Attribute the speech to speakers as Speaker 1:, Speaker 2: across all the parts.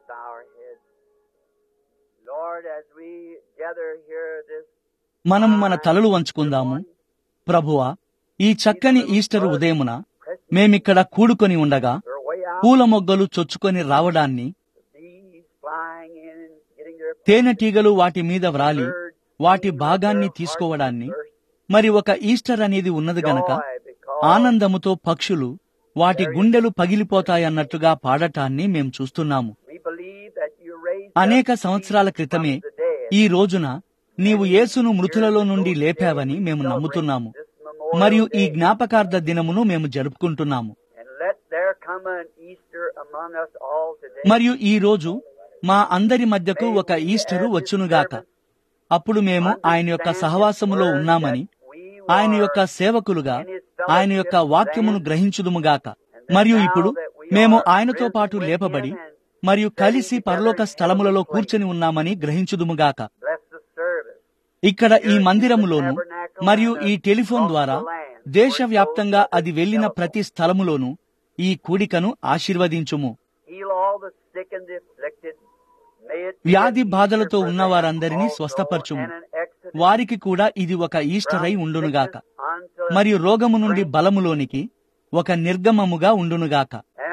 Speaker 1: మనం మన తలలు వంచుకుందాము. ప్రభువా, ఈ చక్కని ఈస్టర్ ఉదయమున మేమిక్కడ కూడుకొని ఉండగా పూల మొగ్గలు చొచ్చుకొని రావడాన్ని, తేనెటీగలు వాటి మీద వ్రాలి వాటి భాగాన్ని తీసుకోవడాన్ని, మరి ఒక ఈస్టర్ అనేది ఉన్నది గనక ఆనందముతో పక్షులు వాటి గుండెలు పగిలిపోతాయన్నట్టుగా పాడటాన్ని మేం చూస్తున్నాము. అనేక సంవత్సరాల క్రితమే ఈ రోజున నీవు యేసును మృతులలో నుండి లేపావని మేము నమ్ముతున్నాము. మరియు ఈ జ్ఞాపకార్థ దినమును మేము జరుపుకుంటున్నాము. మరియు ఈ రోజు మా అందరి మధ్యకు ఒక ఈస్టరు వచ్చునుగాక. అప్పుడు మేము ఆయన యొక్క సహవాసములో ఉన్నామని, ఆయన యొక్క సేవకులుగా ఆయన యొక్క వాక్యమును గ్రహించుదుముగాక. మరియు ఇప్పుడు మేము ఆయనతో పాటు లేపబడి మరియు కలిసి పరలోక స్థలములలో కూర్చొని ఉన్నామని గ్రహించుదుముగాక. ఇక్కడ ఈ మందిరములోను మరియు ఈ టెలిఫోన్ ద్వారా దేశవ్యాప్తంగా అది వెళ్లిన ప్రతి స్థలములోనూ ఈ కూడికను ఆశీర్వదించుము. వ్యాధి బాధలతో ఉన్న వారందరినీ స్వస్థపరచుము. వారికి కూడా ఇది ఒక ఈస్టర్ అయి ఉండునుగాక. మరియు రోగము నుండి బలములోనికి ఒక నిర్గమముగా ఉండునుగాక.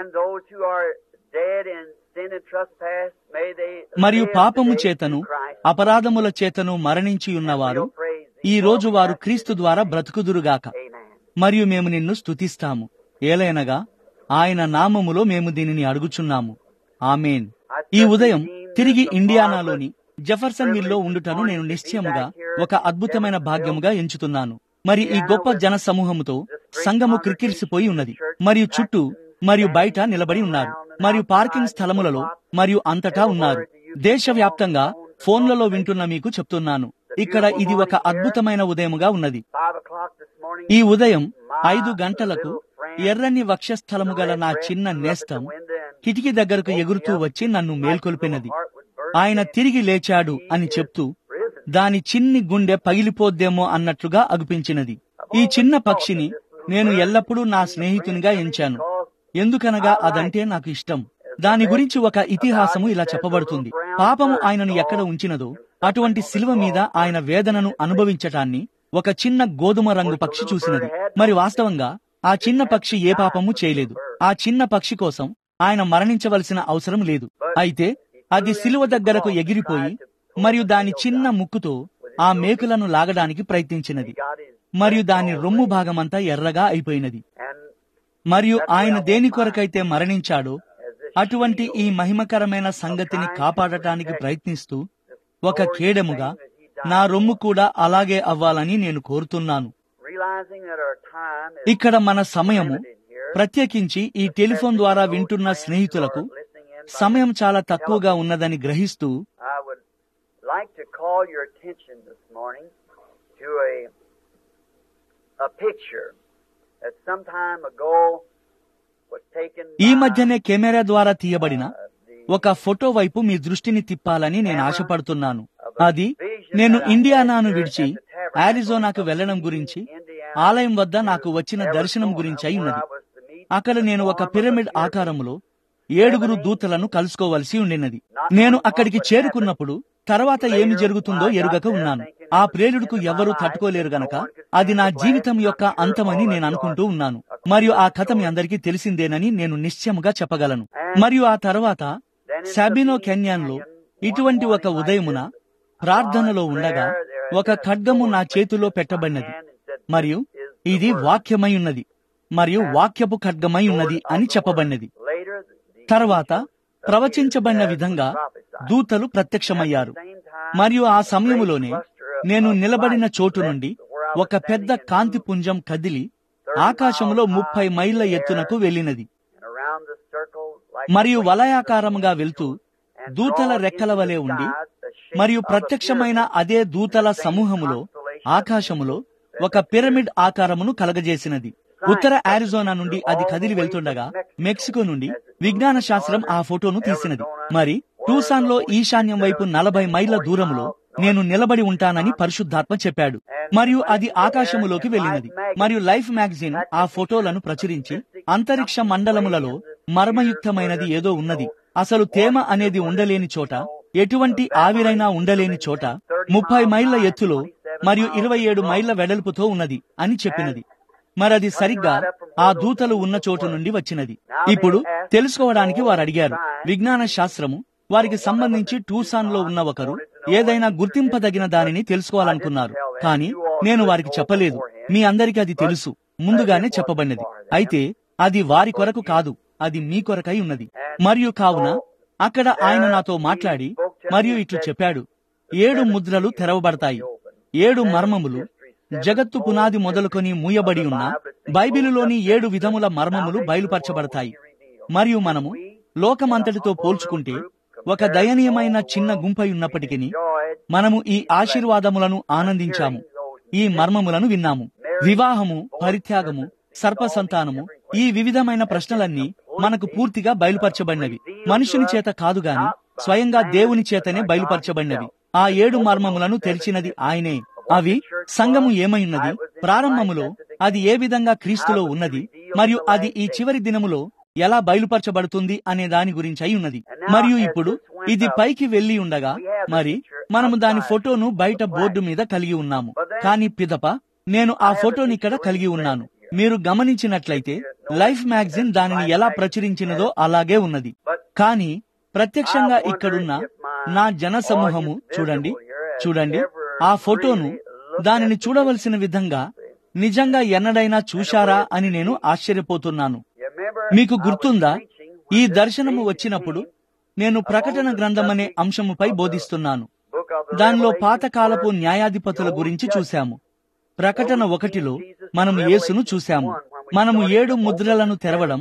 Speaker 1: మరియు పాపము చేతను అపరాధముల చేతను మరణించి ఉన్నవారు ఈ రోజు వారు క్రీస్తు ద్వారా బ్రతుకుదురుగాక. మరియు మేము నిన్ను స్తుతిస్తాము. ఏలైనగా ఆయన నామములో మేము దీనిని అడుగుచున్నాము. ఆమేన్. ఈ ఉదయం తిరిగి ఇండియానాలోని జెఫర్సన్ విల్లో ఉండుటను నేను నిశ్చయముగా ఒక అద్భుతమైన భాగ్యముగా ఎంచుతున్నాను. మరి ఈ గొప్ప జన సమూహముతో సంఘము క్రిక్కిరిసిపోయి ఉన్నది. మరియు చుట్టూ మరియు బయట నిలబడి ఉన్నారు. మరియు పార్కింగ్ స్థలములలో మరియు అంతటా ఉన్నారు. దేశవ్యాప్తంగా ఫోన్లలో వింటున్న మీకు చెప్తున్నాను, ఇక్కడ ఇది ఒక అద్భుతమైన ఉదయముగా ఉన్నది. ఈ ఉదయం 5 గంటలకు ఎర్రని వక్షస్థలము గల నా చిన్న నేస్తం కిటికీ దగ్గరకు ఎగురుతూ వచ్చి నన్ను మేల్కొల్పినది. ఆయన తిరిగి లేచాడు అని చెప్తూ దాని చిన్ని గుండె పగిలిపోద్దేమో అన్నట్లుగా అగుపించినది. ఈ చిన్న పక్షిని నేను ఎల్లప్పుడూ నా స్నేహితునిగా ఎంచాను. ఎందుకనగా అదంటే నాకు ఇష్టం. దాని గురించి ఒక ఇతిహాసము ఇలా చెప్పబడుతుంది. పాపము ఆయనను ఎక్కడ ఉంచినదో అటువంటి శిలువ మీద ఆయన వేదనను అనుభవించటాన్ని ఒక చిన్న గోధుమ రంగు పక్షి చూసినది. మరి వాస్తవంగా ఆ చిన్న పక్షి ఏ పాపము చేయలేదు. ఆ చిన్న పక్షి కోసం ఆయన మరణించవలసిన అవసరం లేదు. అయితే అది శిలువ దగ్గరకు ఎగిరిపోయి మరియు దాని చిన్న ముక్కుతో ఆ మేకులను లాగడానికి ప్రయత్నించినది. మరియు దాని రొమ్ము భాగమంతా ఎర్రగా అయిపోయినది. మరియు ఆయన దేని కొరకైతే మరణించాడో అటువంటి ఈ మహిమకరమైన సంగతిని కాపాడటానికి ప్రయత్నిస్తూ ఒక ఖేడముగా నా రొమ్ము కూడా అలాగే అవ్వాలని నేను కోరుతున్నాను. ఇక్కడ మన సమయము, ప్రత్యేకించి ఈ టెలిఫోన్ ద్వారా వింటున్న స్నేహితులకు సమయం చాలా తక్కువగా ఉన్నదని గ్రహిస్తూ ఈ మధ్యనే కెమెరా ద్వారా తీయబడిన ఒక ఫోటో వైపు మీ దృష్టిని తిప్పాలని నేను ఆశపడుతున్నాను. అది నేను ఇండియానాను విడిచి ఆరిజోనాకు వెళ్లడం గురించి, ఆలయం వద్ద నాకు వచ్చిన దర్శనం గురించి అయి ఉన్నది. అక్కడ నేను ఒక పిరమిడ్ ఆకారములో 7 దూతలను కలుసుకోవలసి ఉండినది. నేను అక్కడికి చేరుకున్నప్పుడు తర్వాత ఏమి జరుగుతుందో ఎరుగక ఉన్నాను. ఆ ప్రేలుడుకు ఎవ్వరూ తట్టుకోలేరు గనక అది నా జీవితం యొక్క అంతమని నేను అనుకుంటూ ఉన్నాను. మరియు ఆ కథ మీ అందరికీ తెలిసిందేనని నేను నిశ్చయముగా చెప్పగలను. మరియు ఆ తర్వాత సాబినో కెన్యాన్ లో ఇటువంటి ఒక ఉదయమున ప్రార్థనలో ఉండగా ఒక ఖడ్గము నా చేతిలో పెట్టబడినది. మరియు ఇది వాక్యమై ఉన్నది మరియు వాక్యపు ఖడ్గమై ఉన్నది అని చెప్పబడినది. తర్వాత ప్రవచించబడిన విధంగా దూతలు ప్రత్యక్షమయ్యారు. మరియు ఆ సమయములోనే నేను నిలబడిన చోటు నుండి ఒక పెద్ద కాంతి పుంజం కదిలి ఆకాశములో 30 మైళ్ళ ఎత్తునకు వెళ్ళినది. మరియు వలయాకారముగా వెళ్తూ దూతల రెక్కల వలె ఉండి, మరియు ప్రత్యక్షమైన అదే దూతల సమూహములో ఆకాశములో ఒక పిరమిడ్ ఆకారమును కలగజేసినది. ఉత్తర ఆరిజోనా నుండి అది కదిలి వెళ్తుండగా మెక్సికో నుండి విజ్ఞాన శాస్త్రం ఆ ఫోటోను తీసినది. మరి టూసాన్ లో ఈశాన్యం వైపు 40 మైళ్ళ దూరంలో నేను నిలబడి ఉంటానని పరిశుద్ధాత్మ చెప్పాడు. మరియు అది ఆకాశములోకి వెళ్ళినది. మరియు లైఫ్ మ్యాగజైన్ ఆ ఫోటోలను ప్రచురించి అంతరిక్ష మండలములలో మర్మయుక్తమైనది ఏదో ఉన్నది అసలు తేమ అనేది ఉండలేని చోట, ఎటువంటి ఆవిరైనా ఉండలేని చోట 30 మైళ్ల ఎత్తులో మరియు 27 మైళ్ల వెడల్పుతో ఉన్నది అని చెప్పినది. మరది సరిగ్గా ఆ దూతలు ఉన్న చోటు నుండి వచ్చినది. ఇప్పుడు తెలుసుకోవడానికి వారు అడిగారు. విజ్ఞాన శాస్త్రము వారికి సంబంధించి టూసాన్ లో ఉన్న ఒకరు ఏదైనా గుర్తింపదగిన దానిని తెలుసుకోవాలనుకున్నారు. కానీ నేను వారికి చెప్పలేదు. మీ అందరికీ అది తెలుసు, ముందుగానే చెప్పబడినది. అయితే అది వారి కొరకు కాదు, అది మీ కొరకై ఉన్నది. మరియు కావున అక్కడ ఆయన నాతో మాట్లాడి మరియు ఇట్లు చెప్పాడు, 7 ముద్రలు తెరవబడతాయి. 7 మర్మములు, జగత్తు పునాది మొదలుకొని మూయబడి ఉన్న బైబిలులోని 7 విధముల మర్మములు బయలుపరచబడతాయి. మరియు మనము లోకమంతటితో పోల్చుకుంటే ఒక దయనీయమైన చిన్న గుంపై ఉన్నప్పటికీ మనము ఈ ఆశీర్వాదములను ఆనందించాము, ఈ మర్మములను విన్నాము. వివాహము, పరిత్యాగము, సర్పసంతానము, ఈ వివిధమైన ప్రశ్నలన్నీ మనకు పూర్తిగా బయలుపరచబడినవి. మనుషుని చేత కాదుగాని స్వయంగా దేవుని చేతనే బయలుపరచబడినవి. ఆ 7 మర్మములను తెరిచినది ఆయనే. అవి సంఘము ఏమైనది, ప్రారంభములో అది ఏ విధంగా క్రీస్తులో ఉన్నది, మరియు అది ఈ చివరి దినములో ఎలా బయలుపరచబడుతుంది అనే దాని గురించి అయి ఉన్నది. మరియు ఇప్పుడు ఇది పైకి వెళ్లి ఉండగా మరి మనము దాని ఫోటోను బయట బోర్డు మీద కలిగి ఉన్నాము. కానీ పిదప నేను ఆ ఫోటోని ఇక్కడ కలిగి ఉన్నాను. మీరు గమనించినట్లయితే లైఫ్ మ్యాగజైన్ దానిని ఎలా ప్రచురించినదో అలాగే ఉన్నది. కానీ ప్రత్యక్షంగా ఇక్కడున్న నా జన సమూహము చూడండి ఆ ఫోటోను దానిని చూడవలసిన విధంగా నిజంగా ఎన్నడైనా చూశారా అని నేను ఆశ్చర్యపోతున్నాను. మీకు గుర్తుందా, ఈ దర్శనము వచ్చినప్పుడు నేను ప్రకటన గ్రంథమనే అంశముపై బోధిస్తున్నాను. దానిలో పాతకాలపు న్యాయాధిపతుల గురించి చూశాము. ప్రకటన 1లో మనము యేసును చూశాము. మనము 7 ముద్రలను తెరవడం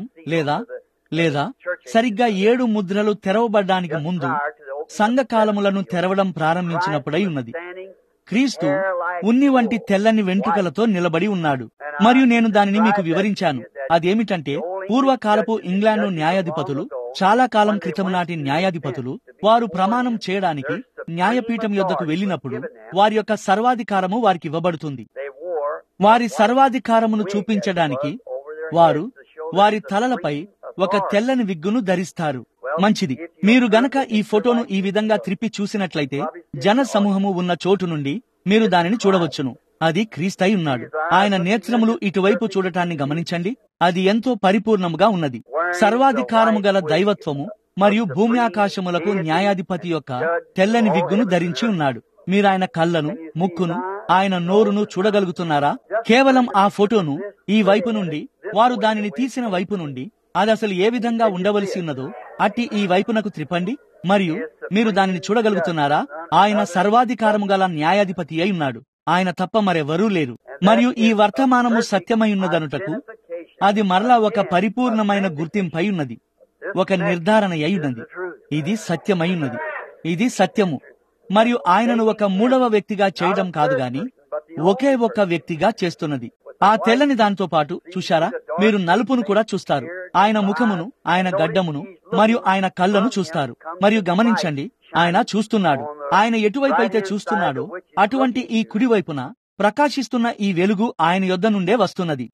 Speaker 1: లేదా సరిగ్గా 7 ముద్రలు తెరవబడ్డానికి ముందు సంఘకాలములను తెరవడం ప్రారంభించినప్పుడై ఉన్నది. క్రీస్తు ఉన్ని వంటి తెల్లని వెంట్రుకలతో నిలబడి ఉన్నాడు. మరియు నేను దానిని మీకు వివరించాను. అదేమిటంటే పూర్వకాలపు ఇంగ్లాండు న్యాయాధిపతులు, చాలా కాలం క్రితం నాటి న్యాయాధిపతులు, వారు ప్రమాణం చేయడానికి న్యాయపీఠం యొద్దకు వెళ్ళినప్పుడు వారి యొక్క సర్వాధికారము వారికి ఇవ్వబడుతుంది. వారి సర్వాధికారమును చూపించడానికి వారు వారి తలలపై ఒక తెల్లని విగ్గును ధరిస్తారు. మంచిది. మీరు గనక ఈ ఫోటోను ఈ విధంగా త్రిప్పి చూసినట్లయితే జన సమూహము ఉన్న చోటు నుండి మీరు దానిని చూడవచ్చును. అది క్రీస్తై ఉన్నాడు. ఆయన నేత్రములు ఇటువైపు చూడటాన్ని గమనించండి. అది ఎంతో పరిపూర్ణముగా ఉన్నది. సర్వాధికారము గల దైవత్వము మరియు భూమి ఆకాశములకు న్యాయాధిపతి యొక్క తెల్లని విగ్గును ధరించి ఉన్నాడు. మీరు ఆయన కళ్ళను, ముక్కును, ఆయన నోరును చూడగలుగుతున్నారా? కేవలం ఆ ఫోటోను ఈ వైపు నుండి, వారు దానిని తీసిన వైపు నుండి అది అసలు ఏ విధంగా ఉండవలసి ఉన్నదో అట్టి ఈ వైపునకు త్రిప్పండి మరియు మీరు దానిని చూడగలుగుతున్నారా? ఆయన సర్వాధికారము గల న్యాయాధిపతి అయి ఉన్నాడు. ఆయన తప్ప మరెవరూ లేరు. మరియు ఈ వర్తమానము సత్యమై ఉన్నదనుటకు అది మరలా ఒక పరిపూర్ణమైన గుర్తింపై ఉన్నది, ఒక నిర్ధారణ అయి ఉన్నది. ఇది సత్యమై ఉన్నది. ఇది సత్యము. మరియు ఆయనను ఒక 3వ వ్యక్తిగా చేయడం కాదు గాని ఒకే ఒక వ్యక్తిగా చేస్తున్నది. ఆ తెల్లని దాంతో పాటు చూశారా, మీరు నలుపును కూడా చూస్తారు. ఆయన ముఖమును, ఆయన గడ్డమును మరియు ఆయన కళ్ళను చూస్తారు. మరియు గమనించండి, ఆయన చూస్తున్నాడు. ఆయన ఎటువైపు అయితే చూస్తున్నాడో అటువంటి ఈ కుడి వైపున ప్రకాశిస్తున్న ఈ వెలుగు ఆయన యొద్ద నుండే వస్తున్నది.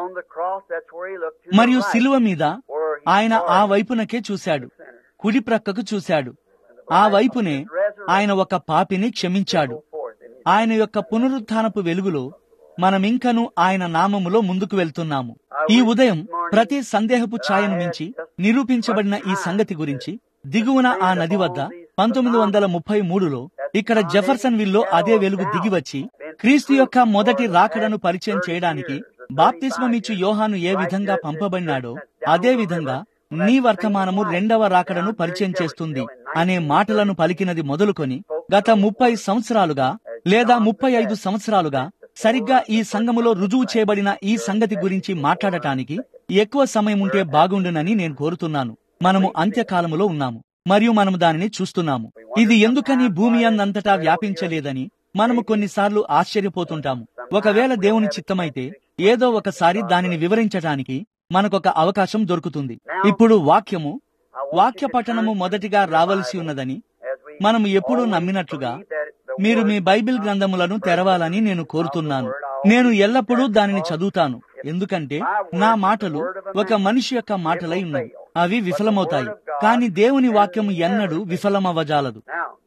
Speaker 1: మరియు శిలువ మీద ఆయన ఆ వైపునకే చూశాడు, కుడి ప్రక్కకు చూశాడు. ఆ వైపునే ఆయన ఒక పాపిని క్షమించాడు. ఆయన యొక్క పునరుత్థానపు వెలుగులో మనమింకను ఆయన నామములో ముందుకు వెళ్తున్నాము. ఈ ఉదయం ప్రతి సందేహపు ఛాయను మించి నిరూపించబడిన ఈ సంగతి గురించి దిగువన ఆ నది వద్ద 1933లో ఇక్కడ జెఫర్సన్ విల్లో అదే వెలుగు దిగివచ్చి క్రీస్తు యొక్క మొదటి రాకడను పరిచయం చేయడానికి బాప్తిస్మమిచ్చు యోహాను ఏ విధంగా పంపబడినాడో అదే విధంగా నీ వర్తమానము 2వ రాకడను పరిచయం చేస్తుంది అనే మాటలను పలికినది మొదలుకొని గత 30 సంవత్సరాలుగా లేదా 35 సంవత్సరాలుగా సరిగ్గా ఈ సంఘములో రుజువు చేయబడిన ఈ సంగతి గురించి మాట్లాడటానికి ఎక్కువ సమయం ఉంటే బాగుండునని నేను కోరుతున్నాను. మనము అంత్యకాలములో ఉన్నాము మరియు మనము దానిని చూస్తున్నాము. ఇది ఎందుకని భూమి అందంతటా వ్యాపించలేదని మనము కొన్నిసార్లు ఆశ్చర్యపోతుంటాము. ఒకవేళ దేవుని చిత్తమైతే ఏదో ఒకసారి దానిని వివరించటానికి మనకొక అవకాశం దొరుకుతుంది. ఇప్పుడు వాక్య పఠనము మొదటిగా రావలసి ఉన్నదని మనము ఎప్పుడూ నమ్మినట్లుగా మీరు మీ బైబిల్ గ్రంథములను తెరవాలని నేను కోరుతున్నాను. నేను ఎల్లప్పుడూ దానిని చదువుతాను, ఎందుకంటే నా మాటలు ఒక మనిషి యొక్క మాటలై ఉన్నాయి. అవి విఫలమవుతాయి. కాని దేవుని వాక్యము ఎన్నడూ విఫలమవజాలదు.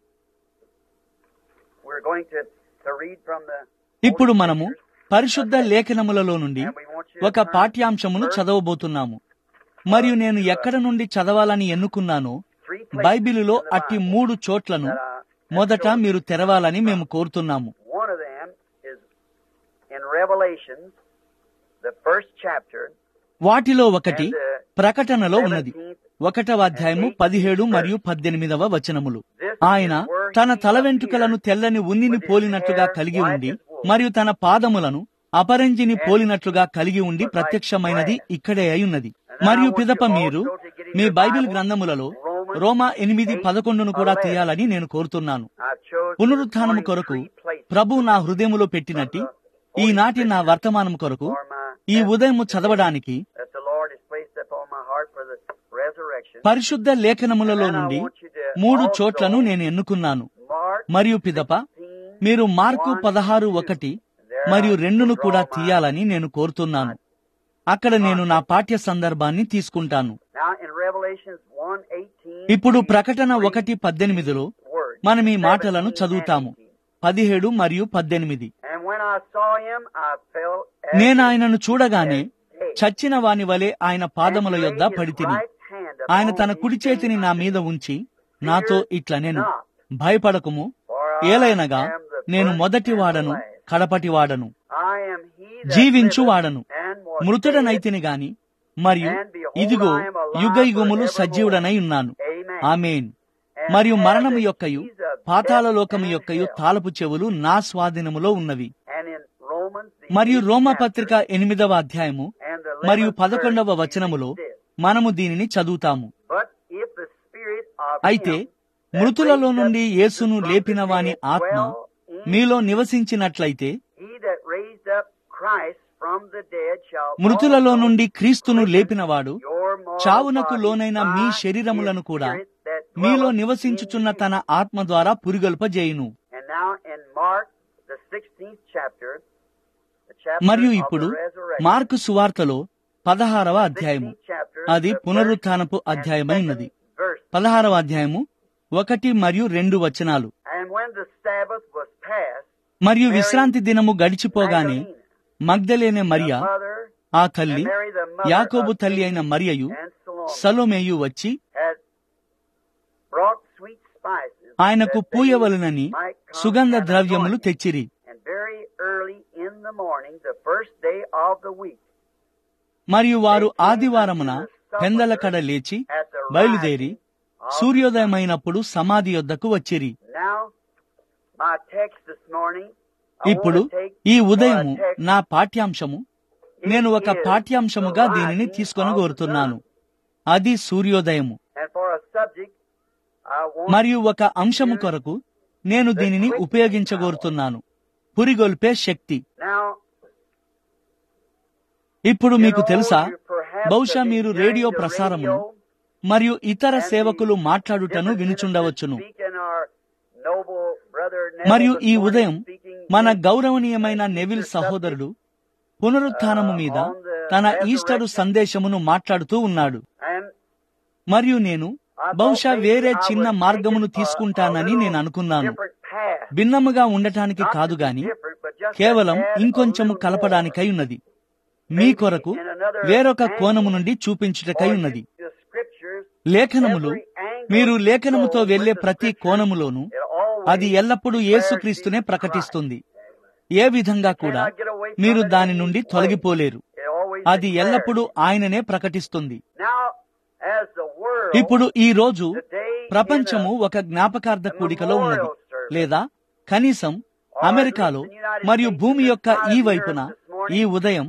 Speaker 1: ఇప్పుడు మనము పరిశుద్ధ లేఖనములలో నుండి ఒక పాఠ్యాంశమును చదవబోతున్నాము. మరియు నేను ఎక్కడ నుండి చదవాలని ఎన్నుకున్నానో బైబిలులో అట్టి 3 చోట్లను మొదట మీరు తెరవాలని మేము కోరుతున్నాము. వాటిలో ఒకటి ప్రకటనలో ఉన్నది. 1వ అధ్యాయము 17 మరియు 18వ వచనములు. ఆయన తన తల వెంట్రుకలను తెల్లని ఉన్నిని పోలినట్లుగా కలిగి ఉండి మరియు తన పాదములను అపరంజిని పోలినట్లుగా కలిగి ఉండి ప్రత్యక్షమైనది ఇక్కడే అయ్యున్నది. మరియు పిదప మీరు మీ బైబిల్ గ్రంథములలో రోమా 8:11ను కూడా తీయాలని నేను కోరుతున్నాను. పునరుత్థానము కొరకు ప్రభు నా హృదయములో పెట్టినట్టి ఈనాటి నా వర్తమానం కొరకు ఈ ఉదయము చదవడానికి పరిశుద్ధ లేఖనములలో నుండి 3 చోట్లను నేను ఎన్నుకున్నాను. మరియు పిదప మీరు మార్కు 16:1 మరియు 2ను కూడా తీయాలని నేను కోరుతున్నాను. అక్కడ నేను నా పాఠ్య సందర్భాన్ని తీసుకుంటాను. ఇప్పుడు ప్రకటన 1:18లో మనం ఈ మాటలను చదువుతాము. 17 మరియు 18. నేనాయనను చూడగానే చచ్చిన వాని వలె ఆయన పాదముల యొద్ద పడితిని. ఆయన తన కుడి చేతిని నా మీద ఉంచి నాతో ఇట్లనెను, భయపడకుము, ఏలైనగా నేను మొదటివాడను కడపటివాడను, జీవించువాడను, మృతుడనైతిని గాని మరియు ఇదిగో యుగయుగములు సజీవుడనై ఉన్నాను. ఆమేన్. మరియు మరణము యొక్కయు పాతాళ లోకము యొక్కయు తాళపు చెవులు నా స్వాధీనములో ఉన్నవి. మరియు రోమపత్రిక 8వ అధ్యాయము మరియు 11వ వచనములో మనము దీనిని చదువుతాము. అయితే మృతులలో నుండి యేసును లేపిన వాని ఆత్మ మీలో నివసించినట్లయితే మృతులలో నుండి క్రీస్తును లేపినవాడు చావునకు లోనైన మీ శరీరములను కూడా మీలో నివసించుచున్న తన ఆత్మ ద్వారా పురిగొల్పజేయును. మరియు ఇప్పుడు మార్కు సువార్తలో 16వ అధ్యాయము, అది పునరుత్థానపు అధ్యాయమై ఉన్నది. 16వ అధ్యాయము 1 మరియు 2 వచనాలు. మరియు విశ్రాంతి దినము గడిచిపోగానే మగ్దలేనే మరియ, ఆ తల్లి, యాకోబు తల్లి అయిన మరియయు, సలోమేయు వచ్చి ఆయనకు పూయవలనని సుగంధ ద్రవ్యములు తెచ్చిరి. మరియు వారు ఆదివారమున పెందలకడ లేచి బయలుదేరి సూర్యోదయమైనప్పుడు సమాధి యొద్దకు వచ్చిరి. ఇప్పుడు ఈ ఉదయము నా పాఠ్యాంశము, నేను ఒక పాఠ్యాంశముగా దీనిని తీసుకొనగోరుతున్నాను. అది సూర్యోదయము. మరియు ఒక అంశము కొరకు నేను దీనిని ఉపయోగించగోరుతున్నాను, పురిగొల్పే శక్తి. ఇప్పుడు మీకు తెలుసా, బహుశా మీరు రేడియో ప్రసారమును మరియు ఇతర సేవకులు మాట్లాడుటను వినుచుండవచ్చును. మరియు ఈ ఉదయం మన గౌరవనీయమైన నెవిల్ సహోదరుడు పునరుత్థానము మీద తన ఈస్టరు సందేశమును మాట్లాడుతూ ఉన్నాడు. మరియు నేను బహుశా వేరే చిన్న మార్గమును తీసుకుంటానని నేను అనుకున్నాను. భిన్నముగా ఉండటానికి కాదు గాని కేవలం ఇంకొంచెము కలపడానికై ఉన్నది. మీ కొరకు వేరొక కోణము నుండి చూపించుటకై ఉన్నది. లేఖనములు, మీరు లేఖనముతో వెళ్లే ప్రతి కోణములోనూ అది ఎల్లప్పుడూ యేసుక్రీస్తునే ప్రకటిస్తుంది. ఏ విధంగా కూడా మీరు దాని నుండి తొలగిపోలేరు. అది ఎల్లప్పుడూ ఆయననే ప్రకటిస్తుంది. ఇప్పుడు ఈ రోజు ప్రపంచము ఒక జ్ఞాపకార్థ కూడికలో ఉన్నది, లేదా కనీసం అమెరికాలో మరియు భూమి యొక్క ఈ వైపున ఈ ఉదయం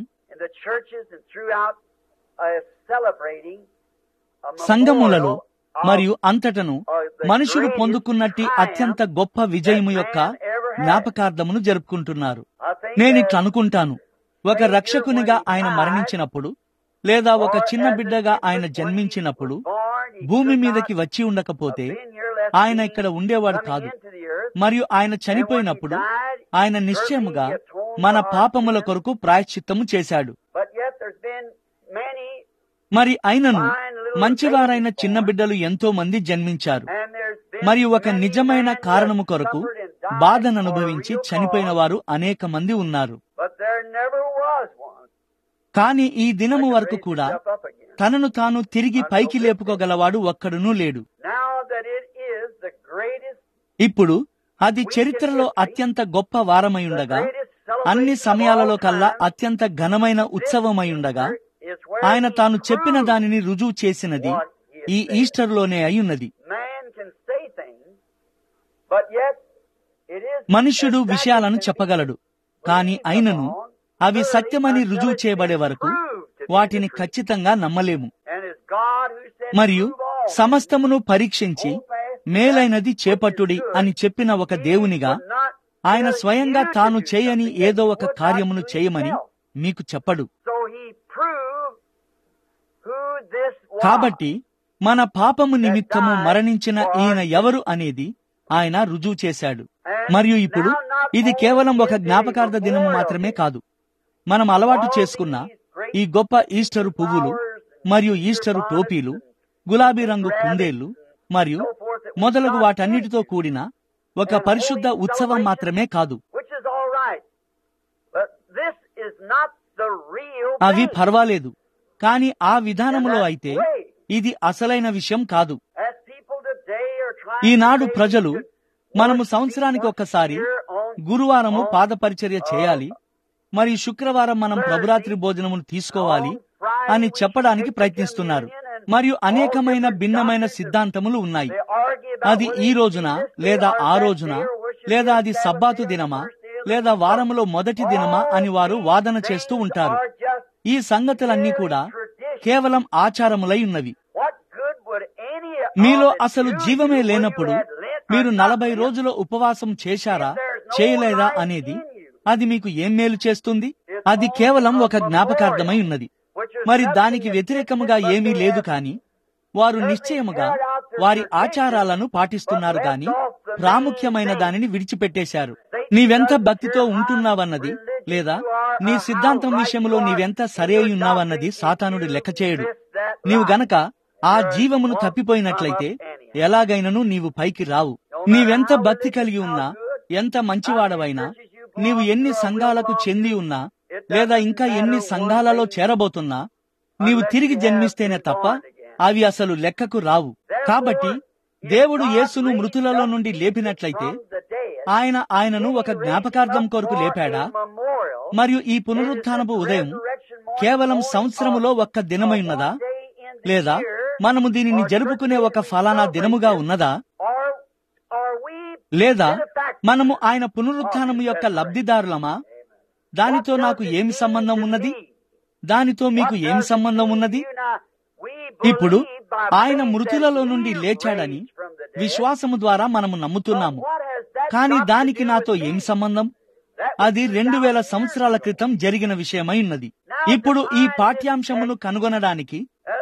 Speaker 1: సంఘములలో మరియు అంతటను మనుషులు పొందుకున్నట్టి అత్యంత గొప్ప విజయము యొక్క జ్ఞాపకార్థమును జరుపుకుంటున్నారు. నేనిట్లా అనుకుంటాను, ఒక రక్షకునిగా ఆయన మరణించినప్పుడు లేదా ఒక చిన్న బిడ్డగా ఆయన జన్మించినప్పుడు భూమి మీదకి వచ్చి ఉండకపోతే ఆయన ఇక్కడ ఉండేవాడు కాదు. మరియు ఆయన చనిపోయినప్పుడు ఆయన నిశ్చయముగా మన పాపముల కొరకు ప్రాయశ్చిత్తము చేశాడు. మరి అయినను మంచివారైన చిన్న బిడ్డలు ఎంతో మంది జన్మించారు. మరియు ఒక నిజమైన కారణము కొరకు బాధను అనుభవించి చనిపోయిన వారు అనేక మంది ఉన్నారు. కాని ఈ దినము వరకు కూడా తనను తాను తిరిగి పైకి లేపుకోగలవాడు ఒక్కడునూ లేడు. ఇప్పుడు అది చరిత్రలో అత్యంత గొప్ప వారమైయుండగా, అన్ని సమయాలలో కల్లా అత్యంత ఘనమైన ఉత్సవమైయుండగా, ఆయన తాను చెప్పిన దానిని రుజువు చేసినది ఈ ఈస్టర్లోనే అయ్యున్నది. మనుష్యుడు విషయాలను చెప్పగలడు, కాని అయినను అవి సత్యమని రుజువు చేయబడే వరకు వాటిని ఖచ్చితంగా నమ్మలేము. మరియు సమస్తమును పరీక్షించి మేలైనది చేపట్టుడి అని చెప్పిన ఒక దేవునిగా ఆయన స్వయంగా తాను చేయని ఏదో ఒక కార్యమును చేయమని మీకు చెప్పడు. కాబట్టి మన పాపము నిమిత్తము మరణించిన ఈయన ఎవరు అనేది ఆయన రుజువు చేశాడు. మరియు ఇప్పుడు ఇది కేవలం ఒక జ్ఞాపకార్థ దినము మాత్రమే కాదు. మనం అలవాటు చేసుకున్న ఈ గొప్ప ఈస్టరు పువ్వులు మరియు ఈస్టరు టోపీలు, గులాబీ రంగు కుందేళ్లు మరియు మొదలగు వాటన్నిటితో కూడిన ఒక పరిశుద్ధ ఉత్సవం మాత్రమే కాదు. అవి పర్వాలేదు, కాని ఆ విధానములో అయితే ఇది అసలైన విషయం కాదు. ఈనాడు ప్రజలు మనము సంవత్సరానికి ఒక్కసారి గురువారము పాదపరిచర్య చేయాలి మరియు శుక్రవారం మనం ప్రభురాత్రి భోజనమును తీసుకోవాలి అని చెప్పడానికి ప్రయత్నిస్తున్నారు. మరియు అనేకమైన భిన్నమైన సిద్ధాంతములు ఉన్నాయి. అది ఈ రోజున లేదా ఆ రోజున, లేదా అది సబ్బాతు దినమా లేదా వారములో మొదటి దినమా అని వారు వాదన చేస్తూ ఉంటారు. ఈ సంగతులన్నీ కూడా కేవలం ఆచారములై ఉన్నవి. మీలో అసలు జీవమే లేనప్పుడు మీరు 40 రోజుల ఉపవాసం చేశారా చేయలేదా అనేది అది మీకు ఏం మేలు చేస్తుంది? అది కేవలం ఒక జ్ఞాపకార్థమై ఉన్నది. మరి దానికి వ్యతిరేకముగా ఏమీ లేదు. కాని వారు నిశ్చయముగా వారి ఆచారాలను పాటిస్తున్నారు గాని ప్రాముఖ్యమైన దానిని విడిచిపెట్టేశారు. నీవెంత భక్తితో ఉంటున్నావన్నది లేదా నీ సిద్ధాంతం విషయంలో నీవెంత సరి అయి ఉన్నావన్నది సాతానుడు లెక్క చేయడు. నీవు గనక ఆ జీవమును తప్పిపోయినట్లయితే ఎలాగైనను నీవు పైకి రావు. నీవెంత భక్తి కలిగి ఉన్నా, ఎంత మంచివాడవైనా, నీవు ఎన్ని సంఘాలకు చెంది ఉన్నా లేదా ఇంకా ఎన్ని సంఘాలలో చేరబోతున్నా, నీవు తిరిగి జన్మిస్తేనే తప్ప అవి అసలు లెక్కకు రావు. కాబట్టి దేవుడు యేసును మృతులలో నుండి లేపినట్లయితే ఆయనను ఒక జ్ఞాపకార్థం కొరకు లేపాడా? మరియు ఈ పునరుత్థానపు ఉదయం కేవలం సంవత్సరములో ఒక్క దినమై ఉన్నదా? లేదా మనము దీనిని జరుపుకునే ఒక ఫలానా దినముగా ఉన్నదా? లేదా మనము ఆయన పునరుత్థానము యొక్క లబ్ధిదారులమా? దానితో నాకు ఏమి సంబంధం ఉన్నది? దానితో మీకు ఏమి సంబంధం ఉన్నది? ఇప్పుడు ఆయన మృతులలో నుండి లేచాడని విశ్వాసము ద్వారా మనము నమ్ముతున్నాము. కాని దానికి నాతో ఏమి సంబంధం? అది 2000 సంవత్సరాల క్రితం జరిగిన విషయమై ఉన్నది. ఇప్పుడు ఈ పాఠ్యాంశమును కనుగొనడానికి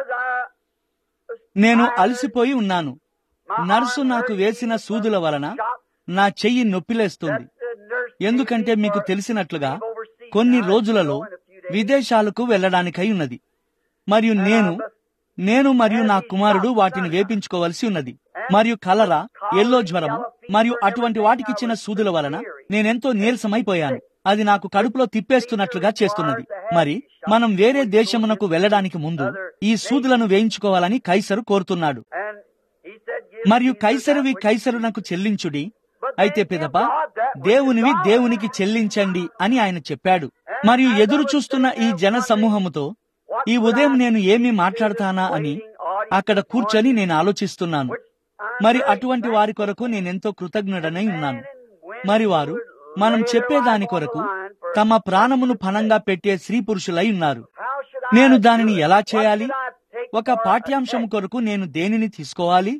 Speaker 1: నేను అలసిపోయి ఉన్నాను. నర్సు నాకు వేసిన సూదుల వలన నా చెయ్యి నొప్పిలేస్తుంది. ఎందుకంటే మీకు తెలిసినట్లుగా కొన్ని రోజులలో విదేశాలకు వెళ్లడానికై ఉన్నది. మరియు నేను మరియు నా కుమారుడు వాటిని వేపించుకోవలసి ఉన్నది. మరియు కలరా, ఎల్లో జ్వరము మరియు అటువంటి వాటికిచ్చిన సూదుల వలన నేనెంతో నీరసమైపోయాను. అది నాకు కడుపులో తిప్పేస్తున్నట్లుగా చేస్తున్నది. మరి మనం వేరే దేశమునకు వెళ్లడానికి ముందు ఈ సూదులను వేయించుకోవాలని కైసరు కోరుతున్నాడు. మరియు కైసరువి కైసరునకు చెల్లించుడి, అయితే పిదప దేవునివి దేవునికి చెల్లించండి అని ఆయన చెప్పాడు. మరియు ఎదురు చూస్తున్న ఈ జన సమూహముతో ఈ ఉదయం నేను ఏమి మాట్లాడతానా అని అక్కడ కూర్చొని నేను ఆలోచిస్తున్నాను. మరి అటువంటి వారి కొరకు నేనెంతో కృతజ్ఞుడనై ఉన్నాను. మరి వారు మనం చెప్పేదాని కొరకు తమ ప్రాణమును పణంగా పెట్టే స్త్రీ పురుషులై ఉన్నారు. నేను దానిని ఎలా చేయాలి? ఒక పాఠ్యాంశం కొరకు నేను దేనిని తీసుకోవాలి?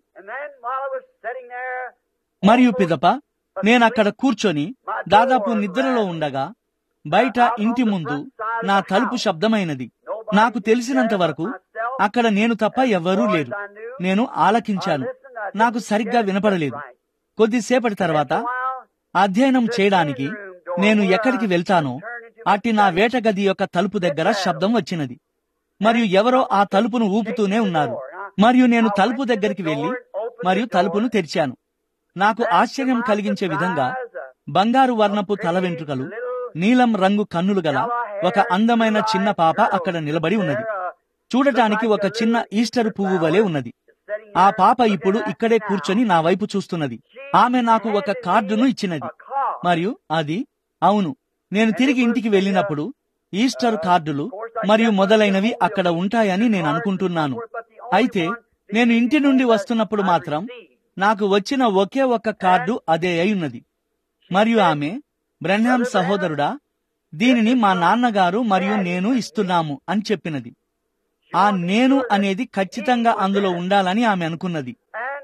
Speaker 1: మరియు పిదప నేనక్కడ కూర్చొని దాదాపు నిద్రలో ఉండగా బయట ఇంటి ముందు నా తలుపు శబ్దమైనది. నాకు తెలిసినంత వరకు అక్కడ నేను తప్ప ఎవ్వరూ లేరు. నేను ఆలకించాను. నాకు సరిగ్గా వినపడలేదు. కొద్దిసేపటి తర్వాత అధ్యయనం చేయడానికి నేను ఎక్కడికి వెళ్తానో అట్టి నా వేటగది యొక్క తలుపు దగ్గర శబ్దం వచ్చినది. మరియు ఎవరో ఆ తలుపును ఊపుతూనే ఉన్నారు. మరియు నేను తలుపు దగ్గరికి వెళ్లి మరియు తలుపును తెరిచాను. నాకు ఆశ్చర్యం కలిగించే విధంగా బంగారు వర్ణపు తల వెంట్రుకలు, నీలం రంగు కన్నులు గల ఒక అందమైన చిన్న పాప అక్కడ నిలబడి ఉన్నది. చూడటానికి ఒక చిన్న ఈస్టర్ పువ్వు వలె ఉన్నది. ఆ పాప ఇప్పుడు ఇక్కడే కూర్చొని నా వైపు చూస్తున్నది. ఆమె నాకు ఒక కార్డును ఇచ్చినది. మరియు అది, అవును, నేను తిరిగి ఇంటికి వెళ్ళినప్పుడు ఈస్టర్ కార్డులు మరియు మొదలైనవి అక్కడ ఉంటాయని నేను అనుకుంటున్నాను. అయితే నేను ఇంటి నుండి వస్తున్నప్పుడు మాత్రం నాకు వచ్చిన ఒకే ఒక్క కార్డు అదే అయి ఉన్నది. మరియు ఆమె, బ్రన్హామ్ సహోదరుడా, దీనిని మా నాన్నగారు మరియు నేను ఇస్తున్నాము అని చెప్పినది. ఆ నేను అనేది ఖచ్చితంగా అందులో ఉండాలని ఆమె అనుకున్నది.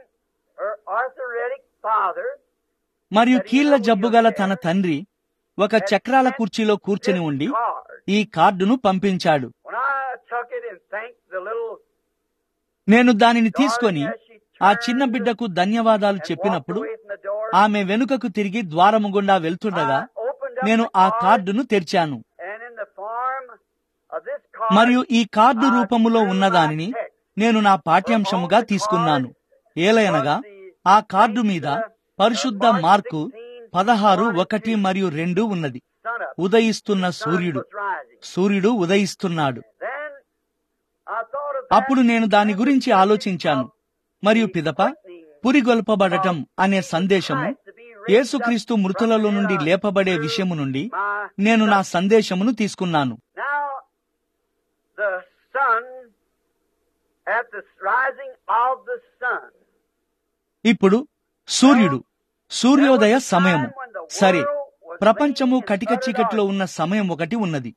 Speaker 1: మరియు కీళ్ల జబ్బుగల తన తండ్రి ఒక చక్రాల కుర్చీలో కూర్చొని ఉండి ఈ కార్డును పంపించాడు. నేను దానిని తీసుకొని ఆ చిన్న బిడ్డకు ధన్యవాదాలు చెప్పినప్పుడు ఆమె వెనుకకు తిరిగి ద్వారము గుండా వెళ్తుండగా నేను ఆ కార్డును తెరిచాను. మరియు ఈ కార్డు రూపములో ఉన్నదానిని నేను నా పాఠ్యాంశముగా తీసుకున్నాను. ఏలయనగా ఆ కార్డు మీద పరిశుద్ధ మార్కు 16:1 మరియు 2 ఉన్నది. ఉదయిస్తున్న సూర్యుడు, సూర్యుడు ఉదయిస్తున్నాడు. అప్పుడు నేను దాని గురించి ఆలోచించాను. మరియు పిదప పురిగొల్పబడటం అనే సందేశము, యేసుక్రీస్తు మృతులలో నుండి లేపబడే విషయము నుండి నేను నా సందేశమును తీసుకున్నాను. ఇప్పుడు సూర్యుడు, సూర్యోదయ సమయము. సరే, ప్రపంచము కటిక చీకటిలో ఉన్న సమయం ఒకటి ఉన్నది.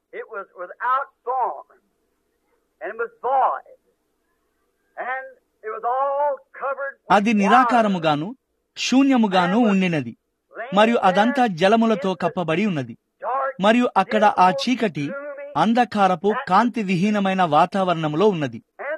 Speaker 1: అది నిరాకారముగాను శూన్యముగాను ఉండినది. మరియు అదంతా జలములతో కప్పబడి ఉన్నది. మరియు అక్కడ ఆ చీకటి అంధకారపు కాంతి విహీనమైన వాతావరణంలో ఉన్నది.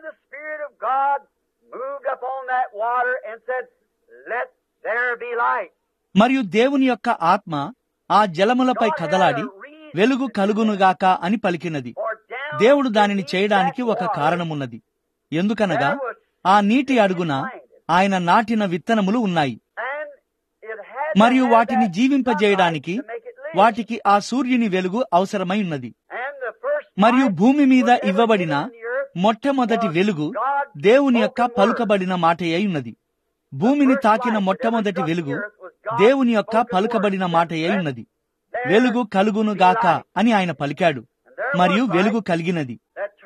Speaker 1: మరియు దేవుని యొక్క ఆత్మ ఆ జలములపై కదలాడి వెలుగు కలుగునుగాక అని పలికినది. దేవుడు దానిని చేయడానికి ఒక కారణమున్నది. ఎందుకనగా ఆ నీటి అడుగున ఆయన నాటిన విత్తనములు ఉన్నాయి. మరియు వాటిని జీవింపజేయడానికి వాటికి ఆ సూర్యుని వెలుగు అవసరమై ఉన్నది. మరియు భూమి మీద ఇవ్వబడిన మొట్టమొదటి వెలుగు దేవుని యొక్క పలుకబడిన మాట అయి ఉన్నది. భూమిని తాకిన మొట్టమొదటి వెలుగు దేవుని యొక్క పలుకబడిన మాట అయి ఉన్నది. వెలుగు కలుగునుగాక అని ఆయన పలికాడు. మరియు వెలుగు కలిగినది.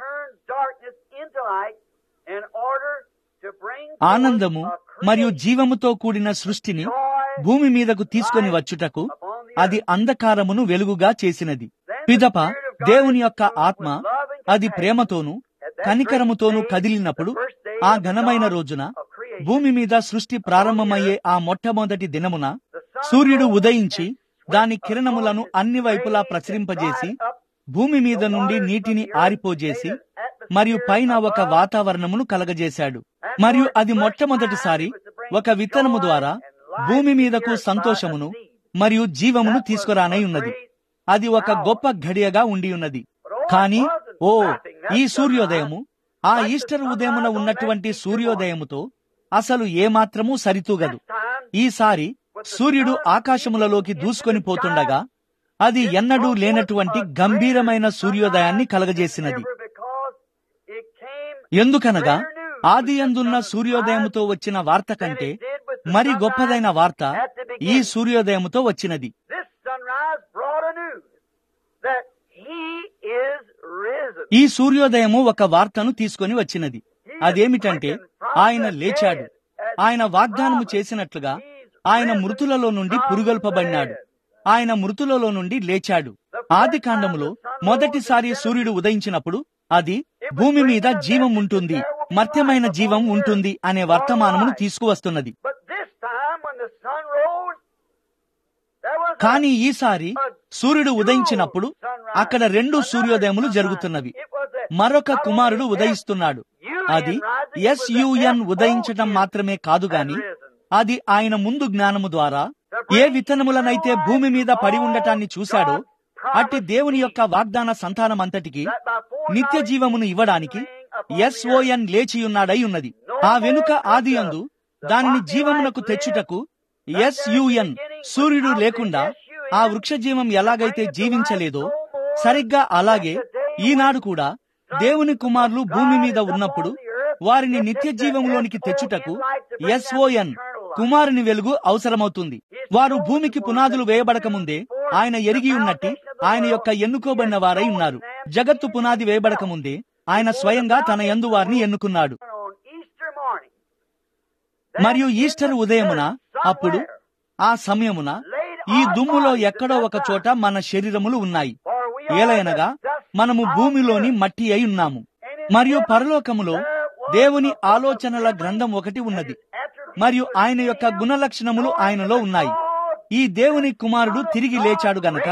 Speaker 1: ఆనందము మరియు జీవముతో కూడిన సృష్టిని భూమి మీదకు తీసుకొని వచ్చుటకు అది అంధకారమును వెలుగుగా చేసినది. పిదప దేవుని యొక్క ఆత్మ అది ప్రేమతోనూ కనికరముతోనూ కదిలినప్పుడు ఆ ఘనమైన రోజున భూమి మీద సృష్టి ప్రారంభమయ్యే ఆ మొట్టమొదటి దినమున సూర్యుడు ఉదయించి దాని కిరణములను అన్ని వైపులా ప్రసరింపజేసి భూమి మీద నుండి నీటిని ఆరిపోజేసి మరియు పైన ఒక వాతావరణమును కలగజేశాడు. మరియు అది మొట్టమొదటిసారి ఒక విత్తనము ద్వారా భూమి మీదకు సంతోషమును మరియు జీవమును తీసుకురానై ఉన్నది. అది ఒక గొప్ప ఘడియగా ఉండి ఉన్నది. కానీ ఈ సూర్యోదయము ఆ ఈస్టర్ ఉదయమున ఉన్నటువంటి సూర్యోదయముతో అసలు ఏమాత్రమూ సరితూగదు. ఈసారి సూర్యుడు ఆకాశములలోకి దూసుకొని పోతుండగా అది ఎన్నడూ లేనటువంటి గంభీరమైన సూర్యోదయాన్ని కలగజేసినది. ఎందుకనగా ఆది యందున్న సూర్యోదయముతో వచ్చిన వార్త కంటే మరి గొప్పదైన వార్త ఈ సూర్యోదయముతో వచ్చినది. ఈ సూర్యోదయము ఒక వార్తను తీసుకొని వచ్చినది. అదేమిటంటే ఆయన లేచాడు. ఆయన వాగ్దానము చేసినట్లుగా ఆయన మృతులలో నుండి పురుగొల్పబడినాడు. ఆయన మృతులలో నుండి లేచాడు. ఆది కాండములో మొదటిసారి సూర్యుడు ఉదయించినప్పుడు అది భూమి మీద జీవం ఉంటుంది, మర్త్యమైన జీవం ఉంటుంది అనే వర్తమానమును తీసుకువస్తున్నది. కానీ ఈసారి సూర్యుడు ఉదయించినప్పుడు అక్కడ 2 సూర్యోదయములు జరుగుతున్నవి. మరొక కుమారుడు ఉదయిస్తున్నాడు. అది SUN ఉదయించటం మాత్రమే కాదు గాని అది ఆయన ముందు జ్ఞానము ద్వారా ఏ విత్తనములనైతే భూమి మీద పడి ఉండటాన్ని చూశాడో అట్టి దేవుని యొక్క వాగ్దాన సంతానమంతటికి నిత్య జీవమును ఇవ్వడానికి SON లేచియున్నాడై ఉన్నది. ఆ వెనుక ఆదియందు దానిని జీవమునకు తెచ్చుటకు SUN సూర్యుడు లేకుండా ఆ వృక్షజీవం ఎలాగైతే జీవించలేదో సరిగ్గా అలాగే ఈనాడు కూడా దేవుని కుమారులు భూమి మీద ఉన్నప్పుడు వారిని నిత్య జీవంలోనికి తెచ్చుటకు SON కుమారుని వెలుగు అవసరమవుతుంది. వారు భూమికి పునాదులు వేయబడక ముందే ఆయన ఎరిగి ఉన్నట్టి ఆయన యొక్క ఎన్నుకోబడిన వారై ఉన్నారు. జగత్తు పునాది వేయబడక ముందే ఆయన స్వయంగా తన యందు వారిని ఎన్నుకున్నాడు. మరియు ఈస్టర్ ఉదయమున అప్పుడు ఆ సమయమున ఈ దుమ్ములో ఎక్కడో ఒక చోట మన శరీరములు ఉన్నాయి. ఏలయనగా మనము భూమిలోని మట్టి అయి ఉన్నాము. మరియు పరలోకములో దేవుని ఆలోచనల గ్రంథం ఒకటి ఉన్నది. మరియు ఆయన యొక్క గుణలక్షణములు ఆయనలో ఉన్నాయి. ఈ దేవుని కుమారుడు తిరిగి లేచాడు గనక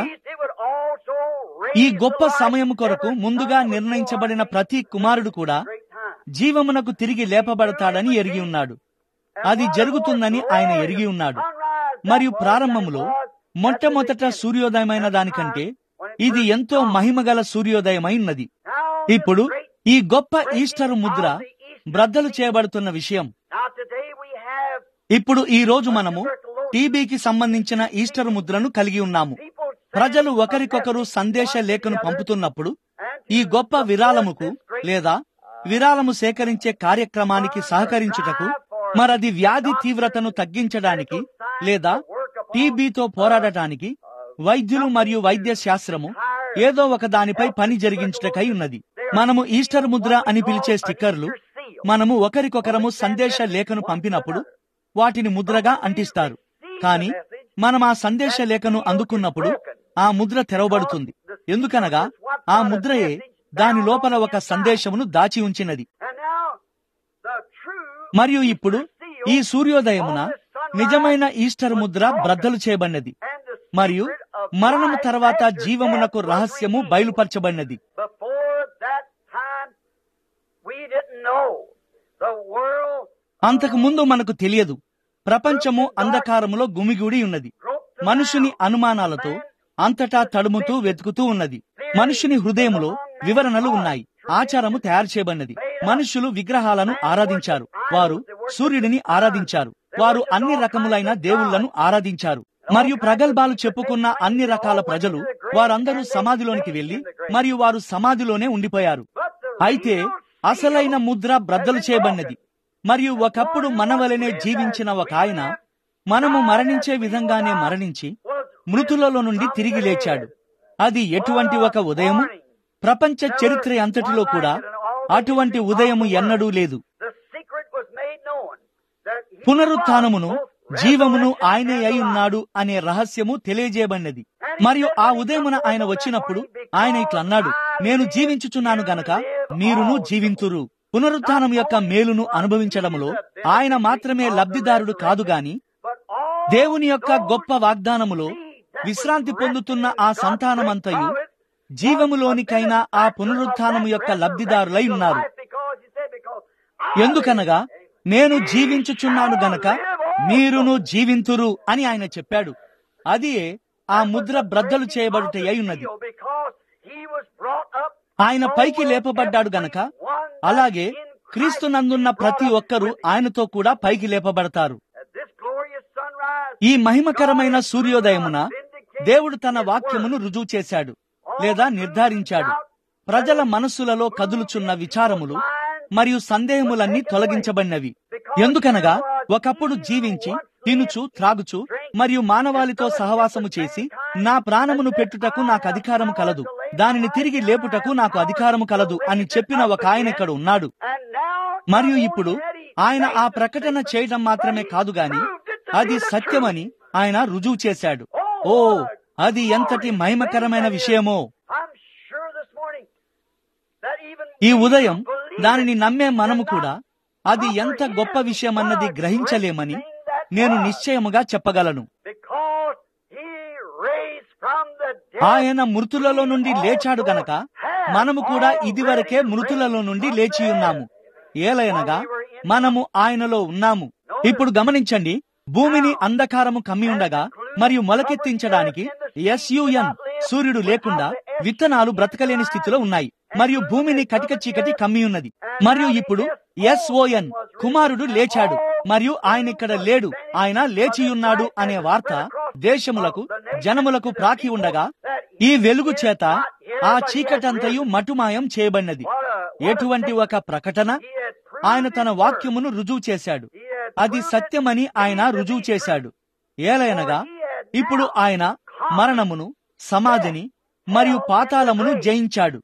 Speaker 1: ఈ గొప్ప సమయము కొరకు ముందుగా నిర్ణయించబడిన ప్రతి కుమారుడు కూడా జీవమునకు తిరిగి లేపబడతాడని ఎరిగి ఉన్నాడు. అది జరుగుతుందని ఆయన ఎరిగి ఉన్నాడు. మరియు ప్రారంభములో మొట్టమొదట సూర్యోదయమైన దానికంటే ఇది ఎంతో మహిమగల సూర్యోదయమై ఉన్నది. ఇప్పుడు ఈ గొప్ప ఈస్టర్ ముద్ర బ్రద్దలు చేయబడుతున్న విషయం. ఇప్పుడు ఈ రోజు మనము టీబీకి సంబంధించిన ఈస్టర్ ముద్రను కలిగి ఉన్నాము. ప్రజలు ఒకరికొకరు సందేశ లేఖను పంపుతున్నప్పుడు ఈ గొప్ప విరాళముకు లేదా విరాళము సేకరించే కార్యక్రమానికి సహకరించుటకు, మరది వ్యాధి తీవ్రతను తగ్గించడానికి లేదా టీబీతో పోరాడటానికి వైద్యులు మరియు వైద్య శాస్త్రము ఏదో ఒక దానిపై పని జరిగించుటకై ఉన్నది. మనము ఈస్టర్ ముద్ర అని పిలిచే స్టిక్కర్లు మనము ఒకరికొకరము సందేశ లేఖను పంపినప్పుడు వాటిని ముద్రగా అంటిస్తారు. కానీ మనం ఆ సందేశ లేఖను అందుకున్నప్పుడు ఆ ముద్ర తెరవబడుతుంది. ఎందుకనగా ఆ ముద్రయే దాని లోపల ఒక సందేశమును దాచి ఉంచినది. మరియు ఇప్పుడు ఈ సూర్యోదయమున నిజమైన ఈస్టర్ ముద్ర బ్రద్దలు చేయబడినది మరియు మరణము తర్వాత జీవమునకు రహస్యము బయలుపరచబడినది. అంతకు ముందు మనకు తెలియదు. ప్రపంచము అంధకారములో గుమిగూడి ఉన్నది. మనుషుని అనుమానాలతో అంతటా తడుముతూ వెతుకుతూ ఉన్నది. మనుషుని హృదయములో వివరణలు ఉన్నాయి. ఆచారము తయారు చేయబడినది. మనుషులు విగ్రహాలను ఆరాధించారు. వారు సూర్యుడిని ఆరాధించారు. వారు అన్ని రకములైన దేవుళ్లను ఆరాధించారు. మరియు ప్రగల్భాలు చెప్పుకున్న అన్ని రకాల ప్రజలు వారందరూ సమాధిలోనికి వెళ్లి మరియు వారు సమాధిలోనే ఉండిపోయారు. అయితే అసలైన ముద్ర బ్రద్దలు చేయబడినది. మరియు ఒకప్పుడు మనవలనే జీవించిన ఒక ఆయన మనము మరణించే విధంగానే మరణించి మృతులలో నుండి తిరిగి లేచాడు. అది ఎటువంటి ఒక ఉదయము! ప్రపంచ చరిత్ర అంతటిలో కూడా అటువంటి ఉదయము ఎన్నడూ లేదు. పునరుత్థానమును జీవమును ఆయనే అయి ఉన్నాడు అనే రహస్యము తెలియజేయబడినది. మరియు ఆ ఉదయమున ఆయన వచ్చినప్పుడు ఆయన ఇట్లన్నాడు, నేను జీవించుచున్నాను గనక మీరును జీవింతురు. పునరుత్థానం యొక్క మేలును అనుభవించడములో ఆయన మాత్రమే లబ్ధిదారుడు కాదు గాని దేవుని యొక్క గొప్ప వాగ్దానములో విశ్రాంతి పొందుతున్న ఆ సంతానమంతయు జీవములోనికైనా ఆ పునరుత్థానము యొక్క లబ్ధిదారులై ఉన్నారు. ఎందుకనగా నేను జీవించుచున్నాను గనక మీరును జీవింతురు అని ఆయన చెప్పాడు. అదియే ఆ ముద్ర బ్రద్దలు చేయబడుట అయి ఉన్నది. ఆయన పైకి లేపబడ్డాడు గనక అలాగే క్రీస్తునందున్న ప్రతి ఒక్కరూ ఆయనతో కూడా పైకి లేపబడతారు. ఈ మహిమకరమైన సూర్యోదయమున దేవుడు తన వాక్యమును రుజువు చేశాడు లేదా నిర్ధారించాడు. ప్రజల మనస్సులలో కదులుచున్న విచారములు మరియు సందేహములన్నీ తొలగించబడినవి. ఎందుకనగా ఒకప్పుడు జీవించి తినుచు త్రాగుచు మరియు మానవాళితో సహవాసము చేసి నా ప్రాణమును పెట్టుటకు నాకు అధికారము కలదు, దానిని తిరిగి లేపుటకు నాకు అధికారము కలదు అని చెప్పిన ఒక ఆయన ఇక్కడ ఉన్నాడు. మరియు ఇప్పుడు ఆయన ఆ ప్రకటన చేయడం మాత్రమే కాదు గాని అది సత్యమని ఆయన రుజువు చేశాడు. ఓ, అది ఎంతటి మహిమకరమైన విషయమో! ఈ ఉదయం దానిని నమ్మే మనము కూడా అది ఎంత గొప్ప విషయమన్నది గ్రహించలేమని నేను నిశ్చయముగా చెప్పగలను. ఆయన మృతులలో నుండి లేచాడు గనక మనము కూడా ఇదివరకే మృతులలో నుండి లేచియున్నాము. ఏలయనగా మనము ఆయనలో ఉన్నాము. ఇప్పుడు గమనించండి, భూమిని అంధకారము కమ్మి ఉండగా మరియు మొలకెత్తించడానికి SUN సూర్యుడు లేకుండా విత్తనాలు బ్రతకలేని స్థితిలో ఉన్నాయి మరియు భూమిని కటిక చీకటి కమ్మి ఉన్నది. మరియు ఇప్పుడు SON కుమారుడు లేచాడు మరియు ఆయన ఇక్కడ లేడు, ఆయన లేచియున్నాడు అనే వార్త దేశములకు జనములకు ప్రాకి ఉండగా ఈ వెలుగు చేత ఆ చీకటంతయు మటుమాయం చేయబడినది. ఎటువంటి ఒక ప్రకటన! ఆయన తన వాక్యమును రుజువు చేశాడు. అది సత్యమని ఆయన రుజువు చేశాడు. ఏలయనగా ఇప్పుడు ఆయన మరణమును, సమాధిని మరియు పాతాళమును జయించాడు.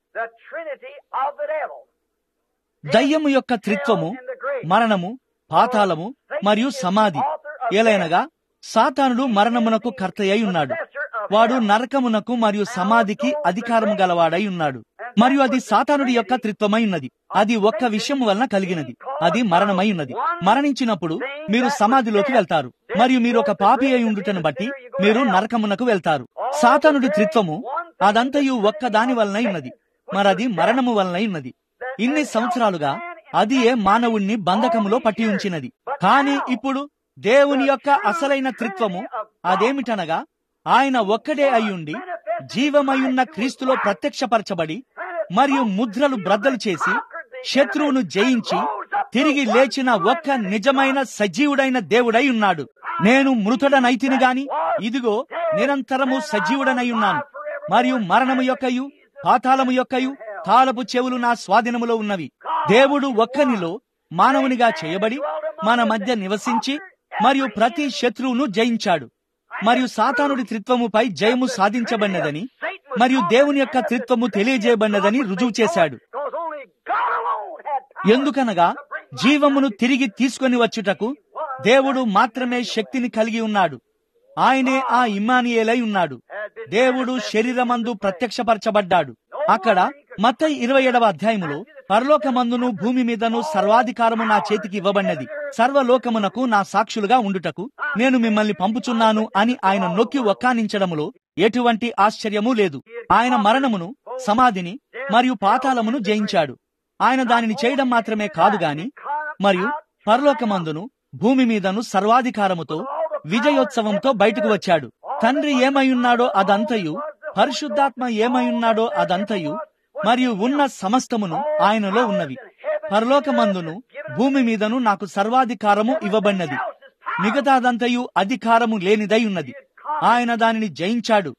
Speaker 1: దయ్యము యొక్క త్రిత్వము, మరణము, పాతాళము మరియు సమాధి. ఏలయనగా సాతానుడు మరణమునకు కర్తయ్య ఉన్నాడు. వాడు నరకమునకు మరియు సమాధికి అధికారము గలవాడై ఉన్నాడు. మరియు అది సాతానుడి యొక్క త్రిత్వమై ఉన్నది. అది ఒక్క విషయం వలన కలిగినది, అది మరణమై ఉన్నది. మరణించినప్పుడు మీరు సమాధిలోకి వెళ్తారు మరియు మీరు ఒక పాపి అయి ఉండుటను బట్టి మీరు నరకమునకు వెళ్తారు. సాతానుడి త్రిత్వము అదంతయు ఒక్క దాని వలనై ఉన్నది, మరది మరణము వలనై ఉన్నది. ఇన్ని సంవత్సరాలుగా అది మానవుణ్ణి బంధకములో పట్టి ఉంచినది. కానీ ఇప్పుడు దేవుని యొక్క అసలైన త్రిత్వము అదేమిటనగా ఆయన ఒక్కడే అయ్యుండి జీవమయున్న క్రీస్తులో ప్రత్యక్షపరచబడి మరియు ముద్రలు బ్రద్దలు చేసి శత్రువును జయించి తిరిగి లేచిన ఒక్క నిజమైన సజీవుడైన దేవుడై ఉన్నాడు. నేను మృతుడనైతిని గాని ఇదిగో నిరంతరము సజీవుడనై ఉన్నాను మరియు మరణము యొక్కయు పాతాళము యొక్కయు తాళపు చెవులు నా స్వాధీనములో ఉన్నవి. దేవుడు ఒక్కనిలో మానవునిగా చేయబడి మన మధ్య నివసించి మరియు ప్రతి శత్రువును జయించాడు. మరియు సాతానుడి త్రిత్వముపై జయము సాధించబడినదని మరియు దేవుని యొక్క త్రిత్వము తెలియజేయబడినదని రుజువు చేశాడు. ఎందుకనగా జీవమును తిరిగి తీసుకొని వచ్చుటకు దేవుడు మాత్రమే శక్తిని కలిగి ఉన్నాడు. ఆయనే ఆ ఇమ్మానుయేలై ఉన్నాడు. దేవుడు శరీరమందు ప్రత్యక్షపరచబడ్డాడు. అక్కడ మత్తయి 27వ అధ్యాయములో పరలోకమందును భూమి మీదను సర్వాధికారము నా చేతికి ఇవ్వబడినది, సర్వలోకమునకు నా సాక్షులుగా ఉండుటకు నేను మిమ్మల్ని పంపుచున్నాను అని ఆయన నొక్కి ఒక్కానించడములో ఎటువంటి ఆశ్చర్యము లేదు. ఆయన మరణమును, సమాధిని మరియు పాతాళమును జయించాడు. ఆయన దానిని చేయడం మాత్రమే కాదు గాని మరియు పరలోకమందును భూమి మీదను సర్వాధికారముతో విజయోత్సవంతో బయటకు వచ్చాడు. తండ్రి ఏమైయున్నాడో అదంతయు, పరిశుద్ధాత్మ ఏమైయున్నాడో అదంతయు మరియు ఉన్న సమస్తమును ఆయనలో ఉన్నవి. పరలోకమందును భూమి మీదను నాకు సర్వాధికారము ఇవ్వబడినది, మిగతాదంతయు అధికారము లేనిదై ఉన్నది. ఆయన దానిని జయించాడు.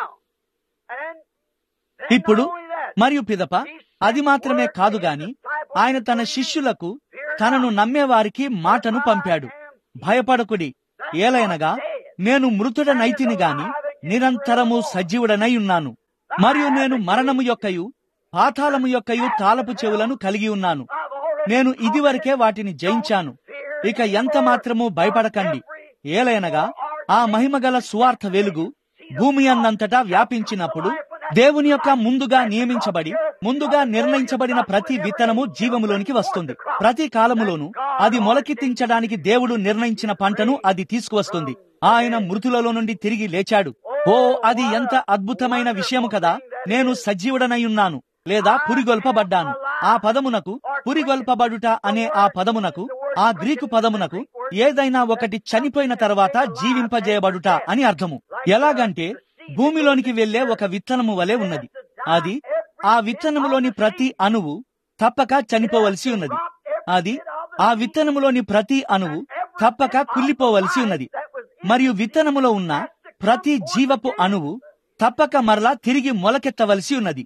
Speaker 1: ఇప్పుడు మరియు పిదప అది మాత్రమే కాదు గాని ఆయన తన శిష్యులకు తనను నమ్మేవారికి మాటను పంపాడు. భయపడకుడి, ఏలయనగా నేను మృతుడనైతిని గాని నిరంతరము సజీవుడనై ఉన్నాను మరియు నేను మరణము యొక్కయు పాతాళము యొక్కయు తాళపు చెవులను కలిగి ఉన్నాను. నేను ఇదివరకే వాటిని జయించాను. ఇక ఎంత మాత్రము భయపడకండి. ఏలయనగా ఆ మహిమగల సువార్త వెలుగు భూమి అన్నంతటా వ్యాపించినప్పుడు దేవుని యొక్క ముందుగా నియమించబడి ముందుగా నిర్ణయించబడిన ప్రతి విత్తనము జీవములోనికి వస్తుంది. ప్రతి కాలములోనూ అది మొలకెత్తించడానికి దేవుడు నిర్ణయించిన పంటను అది తీసుకువస్తుంది. ఆయన మృతులలో నుండి తిరిగి లేచాడు. ఓ, అది ఎంత అద్భుతమైన విషయము కదా! నేను సజీవుడనై ఉన్నాను లేదా పురిగొల్పబడ్డాను. ఆ పదమునకు, పురిగొల్పబడుట అనే ఆ పదమునకు, ఆ గ్రీకు పదమునకు ఏదైనా ఒకటి చనిపోయిన తర్వాత జీవింపజేయబడుట అని అర్థము. ఎలాగంటే భూమిలోనికి వెళ్లే ఒక విత్తనము వలె ఉన్నది. అది ఆ విత్తనములోని ప్రతి అణువు తప్పక చనిపోవలసి ఉన్నది. అది ఆ విత్తనములోని ప్రతి అణువు తప్పక కుళ్ళిపోవలసి ఉన్నది. మరియు విత్తనములో ఉన్న ప్రతి జీవపు అణువు తప్పక మరలా తిరిగి మొలకెత్తవలసి ఉన్నది.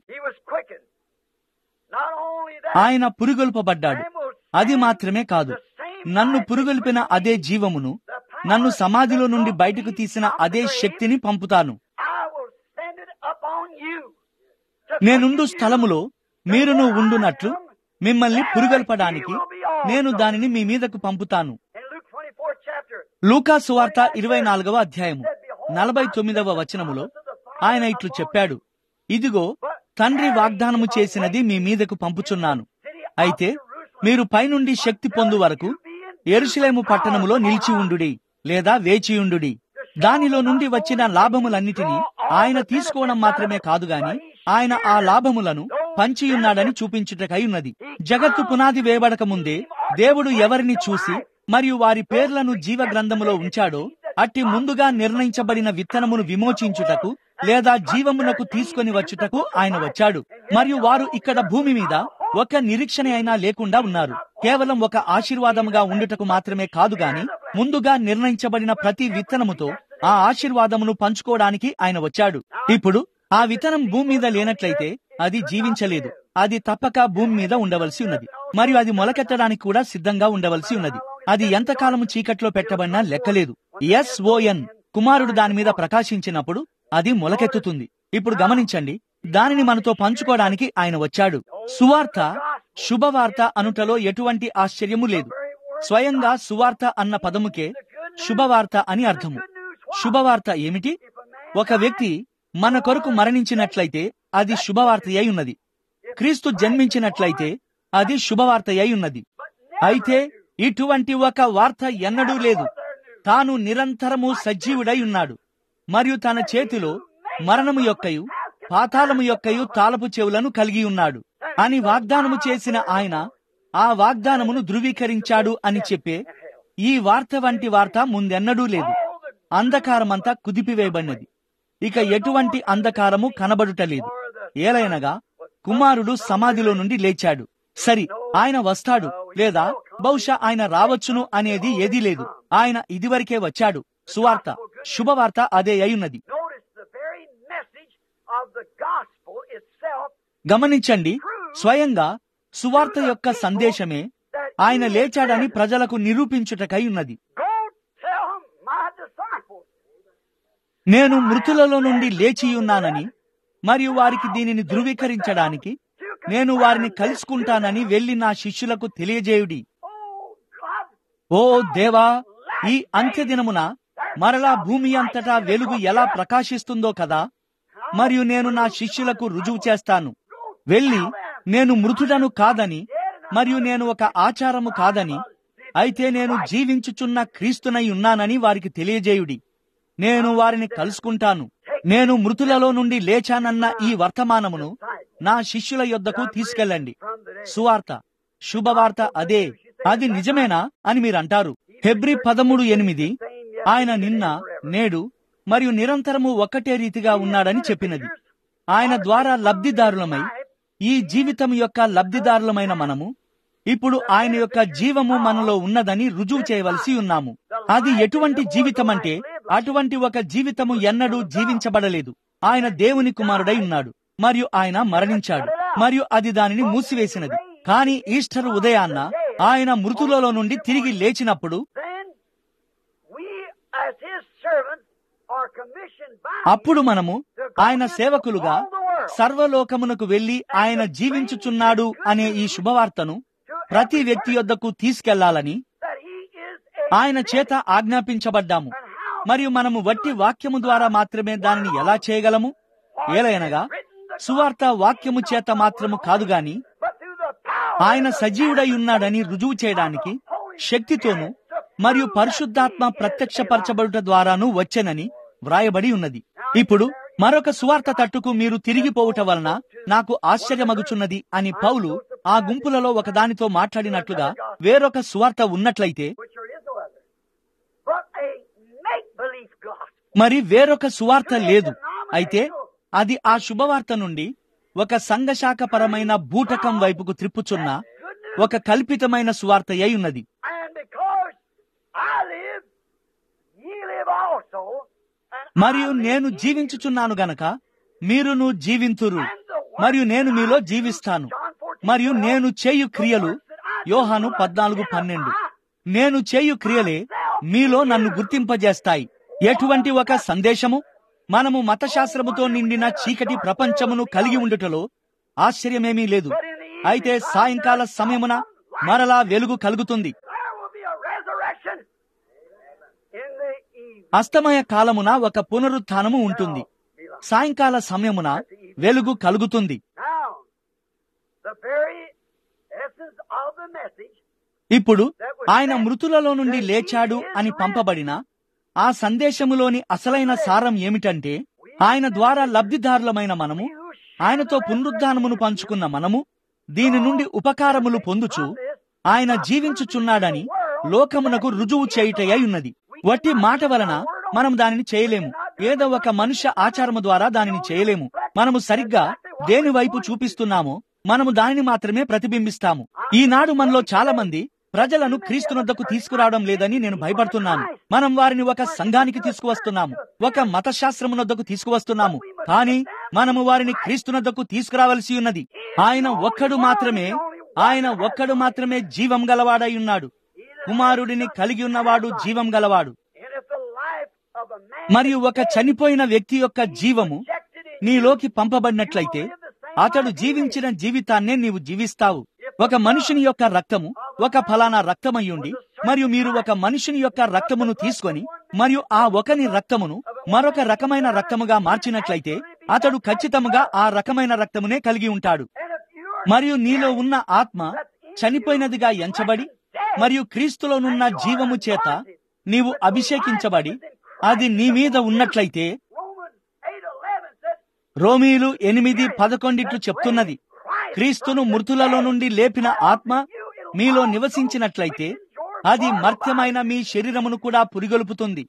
Speaker 1: ఆయన పురిగొల్పబడ్డాడు. అది మాత్రమే కాదు, నన్ను పురిగొల్పిన అదే జీవమును, నన్ను సమాధిలో నుండి బయటకు తీసిన అదే శక్తిని పంపుతాను. నేనుండు స్థలములో మీరును ఉండునట్లు మిమ్మల్ని పురిగొల్పడానికి నేను దానిని మీ మీదకు పంపుతాను. లూకా సువార్త 24వ అధ్యాయము 49వ వచనములో ఆయన ఇట్లు చెప్పాడు, ఇదిగో తండ్రి వాగ్దానము చేసినది మీ మీదకు పంపుచున్నాను. అయితే మీరు పైనుండి శక్తి పొందు వరకు యెరూషలేము పట్టణములో నిలిచి ఉండుడి లేదా వేచియుండుడి. దానిలో నుండి వచ్చిన లాభములన్నిటినీ ఆయన తీసుకోవడం మాత్రమే కాదు గాని ఆయన ఆ లాభములను పంచియున్నాడని చూపించుటకై ఉన్నది. జగత్తు పునాది వేయబడక ముందే దేవుడు ఎవరిని చూసి మరియు వారి పేర్లను జీవ గ్రంథములో ఉంచాడో అట్టి ముందుగా నిర్ణయించబడిన విత్తనమును విమోచించుటకు లేదా జీవమునకు తీసుకొని వచ్చుటకు ఆయన వచ్చాడు. మరియు వారు ఇక్కడ భూమి మీద ఒక నిరీక్షణ అయినా లేకుండా ఉన్నారు. కేవలం ఒక ఆశీర్వాదముగా ఉండుటకు మాత్రమే కాదు గాని ముందుగా నిర్ణయించబడిన ప్రతి విత్తనముతో ఆ ఆశీర్వాదమును పంచుకోవడానికి ఆయన వచ్చాడు. ఇప్పుడు ఆ విత్తనం భూమి మీద లేనట్లయితే అది జీవించలేదు. అది తప్పక భూమి మీద ఉండవలసి ఉన్నది. మరియు అది మొలకెత్తడానికి కూడా సిద్ధంగా ఉండవలసి ఉన్నది. అది ఎంతకాలము చీకట్లో పెట్టబడినా లెక్కలేదు. SON కుమారుడు దాని మీద ప్రకాశించినప్పుడు అది మొలకెత్తుతుంది. ఇప్పుడు గమనించండి, దానిని మనతో పంచుకోవడానికి ఆయన వచ్చాడు. సువార్త, శుభవార్త అనుటలో ఎటువంటి ఆశ్చర్యము లేదు. స్వయంగా సువార్త అన్న పదముకే శుభవార్త అని అర్థము. శుభవార్త ఏమిటి? ఒక వ్యక్తి మన కొరకు మరణించినట్లయితే అది శుభవార్త అయి ఉన్నది. క్రీస్తు జన్మించినట్లయితే అది శుభవార్త అయి ఉన్నది. అయితే ఇటువంటి ఒక వార్త ఎన్నడూ లేదు. తాను నిరంతరము సజీవుడై ఉన్నాడు మరియు తన చేతిలో మరణము యొక్కయు పాతాళము యొక్కయు తాళపు చెవులను కలిగి ఉన్నాడు అని వాగ్దానము చేసిన ఆయన ఆ వాగ్దానమును ధృవీకరించాడు అని చెప్పే ఈ వార్త వంటి వార్త ముందెన్నడూ లేదు. అంధకారమంతా కుదిపివేయబడినది. ఇక ఎటువంటి అంధకారము కనబడుటలేదు. ఏలైనగా కుమారుడు సమాధిలో నుండి లేచాడు. సరి, ఆయన వస్తాడు లేదా బహుశా ఆయన రావచ్చును అనేది ఏదీ లేదు. ఆయన ఇదివరకే వచ్చాడు. సువార్త, శుభవార్త అదే అయ్యున్నది. గమనించండి, స్వయంగా సువార్త యొక్క సందేశమే ఆయన లేచాడని ప్రజలకు నిరూపించుటకై ఉన్నది. నేను మృతులలో నుండి లేచియున్నానని మరియు వారికి దీనిని ధృవీకరించడానికి నేను వారిని కలుసుకుంటానని వెళ్లి నా శిష్యులకు తెలియజేయుడి. ఓ దేవా, ఈ అంత్యదినమున మరలా భూమి అంతటా వెలుగు ఎలా ప్రకాశిస్తుందో కదా. మరియు నేను నా శిష్యులకు రుజువు చేస్తాను. వెళ్లి నేను మృతుడను కాదని మరియు నేను ఒక ఆచారము కాదని, అయితే నేను జీవించుచున్న క్రీస్తునై ఉన్నానని వారికి తెలియజేయుడి. నేను వారిని కలుసుకుంటాను. నేను మృతులలో నుండి లేచానన్న ఈ వర్తమానమును నా శిష్యుల యొద్దకు తీసుకెళ్ళండి. సువార్త, శుభవార్త అదే. అది నిజమేనా అని మీరంటారు. హెబ్రీ 13:8 ఆయన నిన్న, నేడు మరియు నిరంతరము ఒక్కటే రీతిగా ఉన్నాడని చెప్పినది. ఆయన ద్వారా లబ్ధిదారులమై ఈ జీవితం యొక్క లబ్ధిదారులమైన మనము ఇప్పుడు ఆయన యొక్క జీవము మనలో ఉన్నదని రుజువు చేయవలసి ఉన్నాము. అది ఎటువంటి జీవితమంటే అటువంటి ఒక జీవితము ఎన్నడూ జీవించబడలేదు. ఆయన దేవుని కుమారుడై ఉన్నాడు మరియు ఆయన మరణించాడు మరియు అది దానిని మూసివేసినది. కానీ ఈస్టర్ ఉదయాన్న ఆయన మృతులలో నుండి తిరిగి లేచినప్పుడు అప్పుడు మనము ఆయన సేవకులుగా సర్వలోకమునకు వెళ్లి ఆయన జీవించుచున్నాడు అనే ఈ శుభవార్తను ప్రతి వ్యక్తి యొద్దకు తీసుకెళ్లాలని ఆయన చేత ఆజ్ఞాపించబడ్డాము. మరియు మనము వట్టి వాక్యము ద్వారా మాత్రమే దానిని ఎలా చేయగలము? ఏలయనగా సువార్త వాక్యము చేత మాత్రము కాదుగాని ఆయన సజీవుడై ఉన్నాడని రుజువు చేయడానికి శక్తితోనూ మరియు పరిశుద్ధాత్మ ప్రత్యక్షపరచబడుట ద్వారాను వచ్చెనని వ్రాయబడి ఉన్నది. ఇప్పుడు మరొక సువార్త తట్టుకు మీరు తిరిగిపోవుట వలన నాకు ఆశ్చర్యమగుచున్నది అని పౌలు ఆ గుంపులలో ఒకదానితో మాట్లాడినట్లుగా వేరొక సువార్త ఉన్నట్లయితే మరి వేరొక సువార్త లేదు. అయితే అది ఆ శుభవార్త నుండి ఒక సంఘశాఖపరమైన బూటకం వైపుకు త్రిప్పుచున్న ఒక కల్పితమైన సువార్త అయి ఉన్నది. మరియు నేను జీవించుచున్నాను గనక మీరును జీవింతురు, మరియు నేను మీలో జీవిస్తాను. మరియు నేను చేయు క్రియలు, యోహాను 14:12, నేను చేయు క్రియలే మీలో నన్ను గుర్తింపజేస్తాయి. ఎటువంటి ఒక సందేశము! మనము మతశాస్త్రముతో నిండిన చీకటి ప్రపంచమును కలిగి ఉండుటలో ఆశ్చర్యమేమీ లేదు. అయితే సాయంకాల సమయమున మరలా వెలుగు కలుగుతుంది. అస్తమయ కాలమున ఒక పునరుత్థానము ఉంటుంది. సాయంకాల సమయమున వెలుగు కలుగుతుంది. ఇప్పుడు ఆయన మృతులలో నుండి లేచాడు అని పంపబడిన ఆ సందేశములోని అసలైన సారం ఏమిటంటే, ఆయన ద్వారా లబ్ధిదారులమైన మనము, ఆయనతో పునరుద్ధానమును పంచుకున్న మనము దీని నుండి ఉపకారములు పొందుచు ఆయన జీవించుచున్నాడని లోకమునకు రుజువు చేయుటయై ఉన్నది. వట్టి మాట వలన మనం దానిని చేయలేము. ఏదో ఒక మనుష్య ఆచారము ద్వారా దానిని చేయలేము. మనము సరిగ్గా దేని వైపు చూపిస్తున్నామో మనము దానిని మాత్రమే ప్రతిబింబిస్తాము. ఈనాడు మనలో చాలా మంది ప్రజలను క్రీస్తునొద్దకు తీసుకురావడం లేదని నేను భయపడుతున్నాను. మనం వారిని ఒక సంఘానికి తీసుకువస్తున్నాము, ఒక మత శాస్త్రమునొద్దకు తీసుకువస్తున్నాము. కానీ మనము వారిని క్రీస్తునొద్దకు తీసుకురావలసి ఉన్నది. ఆయన ఒక్కడు మాత్రమే జీవం గలవాడై ఉన్నాడు. కుమారుడిని కలిగి ఉన్నవాడు జీవం గలవాడు. మరియు ఒక చనిపోయిన వ్యక్తి యొక్క జీవము నీలోకి పంపబడినట్లయితే అతడు జీవించిన జీవితాన్నే నీవు జీవిస్తావు. ఒక మనుషుని యొక్క రక్తము ఒక ఫలానా రక్తమయ్యుండి మరియు మీరు ఒక మనుషుని యొక్క రక్తమును తీసుకొని మరియు ఆ ఒకని రక్తమును మరొక రకమైన రక్తముగా మార్చినట్లయితే అతడు ఖచ్చితంగా ఆ రకమైన రక్తమునే కలిగి ఉంటాడు. మరియు నీలో ఉన్న ఆత్మ చనిపోయినదిగా ఎంచబడి మరియు క్రీస్తులోనున్న జీవము చేత నీవు అభిషేకించబడి అది నీ మీద ఉన్నట్లయితే రోమీలు 8:11 చెప్తున్నది, క్రీస్తును మృతులలో నుండి లేపిన ఆత్మ మీలో నివసించినట్లయితే అది మర్త్యమైన మీ శరీరమును కూడా పురిగొల్పుతుంది.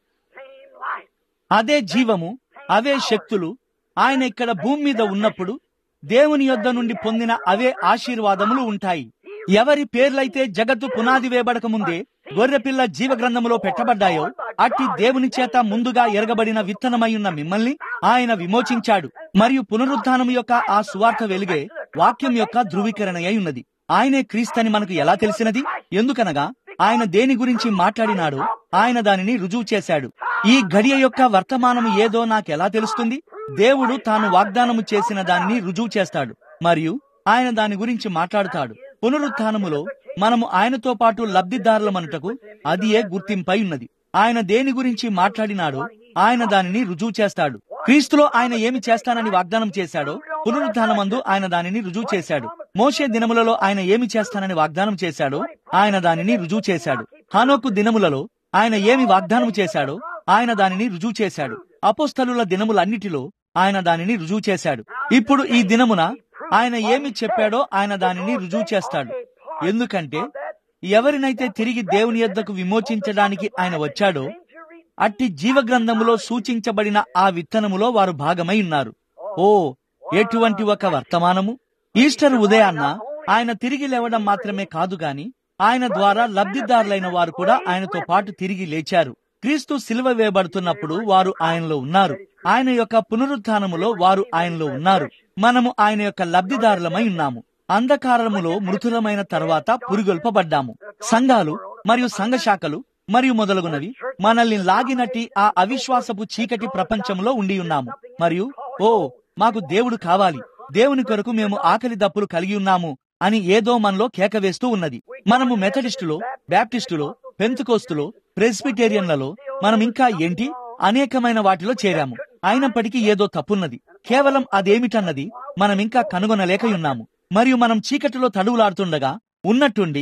Speaker 1: అదే జీవము, అవే శక్తులు ఆయన ఇక్కడ భూమి మీద ఉన్నప్పుడు దేవుని యొద్ద నుండి పొందిన అవే ఆశీర్వాదములు ఉంటాయి. ఎవరి పేర్లైతే జగత్తు పునాది వేయబడక ముందే గొర్రెపిల్ల జీవ గ్రంథములో పెట్టబడ్డాయో అట్టి దేవుని చేత ముందుగా ఎరగబడిన విత్తనమయ్యున్న మిమ్మల్ని ఆయన విమోచించాడు. మరియు పునరుత్థానము యొక్క ఆ సువార్త వెలుగే వాక్యం యొక్క ధృవీకరణ అయి ఉన్నది. ఆయనే క్రీస్తని మనకు ఎలా తెలిసినది? ఎందుకనగా ఆయన దేని గురించి మాట్లాడినాడో ఆయన దానిని రుజువు చేశాడు. ఈ గడియ యొక్క వర్తమానము ఏదో నాకెలా తెలుస్తుంది? దేవుడు తాను వాగ్దానము చేసిన దానిని రుజువు చేస్తాడు మరియు ఆయన దాని గురించి మాట్లాడుతాడు. పునరుత్థానములో మనము ఆయనతో పాటు లబ్ధిదారులమనుటకు అది ఏ గుర్తింపై ఉన్నది. ఆయన దేని గురించి మాట్లాడినాడో ఆయన దానిని రుజువు చేస్తాడు. క్రీస్తులో ఆయన ఏమి చేస్తానని వాగ్దానం చేశాడో పునరుత్థానమందు ఆయన దానిని రుజువు చేశాడు. మోషే దినములలో ఆయన ఏమి చేస్తానని వాగ్దానం చేశాడో ఆయన దానిని రుజువు చేశాడు. హనోకు దినములలో ఆయన ఏమి వాగ్దానం చేశాడో ఆయన దానిని రుజువు చేశాడు. అపోస్తలుల దినములన్నిటిలో ఆయన దానిని రుజువు చేశాడు. ఇప్పుడు ఈ దినమున ఆయన ఏమి చెప్పాడో ఆయన దానిని రుజువు చేస్తాడు. ఎందుకంటే ఎవరినైతే తిరిగి దేవుని యొద్దకు విమోచించడానికి ఆయన వచ్చాడో అట్టి జీవగ్రంథములో సూచించబడిన ఆ విత్తనములో వారు భాగమై ఉన్నారు. ఓ, ఎటువంటి ఒక వర్తమానము! ఈస్టర్ ఉదయాన్న ఆయన తిరిగి లేవడం మాత్రమే కాదు గాని ఆయన ద్వారా లబ్ధిదారులైన వారు కూడా ఆయనతో పాటు తిరిగి లేచారు. క్రీస్తు సిలువ వేయబడుతున్నప్పుడు వారు ఆయనలో ఉన్నారు. ఆయన యొక్క పునరుత్థానములో వారు ఆయనలో ఉన్నారు. మనము ఆయన యొక్క లబ్ధిదారులమై ఉన్నాము. అంధకారములో మృతులమైన తర్వాత పురిగొల్పబడ్డాము. సంఘాలు మరియు సంఘ శాఖలు మరియు మొదలగునవి మనల్ని లాగినట్టి ఆ అవిశ్వాసపు చీకటి ప్రపంచంలో ఉండి ఉన్నాము. మరియు మాకు దేవుడు కావాలి, దేవుని కొరకు మేము ఆకలి దప్పులు కలిగి ఉన్నాము అని ఏదో మనలో కేక వేస్తూ ఉన్నది. మనము మెథడిస్టులో, బ్యాప్టిస్టులో, పెంతెకోస్తులో, ప్రెస్బిటేరియన్లలో మనం ఇంకా ఏంటి అనేకమైన వాటిలో చేరాము. అయినప్పటికీ ఏదో తప్పున్నది. కేవలం అదేమిటన్నది మనమింకా కనుగొనలేకయున్నాము. మరియు మనం చీకటిలో తడువులాడుతుండగా ఉన్నట్టుండి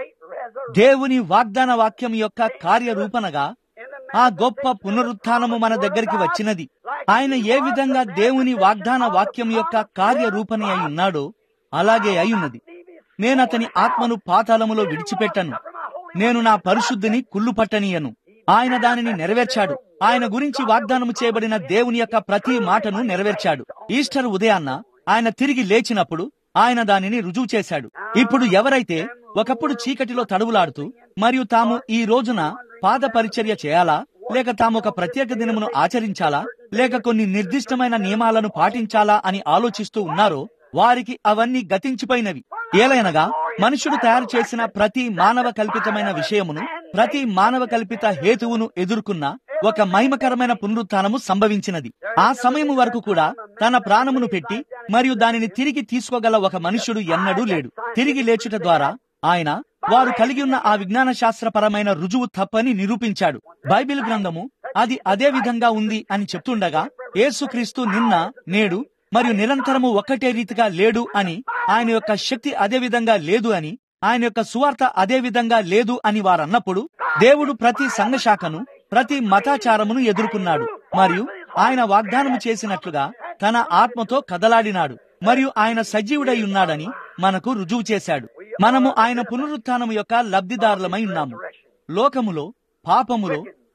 Speaker 1: దేవుని వాగ్దాన వాక్యం యొక్క కార్యరూపణగా ఆ గొప్ప పునరుత్థానము మన దగ్గరికి వచ్చినది. ఆయన ఏ విధంగా దేవుని వాగ్దాన వాక్యం యొక్క కార్యరూపణ అయి ఉన్నాడో అలాగే అయ్యున్నది. నేనతని ఆత్మను పాతాళములో విడిచిపెట్టను, నేను నా పరిశుద్ధిని కుళ్ళు పట్టనీయను. ఆయన దానిని నెరవేర్చాడు. ఆయన గురించి వాగ్దానము చేయబడిన దేవుని యొక్క ప్రతి మాటను నెరవేర్చాడు. ఈస్టర్ ఉదయాన్న ఆయన తిరిగి లేచినప్పుడు ఆయన దానిని రుజువు చేశాడు. ఇప్పుడు ఎవరైతే ఒకప్పుడు చీకటిలో తడువులాడుతూ మరియు తాము ఈ రోజున పాద పరిచర్య చేయాలా, లేక తాము ఒక ప్రత్యేక దినమును ఆచరించాలా, లేక కొన్ని నిర్దిష్టమైన నియమాలను పాటించాలా అని ఆలోచిస్తూ ఉన్నారో వారికి అవన్నీ గతించిపోయినవి. ఏలైనగా మనుషుడు తయారు చేసిన ప్రతి మానవ కల్పితమైన విషయమును, ప్రతి మానవ కల్పిత హేతువును ఎదుర్కొన్న ఒక మహిమకరమైన పునరుత్థానము సంభవించినది. ఆ సమయము వరకు కూడా తన ప్రాణమును పెట్టి మరియు దానిని తిరిగి తీసుకోగల ఒక మనుష్యుడు ఎన్నడూ లేడు. తిరిగి లేచుట ద్వారా ఆయన వారు కలిగి ఉన్న ఆ విజ్ఞాన శాస్త్రపరమైన రుజువు తప్పని నిరూపించాడు. బైబిల్ గ్రంథము అది అదే విధంగా ఉంది అని చెప్తుండగా యేసుక్రీస్తు నిన్న, నేడు మరియు నిరంతరము ఒక్కటే రీతిగా లేడు అని, ఆయన యొక్క శక్తి అదే విధంగా లేదు అని, ఆయన యొక్క సువార్త అదే విధంగా లేదు అని వారన్నప్పుడు దేవుడు ప్రతి సంఘ శాఖను, ప్రతి మతాచారమును ఎదుర్కొన్నాడు మరియు ఆయన వాగ్దానము చేసినట్లుగా తన ఆత్మతో కదలాడినాడు మరియు ఆయన సజీవుడై ఉన్నాడని మనకు రుజువు చేశాడు. మనము ఆయన పునరుత్థానము యొక్క లబ్ధిదారులమై ఉన్నాము. లోకములో, పాపములో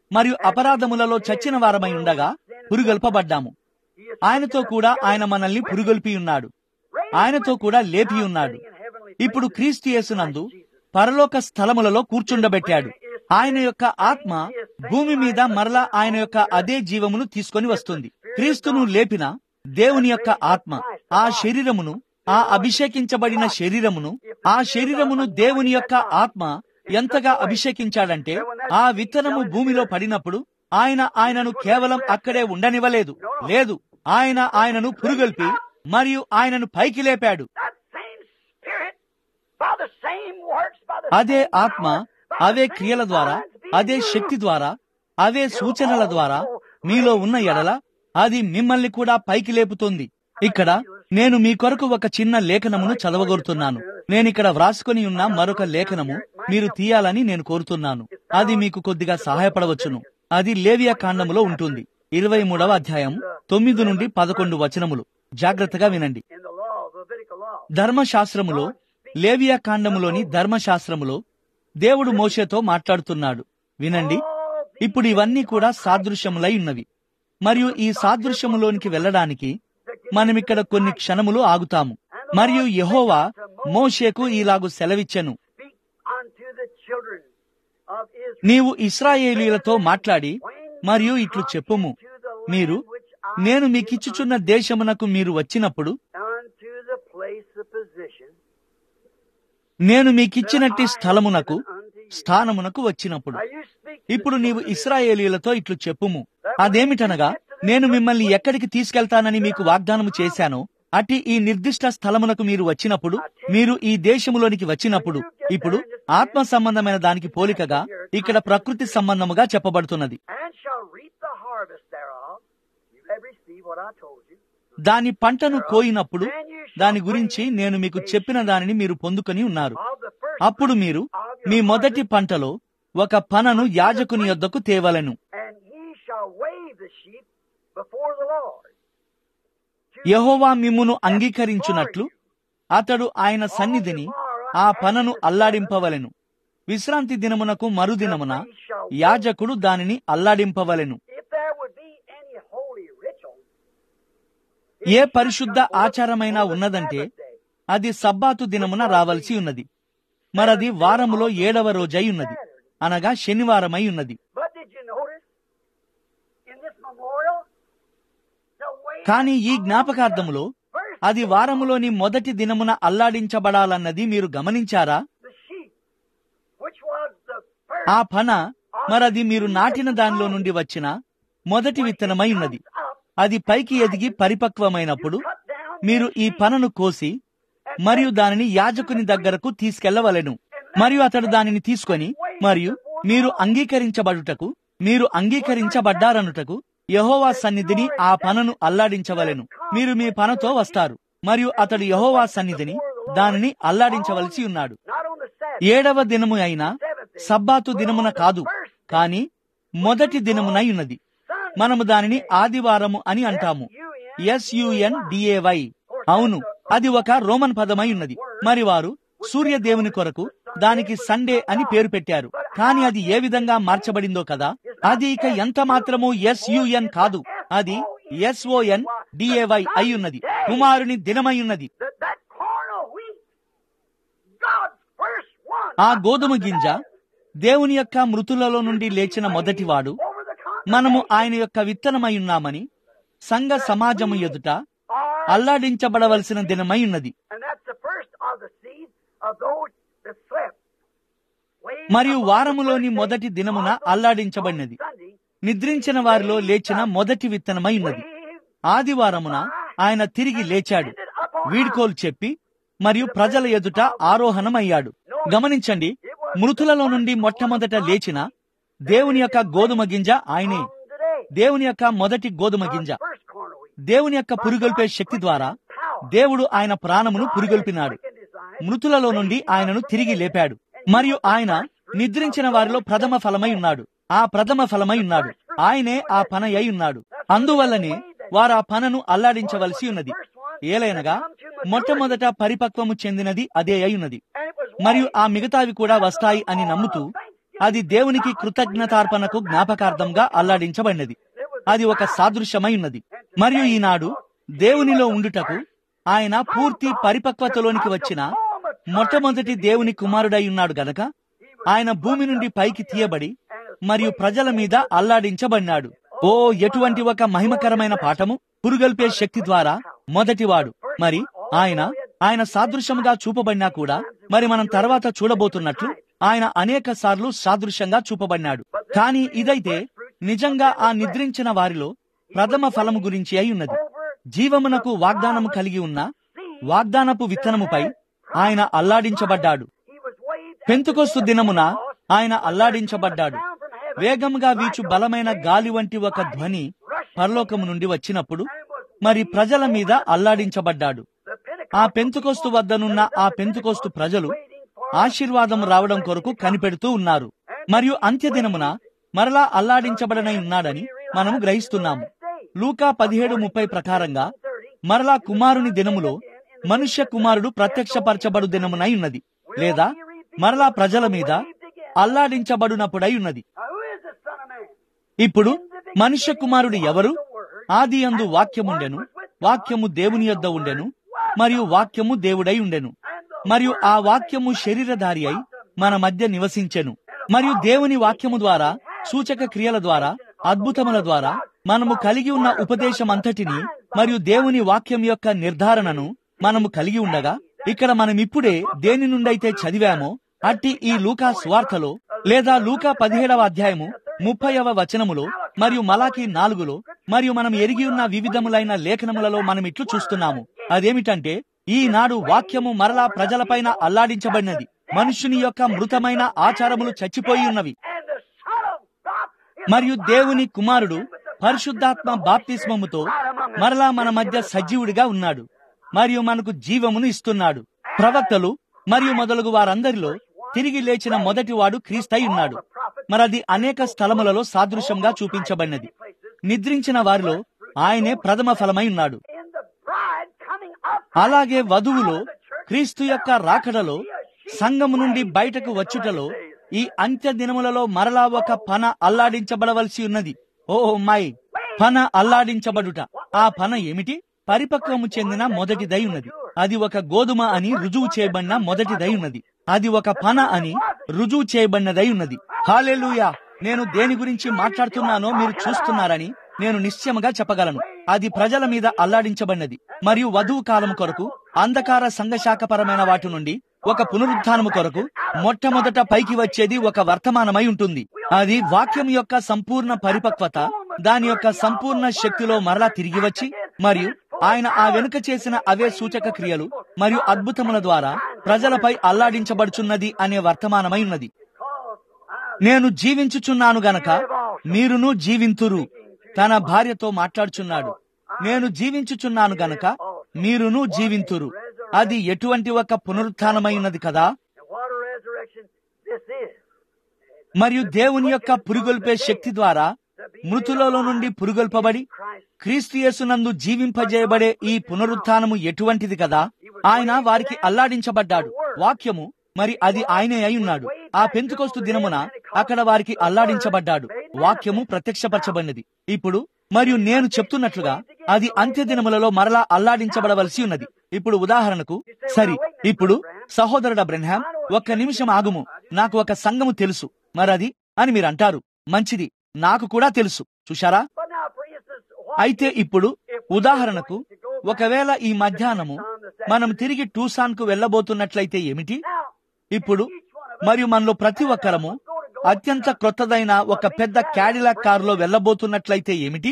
Speaker 1: మరియు అపరాధములలో చచ్చిన వారమై ఉండగా పురుగొల్పబడ్డాము. ఆయనతో కూడా ఆయన మనల్ని పురుగొల్పి ఉన్నాడు. ఆయనతో కూడా లేపి ఉన్నాడు. ఇప్పుడు క్రీస్తు యేసునందు పరలోక స్థలములలో కూర్చుండబెట్టాడు. ఆయన యొక్క ఆత్మ భూమి మీద మరలా ఆయన యొక్క అదే జీవమును తీసుకొని వస్తుంది. క్రీస్తును లేపిన దేవుని యొక్క ఆత్మ ఆ శరీరమును, ఆ అభిషేకించబడిన శరీరమును, ఆ శరీరమును దేవుని యొక్క ఆత్మ ఎంతగా అభిషేకించాడంటే ఆ విత్తనము భూమిలో పడినప్పుడు ఆయనను కేవలం అక్కడే ఉండనివ్వలేదు. లేదు, ఆయనను పురుగొల్పి మరియు ఆయనను పైకి లేపాడు. అదే ఆత్మ అవే క్రియల ద్వారా, అదే శక్తి ద్వారా, అవే సూచనల ద్వారా మీలో ఉన్న ఎడల అది మిమ్మల్ని కూడా పైకి లేపుతుంది. ఇక్కడ నేను మీ కొరకు ఒక చిన్న లేఖనమును చదవగోరుతున్నాను. నేనిక్కడ వ్రాసుకొని ఉన్న మరొక లేఖనము మీరు తీయాలని నేను కోరుతున్నాను. అది మీకు కొద్దిగా సహాయపడవచ్చును. అది లేవియా కాండములో ఉంటుంది. 23వ అధ్యాయం 9 నుండి 11 వచనములు. జాగ్రత్తగా వినండి. ధర్మశాస్త్రములో, లేవియా కాండములోని ధర్మశాస్త్రములో దేవుడు మోషేతో మాట్లాడుతున్నాడు. వినండి. ఇప్పుడు ఇవన్నీ కూడా సాదృశ్యములై ఉన్నవి. మరియు ఈ సాదృశ్యములోనికి వెళ్ళడానికి మనమిక్కడ కొన్ని క్షణములు ఆగుతాము. మరియు యెహోవా మోషేకు ఇలాగు సెలవిచ్చెను, నీవు ఇశ్రాయేలీయులతో మాట్లాడి మరియు ఇట్లు చెప్పుము, నేను మీకిచ్చుచున్న దేశమునకు మీరు వచ్చినప్పుడు, నేను మీకిచ్చినట్టి స్థానమునకు వచ్చినప్పుడు. ఇప్పుడు నీవు ఇశ్రాయేలీయులతో ఇట్లు చెప్పుము, అదేమిటనగా నేను మిమ్మల్ని ఎక్కడికి తీసుకెళ్తానని మీకు వాగ్దానము చేశానో అట్టి ఈ నిర్దిష్ట స్థలమునకు మీరు వచ్చినప్పుడు, మీరు ఈ దేశములోనికి వచ్చినప్పుడు, ఇప్పుడు ఆత్మ సంబంధమైన దానికి పోలికగా ఇక్కడ ప్రకృతి సంబంధముగా చెప్పబడుతున్నది. దాని పంటను కోయినప్పుడు దాని గురించి నేను మీకు చెప్పిన దానిని మీరు పొందుకొని ఉన్నారు. అప్పుడు మీరు మీ మొదటి పంటలో ఒక పనను యాజకుని యొద్దకు తేవలెను. యెహోవా మిమ్మును అంగీకరించున్నట్లు అతడు ఆయన సన్నిధిని ఆ పనను అల్లాడింపవలెను. విశ్రాంతి దినమునకు మరుదినమున యాజకుడు దానిని అల్లాడింపవలెను. ఏ పరిశుద్ధ ఆచారమైనా ఉన్నదంటే అది సబ్బాతు దినమున రావలసి ఉన్నది. మరది వారములో 7వ రోజై ఉన్నది, అనగా శనివారమై ఉన్నది. కాని ఈ జ్ఞాపకార్థములో అది వారములోని మొదటి దినమున అల్లాడించబడాలన్నది మీరు గమనించారా? ఆ పన మరది మీరు నాటిన దానిలో నుండి వచ్చిన మొదటి విత్తనమై ఉన్నది. అది పైకి ఎదిగి పరిపక్వమైనప్పుడు మీరు ఈ పనను కోసి మరియు దానిని యాజకుని దగ్గరకు తీసుకెళ్లవలెను. మరియు అతడు దానిని తీసుకొని మరియు మీరు అంగీకరించబడ్డారనుటకు యెహోవా సన్నిధిని ఆ పనను అల్లాడించవలెను. మీరు మీ పనతో వస్తారు మరియు అతడు యెహోవా సన్నిధిని దానిని అల్లాడించవలసి ఉన్నాడు. 7వ దినము అయినా సబ్బాతు దినమున కాదు, కాని మొదటి దినమునై ఉన్నది. మనము దానిని ఆదివారము అని అంటాము. SUNDAY. అవును, అది ఒక రోమన్ పదమై ఉన్నది. మరి వారు సూర్యదేవుని కొరకు దానికి సండే అని పేరు పెట్టారు. కాని అది ఏ విధంగా మార్చబడిందో కదా. అది ఇక ఎంత మాత్రము SUN కాదు, అది SONDAY అయి ఉన్నది. కుమారుని దినమై ఉన్నది. ఆ గోధుమ గింజ దేవుని యొక్క మృతులలో నుండి లేచిన మొదటివాడు. మనము ఆయన యొక్క విత్తనమై ఉన్నామని సంఘ సమాజము ఎదుట అల్లాడించబడవలసిన దినమై ఉన్నది. మరియు వారములోని మొదటి దినమున అల్లాడించబడినది నిద్రించిన వారిలో లేచిన మొదటి విత్తనమై ఉన్నది. ఆదివారమున ఆయన తిరిగి లేచాడు, వీడ్కోలు చెప్పి మరియు ప్రజల ఎదుట ఆరోహణమయ్యాడు. గమనించండి, మృతులలో నుండి మొట్టమొదట లేచిన దేవుని యొక్క గోధుమ గింజ ఆయనే. దేవుని యొక్క మొదటి గోధుమ గింజ. దేవుని యొక్క పురుగొల్పే శక్తి ద్వారా దేవుడు ఆయన ప్రాణమును పురుగొల్పినాడు. మృతులలో నుండి ఆయనను తిరిగి లేపాడు. మరియు ఆయన నిద్రించిన వారిలో ప్రథమ ఫలమై ఉన్నాడు. ఆ ప్రథమ ఫలమై ఉన్నాడు. ఆయనే ఆ పన అయి ఉన్నాడు. అందువల్లనే వారు ఆ పనను అల్లాడించవలసి ఉన్నది. ఏలైనగా మొట్టమొదట పరిపక్వము చెందినది అదే అయి ఉన్నది. మరియు ఆ మిగతావి కూడా వస్తాయి అని నమ్ముతూ అది దేవునికి కృతజ్ఞతార్పణకు జ్ఞాపకార్థంగా అల్లాడించబడినది. అది ఒక సాదృశ్యమై ఉన్నది. మరియు ఈనాడు దేవునిలో ఉండుటకు ఆయన పూర్తి పరిపక్వతలోనికి వచ్చిన మొట్టమొదటి దేవుని కుమారుడై ఉన్నాడు గనక ఆయన భూమి నుండి పైకి తీయబడి మరియు ప్రజల మీద అల్లాడించబడినాడు. ఓ, ఎటువంటి ఒక మహిమకరమైన పాఠము! పురుగొల్పే శక్తి ద్వారా మొదటివాడు. మరి ఆయన సాదృశ్యముగా చూపబడినా కూడా మరి మనం తర్వాత చూడబోతున్నట్లు ఆయన అనేక సార్లు సాదృశ్యంగా చూపబడినాడు. కానీ ఇదైతే నిజంగా ఆ నిద్రించిన వారిలో ప్రథమ ఫలము గురించి అయి ఉన్నది. జీవమునకు వాగ్దానము కలిగి ఉన్న వాగ్దానపు విత్తనముపై ఆయన అల్లాడించబడ్డాడు. పెంతెకొస్తు దినమున ఆయన అల్లాడించబడ్డాడు. వేగముగా వీచు బలమైన గాలి వంటి ఒక ధ్వని పరలోకము నుండి వచ్చినప్పుడు మరి ప్రజల మీద అల్లాడించబడ్డాడు. ఆ పెంతెకొస్తు వద్దనున్న ఆ పెంతెకొస్తు ప్రజలు ఆశీర్వాదం రావడం కొరకు కనిపెడుతూ ఉన్నారు. మరియు అంత్యదినమున మరలా అల్లాడించబడనై ఉన్నాడని మనము గ్రహిస్తున్నాము. లూకా 17:30 ప్రకారంగా మరలా కుమారుని దినములో మనుష్య కుమారుడు ప్రత్యక్షపరచబడు దినమునై ఉన్నది, లేదా మరలా ప్రజల మీద అల్లాడించబడినప్పుడై ఉన్నది. ఇప్పుడు మనుష్య కుమారుడు ఎవరు? ఆది యందు వాక్యముండెను, వాక్యము దేవుని యొద్ద ఉండెను, మరియు వాక్యము దేవుడై ఉండెను, మరియు ఆ వాక్యము శరీరధారి అయి మన మధ్య నివసించెను. మరియు దేవుని వాక్యము ద్వారా, సూచక క్రియల ద్వారా, అద్భుతముల ద్వారా మనము కలిగి ఉన్న ఉపదేశం అంతటిని మరియు దేవుని వాక్యం యొక్క నిర్ధారణను మనము కలిగి ఉండగా, ఇక్కడ మనమిప్పుడే దేని నుండైతే చదివామో అట్టి ఈ లూకా సువార్తలో లేదా లూకా 17వ అధ్యాయము 30వ వచనములో మరియు మలాకీ 4లో మరియు మనం ఎరిగి ఉన్న వివిధములైన లేఖనములలో మనం ఇట్లు చూస్తున్నాము. అదేమిటంటే ఈనాడు వాక్యము మరలా ప్రజలపైన అల్లాడించబడినది. మనుష్యుని యొక్క మృతమైన ఆచారములు చచ్చిపోయి ఉన్నవి మరియు దేవుని కుమారుడు పరిశుద్ధాత్మ బాప్తిస్మముతో మరలా మన మధ్య సజీవుడిగా ఉన్నాడు మరియు మనకు జీవమును ఇస్తున్నాడు. ప్రవక్తలు మరియు మొదలగు వారందరిలో తిరిగి లేచిన మొదటివాడు క్రీస్తై ఉన్నాడు. మరది అనేక స్థలములలో సాదృశ్యంగా చూపించబడినది. నిద్రించిన వారిలో ఆయనే ప్రథమ ఫలమై ఉన్నాడు. అలాగే వధువులో క్రీస్తు యొక్క రాకడలో సంఘము నుండి బయటకు వచ్చుటలో ఈ అంత్య దినములలో మరలా ఒక పన అల్లాడించబడవలసి ఉన్నది. ఓ మై, పన అల్లాడించబడుట. ఆ పన ఏమిటి? పరిపక్వము చెందిన మొదటిదై ఉన్నది. అది ఒక గోధుమ అని రుజువు చేయబడిన మొదటిదై ఉన్నది. అది ఒక పన అని రుజువు చేయబడినదై ఉన్నది. హల్లెలూయా! నేను దేని గురించి మాట్లాడుతున్నానో మీరు చూస్తున్నారని నేను నిశ్చయముగా చెప్పగలను. అది ప్రజల మీద అల్లాడించబడినది మరియు వధువు కాలము కొరకు అంధకార సంఘశాఖపరమైన వాటి నుండి ఒక పునరుద్ధానము కొరకు మొట్టమొదట పైకి వచ్చేది ఒక వర్తమానమై ఉంటుంది. అది వాక్యం యొక్క సంపూర్ణ పరిపక్వత, దాని యొక్క సంపూర్ణ శక్తిలో మరలా తిరిగి వచ్చి మరియు ఆయన ఆ వెనుక చేసిన అవే సూచక క్రియలు మరియు అద్భుతముల ద్వారా ప్రజలపై అల్లాడించబడుచున్నది అనే వర్తమానమై ఉన్నది. నేను జీవించుచున్నాను గనక మీరును జీవింతురు. తన భార్యతో మాట్లాడుచున్నాడు. నేను జీవించుచున్నాను గనక మీరును జీవింతురు. అది ఎటువంటి ఒక పునరుత్థానమై ఉన్నది కదా. మరియు దేవుని యొక్క పురుగొల్పే శక్తి ద్వారా మృతులలో నుండి పురుగొల్పబడి క్రీస్తు యేసునందు జీవింపజేయబడే ఈ పునరుత్థానము ఎటువంటిది కదా. ఆయన వారికి అల్లాడించబడ్డాడు. వాక్యము మరి అది ఆయనే అయి ఉన్నాడు. ఆ పెంతెకొస్తు దినమున అక్కడ వారికి అల్లాడించబడ్డాడు. వాక్యము ప్రత్యక్షపరచబడినది. ఇప్పుడు మరియు నేను చెప్తున్నట్లుగా అది అంత్య దినములలో మరలా అల్లాడించబడవలసి ఉన్నది. ఇప్పుడు ఉదాహరణకు, సరి, ఇప్పుడు సహోదరుడా బ్రెన్హాం, ఒక్క నిమిషం ఆగుము, నాకు ఒక సంఘము తెలుసు మరది అని మీరు అంటారు. మంచిది, నాకు కూడా తెలుసు. చూశారా? అయితే ఇప్పుడు ఉదాహరణకు, ఒకవేళ ఈ మధ్యాహ్నము మనం తిరిగి టూసాన్ కు వెళ్ళబోతున్నట్లయితే ఏమిటి? ఇప్పుడు మరియు మనలో ప్రతి ఒక్కరము అత్యంత క్రొత్తదైన ఒక పెద్ద క్యాడిలాక్ కారులో వెళ్ళబోతున్నట్లయితే ఏమిటి?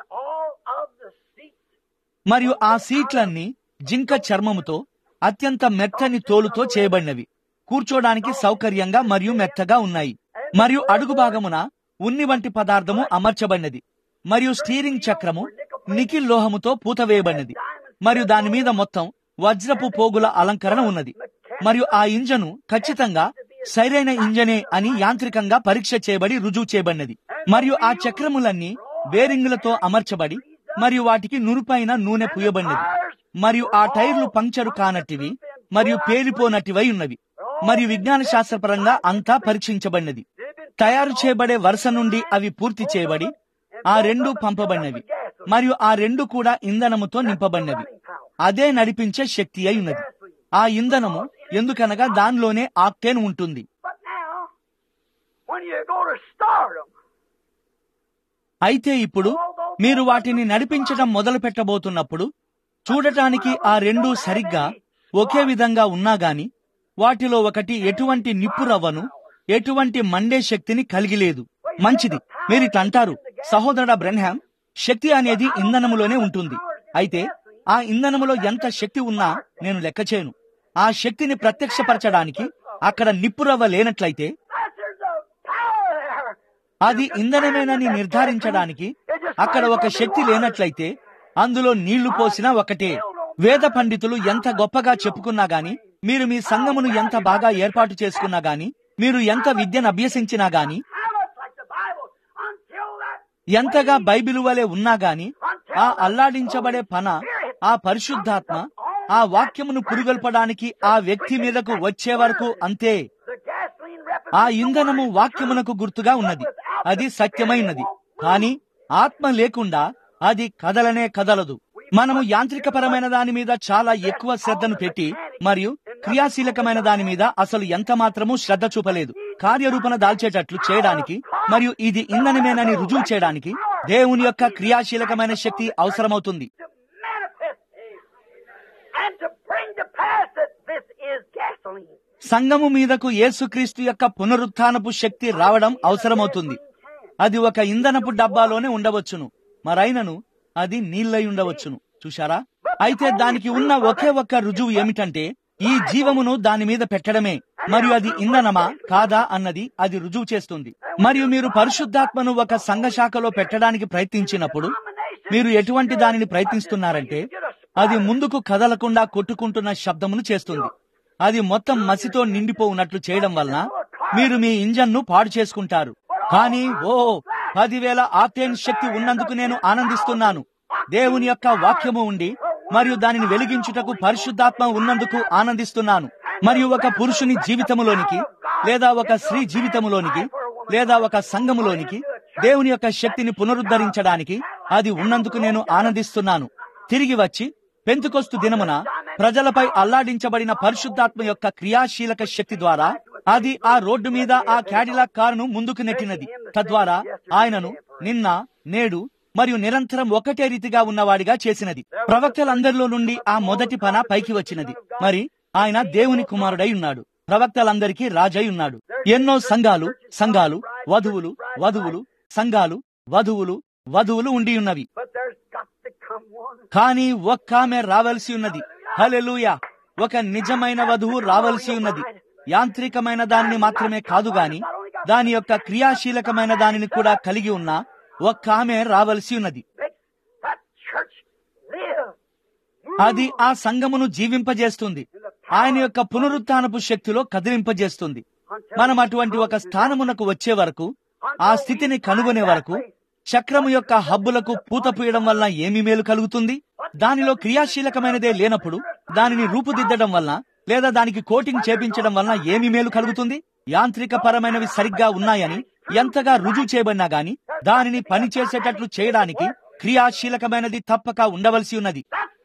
Speaker 1: మరియు ఆ సీట్లన్నీ జింక చర్మముతో అత్యంత మెత్తని తోలుతో చేయబడినవి. కూర్చోడానికి సౌకర్యంగా మరియు మెత్తగా ఉన్నాయి. మరియు అడుగు భాగమున ఉన్ని వంటి పదార్థము అమర్చబడినది. మరియు స్టీరింగ్ చక్రము నికిల్ లోహముతో పూత వేయబడినది. మరియు దాని మీద మొత్తం వజ్రపు పోగుల అలంకరణ ఉన్నది. మరియు ఆ ఇంజను ఖచ్చితంగా సరైన ఇంజనే అని యాంత్రికంగా పరీక్ష చేయబడి రుజువు చేయబడినది. మరియు ఆ చక్రములన్నీ బేరింగులతో అమర్చబడి మరియు వాటికి నురుపైన నూనె పూయబడినది. మరియు ఆ టైర్లు పంక్చరు కానట్టివి మరియు పేలిపోనట్టివై ఉన్నవి. మరియు విజ్ఞాన శాస్త్రపరంగా అంతా పరీక్షించబడినది. తయారు చేయబడే వరుస నుండి అవి పూర్తి చేయబడి ఆ రెండు పంపబడినవి మరియు ఆ రెండు కూడా ఇంధనముతో నింపబడినవి. అదే నడిపించే శక్తి అయి ఉన్నది. ఆ ఇంధనము ఎందుకనగా దానిలోనే ఆక్టేన్ ఉంటుంది. అయితే ఇప్పుడు మీరు వాటిని నడిపించడం మొదలు పెట్టబోతున్నప్పుడు చూడటానికి ఆ రెండూ సరిగ్గా ఒకే విధంగా ఉన్నా గాని వాటిలో ఒకటి ఎటువంటి నిప్పు రవ్వను, ఎటువంటి మండే శక్తిని కలిగి లేదు. మంచిది, మీరిట్లంటారు, సహోదరుడా బ్రెన్హామ్, శక్తి అనేది ఇంధనములోనే ఉంటుంది. అయితే ఆ ఇంధనములో ఎంత శక్తి ఉన్నా నేను లెక్క చేయను. ఆ శక్తిని ప్రత్యక్షపరచడానికి అక్కడ నిప్పురవ్వ లేనట్లయితే, అది ఇంధనమేనని నిర్ధారించడానికి అక్కడ ఒక శక్తి లేనట్లయితే, అందులో నీళ్లు పోసినా ఒకటే. వేద పండితులు ఎంత గొప్పగా చెప్పుకున్నా గాని, మీరు మీ సంఘమును ఎంత బాగా ఏర్పాటు చేసుకున్నా గాని, మీరు ఎంత విద్యను అభ్యసించినా గాని, ఎంతగా బైబిలు వలె ఉన్నా గాని, ఆ అల్లాడించబడే పన, ఆ పరిశుద్ధాత్మ ఆ వాక్యమును పురుగొల్పడానికి ఆ వ్యక్తి మీదకు వచ్చే వరకు అంతే. ఆ ఇంధనము వాక్యమునకు గుర్తుగా ఉన్నది, అది సత్యమైనది. కాని ఆత్మ లేకుండా అది కదలనే కదలదు. మనము యాంత్రికపరమైన దాని మీద చాలా ఎక్కువ శ్రద్ధను పెట్టి మరియు క్రియాశీలకమైన దాని మీద అసలు ఎంత మాత్రమూ శ్రద్ధ చూపలేదు. కార్యరూపణ దాల్చేటట్లు చేయడానికి మరియు ఇది ఇంధనమేనని రుజువు చేయడానికి దేవుని యొక్క క్రియాశీలకమైన శక్తి అవసరమవుతుంది. సంఘము మీదకు యేసుక్రీస్తు యొక్క పునరుత్థానపు శక్తి రావడం అవసరమవుతుంది. అది ఒక ఇంధనపు డబ్బాలోనే ఉండవచ్చును, మరైనను అది నీళ్ళై ఉండవచ్చును. చూశారా? అయితే దానికి ఉన్న ఒకే ఒక్క రుజువు ఏమిటంటే ఈ జీవమును దాని మీద పెట్టడమే. మరియు అది ఇంధనమా కాదా అన్నది అది రుజువు చేస్తుంది. మరియు మీరు పరిశుద్ధాత్మను ఒక సంఘ శాఖలో పెట్టడానికి ప్రయత్నించినప్పుడు మీరు ఎటువంటి దానిని ప్రయత్నిస్తున్నారంటే, అది ముందుకు కదలకుండా కొట్టుకుంటున్న శబ్దమును చేస్తుంది. అది మొత్తం మసితో నిండిపోవునట్లు చేయడం వలన మీరు మీ ఇంజన్ను పాడు చేసుకుంటారు. కానీ 10,000 ఆక్టేన్ శక్తి ఉన్నందుకు నేను ఆనందిస్తున్నాను. దేవుని యొక్క వాక్యము ఉండి మరియు దానిని వెలిగించుటకు పరిశుద్ధాత్మ ఉన్నందుకు ఆనందిస్తున్నాను. మరియు ఒక పురుషుని జీవితములోనికి లేదా ఒక స్త్రీ జీవితములోనికి లేదా ఒక సంఘములోనికి దేవుని యొక్క శక్తిని పునరుద్ధరించడానికి అది ఉన్నందుకు నేను ఆనందిస్తున్నాను. తిరిగి వచ్చి పెంతెకొస్తు దినమున ప్రజలపై అల్లాడించబడిన పరిశుద్ధాత్మ యొక్క క్రియాశీలక శక్తి ద్వారా అది ఆ రోడ్డు మీద ఆ క్యాడిలాక్ కారును ముందుకు నెట్టినది. తద్వారా ఆయనను నిన్న, నేడు మరియు నిరంతరం ఒకటే రీతిగా ఉన్నవాడిగా చేసినది. ప్రవక్తలందరిలో నుండి ఆ మొదటి పన పైకి వచ్చినది. మరి ఆయన దేవుని కుమారుడై ఉన్నాడు, ప్రవక్తలందరికీ రాజై ఉన్నాడు. ఎన్నో సంఘాలు వధువులు ఉండి ఉన్నవి. కానీ ఒక్కామె రావలసి ఉన్నది. హల్లెలూయా! ఒక నిజమైన వధువు రావలసి ఉన్నది. యాంత్రికమైన దానిని మాత్రమే కాదు గాని దాని యొక్క క్రియాశీలకమైన దానిని కూడా కలిగి ఉన్న ఒక్క ఆమె రావలసి ఉన్నది. అది ఆ సంఘమును జీవింపజేస్తుంది, ఆయన యొక్క పునరుత్థానపు శక్తిలో కదిలింపజేస్తుంది. మనం అటువంటి ఒక స్థానమునకు వచ్చే వరకు, ఆ స్థితిని కనుగొనే వరకు చక్రము యొక్క హబ్బులకు పూత పూయడం వల్ల ఏమి మేలు కలుగుతుంది? దానిలో క్రియాశీలకమైనదే లేనప్పుడు దానిని రూపుదిద్దడం వల్ల లేదా దానికి కోటింగ్ చేపించడం వల్ల ఏమి మేలు కలుగుతుంది? యాంత్రిక పరమైనవి సరిగ్గా ఉన్నాయని ఎంతగా రుజువు చేయబడినా గాని దానిని పనిచేసేటట్లు చేయడానికి క్రియాశీలకమైనది తప్పక ఉండవలసి ఉన్నది.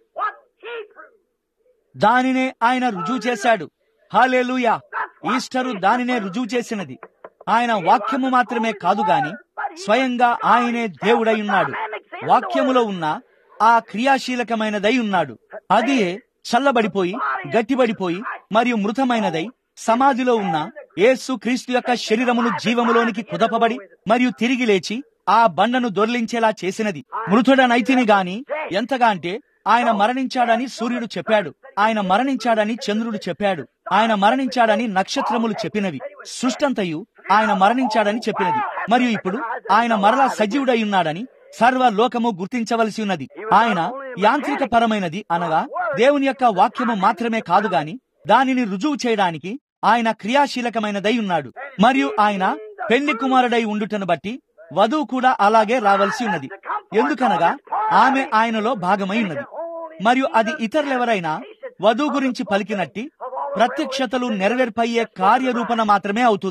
Speaker 1: దానినే ఆయన రుజువు చేశాడు. హల్లెలూయా! ఈస్టరు దానినే రుజువు చేసినది. ఆయన వాక్యము మాత్రమే కాదు గాని స్వయంగా ఆయనే దేవుడై ఉన్నాడు. వాక్యములో ఉన్న ఆ క్రియాశీలకమైనదై ఉన్నాడు. అది చల్లబడిపోయి, గట్టిబడిపోయి మరియు మృతమైనదై సమాధిలో ఉన్న యేసు క్రీస్తు యొక్క శరీరమును జీవములోనికి కుదపబడి మరియు తిరిగి లేచి ఆ బండను దొర్లించేలా చేసినది. మృతుడనైతిని గాని ఎంతగా అంటే ఆయన మరణించాడని సూర్యుడు చెప్పాడు, ఆయన మరణించాడని చంద్రుడు చెప్పాడు, ఆయన మరణించాడని నక్షత్రములు చెప్పినవి, సృష్టంతయు ఆయన మరణించాడని చెప్పినది. మరియు ఇప్పుడు ఆయన మరలా సజీవుడై ఉన్నాడని సర్వలోకము గుర్తించవలసి ఉన్నది. ఆయన యాంత్రిక పరమైనది అనగా దేవుని యొక్క వాక్యము మాత్రమే కాదు గాని దానిని రుజువు చేయడానికి ఆయన క్రియాశీలకమైనదై ఉన్నాడు. మరియు ఆయన పెళ్లి కుమారుడై ఉండుటను బట్టి వధువు కూడా అలాగే రావలసి ఉన్నది. ఎందుకనగా ఆమె ఆయనలో భాగమై ఉన్నది. మరియు అది ఇతరులెవరైనా వధువు గురించి పలికినట్టి ప్రత్యక్షతలు నెరవేర్పయ్యే కార్యరూపణ మాత్రమే అవుతుంది.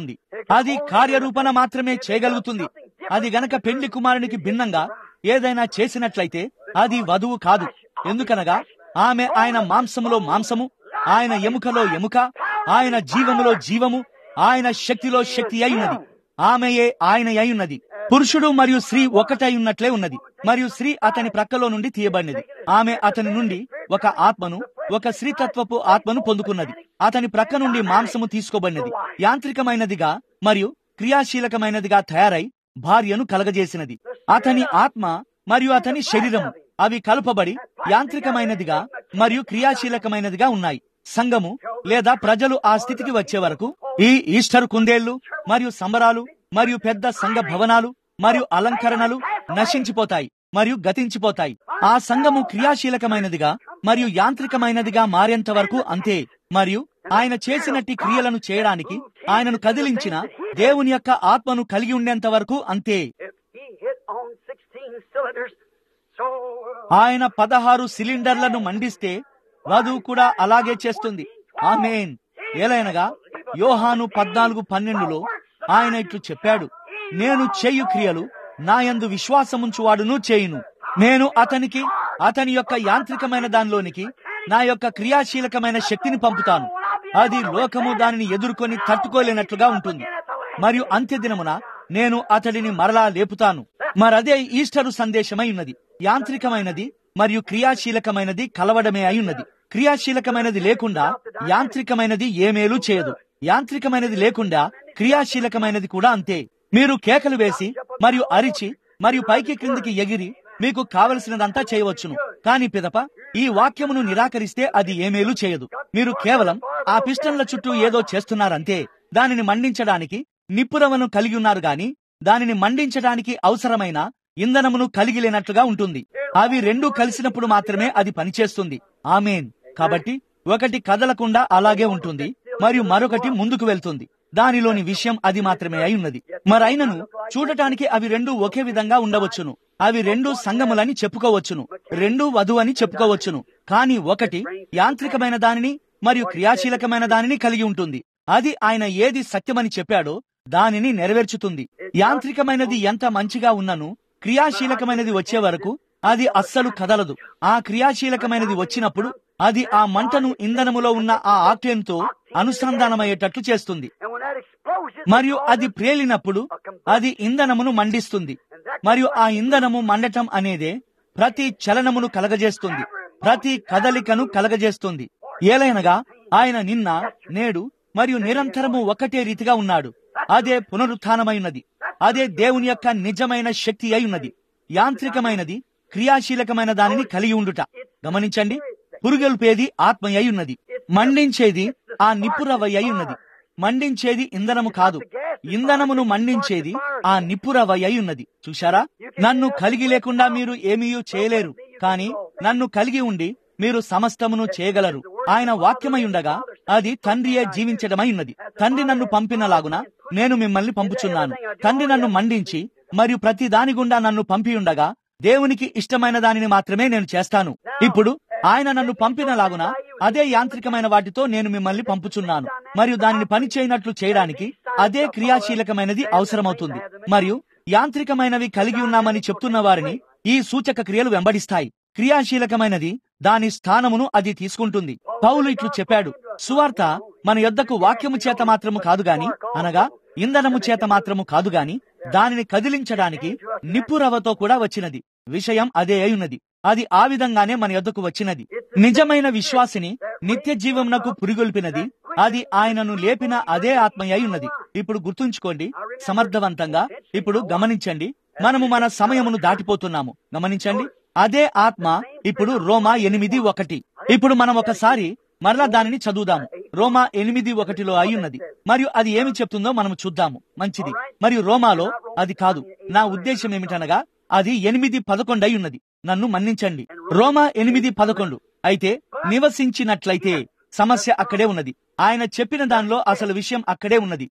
Speaker 1: అది కార్యరూపణ మాత్రమే చేయగలుగుతుంది. అది గనక పెండ్లి కుమారునికి భిన్నంగా ఏదైనా చేసినట్లయితే అది వధువు కాదు. ఎందుకనగా ఆమె ఆయన మాంసములో మాంసము, ఆయన ఎముకలో ఎముక, ఆయన జీవములో జీవము, ఆయన శక్తిలో శక్తి అయినది. ఆమెయే ఆయన అయ్యున్నది. పురుషుడు మరియు స్త్రీ ఒకటై ఉన్నట్లే ఉన్నది. మరియు స్త్రీ అతని ప్రక్కలో నుండి తీయబడినది. ఆమె అతని నుండి ఒక ఆత్మను, ఒక స్త్రీతత్వపు ఆత్మను పొందుకున్నది. అతని ప్రక్క నుండి మాంసము తీసుకోబడినది. యాంత్రికమైనదిగా మరియు క్రియాశీలకమైనదిగా తయారై భార్యను కలగజేసినది. అతని ఆత్మ మరియు అతని శరీరము అవి కలుపబడి యాంత్రికమైనదిగా మరియు క్రియాశీలకమైనదిగా ఉన్నాయి. సంఘము లేదా ప్రజలు ఆ స్థితికి వచ్చే వరకు ఈ ఈస్టర్ కుందేళ్లు మరియు సంబరాలు మరియు పెద్ద సంఘ భవనాలు మరియు అలంకరణలు నశించిపోతాయి మరియు గతించిపోతాయి. ఆ సంఘము క్రియాశీలకమైనదిగా మరియు యాంత్రికమైనదిగా మారేంత వరకు అంతే. మరియు ఆయన చేసినట్టి క్రియలను చేయడానికి ఆయనను కదిలించిన దేవుని యొక్క ఆత్మను కలిగి ఉండేంత వరకు అంతే. ఆయన 16 సిలిండర్లను మండిస్తే వధువు కూడా అలాగే చేస్తుంది. ఆమేన్. ఏలైనగా యోహాను 14:12లో ఆయన ఇట్లు చెప్పాడు, నేను చేయు క్రియలు నాయందు విశ్వాసముంచువాడును చేయును. నేను అతనికి అతని యొక్క యాంత్రికమైన దానిలోనికి నా యొక్క క్రియాశీలకమైన శక్తిని పంపుతాను. అది లోకము దానిని ఎదుర్కొని తట్టుకోలేనట్లుగా ఉంటుంది. మరియు అంత్యదినమున నేను అతడిని మరలా లేపుతాను. మరదే ఈస్టరు సందేశమై ఉన్నది. యాంత్రికమైనది మరియు క్రియాశీలకమైనది కలవడమే అయి ఉన్నది. క్రియాశీలకమైనది లేకుండా యాంత్రికమైనది ఏ మేలు చేయదు. యాంత్రికమైనది లేకుండా క్రియాశీలకమైనది కూడా అంతే. మీరు కేకలు వేసి మరియు అరిచి మరియు పైకి క్రిందికి ఎగిరి మీకు కావలసినదంతా చేయవచ్చును. కాని పిదప ఈ వాక్యమును నిరాకరిస్తే అది ఏ మేలు చేయదు. మీరు కేవలం ఆ పిస్టన్ల చుట్టూ ఏదో చేస్తున్నారంతే. దానిని మండించడానికి నిప్పురవను కలిగి ఉన్నారు గాని దానిని మండించడానికి అవసరమైన ఇంధనమును కలిగి లేనట్లుగా ఉంటుంది. అవి రెండూ కలిసినప్పుడు మాత్రమే అది పనిచేస్తుంది. ఆమేన్. కాబట్టి ఒకటి కదలకుండా అలాగే ఉంటుంది మరియు మరొకటి ముందుకు వెళ్తుంది. దానిలోని విషయం అది మాత్రమే అయి ఉన్నది. మరైనను చూడటానికి అవి రెండూ ఒకే విధంగా ఉండవచ్చును. అవి రెండూ సంగములని చెప్పుకోవచ్చును, రెండూ వధువు అని చెప్పుకోవచ్చును. కానీ ఒకటి యాంత్రికమైన దానిని మరియు క్రియాశీలకమైన దానిని కలిగి ఉంటుంది. అది ఆయన ఏది సత్యమని చెప్పాడో దానిని నెరవేర్చుతుంది. యాంత్రికమైనది ఎంత మంచిగా ఉన్నను క్రియాశీలకమైనది వచ్చే వరకు అది అస్సలు కదలదు. ఆ క్రియాశీలకమైనది వచ్చినప్పుడు అది ఆ మంటను ఇంధనములో ఉన్న ఆ ఆక్టేన్తో అనుసంధానమయ్యేటట్లు చేస్తుంది. మరియు అది ప్రేలినప్పుడు అది ఇంధనమును మండిస్తుంది. మరియు ఆ ఇంధనము మండటం అనేదే ప్రతి చలనమును కలగజేస్తుంది, ప్రతి కదలికను కలగజేస్తుంది. ఏలైనగా ఆయన నిన్న, నేడు మరియు నిరంతరము ఒకటే రీతిగా ఉన్నాడు. అదే పునరుత్థానమైనది. అదే దేవుని యొక్క నిజమైన శక్తి అయి ఉన్నది. యాంత్రికమైనది క్రియాశీలకమైన దానిని కలిగి ఉండుట. గమనించండి, పురుగొల్పేది ఆత్మ అయి ఉన్నది. మండించేది ఆ నిప్పురవ్వ అయి ఉన్నది. మండించేది ఇంధనము కాదు, ఇంధనమును మండించేది ఆ నిప్పురవ్వ అయి ఉన్నది. చూశారా? నన్ను కలిగి లేకుండా మీరు ఏమీ చేయలేరు, కానీ నన్ను కలిగి ఉండి మీరు సమస్తమును చేయగలరు. ఆయన వాక్యమై ఉండగా అది తండ్రియే జీవించడమై ఉన్నది. తండ్రి నన్ను పంపినలాగున నేను మిమ్మల్ని పంపుచున్నాను. తండ్రి నన్ను మండించి మరియు ప్రతి దాని గుండా నన్ను పంపి ఉండగా దేవునికి ఇష్టమైన దానిని మాత్రమే నేను చేస్తాను. ఇప్పుడు ఆయన నన్ను పంపినలాగున అదే యాంత్రికమైన వాటితో నేను మిమ్మల్ని పంపుచున్నాను. మరియు దానిని పని చేయనట్లు చేయడానికి అదే క్రియాశీలకమైనది అవసరమవుతుంది. మరియు యాంత్రికమైనవి కలిగి ఉన్నామని చెప్తున్న వారిని ఈ సూచక క్రియలు వెంబడిస్తాయి. క్రియాశీలకమైనది దాని స్థానమును అది తీసుకుంటుంది. పౌలు ఇట్లు చెప్పాడు, సువార్త మన యొద్దకు వాక్యము చేత మాత్రము కాదు గాని, అనగా ఇంధనము చేత మాత్రము కాదు గాని, దానిని కదిలించడానికి నిప్పురవ్వతో కూడా వచ్చినది. విషయం అదే అయ్యున్నది. అది ఆ విధంగానే మన యొద్దకు వచ్చినది. నిజమైన విశ్వాసిని నిత్య జీవమునకు పురిగొల్పినది అది ఆయనను లేపిన అదే ఆత్మ అయ్యున్నది. ఇప్పుడు గుర్తుంచుకోండి సమర్థవంతంగా. ఇప్పుడు గమనించండి, మనము మన సమయమును దాటిపోతున్నాము. గమనించండి, అదే ఆత్మ ఇప్పుడు రోమా 8:1. ఇప్పుడు మనం ఒకసారి మరలా దానిని చదువుదాము. రోమా 8:1 అయ్యున్నది. మరియు అది ఏమి చెప్తుందో మనము చూద్దాము. మంచిది. మరియు రోమాలో అది కాదు. నా ఉద్దేశం ఏమిటనగా అది 8:11 అయ్యున్నది. నన్ను మన్నించండి. రోమా 8:11 అయితే నివసించినట్లయితే సమస్య అక్కడే ఉన్నది. ఆయన చెప్పిన దానిలో అసలు విషయం అక్కడే ఉన్నది.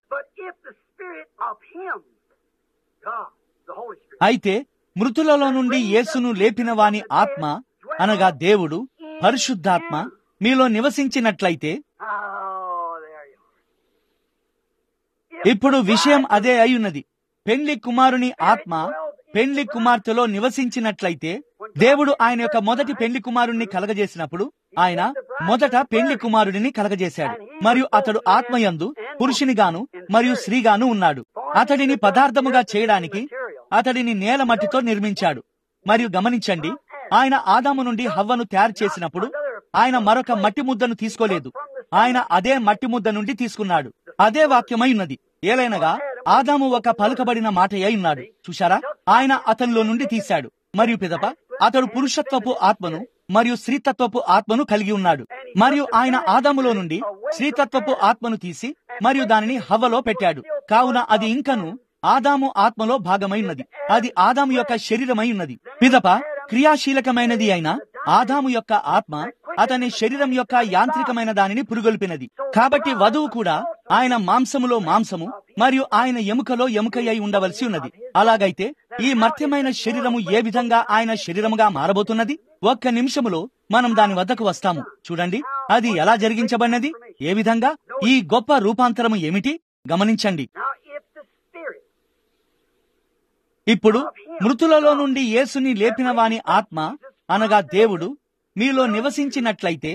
Speaker 1: అయితే మృతులలో నుండి యేసును లేపిన వాని ఆత్మ, అనగా దేవుడు పరిశుద్ధాత్మ మీలో నివసించినట్లయితే, ఇప్పుడు విషయం అదే అయ్యున్నది. పెండ్లి కుమారుని ఆత్మ పెండ్లి కుమార్తెలో నివసించినట్లయితే, దేవుడు ఆయన యొక్క మొదటి పెండ్లి కుమారుణ్ణి కలగజేసినప్పుడు ఆయన మొదట పెండ్లి కుమారుడిని కలగజేశాడు. మరియు అతడు ఆత్మయందు పురుషునిగాను మరియు స్త్రీగాను ఉన్నాడు. అతడిని పదార్థముగా చేయడానికి అతడిని నేల మట్టితో నిర్మించాడు. మరియు గమనించండి, ఆయన ఆదాము నుండి హవ్వను తయారు చేసినప్పుడు ఆయన మరొక మట్టి ముద్దను తీసుకోలేదు. ఆయన అదే మట్టి ముద్ద నుండి తీసుకున్నాడు. అదే వాక్యమై ఉన్నది. ఏలైనగా ఆదాము ఒక పలుకబడిన మాట అయి ఉన్నాడు. చూశారా? ఆయన అతనిలో నుండి తీశాడు. మరియు పిదప అతడు పురుషత్వపు ఆత్మను మరియు స్త్రీతత్వపు ఆత్మను కలిగి ఉన్నాడు. మరియు ఆయన ఆదాములో నుండి స్త్రీతత్వపు ఆత్మను తీసి మరియు దానిని హవ్వలో పెట్టాడు. కావున అది ఇంకను ఆదాము ఆత్మలో భాగమై ఉన్నది. అది ఆదాము యొక్క శరీరమై ఉన్నది. పిదప క్రియాశీలకమైనది అయిన ఆదాము యొక్క ఆత్మ అతని శరీరం యొక్క యాంత్రికమైన దానిని పురుగొల్పినది. కాబట్టి వధువు కూడా ఆయన మాంసములో మాంసము మరియు ఆయన ఎముకలో ఎముకయ్యి ఉండవలసి ఉన్నది. అలాగైతే ఈ మర్త్యమైన శరీరము ఏ విధంగా ఆయన శరీరముగా మారబోతున్నది? ఒక్క నిమిషములో మనం దాని వద్దకు వస్తాము. చూడండి, అది ఎలా జరిగించబడినది, ఏ విధంగా. ఈ గొప్ప రూపాంతరము ఏమిటి గమనించండి. ఇప్పుడు మృతులలో నుండి యేసుని లేపిన వాని ఆత్మ అనగా దేవుడు మీలో నివసించినట్లయితే,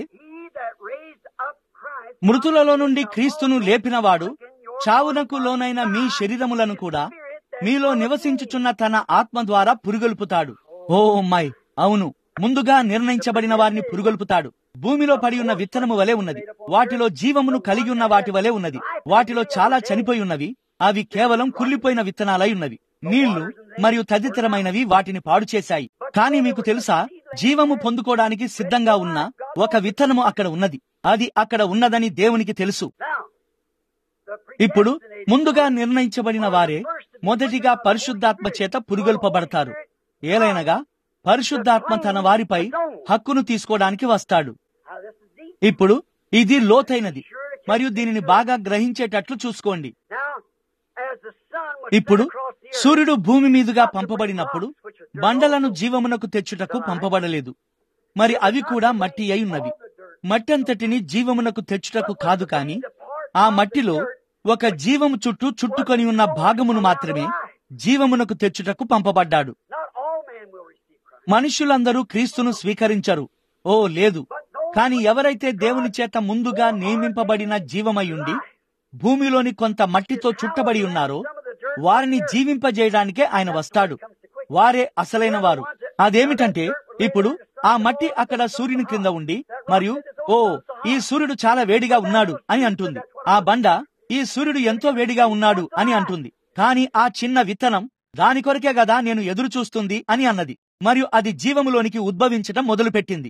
Speaker 1: మృతులలో నుండి క్రీస్తును లేపినవాడు చావునకు లోనైన మీ శరీరములను కూడా మీలో నివసించుచున్న తన ఆత్మ ద్వారా పురుగొల్పుతాడు. ఓ మై, అవును, ముందుగా నిర్ణయించబడిన వారిని పురుగొల్పుతాడు. భూమిలో పడి ఉన్న విత్తనము వలె ఉన్నది. వాటిలో జీవమును కలిగి ఉన్న వాటి వలె ఉన్నది. వాటిలో చాలా చనిపోయి ఉన్నవి. అవి కేవలం కుళ్ళిపోయిన విత్తనాలై ఉన్నవి. నీళ్లు మరియు తదితరమైనవి వాటిని పాడు చేశాయి. కానీ మీకు తెలుసా, జీవము పొందుకోవడానికి సిద్ధంగా ఉన్న ఒక విత్తనము అక్కడ ఉన్నది. అది అక్కడ ఉన్నదని దేవునికి తెలుసు. ఇప్పుడు ముందుగా నిర్ణయించబడిన వారే మొదటిగా పరిశుద్ధాత్మ చేత పురుగొల్పబడతారు. ఏలైనగా పరిశుద్ధాత్మ తన వారిపై హక్కును తీసుకోవడానికి వస్తాడు. ఇప్పుడు ఇది లోతైనది మరియు దీనిని బాగా గ్రహించేటట్లు చూసుకోండి. ఇప్పుడు సూర్యుడు భూమి మీదుగా పంపబడినప్పుడు బండలను జీవమునకు తెచ్చుటకు పంపబడలేదు. మరి అవి కూడా మట్టి అయి ఉన్నవి. మట్టి అంతటిని జీవమునకు తెచ్చుటకు కాదు, కాని ఆ మట్టిలో ఒక జీవము చుట్టూ చుట్టుకొని ఉన్న భాగమును మాత్రమే జీవమునకు తెచ్చుటకు పంపబడ్డాడు. మనుష్యులందరూ క్రీస్తును స్వీకరించరు. ఓ లేదు. కాని ఎవరైతే దేవుని చేత ముందుగా నియమింపబడిన జీవమయుండి భూమిలోని కొంత మట్టితో చుట్టబడి ఉన్నారో వారిని జీవింపజేయడానికే ఆయన వస్తాడు. వారే అసలైన వారు. అదేమిటంటే, ఇప్పుడు ఆ మట్టి అక్కడ సూర్యుని క్రింద ఉండి మరియు ఓ ఈ సూర్యుడు చాలా వేడిగా ఉన్నాడు అని అంటుంది. ఆ బండ ఈ సూర్యుడు ఎంతో వేడిగా ఉన్నాడు అని అంటుంది. కాని ఆ చిన్న విత్తనం దాని కొరకే గదా నేను ఎదురు చూస్తుంది అని అన్నది. మరియు అది జీవములోనికి ఉద్భవించటం మొదలుపెట్టింది.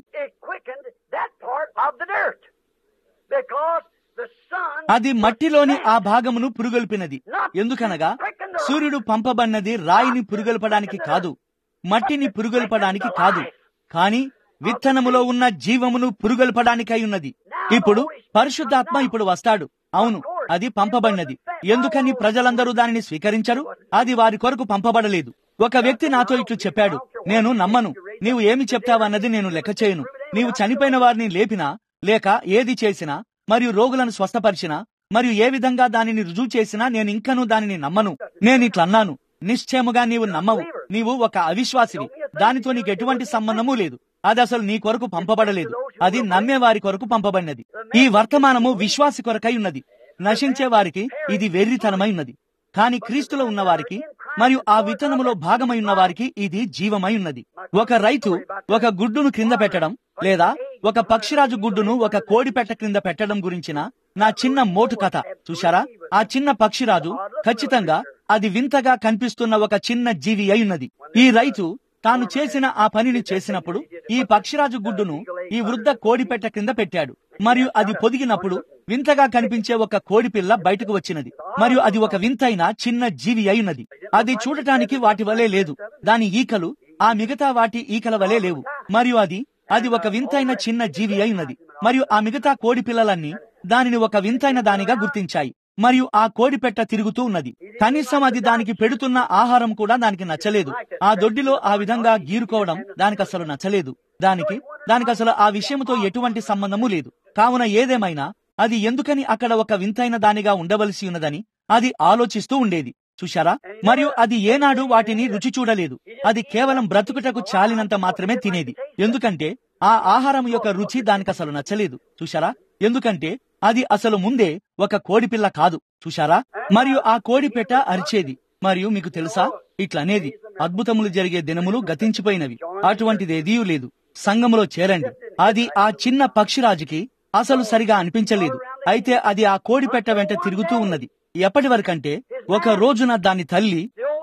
Speaker 1: అది మట్టిలోని ఆ భాగమును పురుగొల్పినది. ఎందుకనగా సూర్యుడు పంపబడినది రాయిని పురుగొల్పడానికి కాదు, మట్టిని పురుగొల్పడానికి కాదు, కాని విత్తనములో ఉన్న జీవమును పురుగొల్పడానికై ఉన్నది. ఇప్పుడు పరిశుద్ధాత్మ ఇప్పుడు వస్తాడు. అవును, అది పంపబడినది. ఎందుకని ప్రజలందరూ దానిని స్వీకరించరు? అది వారి కొరకు పంపబడలేదు. ఒక వ్యక్తి నాతో ఇట్లు చెప్పాడు, నేను నమ్మను, నీవు ఏమి చెప్తావన్నది నేను లెక్క చేయను. నీవు చనిపోయిన వారిని లేపినా లేక ఏది చేసినా మరియు రోగులను స్వస్థపరిచినా మరియు ఏ విధంగా దానిని రుజువు చేసినా నేను ఇంకనూ దానిని నమ్మను. నేనిట్లన్నాను, నిశ్చయముగా నీవు నమ్మవు. నీవు ఒక అవిశ్వాసివి. దానితో నీకు ఎటువంటి సంబంధము లేదు. అది అసలు నీ కొరకు పంపబడలేదు. అది నమ్మే వారి కొరకు పంపబడినది. ఈ వర్తమానము విశ్వాసి కొరకై ఉన్నది. నశించే వారికి ఇది వెర్రితనమై ఉన్నది. కాని క్రీస్తులో ఉన్న వారికి మరియు ఆ విత్తనములో భాగమై ఉన్న వారికి ఇది జీవమై ఉన్నది. ఒక రైతు ఒక గుడ్డును క్రింద పెట్టడం లేదా ఒక పక్షిరాజు గుడ్డును ఒక కోడి పెట్ట క్రింద పెట్టడం గురించిన నా చిన్న మోటు కథ చూశారా? ఆ చిన్న పక్షిరాజు ఖచ్చితంగా అది వింతగా కనిపిస్తున్న ఒక చిన్న జీవి అయి ఉన్నది. ఈ రైతు తాను చేసిన ఆ పనిని చేసినప్పుడు ఈ పక్షిరాజు గుడ్డును ఈ వృద్ధ కోడి పెట్ట క్రింద పెట్టాడు. మరియు అది పొదిగినప్పుడు వింతగా కనిపించే ఒక కోడి పిల్ల బయటకు వచ్చినది. మరియు అది ఒక వింతైన చిన్న జీవి అయినది. అది చూడటానికి వాటి వలె లేదు. దాని ఈకలు ఆ మిగతా వాటి ఈకల వలె లేవు. మరియు అది ఒక వింతైన చిన్న జీవి అయినది. మరియు ఆ మిగతా కోడి పిల్లలన్నీ దానిని ఒక వింతైన దానిగా గుర్తించాయి. మరియు ఆ కోడి పెట్ట తిరుగుతూ ఉన్నది. కనీసం అది దానికి పెడుతున్న ఆహారం కూడా దానికి నచ్చలేదు. ఆ దొడ్డిలో ఆ విధంగా గీరుకోవడం దానికి అసలు నచ్చలేదు. దానికి అసలు ఆ విషయంతో ఎటువంటి సంబంధము లేదు. కావున ఏదేమైనా అది ఎందుకని అక్కడ ఒక వింతైన దానిగా ఉండవలసి ఉన్నదని అది ఆలోచిస్తూ ఉండేది. చూశారా? మరియు అది ఏనాడు వాటిని రుచి చూడలేదు. అది కేవలం బ్రతుకుటకు చాలినంత మాత్రమే తినేది. ఎందుకంటే ఆ ఆహారం యొక్క రుచి దానికి అసలు నచ్చలేదు. చూశారా? ఎందుకంటే అది అసలు ముందే ఒక కోడిపిల్ల కాదు. చూశారా? మరియు ఆ కోడిపెట్ట అరిచేది. మరియు మీకు తెలుసా, ఇట్లనేది, అద్భుతములు జరిగే దినములు గతించిపోయినవి, అటువంటిదేదీ లేదు, సంఘములో చేరండి. అది ఆ చిన్న పక్షిరాజుకి అసలు సరిగా అనిపించలేదు. అయితే అది ఆ కోడిపెట్ట వెంట తిరుగుతూ ఉన్నది. ఎప్పటి వరకంటే ఒక రోజున దాని తల్లి,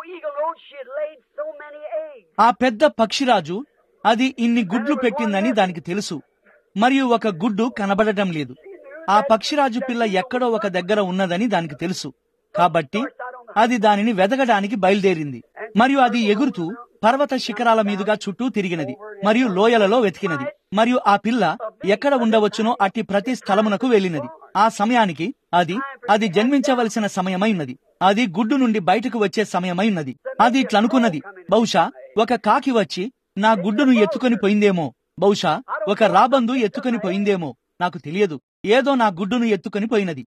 Speaker 1: ఆ పెద్ద పక్షిరాజు అది ఇన్ని గుడ్లు పెట్టిందని దానికి తెలుసు, మరియు ఒక గుడ్డు కనబడటం లేదు. ఆ పక్షిరాజు పిల్ల ఎక్కడో ఒక దగ్గర ఉన్నదని దానికి తెలుసు. కాబట్టి అది దానిని వెదగడానికి బయలుదేరింది. మరియు అది ఎగురుతూ పర్వత శిఖరాల మీదుగా చుట్టూ తిరిగినది మరియు లోయలలో వెతికినది. మరియు ఆ పిల్ల ఎక్కడ ఉండవచ్చునో అట్టి ప్రతి స్థలమునకు వెళ్ళినది. ఆ సమయానికి అది జన్మించవలసిన సమయమైనది. అది గుడ్డు నుండి బయటకు వచ్చే సమయమైనది. అది ఇట్లనుకున్నది, బహుశా ఒక కాకి వచ్చి నా గుడ్డును ఎత్తుకొని పోయిందేమో, బహుశా ఒక రాబందు ఎత్తుకొని పోయిందేమో, నాకు తెలియదు, ఏదో నా గుడ్డును ఎత్తుకొని పోయినది.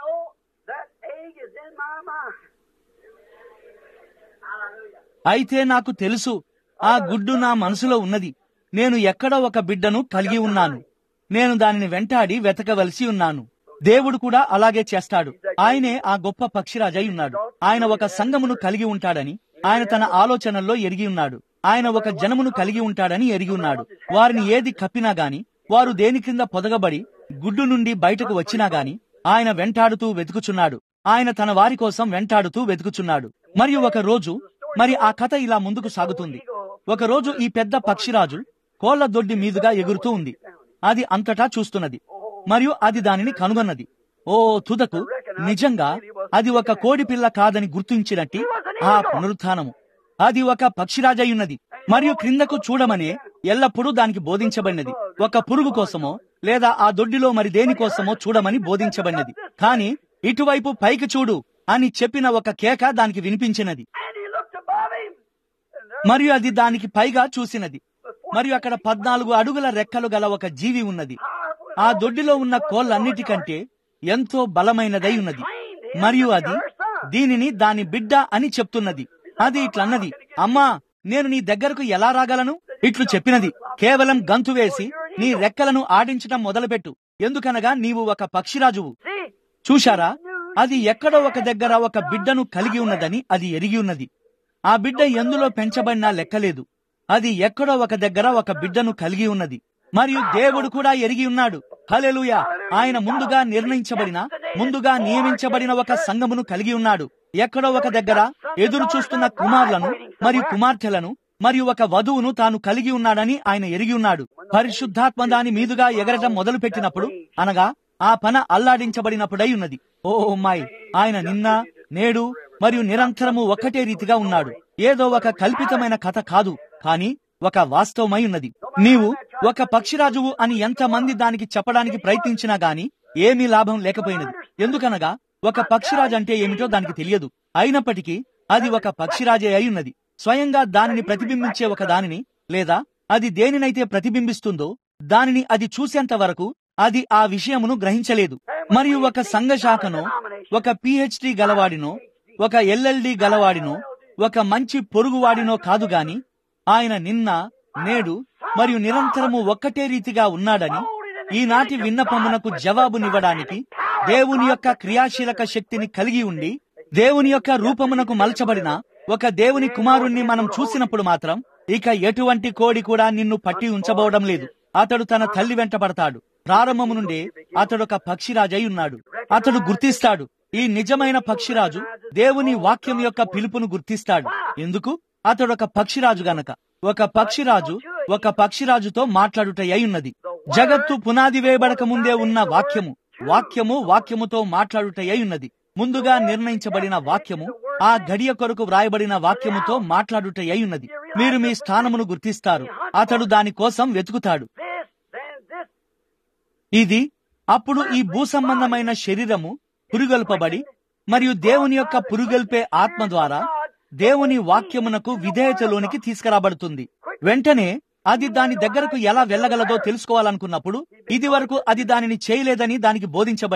Speaker 1: అయితే నాకు తెలుసు, ఆ గుడ్డు నా మనసులో ఉన్నది. నేను ఎక్కడో ఒక బిడ్డను కలిగి ఉన్నాను. నేను దానిని వెంటాడి వెతకవలసి ఉన్నాను. దేవుడు కూడా అలాగే చేస్తాడు. ఆయనే ఆ గొప్ప పక్షిరాజై ఉన్నాడు. ఆయన ఒక సంఘమును కలిగి ఉంటాడని ఆయన తన ఆలోచనల్లో ఎరిగి ఉన్నాడు. ఆయన ఒక జనమును కలిగి ఉంటాడని ఎరిగి ఉన్నాడు. వారిని ఏది కప్పినా గాని, వారు దేని క్రింద పొదగబడి గుడ్డు నుండి బయటకు వచ్చినా గాని ఆయన వెంటాడుతూ వెతుకుచున్నాడు. ఆయన తన వారి కోసం వెంటాడుతూ వెతుకుచున్నాడు. మరియు ఒక రోజు, మరి ఆ కథ ఇలా ముందుకు సాగుతుంది. ఒకరోజు ఈ పెద్ద పక్షిరాజు కోళ్ల దొడ్డి మీదుగా ఎగురుతూ ఉంది. అది అంతటా చూస్తున్నది మరియు అది దానిని కనుగొన్నది. ఓ తుదకు నిజంగా అది ఒక కోడి పిల్ల కాదని గుర్తించినట్టి ఆ పునరుత్థానము, అది ఒక పక్షిరాజయ్యున్నది. మరియు క్రిందకు చూడమనే ఎల్లప్పుడూ దానికి బోధించబడినది. ఒక పురుగు కోసమో లేదా ఆ దొడ్డిలో మరి దేనికోసమో చూడమని బోధించబడినది. కాని ఇటువైపు పైకి చూడు అని చెప్పిన ఒక కేక దానికి వినిపించినది. మరియు అది దానికి పైగా చూసినది. మరియు అక్కడ 14 అడుగుల రెక్కలు గల ఒక జీవి ఉన్నది. ఆ దొడ్డిలో ఉన్న కోళ్ళన్నిటికంటే ఎంతో బలమైనదై ఉన్నది. మరియు అది దీనిని దాని బిడ్డ అని చెప్తున్నది. అది ఇట్లన్నది, అమ్మా, నేను నీ దగ్గరకు ఎలా రాగలను? ఇట్లు చెప్పినది, కేవలం గంతు వేసి నీ రెక్కలను ఆడించటం మొదలుపెట్టు, ఎందుకనగా నీవు ఒక పక్షిరాజువు. చూశారా? అది ఎక్కడో ఒక దగ్గర ఒక బిడ్డను కలిగి ఉన్నదని అది ఎరిగి ఉన్నది. ఆ బిడ్డ ఎందులో పెంచబడినా లెక్కలేదు. అది ఎక్కడో ఒక దగ్గర ఒక బిడ్డను కలిగి ఉన్నది. మరియు దేవుడు కూడా ఎరిగి ఉన్నాడు. హల్లెలూయా! ఆయన ముందుగా నియమించబడిన ఒక సంఘమును కలిగి ఉన్నాడు. ఎక్కడో ఒక దగ్గర ఎదురు చూస్తున్న కుమారులను మరియు కుమార్తెలను మరియు ఒక వధువును తాను కలిగి ఉన్నాడని ఆయన ఎరిగి ఉన్నాడు. పరిశుద్ధాత్మ దాని మీదుగా ఎగరటం మొదలు పెట్టినప్పుడు, అనగా ఆ పన అల్లాడించబడినప్పుడై ఉన్నది. Oh my! ఆయన నిన్న, నేడు మరియు నిరంతరము ఒక్కటే రీతిగా ఉన్నాడు. ఏదో ఒక కల్పితమైన కథ కాదు, కానీ ఒక వాస్తవమై ఉన్నది. నీవు ఒక పక్షిరాజువు అని ఎంతమంది దానికి చెప్పడానికి ప్రయత్నించినా గాని ఏమీ లాభం లేకపోయినది. ఎందుకనగా ఒక పక్షిరాజు అంటే ఏమిటో దానికి తెలియదు. అయినప్పటికీ అది ఒక పక్షిరాజే అయి ఉన్నది. స్వయంగా దానిని ప్రతిబింబించే ఒక దానిని, లేదా అది దేనినైతే ప్రతిబింబిస్తుందో దానిని అది చూసేంత వరకు అది ఆ విషయమును గ్రహించలేదు. మరియు ఒక సంఘ శాఖనో, ఒక PhD గలవాడినో, ఒక LLD గలవాడినో, ఒక మంచి పొరుగువాడినో కాదు గాని ఆయన నిన్న, నేడు మరియు నిరంతరము ఒక్కటే రీతిగా ఉన్నాడని ఈనాటి విన్నపమునకు జవాబునివ్వడానికి దేవుని యొక్క క్రియాశీలక శక్తిని కలిగి ఉండి దేవుని యొక్క రూపమునకు మలచబడిన ఒక దేవుని కుమారుణ్ణి మనం చూసినప్పుడు మాత్రం ఇక ఎటువంటి కోడి కూడా నిన్ను పట్టి ఉంచబోవడం లేదు. అతడు తన తల్లి వెంట పడతాడు. ప్రారంభము నుండే అతడొక పక్షిరాజై ఉన్నాడు. అతడు గుర్తిస్తాడు. ఈ నిజమైన పక్షిరాజు దేవుని వాక్యం యొక్క పిలుపును గుర్తిస్తాడు. ఎందుకు? అతడొక పక్షిరాజు గనక. ఒక పక్షిరాజుతో మాట్లాడుటయ్యై ఉన్నది. జగత్తు పునాది వేయబడక ముందే ఉన్న వాక్యముతో మాట్లాడుటయ్యై ఉన్నది. ముందుగా నిర్ణయించబడిన వాక్యము, ఆ గడియ కొరకు వ్రాయబడిన వాక్యముతో మాట్లాడుటయ్యై ఉన్నది. మీరు మీ స్థానమును గుర్తిస్తారు. అతడు దాని కోసం వెతుకుతాడు. ఇది అప్పుడు ఈ భూసంబంధమైన శరీరము పురుగొల్పబడి మరియు దేవుని యొక్క పురుగొల్పే ఆత్మ ద్వారా దేవుని వాక్యమునకు విధేయతలోనికి తీసుకురాబడుతుంది. వెంటనే అది దాని దగ్గరకు ఎలా వెళ్ళగలదో తెలుసుకోవాలనుకున్నప్పుడు, ఇది వరకు అది దానిని చేయలేదని దానికి బోధించబడినది.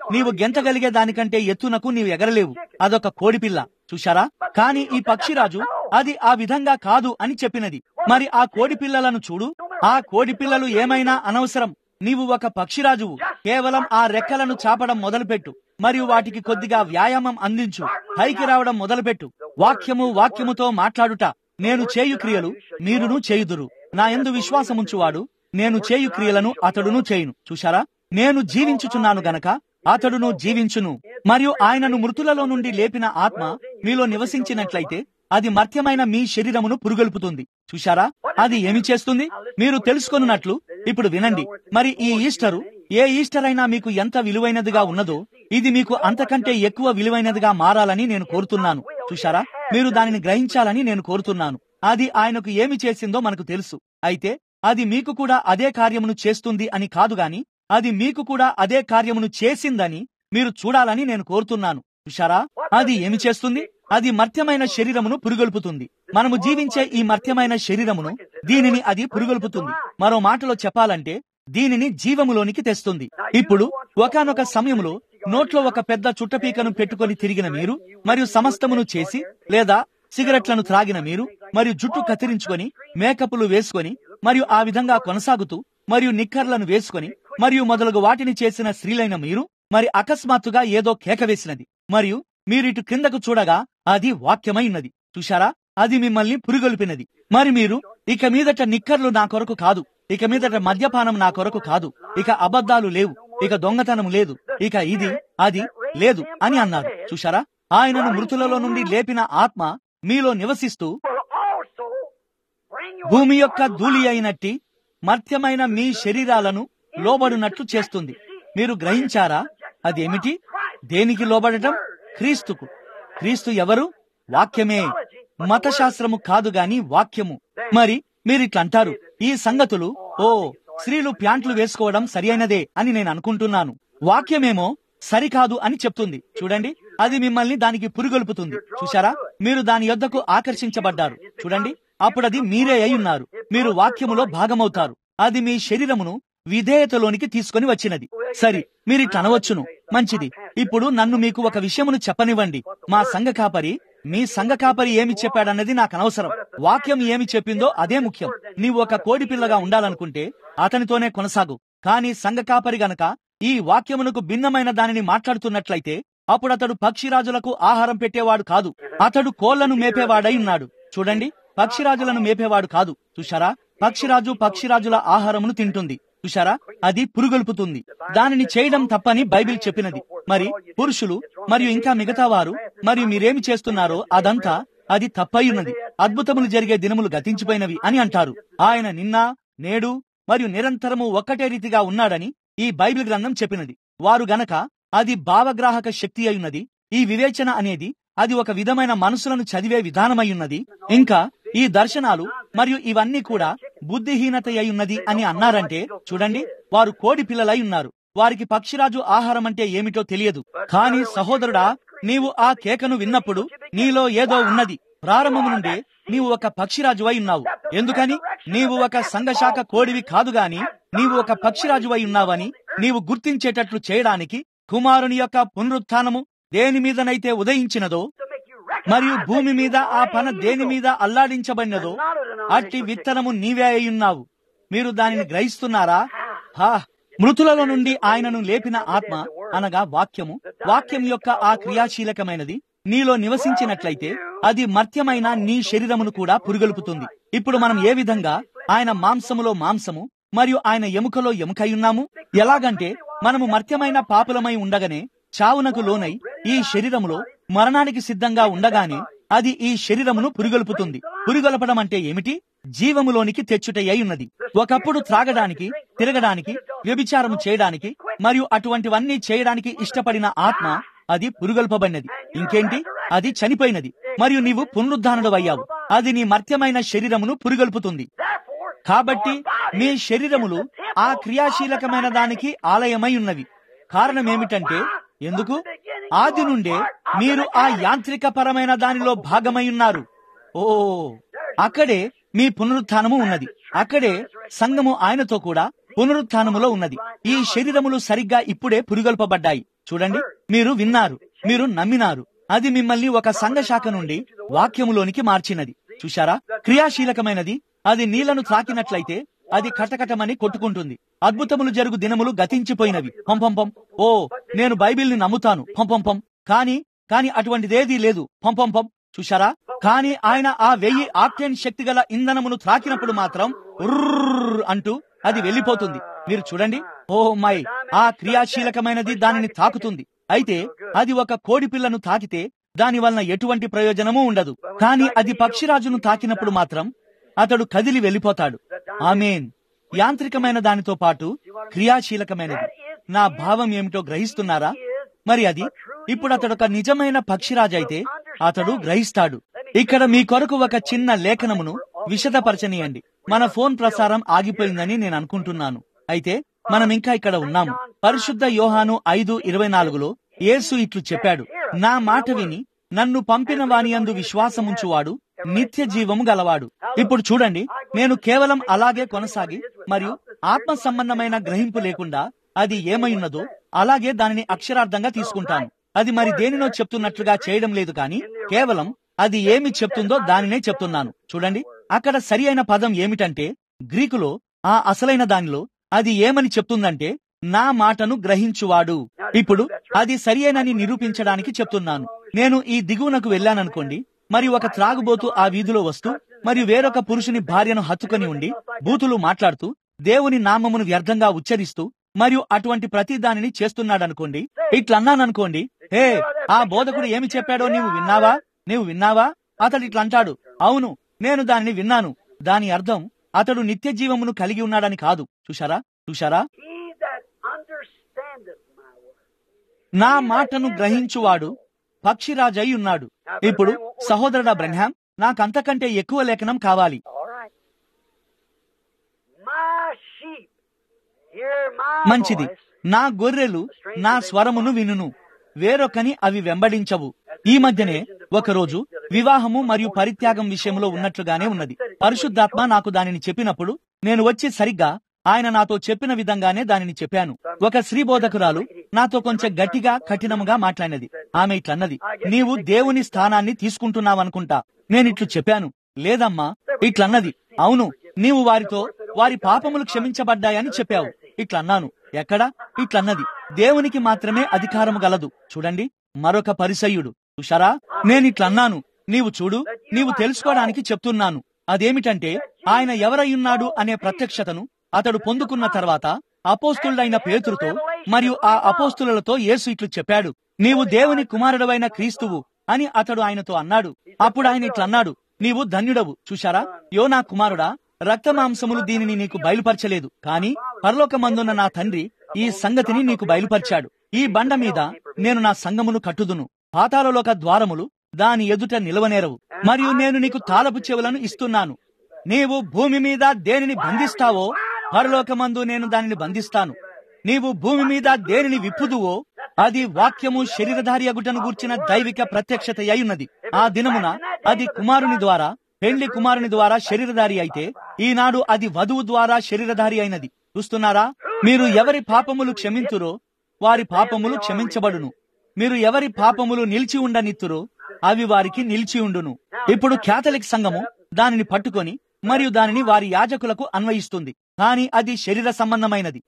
Speaker 1: నీవు గెంతగలిగే దానికంటే ఎత్తునకు నీవు ఎగరలేవు. అదొక కోడిపిల్ల. చూశారా? కాని ఈ పక్షిరాజు అది ఆ విధంగా కాదు అని చెప్పినది. మరి ఆ కోడిపిల్లలను చూడు. ఆ కోడిపిల్లలు ఏమైనా అనవసరం. నీవు ఒక పక్షిరాజువు. కేవలం ఆ రెక్కలను చాపడం మొదలుపెట్టు, మరియు వాటికి కొద్దిగా వ్యాయామం అందించు. పైకి రావడం మొదలుపెట్టు. వాక్యముతో మాట్లాడుట. నేను చేయు క్రియలు మీరును చేయుదురు. నా యందు విశ్వాసముంచువాడు నేను చేయు క్రియలను అతడును చేయును. చూశారా? నేను జీవించుచున్నాను గనక అతడును జీవించును. మరియు ఆయనను మృతులలో నుండి లేపిన ఆత్మ మీలో నివసించినట్లయితే అది మర్త్యమైన మీ శరీరమును పురుగొల్పుతుంది. చూశారా? అది ఏమి చేస్తుంది మీరు తెలుసుకొనున్నట్లు ఇప్పుడు వినండి. మరి ఈ ఈస్టరు, ఏ ఈస్టర్ అయినా మీకు ఎంత విలువైనదిగా ఉన్నదో ఇది మీకు అంతకంటే ఎక్కువ విలువైనదిగా మారాలని నేను కోరుతున్నాను. చూశారా? మీరు దానిని గ్రహించాలని నేను కోరుతున్నాను. అది ఆయనకు ఏమి చేసిందో మనకు తెలుసు. అయితే అది మీకు కూడా అదే కార్యమును చేస్తుంది అని కాదు గాని అది మీకు కూడా అదే కార్యమును చేసిందని మీరు చూడాలని నేను కోరుతున్నాను. చూశారా? అది ఏమి చేస్తుంది? అది మర్త్యమైన శరీరమును పురుగొల్పుతుంది. మనము జీవించే ఈ మర్త్యమైన శరీరమును దీనిని అది పురుగొల్పుతుంది. మరో మాటలో చెప్పాలంటే దీనిని జీవములోనికి తెస్తుంది. ఇప్పుడు ఒకానొక సమయంలో నోట్లో ఒక పెద్ద చుట్టపీకను పెట్టుకొని తిరిగిన మీరు, మరియు సమస్తమును చేసి లేదా సిగరెట్లను త్రాగిన మీరు, మరియు జుట్టు కత్తిరించుకొని మేకప్లు వేసుకొని మరియు ఆ విధంగా కొనసాగుతూ మరియు నిక్కర్లను వేసుకొని మరియు మొదలగు వాటిని చేసిన స్త్రీలైన మీరు, మరి అకస్మాత్తుగా ఏదో కేక వేసినది మరియు మీరిటు క్రిందకు చూడగా అది వాక్యమై ఉన్నది. చూశారా? అది మిమ్మల్ని పురుగొల్పినది. మరి మీరు ఇక మీదట నిక్కర్లు నా కొరకు కాదు, ఇక మీదట మద్యపానం నా కొరకు కాదు, ఇక అబద్ధాలు లేవు, ఇక దొంగతనం లేదు, ఇక ఇది అది లేదు అని అన్నారు. చూశారా? ఆయనను మృతులలో నుండి లేపిన ఆత్మ మీలో నివసిస్తూ భూమి యొక్క ధూళి అయినట్టి మర్త్యమైన మీ శరీరాలను లోబడినట్లు చేస్తుంది. మీరు గ్రహించారా? అదేమిటి? దేనికి లోబడటం? క్రీస్తుకు. క్రీస్తు ఎవరు? వాక్యమే. మతశాస్త్రము కాదు గాని వాక్యము. మరి మీరిట్లంటారు, ఈ సంగతులు స్త్రీలు ప్యాంట్లు వేసుకోవడం సరియైనదే అని నేను అనుకుంటున్నాను. వాక్యమేమో సరికాదు అని చెప్తుంది. చూడండి, అది మిమ్మల్ని దానికి పురుగొల్పుతుంది. చూశారా? మీరు దాని యొద్దకు ఆకర్షించబడ్డారు. చూడండి, అప్పుడది మీరే అయి ఉన్నారు. మీరు వాక్యములో భాగమవుతారు. అది మీ శరీరమును విధేయతలోనికి తీసుకొని వచ్చినది. సరి, మీరిట్లనవచ్చును, మంచిది. ఇప్పుడు నన్ను మీకు ఒక విషయమును చెప్పనివ్వండి. మా సంఘ కాపరి, మీ సంఘ కాపరి ఏమి చెప్పాడన్నది నాకు అనవసరం. వాక్యం ఏమి చెప్పిందో అదే ముఖ్యం. నీవు ఒక కోడి పిల్లగా ఉండాలనుకుంటే అతనితోనే కొనసాగు. కానీ సంఘ కాపరి గనక ఈ వాక్యమునకు భిన్నమైన దానిని మాట్లాడుతున్నట్లయితే అప్పుడు అతడు పక్షిరాజులకు ఆహారం పెట్టేవాడు కాదు. అతడు కోళ్లను మేపేవాడై ఉన్నాడు. చూడండి, పక్షిరాజులను మేపేవాడు కాదు. చూశారా? పక్షిరాజుల ఆహారమును తింటుంది. చూశారా? అది పురుగొల్పుతుంది. దానిని చేయడం తప్పని బైబిల్ చెప్పినది. మరి పురుషులు మరియు ఇంకా మిగతా వారు మరియు మీరేమి చేస్తున్నారో అదంతా అది తప్పయ్యున్నది. అద్భుతములు జరిగే దినములు గతించిపోయినవి అని అంటారు. ఆయన నిన్న, నేడు మరియు నిరంతరము ఒక్కటే రీతిగా ఉన్నాడని ఈ బైబిల్ గ్రంథం చెప్పినది. వారు గనక అది భావగ్రాహక శక్తి అయ్యున్నది. ఈ వివేచన అనేది అది ఒక విధమైన మనసులను చదివే విధానమయ్యున్నది. ఇంకా ఈ దర్శనాలు మరియు ఇవన్నీ కూడా బుద్ధిహీనత అయ్యున్నది అని అన్నారంటే చూడండి, వారు కోడి పిల్లలై ఉన్నారు. వారికి పక్షిరాజు ఆహారం అంటే ఏమిటో తెలియదు. కానీ సహోదరుడా, నీవు ఆ కేకను విన్నప్పుడు నీలో ఏదో ఉన్నది. ప్రారంభము నుండే నీవు ఒక పక్షిరాజువై ఉన్నావు. ఎందుకని? నీవు ఒక సంఘశాఖ కోడివి కాదు గాని నీవు ఒక పక్షిరాజువై ఉన్నావని నీవు గుర్తించేటట్లు చేయడానికి కుమారుని యొక్క పునరుత్థానము దేని మీదనైతే ఉదయించినదో మరియు భూమి మీద ఆ పన దేని మీద అల్లాడించబడినదో అట్టి విత్తనము నీవే అయ్యున్నావు. మీరు దానిని గ్రహిస్తున్నారా? మృతులలో నుండి ఆయనను లేపిన ఆత్మ అనగా వాక్యం యొక్క ఆ క్రియాశీలకమైనది నీలో నివసించినట్లయితే అది మర్త్యమైన నీ శరీరమును కూడా పురుగొల్పుతుంది. ఇప్పుడు మనం ఏ విధంగా ఆయన మాంసములో మాంసము మరియు ఆయన ఎముకలో ఎముకయ్యున్నాము? ఎలాగంటే మనము మర్త్యమైన పాపులమై ఉండగానే చావునకు లోనై ఈ శరీరములో మరణానికి సిద్ధంగా ఉండగానే అది ఈ శరీరమును పురుగొల్పుతుంది. పురుగొల్పడం అంటే ఏమిటి? జీవములోనికి తెచ్చుటయ్యి ఉన్నది. ఒకప్పుడు త్రాగడానికి, తిరగడానికి, వ్యభిచారము చేయడానికి మరియు అటువంటివన్నీ చేయడానికి ఇష్టపడిన ఆత్మ అది పురుగొల్పబడినది. ఇంకేంటి? అది చనిపోయినది మరియు నీవు పునరుద్ధానుడవయ్యావు. అది నీ మర్త్యమైన శరీరమును పురుగొల్పుతుంది. కాబట్టి మీ శరీరములు ఆ క్రియాశీలకమైన దానికి ఆలయమై ఉన్నవి. కారణమేమిటంటే ఎందుకు? ఆది నుండే మీరు ఆ యాంత్రిక పరమైన దానిలో భాగమై ఉన్నారు. అక్కడే మీ పునరుత్థానము ఉన్నది. అక్కడే సంఘము ఆయనతో కూడా పునరుత్థానములో ఉన్నది. ఈ శరీరములు సరిగ్గా ఇప్పుడే పురిగొల్పబడ్డాయి. చూడండి, మీరు విన్నారు, మీరు నమ్మినారు. అది మిమ్మల్ని ఒక సంఘశాఖ నుండి వాక్యములోనికి మార్చినది. చూశారా? క్రియాశీలకమైనది. అది నీళ్లను త్రాకినట్లయితే అది కటకటమని కొట్టుకుంటుంది. అద్భుతములు జరుగు దినములు గతించిపోయినవి. పంపంపం. ఓ, నేను బైబిల్ని నమ్ముతాను. పంపంపం. కానీ అటువంటిదేదీ లేదు. పంపంపం. చూశారా? కానీ ఆయన ఆ 1000 ఆక్టేన్ శక్తి గల ఇంధనమును త్రాకినప్పుడు మాత్రం ఉర్ర్ అంటూ అది వెళ్లిపోతుంది. మీరు చూడండి. ఓ మై, ఆ క్రియాశీలకమైనది దానిని తాకుతుంది. అయితే అది ఒక కోడి పిల్లను తాకితే దాని వలన ఎటువంటి ప్రయోజనమూ ఉండదు. కానీ అది పక్షిరాజును తాకినప్పుడు మాత్రం అతడు కదిలి వెళ్లిపోతాడు. ఆమేన్. యాంత్రికమైన దానితో పాటు క్రియాశీలకమైనది. నా భావం ఏమిటో గ్రహిస్తున్నారా? మరి అది ఇప్పుడు అతడొక నిజమైన పక్షిరాజైతే అతడు గ్రహిస్తాడు. ఇక్కడ మీ కొరకు ఒక చిన్న లేఖనమును విశదపరచనీయండి. మన ఫోన్ ప్రసారం ఆగిపోయిందని నేను అనుకుంటున్నాను. అయితే మనం ఇంకా ఇక్కడ ఉన్నాము. పరిశుద్ధ యోహాను 5:24లో యేసు ఇట్లు చెప్పాడు, నా మాట విని నన్ను పంపిన వానియందు విశ్వాసముంచువాడు నిత్య జీవము గలవాడు. ఇప్పుడు చూడండి, నేను కేవలం అలాగే కొనసాగి మరియు ఆత్మ సంబంధమైన గ్రహింపు లేకుండా అది ఏమైఉన్నదో అలాగే దానిని అక్షరార్థంగా తీసుకుంటాను. అది మరి దేనినో చెప్తున్నట్లుగా చేయడం లేదు, కానీ కేవలం అది ఏమి చెప్తుందో దానినే చెప్తున్నాను. చూడండి, అక్కడ సరి అయిన పదం ఏమిటంటే, గ్రీకులో ఆ అసలైన దానిలో అది ఏమని చెప్తుందంటే, నా మాటను గ్రహించువాడు. ఇప్పుడు అది సరియైనని నిరూపించడానికి చెప్తున్నాను. నేను ఈ దిగువనకు వెళ్ళాననుకోండి, మరి ఒక త్రాగుబోతు ఆ వీధిలో వస్తూ మరియు వేరొక పురుషుని భార్యను హత్తుకొని ఉండి బూతులు మాట్లాడుతూ దేవుని నామమును వ్యర్థంగా ఉచ్చరిస్తూ మరియు అటువంటి ప్రతి దానిని చేస్తున్నాడనుకోండి. ఇట్లన్నాననుకోండి, హే, ఆ బోధకుడు ఏమి చెప్పాడో నీవు విన్నావా? అతడు ఇట్లంటాడు. అవును, నేను దానిని విన్నాను. దాని అర్థం అతడు నిత్య జీవమును కలిగి ఉన్నాడని కాదు. చూశారా? నా మాటను గ్రహించువాడు పక్షిరాజై ఉన్నాడు. ఇప్పుడు సహోదరుడా బ్రహ్మాం, నాకంతకంటే ఎక్కువ లేఖనం కావాలి. మంచిది. నా గొర్రెలు నా స్వరమును వినును, వేరొకని అవి వెంబడించవు. ఈ మధ్యనే ఒకరోజు వివాహము మరియు పరిత్యాగం విషయంలో ఉన్నట్లుగానే ఉన్నది. పరిశుద్ధాత్మ నాకు దానిని చెప్పినప్పుడు నేను వచ్చి సరిగ్గా ఆయన నాతో చెప్పిన విధంగానే దానిని చెప్పాను. ఒక స్త్రీ బోధకురాలు నాతో కొంచెం గట్టిగా కఠినముగా మాట్లాడినది. ఆమె ఇట్లన్నది, నీవు దేవుని స్థానాన్ని తీసుకుంటున్నావనుకుంటా. నేనిట్లు చెప్పాను, లేదమ్మా. ఇట్లన్నది, అవును, నీవు వారితో వారి పాపములు క్షమించబడ్డాయని చెప్పావు. ఇట్లన్నాను, ఎక్కడా? ఇట్లన్నది, దేవునికి మాత్రమే అధికారము గలదు. చూడండి, మరొక పరిసయ్యుడు. చూశారా? నేనిట్లన్నాను, నీవు చూడు, నీవు తెలుసుకోవడానికి చెప్తున్నాను. అదేమిటంటే, ఆయన ఎవరయ్యున్నాడు అనే ప్రత్యక్షతను అతడు పొందుకున్న తర్వాత అపోస్తులుడైన పేతురుతో మరియు ఆ అపోస్తులతో యేసు ఇట్లు చెప్పాడు, నీవు దేవుని కుమారుడవైన క్రీస్తువు అని అతడు ఆయనతో అన్నాడు. అప్పుడు ఆయన ఇట్లన్నాడు, నీవు ధన్యుడవు. చూశారా? యోనా కుమారుడా, రక్తమాంసములు దీనిని నీకు బయలుపరచలేదు, కానీ పరలోకమందున్న నా తండ్రి ఈ సంగతిని నీకు బయలుపరిచాడు. ఈ బండ మీద నేను నా సంఘమును కట్టుదును, పాతాళలోక ద్వారములు దాని ఎదుట నిలవనేరవు. మరియు నేను నీకు తాళపు చెవులను ఇస్తున్నాను. నీవు భూమి మీద దేనిని బంధిస్తావో పరలోకమందు నేను దానిని బంధిస్తాను. నీవు భూమి మీద దేనిని విప్పుదువో అది వాక్యము శరీరధారి అగుటను గూర్చిన దైవిక ప్రత్యక్షత అయ్యున్నది. ఆ దినమున అది కుమారుని ద్వారా, పెండ్లి కుమారుని ద్వారా శరీరధారి అయితే, ఈనాడు అది వధువు ద్వారా శరీరధారి అయినది. చూస్తున్నారా? మీరు ఎవరి పాపములు క్షమింతురో వారి పాపములు క్షమించబడును. మీరు ఎవరి పాపములు నిలిచి ఉండనిత్తురో అవి వారికి నిలిచి ఉండును. ఇప్పుడు క్యాథలిక్ సంఘము దానిని పట్టుకొని మరియు దానిని వారి యాజకులకు అన్వయిస్తుంది, కానీ అది శరీర సంబంధమైనది.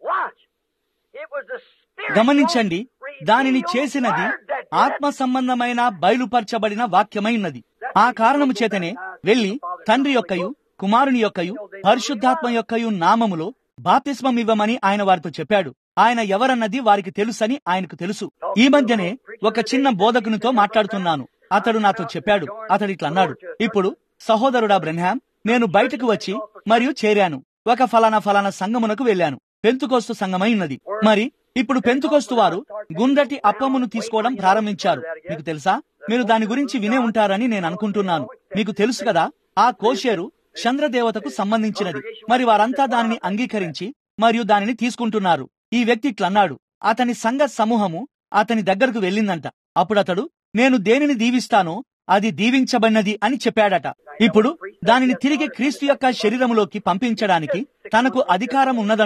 Speaker 1: గమనించండి, దానిని చేసినది ఆత్మ సంబంధమైన బయలుపరచబడిన వాక్యమైనది. ఆ కారణము చేతనే వెళ్లి తండ్రి యొక్కయు కుమారుని యొక్కయు పరిశుద్ధాత్మ యొక్కయు నామములో బాప్తిస్మం ఇవ్వమని ఆయన వారితో చెప్పాడు. ఆయన ఎవరన్నది వారికి తెలుసని ఆయనకు తెలుసు. ఈ మధ్యనే ఒక చిన్న బోధకునితో మాట్లాడుతున్నాను. అతడు నాతో చెప్పాడు, అతడు ఇట్లన్నాడు, ఇప్పుడు సహోదరుడా బ్రెన్హామ్, నేను బయటకు వచ్చి మరియు చేరాను. ఒక ఫలానా సంఘమునకు వెళ్ళాను. పెంతుకోస్తు సంఘమై ఉన్నది. మరి ఇప్పుడు పెంతుకోస్తు వారు గుండ్రటి అప్పమును తీసుకోవడం ప్రారంభించారు. మీకు తెలుసా? మీరు దాని గురించి వినే ఉంటారని నేను అనుకుంటున్నాను. మీకు తెలుసు కదా, ఆ కోషేరు చంద్రదేవతకు సంబంధించినది. మరి వారంతా దానిని అంగీకరించి మరియు దానిని తీసుకుంటున్నారు. ఈ వ్యక్తి ఇట్లన్నాడు, అతని సంఘ సమూహము అతని దగ్గరకు వెళ్ళిందంట. అప్పుడు అతడు, నేను దేనిని దీవిస్తానో అది దీవించబడినది అని చెప్పాడట. ఇప్పుడు దానిని తిరిగి క్రీస్తు యొక్క శరీరములోకి పంపించడానికి తనకు అధికారం ఉన్నదంటూ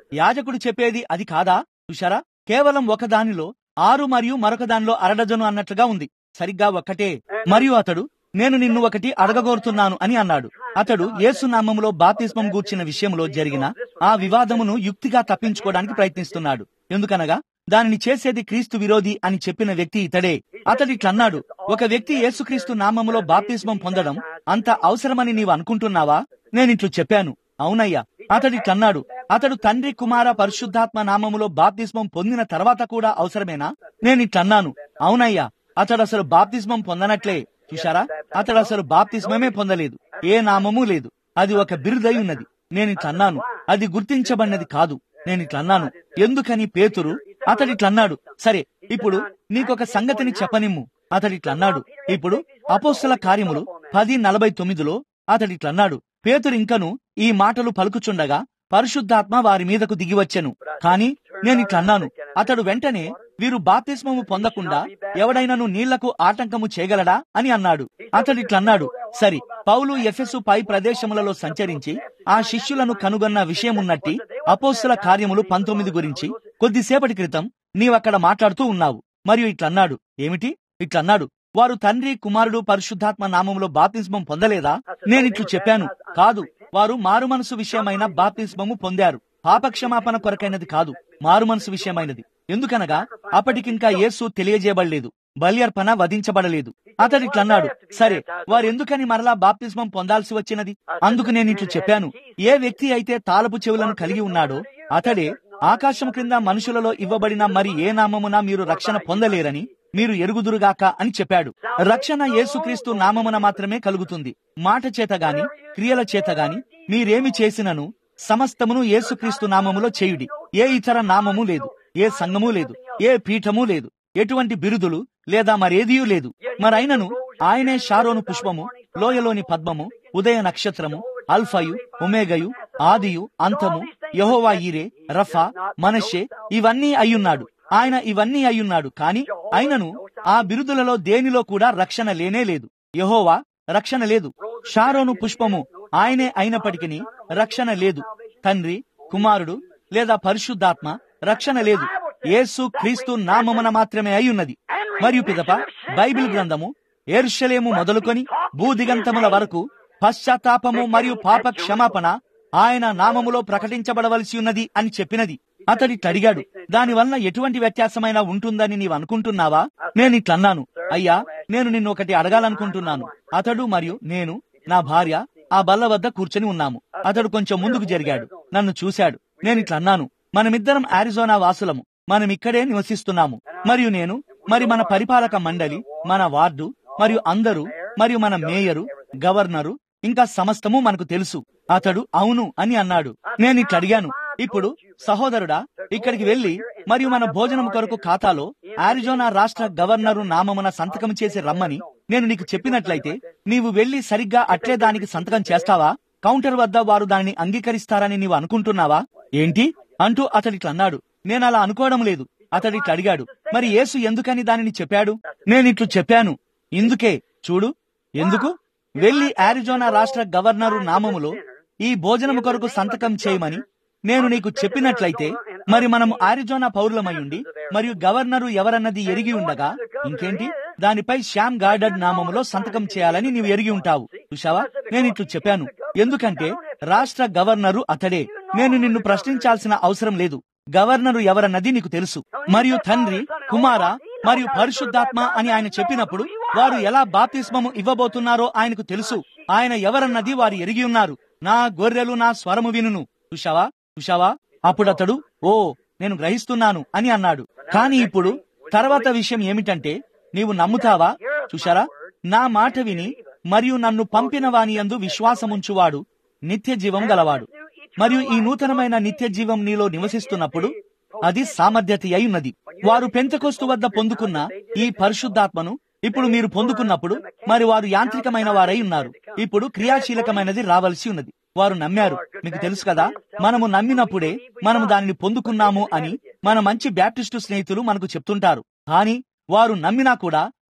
Speaker 1: యాజకుడు చెప్పేది అది కాదా? చూశారా, కేవలం ఒకదానిలో 6 మరియు మరొక దానిలో అరడజను అన్నట్లుగా ఉంది. సరిగ్గా ఒక్కటే. మరియు అతడు, నేను నిన్ను ఒకటి అడగగోరుతున్నాను అని అన్నాడు. అతడు యేసు నామములో బాప్తిస్మం గూర్చిన విషయంలో జరిగిన ఆ వివాదమును యుక్తిగా తప్పించుకోవడానికి ప్రయత్నిస్తున్నాడు. ఎందుకనగా దానిని చేసేది క్రీస్తు విరోధి అని చెప్పిన వ్యక్తి ఇతడే. అతడిట్లన్నాడు, ఒక వ్యక్తి యేసుక్రీస్తు నామములో బాప్తిస్మం పొందడం అంత అవసరమని నీవు అనుకుంటున్నావా? నేనిట్లు చెప్పాను, అవునయ్యా. అతడిట్లన్నాడు, అతడు తండ్రి, కుమార, పరిశుద్ధాత్మ నామములో బాప్తిస్మం పొందిన తర్వాత కూడా అవసరమేనా? నేనిట్లన్నాను, అవునయ్యా. అతడు అసలు బాప్తిస్మం పొందనట్లే. చూశారా, అతడు అసలు బాప్తిస్మమే పొందలేదు. ఏ నామము లేదు. అది ఒక బిరుదై ఉన్నది. నేనిట్లన్నాను, అది గుర్తించబడినది కాదు. నేనిట్లన్నాను, ఎందుకని పేతురు అతడిట్లన్నాడు, సరే ఇప్పుడు నీకొక సంగతిని చెప్పనిమ్ము. అతడిట్లన్నాడు, ఇప్పుడు అపోస్తల కార్యములు 10:49లో అతడిట్లన్నాడు, పేతురు ఇంకను ఈ మాటలు పలుకుచుండగా పరిశుద్ధాత్మ వారి మీదకు దిగివచ్చెను. కాని నేనిట్లన్నాను, అతడు వెంటనే వీరు బాప్తిస్మము పొందకుండా ఎవడైనను నీళ్లకు ఆటంకము చేయగలడా అని అన్నాడు. అతడిట్లన్నాడు, సరి, పౌలు ఎఫెసు పై ప్రదేశములలో సంచరించి ఆ శిష్యులను కనుగొన్న విషయమున్నట్టి అపోస్తల కార్యములు 19 గురించి కొద్దిసేపటి క్రితం నీవక్కడ మాట్లాడుతూ ఉన్నావు. మరియు ఇట్లన్నాడు, ఏమిటి? ఇట్లన్నాడు, వారు తండ్రి, కుమారుడు, పరిశుద్ధాత్మ నామములో బాప్తిస్మం పొందలేదా? నేనిట్లు చెప్పాను, కాదు, వారు మారుమనసు విషయమైన బాప్తిస్మము పొందారు. పాపక్షమాపణ కొరకైనది కాదు, మారుమనసు విషయమైనది. ఎందుకనగా అప్పటికింకా యేసు తెలియజేయబడలేదు, బలి అర్పణ వధించబడలేదు. అతడిట్లన్నాడు, సరే, వారెందుకని మరలా బాప్తిస్మం పొందాల్సి వచ్చినది? అందుకు నేనిట్లు చెప్పాను, ఏ వ్యక్తి అయితే తాళపు చెవులను కలిగి ఉన్నాడో అతడే ఆకాశం క్రింద మనుషులలో ఇవ్వబడిన మరి ఏ నామమున మీరు రక్షణ పొందలేరని మీరు ఎరుగుదురుగాక అని చెప్పాడు. రక్షణ యేసుక్రీస్తు నామమున మాత్రమే కలుగుతుంది. మాట చేత గాని క్రియల చేత గాని మీరేమి చేసినను సమస్తమును యేసుక్రీస్తు నామములో చేయుడి. ఏ ఇతర నామము లేదు, ఏ సంఘము లేదు, ఏ పీఠము లేదు, ఎటువంటి బిరుదులు లేదా మరేదియూ లేదు. మరైనను ఆయనే షారోను పుష్పము, లోయలోని పద్మము, ఉదయ నక్షత్రము, అల్ఫయు, ఒమేగయు, ఆదియు, అంతము, యెహోవా ఈరే, రఫా, మనష్షే, ఇవన్నీ అయ్యున్నాడు. ఆయన ఇవన్నీ అయ్యున్నాడు. కాని అయినను ఆ బిరుదులలో దేనిలో కూడా రక్షణ లేనే లేదు. యెహోవా రక్షణ లేదు. షారోను పుష్పము ఆయనే అయినప్పటికీ రక్షణ లేదు. తండ్రి, కుమారుడు లేదా పరిశుద్ధాత్మ రక్షణ లేదు. యేసు క్రీస్తు నామమున మాత్రమే అయ్యున్నది. మరియు పిదప బైబిల్ గ్రంథము యెరూషలేము మొదలుకొని భూదిగంతముల వరకు పశ్చాత్తాపము మరియు పాప క్షమాపణ ఆయన నామములో ప్రకటించబడవలసి ఉన్నది అని చెప్పినది. అతడిట్లడిగాడు, దానివల్ల ఎటువంటి వ్యత్యాసమైనా ఉంటుందని నీవు అనుకుంటున్నావా? నేనిట్లన్నాను, అయ్యా, నేను నిన్ను ఒకటి అడగాలనుకుంటున్నాను. అతడు మరియు నేను, నా భార్య ఆ బల్ల వద్ద కూర్చొని ఉన్నాము. అతడు కొంచెం ముందుకు జరిగాడు, నన్ను చూశాడు. నేనిట్లన్నాను, మనమిద్దరం అరిజోనా వాసులము, మనమిక్కడే నివసిస్తున్నాము. మరియు నేను, మరి మన పరిపాలక మండలి, మన వార్డు మరియు అందరూ, మరియు మన మేయరు, గవర్నరు, ఇంకా సమస్తము మనకు తెలుసు. అతడు అవును అని అన్నాడు. నేనిట్లడిగాను, ఇప్పుడు సహోదరుడా, ఇక్కడికి వెళ్లి మరియు మన భోజనం కొరకు ఖాతాలో అరిజోనా రాష్ట్ర గవర్నరు నామమున సంతకం చేసి రమ్మని నేను నీకు చెప్పినట్లయితే నీవు వెళ్లి సరిగ్గా అట్లే దానికి సంతకం చేస్తావా? కౌంటర్ వద్ద వారు దానిని అంగీకరిస్తారని నీవు అనుకుంటున్నావా? ఏంటి అంటూ అతడిట్లన్నాడు. నేనలా అనుకోవడం లేదు. అతడిట్లడిగాడు, మరి యేసు ఎందుకని దానిని చెప్పాడు? నేనిట్లు చెప్పాను, ఇందుకే. చూడు, ఎందుకు? వెళ్లి అరిజోనా రాష్ట్ర గవర్నరు నామములో ఈ భోజనము కొరకు సంతకం చేయమని నేను నీకు చెప్పినట్లయితే మరి మనము అరిజోనా పౌరులమయ్యుండి మరియు గవర్నరు ఎవరన్నది ఎరిగి ఉండగా ఇంకేంటి, దానిపై శ్యామ్ గార్డెడ్ నామములో సంతకం చేయాలని నీవు ఎరిగి ఉంటావు. చూశావా, నేనిట్లు చెప్పాను, ఎందుకంటే రాష్ట్ర గవర్నరు అతడే. నేను నిన్ను ప్రశ్నించాల్సిన అవసరం లేదు. గవర్నరు ఎవరన్నది నీకు తెలుసు. మరియు తండ్రి, కుమార మరియు పరిశుద్ధాత్మ అని ఆయన చెప్పినప్పుడు వారు ఎలా బాప్తిస్మము ఇవ్వబోతున్నారో ఆయనకు తెలుసు. ఆయన ఎవరన్నది వారు ఎరిగి ఉన్నారు. నా గొర్రెలు నా స్వరము వినును. చూశావా, చూశావా? అప్పుడతడు, ఓ, నేను గ్రహిస్తున్నాను అని అన్నాడు. కాని ఇప్పుడు తర్వాత విషయం ఏమిటంటే, నీవు నమ్ముతావా? చూశారా, నా మాట విని మరియు నన్ను పంపిన వాని యందు విశ్వాసముంచువాడు నిత్య జీవం గలవాడు. మరియు ఈ నూతనమైన నిత్య జీవం నీలో నివసిస్తున్నప్పుడు అది సామర్థ్యత అయి ఉన్నది. వారు పెంతెకొస్తు వద్ద పొందుకున్న ఈ పరిశుద్ధాత్మను ఇప్పుడు మీరు పొందుకున్నప్పుడు మరి వారు యాంత్రికమైన వారై ఉన్నారు. ఇప్పుడు క్రియాశీలకమైనది రావలసి ఉన్నది. వారు నమ్మారు. మీకు తెలుసు కదా, మనము నమ్మినప్పుడే మనము దానిని పొందుకున్నాము అని మన మంచి బ్యాప్టిస్టు స్నేహితులు మనకు చెప్తుంటారు. కానీ వారు నమ్మినా కూడా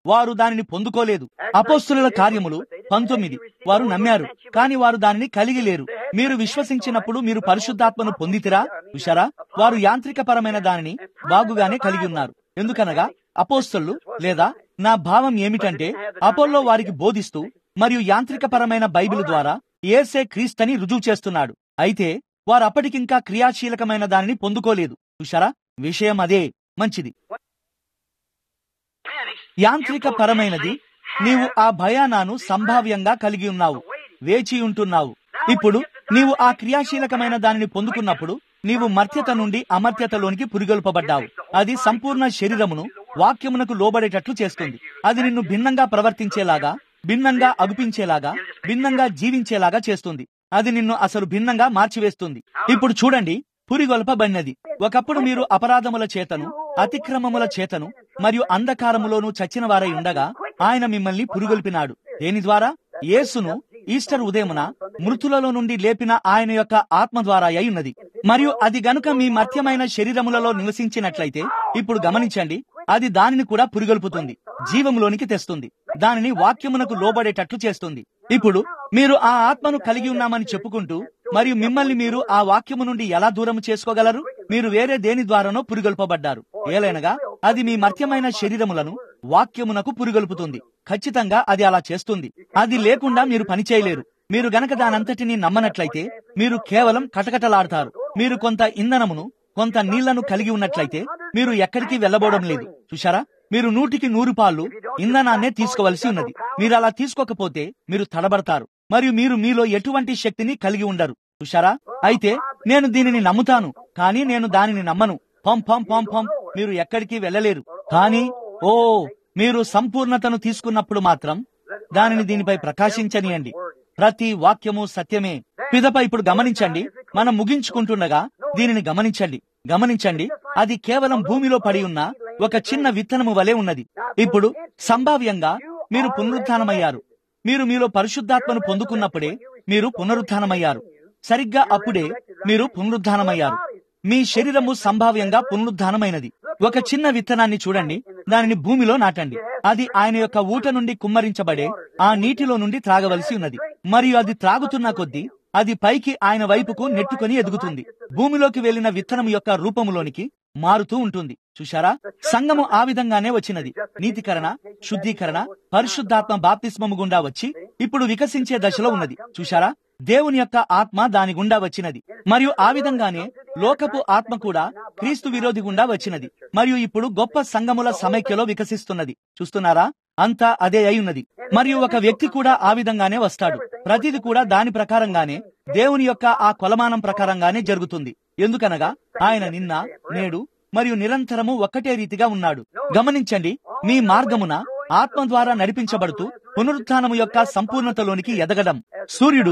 Speaker 1: వారు దానిని పొందుకోలేదు. అపోస్తలుల కార్యములు 19 వారు నమ్మారు, కాని వారు దానిని కలిగి లేరు. మీరు విశ్వసించినప్పుడు మీరు పరిశుద్ధాత్మను పొందితిరా? చూశారా, వారు యాంత్రికపరమైన దానిని బాగుగానే కలిగి ఉన్నారు. ఎందుకనగా అపోస్తలులు, లేదా నా భావం ఏమిటంటే అపోల్లో వారికి బోధిస్తూ మరియు యాంత్రికపరమైన బైబిల్ ద్వారా యేసే క్రీస్తని రుజువు చేస్తున్నాడు. అయితే వారు అప్పటికింకా క్రియాశీలకమైన దానిని పొందుకోలేదు. చూశారా, విషయం అదే. మంచిది. యాంత్రిక పరమైనది. నీవు ఆ భయానాను సంభావ్యంగా కలిగి ఉన్నావు, వేచి ఉంటున్నావు. ఇప్పుడు నీవు ఆ క్రియాశీలకమైన దానిని పొందుకున్నప్పుడు నీవు మర్త్యత నుండి అమర్త్యతలోనికి పురిగొల్పబడ్డావు. అది సంపూర్ణ శరీరమును వాక్యమునకు లోబడేటట్లు చేస్తుంది. అది నిన్ను భిన్నంగా ప్రవర్తించేలాగా, భిన్నంగా అగుపించేలాగా, భిన్నంగా జీవించేలాగా చేస్తుంది. అది నిన్ను అసలు భిన్నంగా మార్చివేస్తుంది. ఇప్పుడు చూడండి, పురిగొల్పబడినది. ఒకప్పుడు మీరు అపరాధముల చేతను, అతిక్రమముల చేతను మరియు అంధకారములోనూ చచ్చిన వారై ఉండగా ఆయన మిమ్మల్ని పురిగొల్పినాడు. దేని ద్వారా? యేసును ఈస్టర్ ఉదయమున మృతులలో నుండి లేపిన ఆయన యొక్క ఆత్మ ద్వారా అయి ఉన్నది. మరియు అది గనుక మీ మర్త్యమైన శరీరములలో నివసించినట్లయితే, ఇప్పుడు గమనించండి, అది దానిని కూడా పురిగొల్పుతుంది, జీవములోనికి తెస్తుంది, దానిని వాక్యమునకు లోబడేటట్లు చేస్తుంది. ఇప్పుడు మీరు ఆ ఆత్మను కలిగి ఉన్నామని చెప్పుకుంటూ మరియు మిమ్మల్ని మీరు ఆ వాక్యము నుండి ఎలా దూరం చేసుకోగలరు? మీరు వేరే దేని ద్వారానో పురిగొల్పబడ్డారు. ఏలైనగా అది మీ మర్త్యమైన శరీరములను వాక్యమునకు పురిగొల్పుతుంది. ఖచ్చితంగా అది అలా చేస్తుంది. అది లేకుండా మీరు పనిచేయలేరు. మీరు గనక దానంతటినీ నమ్మనట్లయితే మీరు కేవలం కటకటలాడతారు. మీరు కొంత ఇంధనమును, కొంత నీళ్లను కలిగి ఉన్నట్లయితే మీరు ఎక్కడికి వెళ్లబోవడం లేదు. చూశారా, మీరు 100కి 100 పాళ్ళు ఇంధనాన్నే తీసుకోవలసి ఉన్నది. మీరు అలా తీసుకోకపోతే మీరు తడబడతారు మరియు మీరు మీలో ఎటువంటి శక్తిని కలిగి ఉండరు. చూశారా, అయితే నేను దీనిని నమ్ముతాను, కానీ నేను దానిని నమ్మను. పం పం పం పం మీరు ఎక్కడికి వెళ్ళలేరు. కానీ మీరు సంపూర్ణతను తీసుకున్నప్పుడు మాత్రం దానిని దీనిపై ప్రకాశించనియండి. ప్రతి వాక్యము సత్యమే. పిదపై ఇప్పుడు గమనించండి, మనం ముగించుకుంటుండగా దీనిని గమనించండి. అది కేవలం భూమిలో పడి ఉన్న ఒక చిన్న విత్తనము వలె ఉన్నది. ఇప్పుడు సంభావ్యంగా మీరు పునరుత్థానమయ్యారు. మీరు మీలో పరిశుద్ధాత్మను పొందుకున్నప్పుడే మీరు పునరుత్థానమయ్యారు. సరిగ్గా అప్పుడే మీరు పునరుత్థానమయ్యారు. మీ శరీరము సంభావ్యంగా పునరుత్థానమైనది. ఒక చిన్న విత్తనాన్ని చూడండి, దానిని భూమిలో నాటండి. అది ఆయన యొక్క ఊట నుండి కుమ్మరించబడే ఆ నీటిలో నుండి త్రాగవలసి ఉన్నది. మరియు అది త్రాగుతున్న కొద్దీ అది పైకి ఆయన వైపుకు నెట్టుకొని ఎదుగుతుంది. భూమిలోకి వెళ్లిన విత్తనం యొక్క రూపములోనికి మారుతూ ఉంటుంది. చూశారా, సంఘము ఆ విధంగానే వచ్చినది. నీతికరణ, శుద్ధీకరణ, పరిశుద్ధాత్మ బాప్తిస్మము గుండా వచ్చి ఇప్పుడు వికసించే దశలో ఉన్నది. చూశారా, దేవుని యొక్క ఆత్మ దాని గుండా వచ్చినది. మరియు ఆ విధంగానే లోకపు ఆత్మ కూడా క్రీస్తు విరోధి గుండా వచ్చినది. మరియు ఇప్పుడు గొప్ప సంఘముల సమైక్యలో వికసిస్తున్నది. చూస్తున్నారా, అంతా అదే అయి ఉన్నది. మరియు ఒక వ్యక్తి కూడా ఆ విధంగానే వస్తాడు. ప్రతిది కూడా దాని ప్రకారంగానే, దేవుని యొక్క ఆ కొలమానం ప్రకారంగానే జరుగుతుంది. ఎందుకనగా ఆయన నిన్న, నేడు మరియు నిరంతరము ఒక్కటే రీతిగా ఉన్నాడు. గమనించండి, మీ మార్గమున ఆత్మ ద్వారా నడిపించబడుతూ పునరుత్థానము యొక్క సంపూర్ణతలోనికి ఎదగడం. సూర్యుడు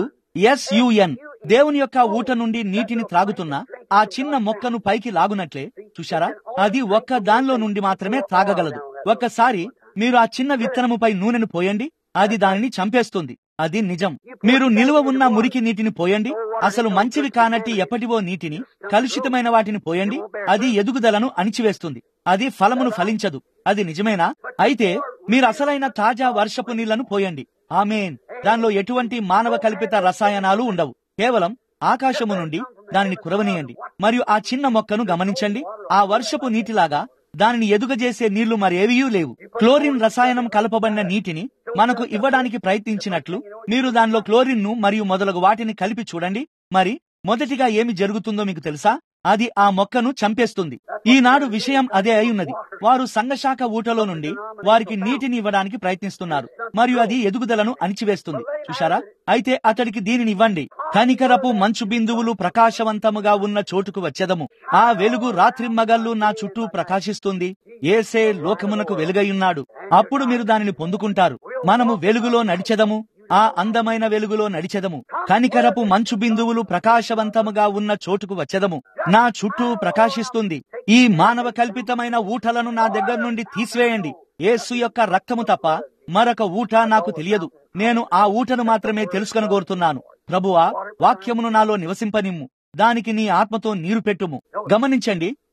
Speaker 1: SUN దేవుని యొక్క ఊట నుండి నీటిని త్రాగుతున్న ఆ చిన్న మొక్కను పైకి లాగునట్లే, చూశారా, అది ఒక్క దానిలో నుండి మాత్రమే త్రాగగలదు. ఒక్కసారి మీరు ఆ చిన్న విత్తనముపై నూనెను పోయండి, అది దానిని చంపేస్తుంది. అది నిజం. మీరు నిలువ ఉన్న మురికి నీటిని పోయండి, అసలు మంచివి కానట్టి ఎప్పటివో నీటిని, కలుషితమైన వాటిని పోయండి, అది ఎదుగుదలను అణిచివేస్తుంది. అది ఫలమును ఫలించదు. అది నిజమేనా? అయితే మీరు అసలైన తాజా వర్షపు నీళ్లను పోయండి. ఆమేన్. దానిలో ఎటువంటి మానవ కల్పిత రసాయనాలు ఉండవు. కేవలం ఆకాశము నుండి దానిని కురవనీయండి. మరియు ఆ చిన్న మొక్కను గమనించండి. ఆ వర్షపు నీటిలాగా దానిని ఎదుగజేసే నీళ్లు మరేవీయూ లేవు. క్లోరిన్ రసాయనం కలపబడిన నీటిని మనకు ఇవ్వడానికి ప్రయత్నించినట్లు మీరు దానిలో క్లోరిన్ను మరియు మొదలగు వాటిని కలిపి చూడండి. మరి మొదటిగా ఏమి జరుగుతుందో మీకు తెలుసా? అది ఆ మొక్కను చంపేస్తుంది. ఈనాడు విషయం అదే అయి ఉన్నది. వారు సంఘశాఖ ఊటలో నుండి వారికి నీటిని ఇవ్వడానికి ప్రయత్నిస్తున్నారు మరియు అది ఎదుగుదలను అణిచివేస్తుంది. చూశారా, అయితే అతడికి దీనిని ఇవ్వండి. కనికరపు మంచు బిందువులు ప్రకాశవంతముగా ఉన్న చోటుకు వచ్చెదము. ఆ వెలుగు రాత్రిమ్మగళ్ళు నా చుట్టూ ప్రకాశిస్తుంది. యేసే లోకమునకు వెలుగైయున్నాడు. అప్పుడు మీరు దానిని పొందుకుంటారు. మనము వెలుగులో నడిచెదము, ఆ అందమైన వెలుగులో నడిచెదము. కనికరపు మంచు బిందువులు ప్రకాశవంతముగా ఉన్న చోటుకు వచ్చెదము. నా చుట్టూ ప్రకాశిస్తుంది. ఈ మానవ కల్పితమైన ఊటలను నా దగ్గర నుండి తీసివేయండి. యేసు యొక్క రక్తము తప్ప మరొక ఊట నాకు తెలియదు. నేను ఆ ఊటను మాత్రమే తెలుసుకొనగోరుతున్నాను. ప్రభువా, వాక్యమును నాలో నివసింపనిమ్ము. దానికి నీ ఆత్మతో నీరు పెట్టుము. గమనించండి,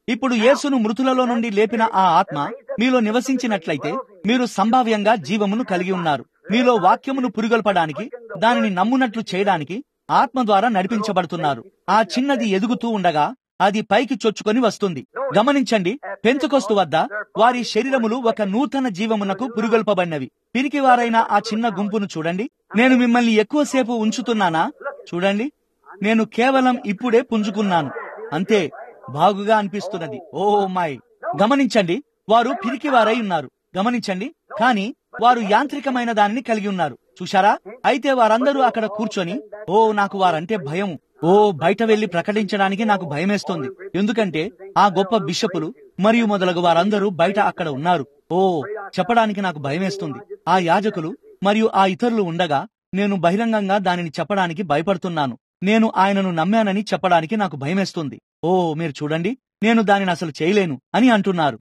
Speaker 1: ఇప్పుడు యేసును మృతులలో నుండి లేపిన ఆ ఆత్మ మీలో నివసించినట్లయితే మీరు సంభావ్యంగా జీవమును కలిగి ఉన్నారు. మీలో వాక్యమును పురిగొల్పడానికి, దానిని నమ్మునట్లు చేయడానికి ఆత్మ ద్వారా నడిపించబడుతున్నారు. ఆ చిన్నది ఎదుగుతూ ఉండగా అది పైకి చొచ్చుకొని వస్తుంది. గమనించండి, పెంతెకొస్తు వద్ద వారి శరీరములు ఒక నూతన జీవమునకు పురిగొల్పబడినవి. పిరికివారైన ఆ చిన్న గుంపును చూడండి. నేను మిమ్మల్ని ఎక్కువసేపు ఉంచుతున్నానా? చూడండి, నేను కేవలం ఇప్పుడే పుంజుకున్నాను అంతే. బాగుగా అనిపిస్తున్నది. Oh my! గమనించండి, వారు పిరికివారై ఉన్నారు. గమనించండి, కానీ వారు యాంత్రికమైన దానిని కలిగి ఉన్నారు. చూశారా? అయితే వారందరూ అక్కడ కూర్చొని, ఓ నాకు వారంటే భయం, ఓ బయట వెళ్లి ప్రకటించడానికి నాకు భయమేస్తోంది, ఎందుకంటే ఆ గొప్ప బిషపులు మరియు మొదలగు వారందరూ బయట అక్కడ ఉన్నారు. ఓ చెప్పడానికి నాకు భయమేస్తుంది. ఆ యాజకులు మరియు ఆ ఇతరులు ఉండగా నేను బహిరంగంగా దానిని చెప్పడానికి భయపడుతున్నాను. నేను ఆయనను నమ్మానని చెప్పడానికి నాకు భయమేస్తుంది. ఓ మీరు చూడండి, నేను దానిని అసలు చేయలేను అని అంటున్నారు.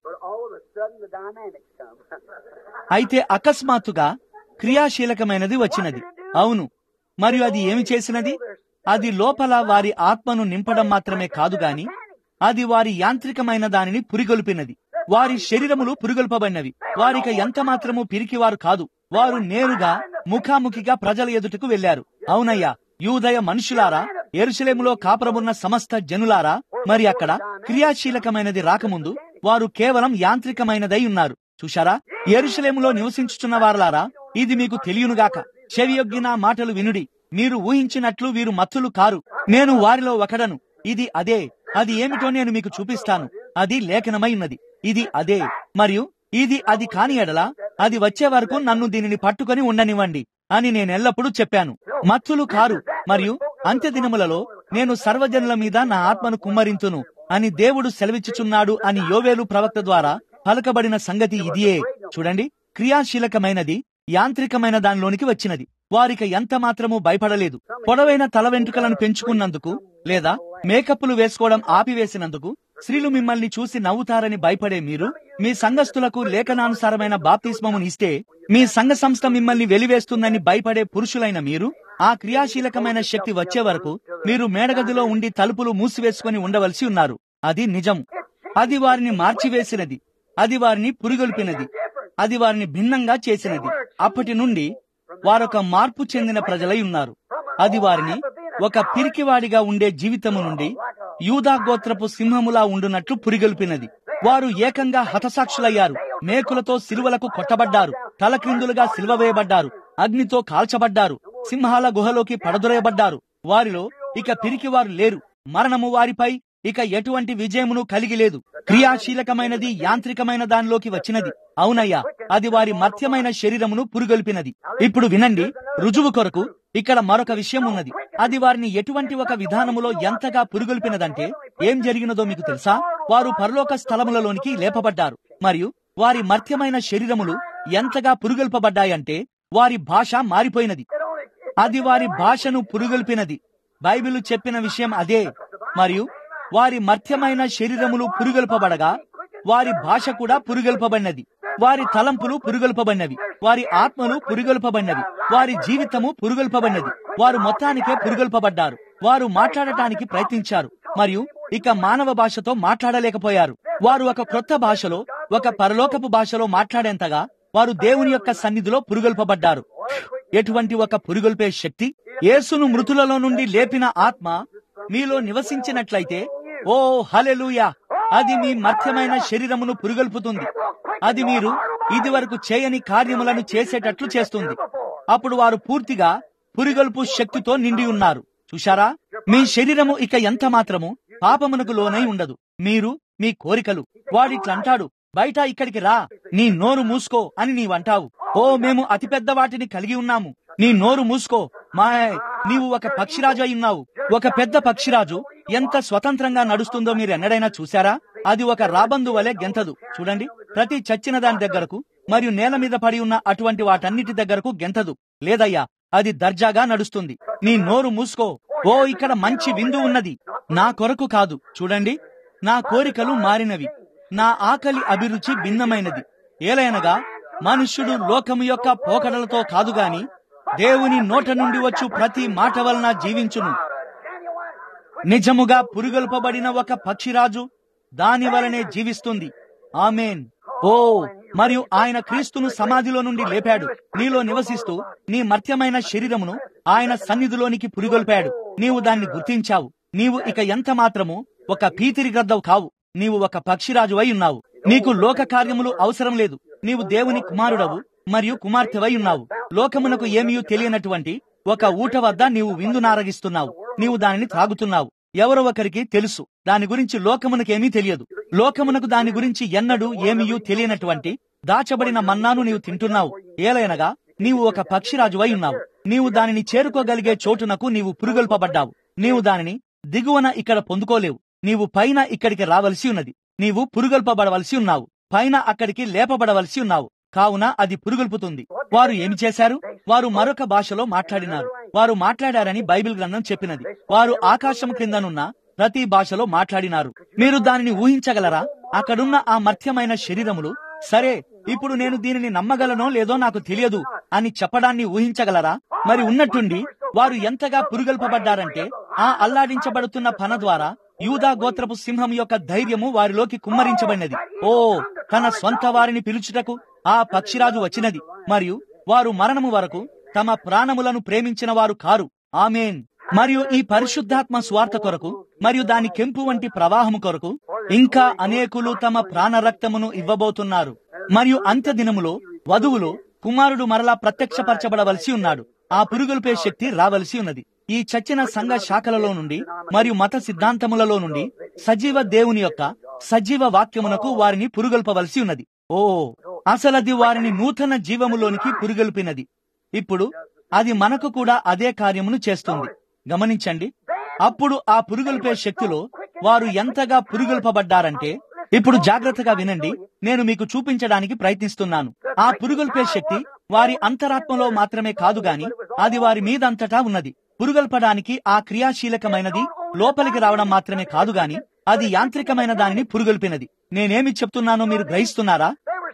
Speaker 1: అయితే అకస్మాత్తుగా క్రియాశీలకమైనది వచ్చినది. అవును, మరియు అది ఏమి చేసినది? అది లోపల వారి ఆత్మను నింపడం మాత్రమే కాదు గాని అది వారి యాంత్రికమైన దానిని పురిగొల్పినది. వారి శరీరములు పురిగొల్పబడినవి. వారిక ఎంత మాత్రము పిరికివారు కాదు. వారు నేరుగా ముఖాముఖిగా ప్రజల ఎదుటకు వెళ్లారు. అవునయ్యా, యూదయ మనుషులారా, యెరూషలేములో కాపురమున్న సమస్త జనులారా, మరి అక్కడ క్రియాశీలకమైనది రాకముందు వారు కేవలం యాంత్రికమైనదై ఉన్నారు. చూశారా? యెరూషలేములో నివసించుచున్న వారలారా, ఇది మీకు తెలియనుగాక. చెవియొగ్గిన మాటలు వినుడి. మీరు ఊహించినట్లు వీరు మత్తులు కారు. నేను వారిలో ఒకడను. ఇది అదే. అది ఏమిటో నేను మీకు చూపిస్తాను. అది లేఖనమై ఉన్నది. ఇది అదే. మరియు ఇది అది కాని ఎడల అది వచ్చే వరకు నన్ను దీనిని పట్టుకొని ఉండనివ్వండి అని నేనెల్లప్పుడూ చెప్పాను. మత్తులు కారు. మరియు అంత్యదినములలో నేను సర్వజనుల మీద నా ఆత్మను కుమ్మరింతును అని దేవుడు సెలవిచ్చుచున్నాడు అని యోవేలు ప్రవక్త ద్వారా పలకబడిన సంగతి ఇదియే. చూడండి, క్రియాశీలకమైనది యాంత్రికమైన దానిలోనికి వచ్చినది. వారిక ఎంత మాత్రమూ భయపడలేదు. పొడవైన తల వెంట్రుకలను పెంచుకున్నందుకు లేదా మేకప్లు వేసుకోవడం ఆపివేసినందుకు స్త్రీలు మిమ్మల్ని చూసి నవ్వుతారని భయపడే మీరు మీ సంఘస్థులకు లేఖనానుసారమైన బాప్తిస్మమును ఇస్తే మీ సంఘ సంస్థ మిమ్మల్ని వెలివేస్తుందని భయపడే పురుషులైన మీరు ఆ క్రియాశీలకమైన శక్తి వచ్చే వరకు మీరు మేడగదిలో ఉండి తలుపులు మూసివేసుకుని ఉండవలసి ఉన్నారు. అది నిజం. అది వారిని మార్చివేసినది. అది వారిని పురిగొల్పినది. అది వారిని భిన్నంగా చేసినది. అప్పటి నుండి వారొక మార్పు చెందిన ప్రజలై ఉన్నారు. అది వారిని ఒక పిరికివాడిగా ఉండే జీవితము నుండి యూదా గోత్రపు సింహములా ఉండునట్లు పురిగొల్పినది. వారు ఏకంగా హతసాక్షులయ్యారు. మేకులతో సిలువలకు కొట్టబడ్డారు. తలక్రిందులుగా సిలువ వేయబడ్డారు. అగ్నితో కాల్చబడ్డారు. సింహాల గుహలోకి పడదొరయబడ్డారు. వారిలో ఇక పిరికివారు లేరు. మరణము వారిపై ఇక ఎటువంటి విజయమును కలిగి లేదు. క్రియాశీలకమైనది యాంత్రికమైన దానిలోకి వచ్చినది. అవునయ్యా, అది వారి మర్త్యమైన శరీరమును పురుగొల్పినది. ఇప్పుడు వినండి, రుజువు కొరకు ఇక్కడ మరొక విషయం ఉన్నది. అది వారిని ఎటువంటి ఒక విధానములో ఎంతగా పురుగొల్పినదంటే ఏం జరిగినదో మీకు తెలుసా? వారు పరలోక స్థలములలోనికి లేపబడ్డారు. మరియు వారి మర్త్యమైన శరీరములు ఎంతగా పురుగొల్పబడ్డాయంటే వారి భాష మారిపోయినది. అది వారి భాషను పురుగొల్పినది. బైబిలు చెప్పిన విషయం అదే. మరియు వారి మర్త్యమైన శరీరములు పురుగొల్పబడగా వారి భాష కూడా పురుగొల్పబడినది. వారి తలంపులు పురుగొల్పబడినవి. వారి ఆత్మలు పురుగొల్పబడినవి. వారి జీవితము పురుగొల్పబడినది. వారు మొత్తానికే పురుగొల్పబడ్డారు. వారు మాట్లాడటానికి ప్రయత్నించారు మరియు ఇక మానవ భాషతో మాట్లాడలేకపోయారు. వారు ఒక క్రొత్త భాషలో, ఒక పరలోకపు భాషలో మాట్లాడేంతగా వారు దేవుని యొక్క సన్నిధిలో పురుగొల్పబడ్డారు. ఎటువంటి ఒక పురుగొల్పే శక్తి! యేసును మృతులలో నుండి లేపిన ఆత్మ మీలో నివసించినట్లయితే, ఓ హల్లెలూయా, అది మీ మర్త్యమైన శరీరమును పురుగొల్పుతుంది. అది మీరు ఇదివరకు చేయని కార్యములను చేసేటట్లు చేస్తుంది. అప్పుడు వారు పూర్తిగా పురిగొల్పు శక్తితో నిండి ఉన్నారు. చూశారా? మీ శరీరము ఇక ఎంత మాత్రము పాపమునకు లోనై ఉండదు. మీరు మీ కోరికలు. వాడిట్లంటాడు, బయట ఇక్కడికి రా, నీ నోరు మూసుకో అని నీవంటావు. ఓ మేము అతిపెద్ద వాటిని కలిగి ఉన్నాము, నీ నోరు మూసుకో. మాయ్, నీవు ఒక పక్షిరాజు అయి ఉన్నావు. ఒక పెద్ద పక్షిరాజు ఎంత స్వతంత్రంగా నడుస్తుందో మీరు ఎన్నడైనా చూశారా? అది ఒక రాబందు వలె గెంతదు. చూడండి, ప్రతి చచ్చిన దాని దగ్గరకు మరియు నేల మీద పడి ఉన్న అటువంటి వాటన్నిటి దగ్గరకు గెంతదు. లేదయ్యా, అది దర్జాగా నడుస్తుంది. నీ నోరు మూసుకో. ఓ ఇక్కడ మంచి విందు ఉన్నది. నా కొరకు కాదు. చూడండి, నా కోరికలు మారినవి. నా ఆకలి అభిరుచి భిన్నమైనది. ఏలైనగా మనుష్యుడు లోకము యొక్క పోకడలతో కాదుగాని దేవుని నోట నుండి వచ్చు ప్రతి మాట వలన జీవించును. నిజముగా పురుగొల్పబడిన ఒక పక్షిరాజు దాని వలనే జీవిస్తుంది. ఆమేన్. ఓ, మరియు ఆయన క్రీస్తును సమాధిలో నుండి లేపాడు. నీలో నివసిస్తూ నీ మర్త్యమైన శరీరమును ఆయన సన్నిధిలోనికి పురిగొల్పాడు. నీవు దాన్ని గుర్తించావు. నీవు ఇక ఎంత మాత్రము ఒక పీతిరి గద్దవు కావు. నీవు ఒక పక్షిరాజు అయి ఉన్నావు. నీకు లోక కార్యములు అవసరం లేదు. నీవు దేవుని కుమారుడవు మరియు కుమార్తెవై ఉన్నావు. లోకమునకు ఏమీ తెలియనటువంటి ఒక ఊట వద్ద నీవు విందునారగిస్తున్నావు. నీవు దానిని త్రాగుతున్నావు. ఎవరో ఒకరికి తెలుసు దాని గురించి, లోకమునకేమీ తెలియదు. లోకమునకు దాని గురించి ఎన్నడూ ఏమీయూ తెలియనటువంటి దాచబడిన మన్నాను నీవు తింటున్నావు. ఏలైనగా నీవు ఒక పక్షిరాజు అయి ఉన్నావు. నీవు దానిని చేరుకోగలిగే చోటునకు నీవు పురుగొల్పబడ్డావు. నీవు దానిని దిగువన ఇక్కడ పొందుకోలేవు. నీవు పైన ఇక్కడికి రావలసి ఉన్నది. నీవు పురుగొల్పబడవలసి ఉన్నావు. పైన అక్కడికి లేపబడవలసి ఉన్నావు. కావున అది పురుగొల్పుతుంది. వారు ఏమి చేశారు? వారు మరొక భాషలో మాట్లాడినారు. వారు మాట్లాడారని బైబిల్ గ్రంథం చెప్పినది. వారు ఆకాశం క్రిందనున్న ప్రతి భాషలో మాట్లాడినారు. మీరు దానిని ఊహించగలరా? అక్కడున్న ఆ మర్త్యమైన శరీరములు, సరే ఇప్పుడు నేను దీనిని నమ్మగలనో లేదో నాకు తెలియదు అని చెప్పడాన్ని ఊహించగలరా? మరి ఉన్నట్టుండి వారు ఎంతగా పురుగొల్పబడ్డారంటే ఆ అల్లాడించబడుతున్న పన ద్వారా యూదా గోత్రపు సింహం యొక్క ధైర్యము వారిలోకి కుమ్మరించబడినది. ఓ, తన స్వంత వారిని పిలుచుటకు ఆ పక్షిరాజు వచ్చినది. మరియు వారు మరణము వరకు తమ ప్రాణములను ప్రేమించిన వారు కారు. ఆమేన్. మరియు ఈ పరిశుద్ధాత్మ స్వార్థ కొరకు మరియు దాని కెంపు వంటి ప్రవాహము కొరకు ఇంకా అనేకులు తమ ప్రాణ రక్తమును ఇవ్వబోతున్నారు. మరియు అంత్య దినములో వధువులో కుమారుడు మరలా ప్రత్యక్షపరచబడవలసి ఉన్నాడు. ఆ పురుగొల్పే శక్తి రావలసి ఉన్నది. ఈ చచ్చిన సంఘ శాఖలలో నుండి మరియు మత సిద్ధాంతములలో నుండి సజీవ దేవుని యొక్క సజీవ వాక్యమునకు వారిని పురుగొల్పవలసి ఉన్నది. ఓ, అసలది వారిని నూతన జీవములోనికి పురుగొల్పినది. ఇప్పుడు అది మనకు కూడా అదే కార్యమును చేస్తుంది. గమనించండి. అప్పుడు ఆ పురుగొల్పే శక్తిలో వారు ఎంతగా పురుగొల్పబడ్డారంటే, ఇప్పుడు జాగ్రత్తగా వినండి, నేను మీకు చూపించడానికి ప్రయత్నిస్తున్నాను. ఆ పురుగొల్పే శక్తి వారి అంతరాత్మలో మాత్రమే కాదు గాని అది వారి మీదంతటా ఉన్నది. పురుగొల్పడానికి ఆ క్రియాశీలకమైనది లోపలికి రావడం మాత్రమే కాదు గాని అది యాంత్రికమైన దానిని పురుగొల్పినది. నేనేమి చెప్తున్నానో మీరు గ్రహిస్తున్నారా?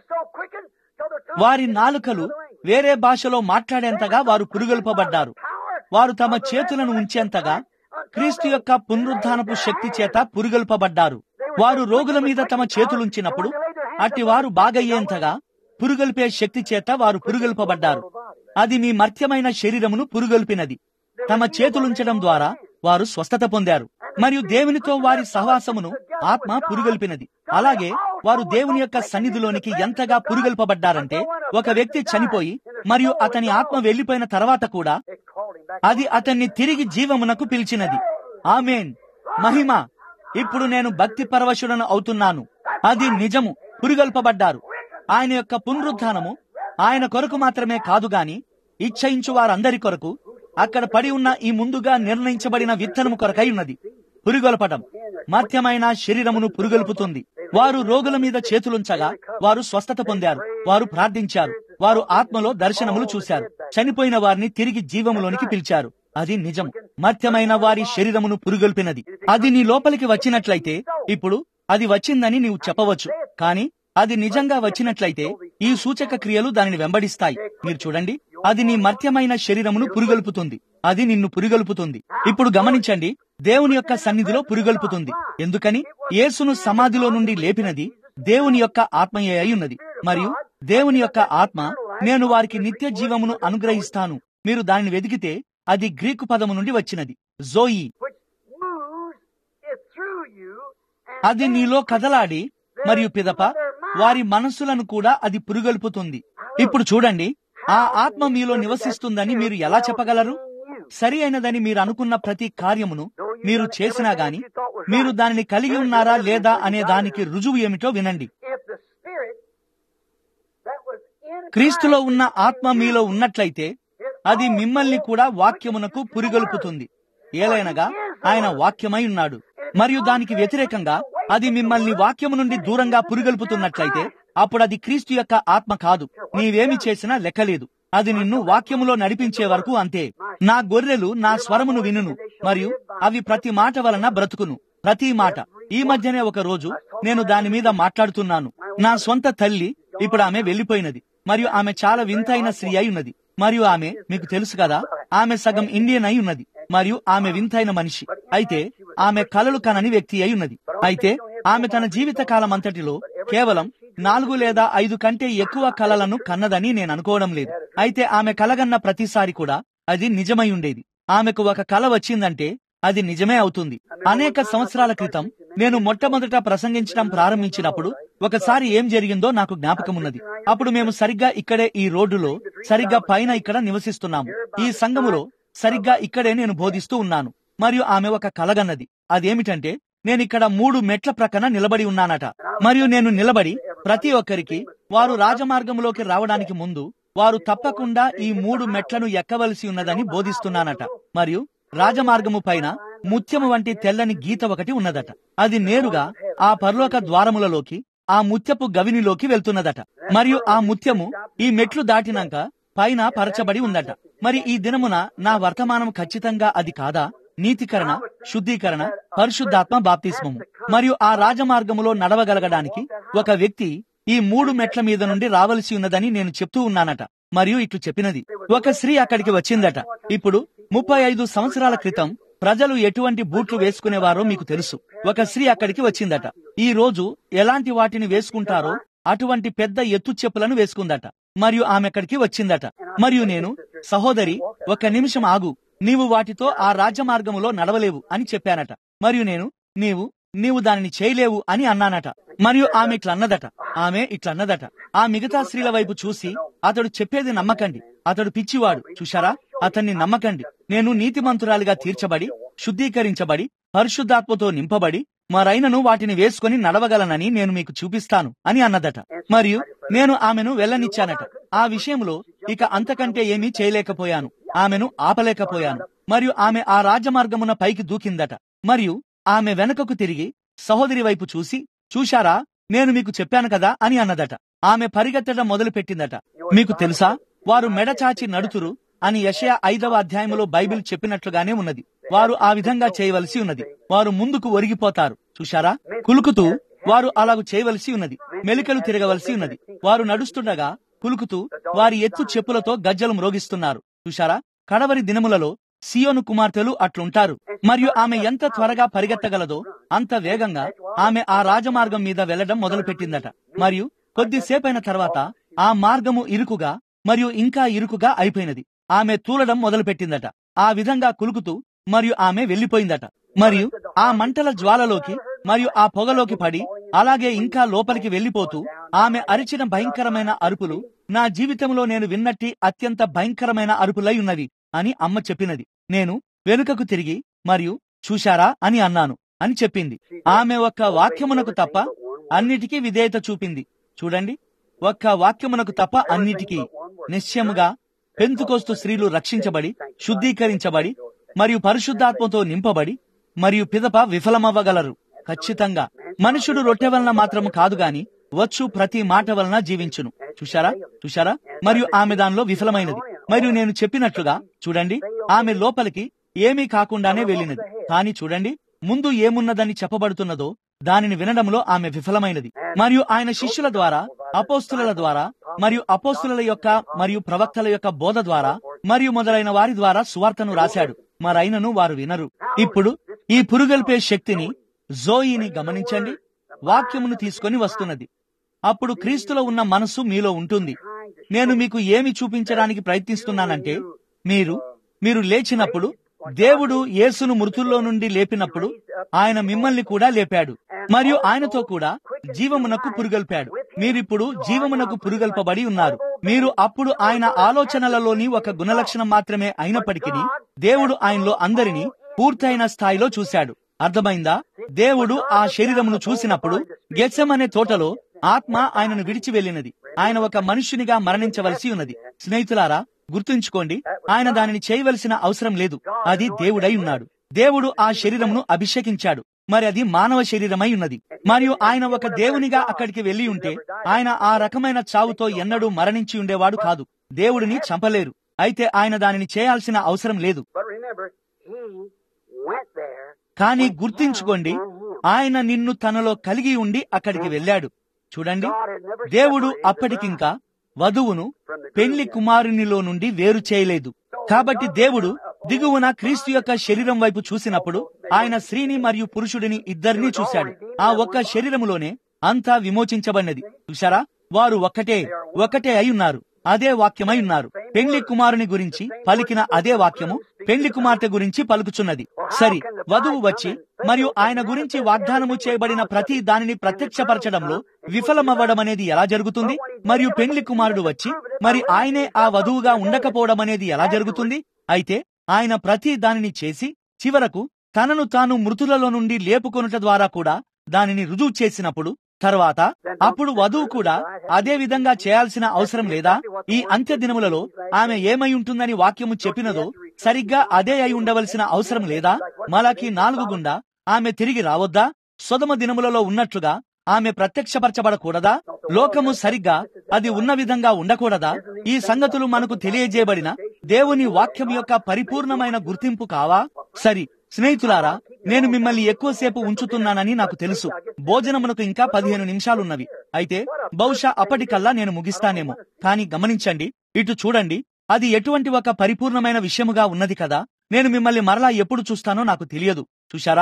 Speaker 1: వారి నాలుకలు వేరే భాషలో మాట్లాడేంతగా వారు పురుగొల్పబడ్డారు. వారు తమ చేతులను ఉంచేంతగా క్రీస్తు యొక్క పునరుద్ధానపు శక్తి చేత పురుగొల్పబడ్డారు. వారు రోగుల మీద తమ చేతులుంచినప్పుడు అట్టి వారు బాగయ్యేంతగా పురుగొల్పే శక్తి చేత వారు పురుగొల్పబడ్డారు. అది మీ మర్త్యమైన శరీరమును పురుగొల్పినది. తమ చేతులుంచడం ద్వారా వారు స్వస్థత పొందారు. మరియు దేవునితో వారి సహవాసమును ఆత్మ పురుగొల్పినది. అలాగే వారు దేవుని యొక్క సన్నిధిలోనికి ఎంతగా పురుగొల్పబడ్డారంటే, ఒక వ్యక్తి చనిపోయి మరియు అతని ఆత్మ వెళ్లిపోయిన తర్వాత కూడా అది అతన్ని తిరిగి జీవమునకు పిలిచినది. ఆమేన్. మహిమ. ఇప్పుడు నేను భక్తి పరవశుడను అవుతున్నాను. అది నిజము. పురుగొల్పబడ్డారు. ఆయన యొక్క పునరుద్ధానము ఆయన కొరకు మాత్రమే కాదు గాని ఇచ్చయించు వారందరి కొరకు, అక్కడ పడి ఉన్న ఈ ముందుగా నిర్ణయించబడిన విత్తనము కొరకై ఉన్నది. పురుగొల్పడం మర్త్యమైన శరీరమును పురుగొల్పుతుంది. వారు రోగుల మీద చేతులుంచగా వారు స్వస్థత పొందారు. వారు ప్రార్థించారు. వారు ఆత్మలో దర్శనములు చూశారు. చనిపోయిన వారిని తిరిగి జీవములోనికి పిలిచారు. అది నిజం. మర్త్యమైన వారి శరీరమును పురుగొల్పినది. అది నీ లోపలికి వచ్చినట్లయితే, ఇప్పుడు అది వచ్చిందని నీవు చెప్పవచ్చు. కాని అది నిజంగా వచ్చినట్లయితే ఈ సూచక క్రియలు దానిని వెంబడిస్తాయి. మీరు చూడండి, అది నీ మర్త్యమైన శరీరమును పురుగొల్పుతుంది. అది నిన్ను పురుగొల్పుతుంది. ఇప్పుడు గమనించండి, దేవుని యొక్క సన్నిధిలో పురుగొల్పుతుంది. ఎందుకని? యేసును సమాధిలో నుండి లేపినది దేవుని యొక్క ఆత్మయే అయి ఉన్నది. మరియు దేవుని యొక్క ఆత్మ, నేను వారికి నిత్య జీవమును అనుగ్రహిస్తాను. మీరు దానిని వెదికితే అది గ్రీకు పదము నుండి వచ్చినది, జోయి. అది నీలో కదలాడి మరియు పిదప వారి మనస్సులను కూడా అది పురుగొల్పుతుంది. ఇప్పుడు చూడండి, ఆ ఆత్మ మీలో నివసిస్తుందని మీరు ఎలా చెప్పగలరు? సరి అయినదని మీరు అనుకున్న ప్రతి కార్యమును మీరు చేసినా గాని మీరు దానిని కలిగి ఉన్నారా లేదా అనే దానికి రుజువు ఏమిటో వినండి. క్రీస్తులో ఉన్న ఆత్మ మీలో ఉన్నట్లయితే అది మిమ్మల్ని కూడా వాక్యమునకు పురిగొల్పుతుంది. ఏలైనగా ఆయన వాక్యమై ఉన్నాడు. మరియు దానికి వ్యతిరేకంగా అది మిమ్మల్ని వాక్యము నుండి దూరంగా పురిగొల్పుతున్నట్లయితే అప్పుడు అది క్రీస్తు యొక్క ఆత్మ కాదు. నీవేమి చేసినా లెక్కలేదు. అది నిన్ను వాక్యములో నడిపించే వరకు అంతే. నా గొర్రెలు నా స్వరమును వినును మరియు అవి ప్రతి మాట వలన బ్రతుకును. ప్రతి మాట. ఈ మధ్యనే ఒక రోజు నేను దాని మీద మాట్లాడుతున్నాను. నా స్వంత తల్లి, ఇప్పుడు ఆమె వెళ్లిపోయినది మరియు ఆమె చాలా వింతైన స్త్రీ అయి ఉన్నది. మరియు ఆమె, మీకు తెలుసు కదా, ఆమె సగం ఇండియన్ అయి ఉన్నది మరియు ఆమె వింతైన మనిషి. అయితే ఆమె కలలు కనని వ్యక్తి అయి ఉన్నది. అయితే ఆమె తన జీవిత కాలమంతటిలో కేవలం 4 లేదా 5 కంటే ఎక్కువ కలలను కన్నదని నేను అనుకోవడం లేదు. అయితే ఆమె కలగన్న ప్రతిసారి కూడా అది నిజమై ఉండేది. ఆమెకు ఒక కల వచ్చిందంటే అది నిజమే అవుతుంది. అనేక సంవత్సరాల క్రితం నేను మొట్టమొదట ప్రసంగించడం ప్రారంభించినప్పుడు ఒకసారి ఏం జరిగిందో నాకు జ్ఞాపకమున్నది. అప్పుడు మేము సరిగ్గా ఇక్కడే ఈ రోడ్డులో సరిగ్గా పైన ఇక్కడ నివసిస్తున్నాము. ఈ సంఘములో సరిగ్గా ఇక్కడే నేను బోధిస్తూ ఉన్నాను. మరియు ఆమె ఒక కలగన్నది. అదేమిటంటే నేనిక్కడ 3 మెట్ల ప్రక్కన నిలబడి ఉన్నానట. మరియు నేను నిలబడి ప్రతి ఒక్కరికి వారు రాజమార్గంలోకి రావడానికి ముందు వారు తప్పకుండా ఈ 3 మెట్లను ఎక్కవలసి ఉన్నదని బోధిస్తున్నానట. మరియు రాజమార్గము పైన ముత్యము వంటి తెల్లని గీత ఒకటి ఉన్నదట. అది నేరుగా ఆ పరలోక ద్వారములలోకి ఆ ముత్యపు గవినిలోకి వెళ్తున్నదట. మరియు ఆ ముత్యము ఈ మెట్లు దాటినాక పైన పరచబడి ఉందట. మరి ఈ దినమున నా వర్తమానం ఖచ్చితంగా అది కాదా? నీతికరణ, శుద్ధీకరణ, పరిశుద్ధాత్మ బాప్తిస్మము. మరియు ఆ రాజమార్గములో నడవగలగడానికి ఒక వ్యక్తి ఈ 3 మెట్ల మీద నుండి రావలసి ఉన్నదని నేను చెప్తూ ఉన్నానట. మరియు ఇట్లు చెప్పినది. ఒక స్త్రీ అక్కడికి వచ్చిందట. ఇప్పుడు 35 సంవత్సరాల క్రితం ప్రజలు ఎటువంటి బూట్లు వేసుకునేవారో మీకు తెలుసు. ఒక స్త్రీ అక్కడికి వచ్చిందట. ఈ రోజు ఎలాంటి వాటిని వేసుకుంటారో అటువంటి పెద్ద ఎత్తు చెప్పులను వేసుకుందట. మరియు ఆమె అక్కడికి వచ్చిందట. మరియు నేను, సహోదరి, 1 నిమిషం ఆగు, నీవు వాటితో ఆ రాజ్యమార్గములో నడవలేవు అని చెప్పానట. మరియు నేను, నీవు దానిని చేయలేవు అని అన్నానట. మరియు ఆమె ఇట్లన్నదట. ఆ మిగతా స్త్రీల వైపు చూసి, అతడు చెప్పేది నమ్మకండి, అతడు పిచ్చివాడు, చూశారా, అతన్ని నమ్మకండి. నేను నీతిమంతురాలిగా తీర్చబడి, శుద్ధీకరించబడి, పరిశుద్ధాత్మతో నింపబడి మరైనను వాటిని వేసుకుని నడవగలనని నేను మీకు చూపిస్తాను అని అన్నదట. మరియు నేను ఆమెను వెళ్ళనిచ్చానట. ఆ విషయంలో ఇక అంతకంటే ఏమీ చేయలేకపోయాను. ఆమెను ఆపలేకపోయాను. మరియు ఆమె ఆ రాజమార్గమున పైకి దూకిందట. మరియు ఆమె వెనకకు తిరిగి సహోదరి వైపు చూసి, చూశారా, నేను మీకు చెప్పాను కదా అని అన్నదట. ఆమె పరిగెత్తడం మొదలు పెట్టిందట. మీకు తెలుసా, వారు మెడచాచి నడుతురు అని యెషయా 5వ అధ్యాయములో బైబిల్ చెప్పినట్లుగానే ఉన్నది. వారు ఆ విధంగా చేయవలసి ఉన్నది. వారు ముందుకు ఒరిగిపోతారు, చూశారా, కులుకుతూ వారు అలాగు చేయవలసి ఉన్నది. మెలికలు తిరగవలసి ఉన్నది. వారు నడుస్తుండగా కులుకుతూ వారి ఎత్తు చెప్పులతో గజ్జలు మ్రోగిస్తున్నారు, చూశారా. కడవరి దినములలో సియోను కుమార్తెలు అట్లుంటారు. మరియు ఆమె ఎంత త్వరగా పరిగెత్తగలదో అంత వేగంగా ఆమె ఆ రాజమార్గం మీద వెళ్లడం మొదలుపెట్టిందట. మరియు కొద్దిసేపైన తర్వాత ఆ మార్గము ఇరుకుగా మరియు ఇంకా ఇరుకుగా అయిపోయినది. ఆమె తూలడం మొదలుపెట్టిందట. ఆ విధంగా కులుకుతూ మరియు ఆమె వెళ్లిపోయిందట. మరియు ఆ మంటల జ్వాలలోకి మరియు ఆ పొగలోకి పడి అలాగే ఇంకా లోపలికి వెళ్లిపోతూ ఆమె అరిచిన భయంకరమైన అరుపులు నా జీవితంలో నేను విన్నట్టి అత్యంత భయంకరమైన అరుపులై ఉన్నవి అని అమ్మ చెప్పినది. నేను వెనుకకు తిరిగి మరియు చూశారా అని అన్నాను అని చెప్పింది. ఆమె ఒక్క వాక్యమునకు తప్ప అన్నిటికీ విధేయత చూపింది. చూడండి, ఒక్క వాక్యమునకు తప్ప అన్నిటికీ. నిశ్చయముగా పెంతుకోస్తు స్త్రీలు రక్షించబడి, శుద్ధీకరించబడి మరియు పరిశుద్ధాత్మతో నింపబడి మరియు పిదప విఫలమవ్వగలరు. ఖచ్చితంగా మనుషుడు రొట్టె వలన మాత్రము కాదు గాని వచ్చు ప్రతి మాట వలన జీవించును. చూశారా. మరియు ఆమె దానిలో విఫలమైనది. మరియు నేను చెప్పినట్లుగా చూడండి, ఆమె లోపలికి ఏమీ కాకుండానే వెళ్ళినది. కానీ చూడండి, ముందు ఏమున్నదని చెప్పబడుతున్నదో దానిని వినడంలో ఆమె విఫలమైనది. మరియు ఆయన శిష్యుల ద్వారా, అపోస్తుల ద్వారా మరియు అపోస్తుల యొక్క మరియు ప్రవక్తల యొక్క బోధ ద్వారా మరియు మొదలైన వారి ద్వారా సువార్తను రాశాడు. మరైనను వారు వినరు. ఇప్పుడు ఈ పురుగల్పే శక్తిని, జోయిని గమనించండి. వాక్యమును తీసుకొని వస్తున్నది. అప్పుడు క్రీస్తులో ఉన్న మనస్సు మీలో ఉంటుంది. నేను మీకు ఏమి చూపించడానికి ప్రయత్నిస్తున్నానంటే, మీరు లేచినప్పుడు, దేవుడు యేసును మృతుల్లో నుండి లేపినప్పుడు ఆయన మిమ్మల్ని కూడా లేపాడు మరియు ఆయనతో కూడా జీవమునకు పురుగల్పాడు. మీరిప్పుడు జీవమునకు పురుగల్పబడి ఉన్నారు. మీరు అప్పుడు ఆయన ఆలోచనలలోని ఒక గుణలక్షణం మాత్రమే అయినప్పటికీ దేవుడు ఆయనలో అందరినీ పూర్తయిన స్థాయిలో చూశాడు. అర్థమైందా? దేవుడు ఆ శరీరమును చూసినప్పుడు గెత్సెమనే తోటలో ఆత్మ ఆయనను విడిచి వెళ్ళినది. ఆయన ఒక మనుష్యునిగా మరణించవలసి ఉన్నది. స్నేహితులారా, గుర్తుంచుకోండి, ఆయన దానిని చేయవలసిన అవసరం లేదు. అది దేవుడై ఉన్నాడు. దేవుడు ఆ శరీరమును అభిషేకించాడు. మరి అది మానవ శరీరమై ఉన్నది. మరియు ఆయన ఒక దేవునిగా అక్కడికి వెళ్లి ఉంటే ఆయన ఆ రకమైన చావుతో ఎన్నడూ మరణించి ఉండేవాడు కాదు. దేవుడిని చంపలేరు. అయితే ఆయన దానిని చేయాల్సిన అవసరం లేదు. కానీ గుర్తుంచుకోండి, ఆయన నిన్ను తనలో కలిగి ఉండి అక్కడికి వెళ్ళాడు. చూడండి, దేవుడు అప్పటికింకా వధువును పెళ్లి కుమారునిలో నుండి వేరు చేయలేదు. కాబట్టి దేవుడు దిగువన క్రీస్తు యొక్క శరీరం వైపు చూసినప్పుడు ఆయన స్త్రీని మరియు పురుషుడిని ఇద్దరినీ చూశాడు. ఆ ఒక్క శరీరములోనే అంతా విమోచించబడినది. చూశారా? వారు ఒక్కటే అయి ఉన్నారు. అదే వాక్యమై ఉన్నారు. పెండ్లి కుమారుని గురించి పలికిన అదే వాక్యము పెండ్లి కుమార్తె గురించి పలుకుచున్నది. సరి, వధువు వచ్చి మరియు ఆయన గురించి వాగ్దానము చేయబడిన ప్రతి దానిని ప్రత్యక్షపరచడంలో విఫలమవ్వడం అనేది ఎలా జరుగుతుంది? మరియు పెండ్లి కుమారుడు వచ్చి మరి ఆయనే ఆ వధువుగా ఉండకపోవడం అనేది ఎలా జరుగుతుంది? అయితే ఆయన ప్రతి దానిని చేసి చివరకు తనను తాను మృతులలో నుండి లేపుకొనుట ద్వారా కూడా దానిని రుజువు చేసినప్పుడు తర్వాత అప్పుడు వధువు కూడా అదే విధంగా చేయాల్సిన అవసరం లేదా? ఈ అంత్య దినములలో ఆమె ఏమై ఉంటుందని వాక్యము చెప్పినదో సరిగ్గా అదే అయి ఉండవలసిన అవసరం లేదా? మలాకి 4 గుండా ఆమె తిరిగి రావద్దా? సొదొమ దినములలో ఉన్నట్లుగా ఆమె ప్రత్యక్షపరచబడకూడదా? లోకము సరిగ్గా అది ఉన్న విధంగా ఉండకూడదా? ఈ సంగతులు మనకు తెలియజేయబడిన దేవుని వాక్యం యొక్క పరిపూర్ణమైన గుర్తింపు కావా? సరి స్నేహితులారా, నేను మిమ్మల్ని ఎక్కువసేపు ఉంచుతున్నానని నాకు తెలుసు. భోజనమునకు ఇంకా 15 నిమిషాలున్నవి. అయితే బహుశా అప్పటికల్లా నేను ముగిస్తానేమో. కానీ గమనించండి, ఇటు చూడండి, అది ఎటువంటి ఒక పరిపూర్ణమైన విషయముగా ఉన్నది కదా. నేను మిమ్మల్ని మరలా ఎప్పుడు చూస్తానో నాకు తెలియదు. చూశారా?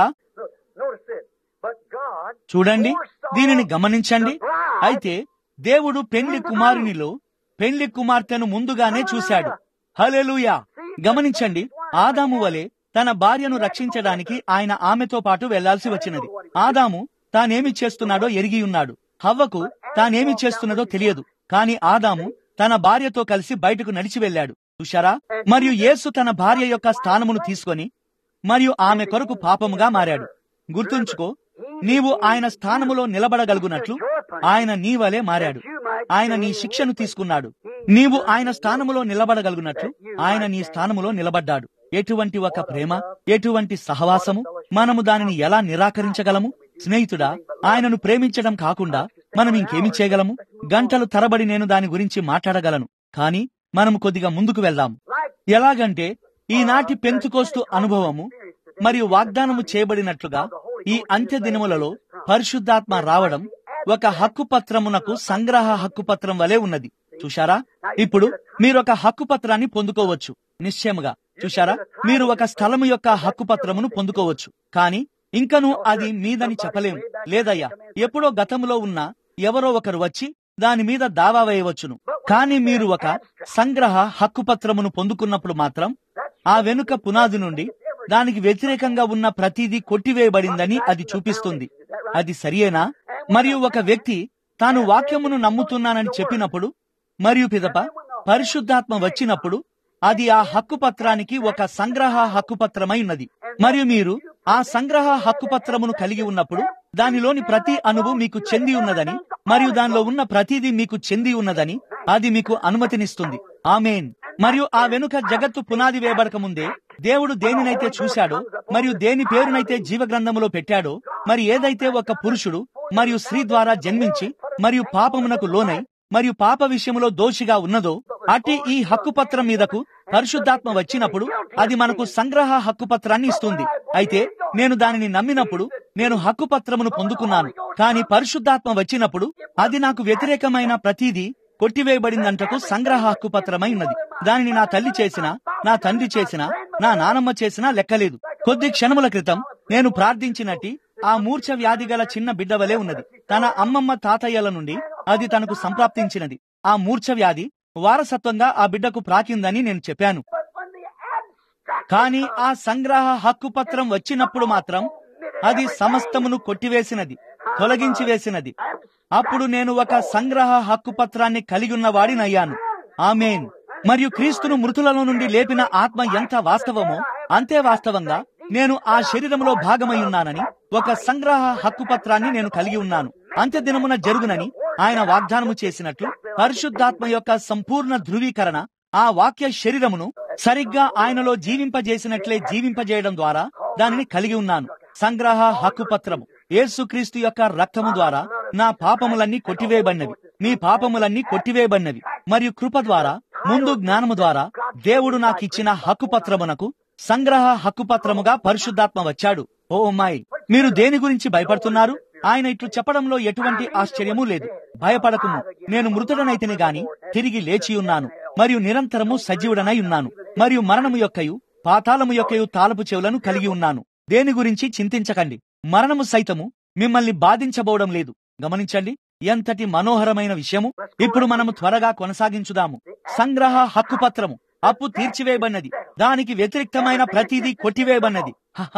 Speaker 1: చూడండి, దీనిని గమనించండి. అయితే దేవుడు పెండ్లి కుమారునిలో పెండ్లి కుమార్తెను ముందుగానే చూశాడు. హల్లెలూయా! గమనించండి, ఆదాము వలె తన భార్యను రక్షించడానికి ఆయన ఆమెతో పాటు వెళ్లాల్సి వచ్చినది. ఆదాము తానేమి చేస్తున్నాడో ఎరిగి ఉన్నాడు. హవ్వకు తానేమి చేస్తున్నదో తెలియదు. కాని ఆదాము తన భార్యతో కలిసి బయటకు నడిచి వెళ్లాడు. చూశారా? మరియు యేసు తన భార్య యొక్క స్థానమును తీసుకొని మరియు ఆమె కొరకు పాపముగా మారాడు. గుర్తుంచుకో, నీవు ఆయన స్థానములో నిలబడగలుగునట్లు ఆయన నీ వలె మారాడు. ఆయన నీ శిక్షను తీసుకున్నాడు. నీవు ఆయన స్థానములో నిలబడగలుగునట్లు ఆయన నీ స్థానములో నిలబడ్డాడు. ఎటువంటి ఒక ప్రేమ, ఎటువంటి సహవాసము! మనము దానిని ఎలా నిరాకరించగలము? స్నేహితుడా, ఆయనను ప్రేమించడం కాకుండా మనం ఇంకేమి చేయగలము? గంటలు తరబడి నేను దాని గురించి మాట్లాడగలను. కానీ మనము కొద్దిగా ముందుకు వెళ్దాం. ఎలాగంటే ఈనాటి పెంతెకోస్తు అనుభవము మరియు వాగ్దానము చేయబడినట్లుగా ఈ అంత్య దినములలో పరిశుద్ధాత్మ రావడం ఒక హక్కుపత్రమునకు సంగ్రహ హక్కుపత్రం వలె ఉన్నది. చూశారా? ఇప్పుడు మీరు ఒక హక్కుపత్రాన్ని పొందుకోవచ్చు. నిశ్చయముగా చూశారా? మీరు ఒక స్థలము యొక్క హక్కుపత్రమును పొందుకోవచ్చు. కానీ ఇంకనూ అది మీదని చెప్పలేము. లేదయ్యా, ఎప్పుడో గతంలో ఉన్న ఎవరో ఒకరు వచ్చి దాని మీద దావా వేయవచ్చును. కానీ మీరు ఒక సంగ్రహ హక్కుపత్రమును పొందుకున్నప్పుడు మాత్రం ఆ వెనుక పునాది నుండి దానికి వ్యతిరేకంగా ఉన్న ప్రతిదీ కొట్టివేయబడిందని అది చూపిస్తుంది. అది సరియేనా? మరియు ఒక వ్యక్తి తాను వాక్యమును నమ్ముతున్నానని చెప్పినప్పుడు మరియు పిదప పరిశుద్ధాత్మ వచ్చినప్పుడు అది ఆ హక్కుపత్రానికి ఒక సంగ్రహ హక్కుపత్రమై ఉన్నది. మరియు మీరు ఆ సంగ్రహ హక్కుపత్రమును కలిగి ఉన్నప్పుడు దానిలోని ప్రతి అణువు మీకు చెంది ఉన్నదని మరియు దానిలో ఉన్న ప్రతిదీ మీకు చెంది ఉన్నదని అది మీకు అనుమతినిస్తుంది. ఆమేన్. మరియు ఆ వెనుక జగత్తు పునాది వేయబడక ముందే దేవుడు దేనినైతే చూశాడో మరియు దేని పేరునైతే జీవగ్రంథములో పెట్టాడో, మరి ఏదైతే ఒక పురుషుడు మరియు స్త్రీ ద్వారా జన్మించి మరియు పాపమునకు లోనై మరియు పాప విషయములో దోషిగా ఉన్నదో అట్టి ఈ హక్కుపత్రం మీదకు పరిశుద్ధాత్మ వచ్చినప్పుడు అది మనకు సంగ్రహ హక్కుపత్రాన్ని ఇస్తుంది. అయితే నేను దానిని నమ్మినప్పుడు నేను హక్కుపత్రమును పొందుకున్నాను. కానీ పరిశుద్ధాత్మ వచ్చినప్పుడు అది నాకు వ్యతిరేకమైన ప్రతిదీ కొట్టివేయబడిందంటకు సంగ్రహ హక్కుపత్రమై ఉన్నది. దానిని నా తల్లి చేసినా, నా తండ్రి చేసినా, నా నానమ్మ చేసినా లెక్కలేదు. కొద్ది క్షణముల క్రితం నేను ప్రార్థించినట్టి ఆ మూర్ఛ వ్యాధి గల చిన్న బిడ్డ వలె ఉన్నది. తన అమ్మమ్మ తాతయ్యల నుండి అది తనకు సంప్రాప్తించినది. ఆ మూర్ఛ వ్యాధి వారసత్వంగా ఆ బిడ్డకు ప్రాకిందని నేను చెప్పాను. కానీ ఆ సంగ్రహ హక్కుపత్రం వచ్చినప్పుడు మాత్రం అది సమస్తమును కొట్టివేసినది, తొలగించి వేసినది. అప్పుడు నేను ఒక సంగ్రహ హక్కుపత్రాన్ని కలిగి ఉన్న వాడినయ్యాను. ఆమేన్. మరియు క్రీస్తును మృతులలో నుండి లేపిన ఆత్మ ఎంత వాస్తవమో అంతే వాస్తవంగా నేను ఆ శరీరంలో భాగమై ఉన్నానని ఒక సంగ్రహ హక్కుపత్రాన్ని నేను కలిగి ఉన్నాను. అంత్య దినమున జరుగునని ఆయన వాగ్దానము చేసినట్లు పరిశుద్ధాత్మ యొక్క సంపూర్ణ ధృవీకరణ ఆ వాక్య శరీరమును సరిగ్గా ఆయనలో జీవింపజేసినట్లే జీవింపజేయడం ద్వారా దానిని కలిగి ఉన్నాను. సంగ్రహ హక్కుపత్రము యేసుక్రీస్తు యొక్క రక్తము ద్వారా నా పాపములన్నీ కొట్టివేయబడినవి, మీ పాపములన్నీ కొట్టివేయబడినవి. మరియు కృప ద్వారా ముందు జ్ఞానము ద్వారా దేవుడు నాకిచ్చిన హక్కుపత్రమునకు సంగ్రహ హక్కుపత్రముగా పరిశుద్ధాత్మ వచ్చాడు. ఓ మై, మీరు దేని గురించి భయపడుతున్నారు? ఆయన ఇట్లు చెప్పడంలో ఎటువంటి ఆశ్చర్యము లేదు. భయపడకుము, నేను మృతుడనైతిని గాని తిరిగి లేచి ఉన్నాను మరియు నిరంతరము సజీవుడనై ఉన్నాను. మరియు మరణము యొక్కయు పాతాళము యొక్కయు తాళపు చెవులను కలిగి ఉన్నాను. దేని గురించి చింతించకండి. మరణము సైతము మిమ్మల్ని బాధించబోవడం లేదు. గమనించండి, ఎంతటి మనోహరమైన విషయము. ఇప్పుడు మనము త్వరగా కొనసాగించుదాము. సంగ్రహ హక్కు పత్రము. అప్పు తీర్చివేయబడినది. దానికి వ్యతిరేక్తమైన ప్రతిదీ కొట్టివేయబడినది.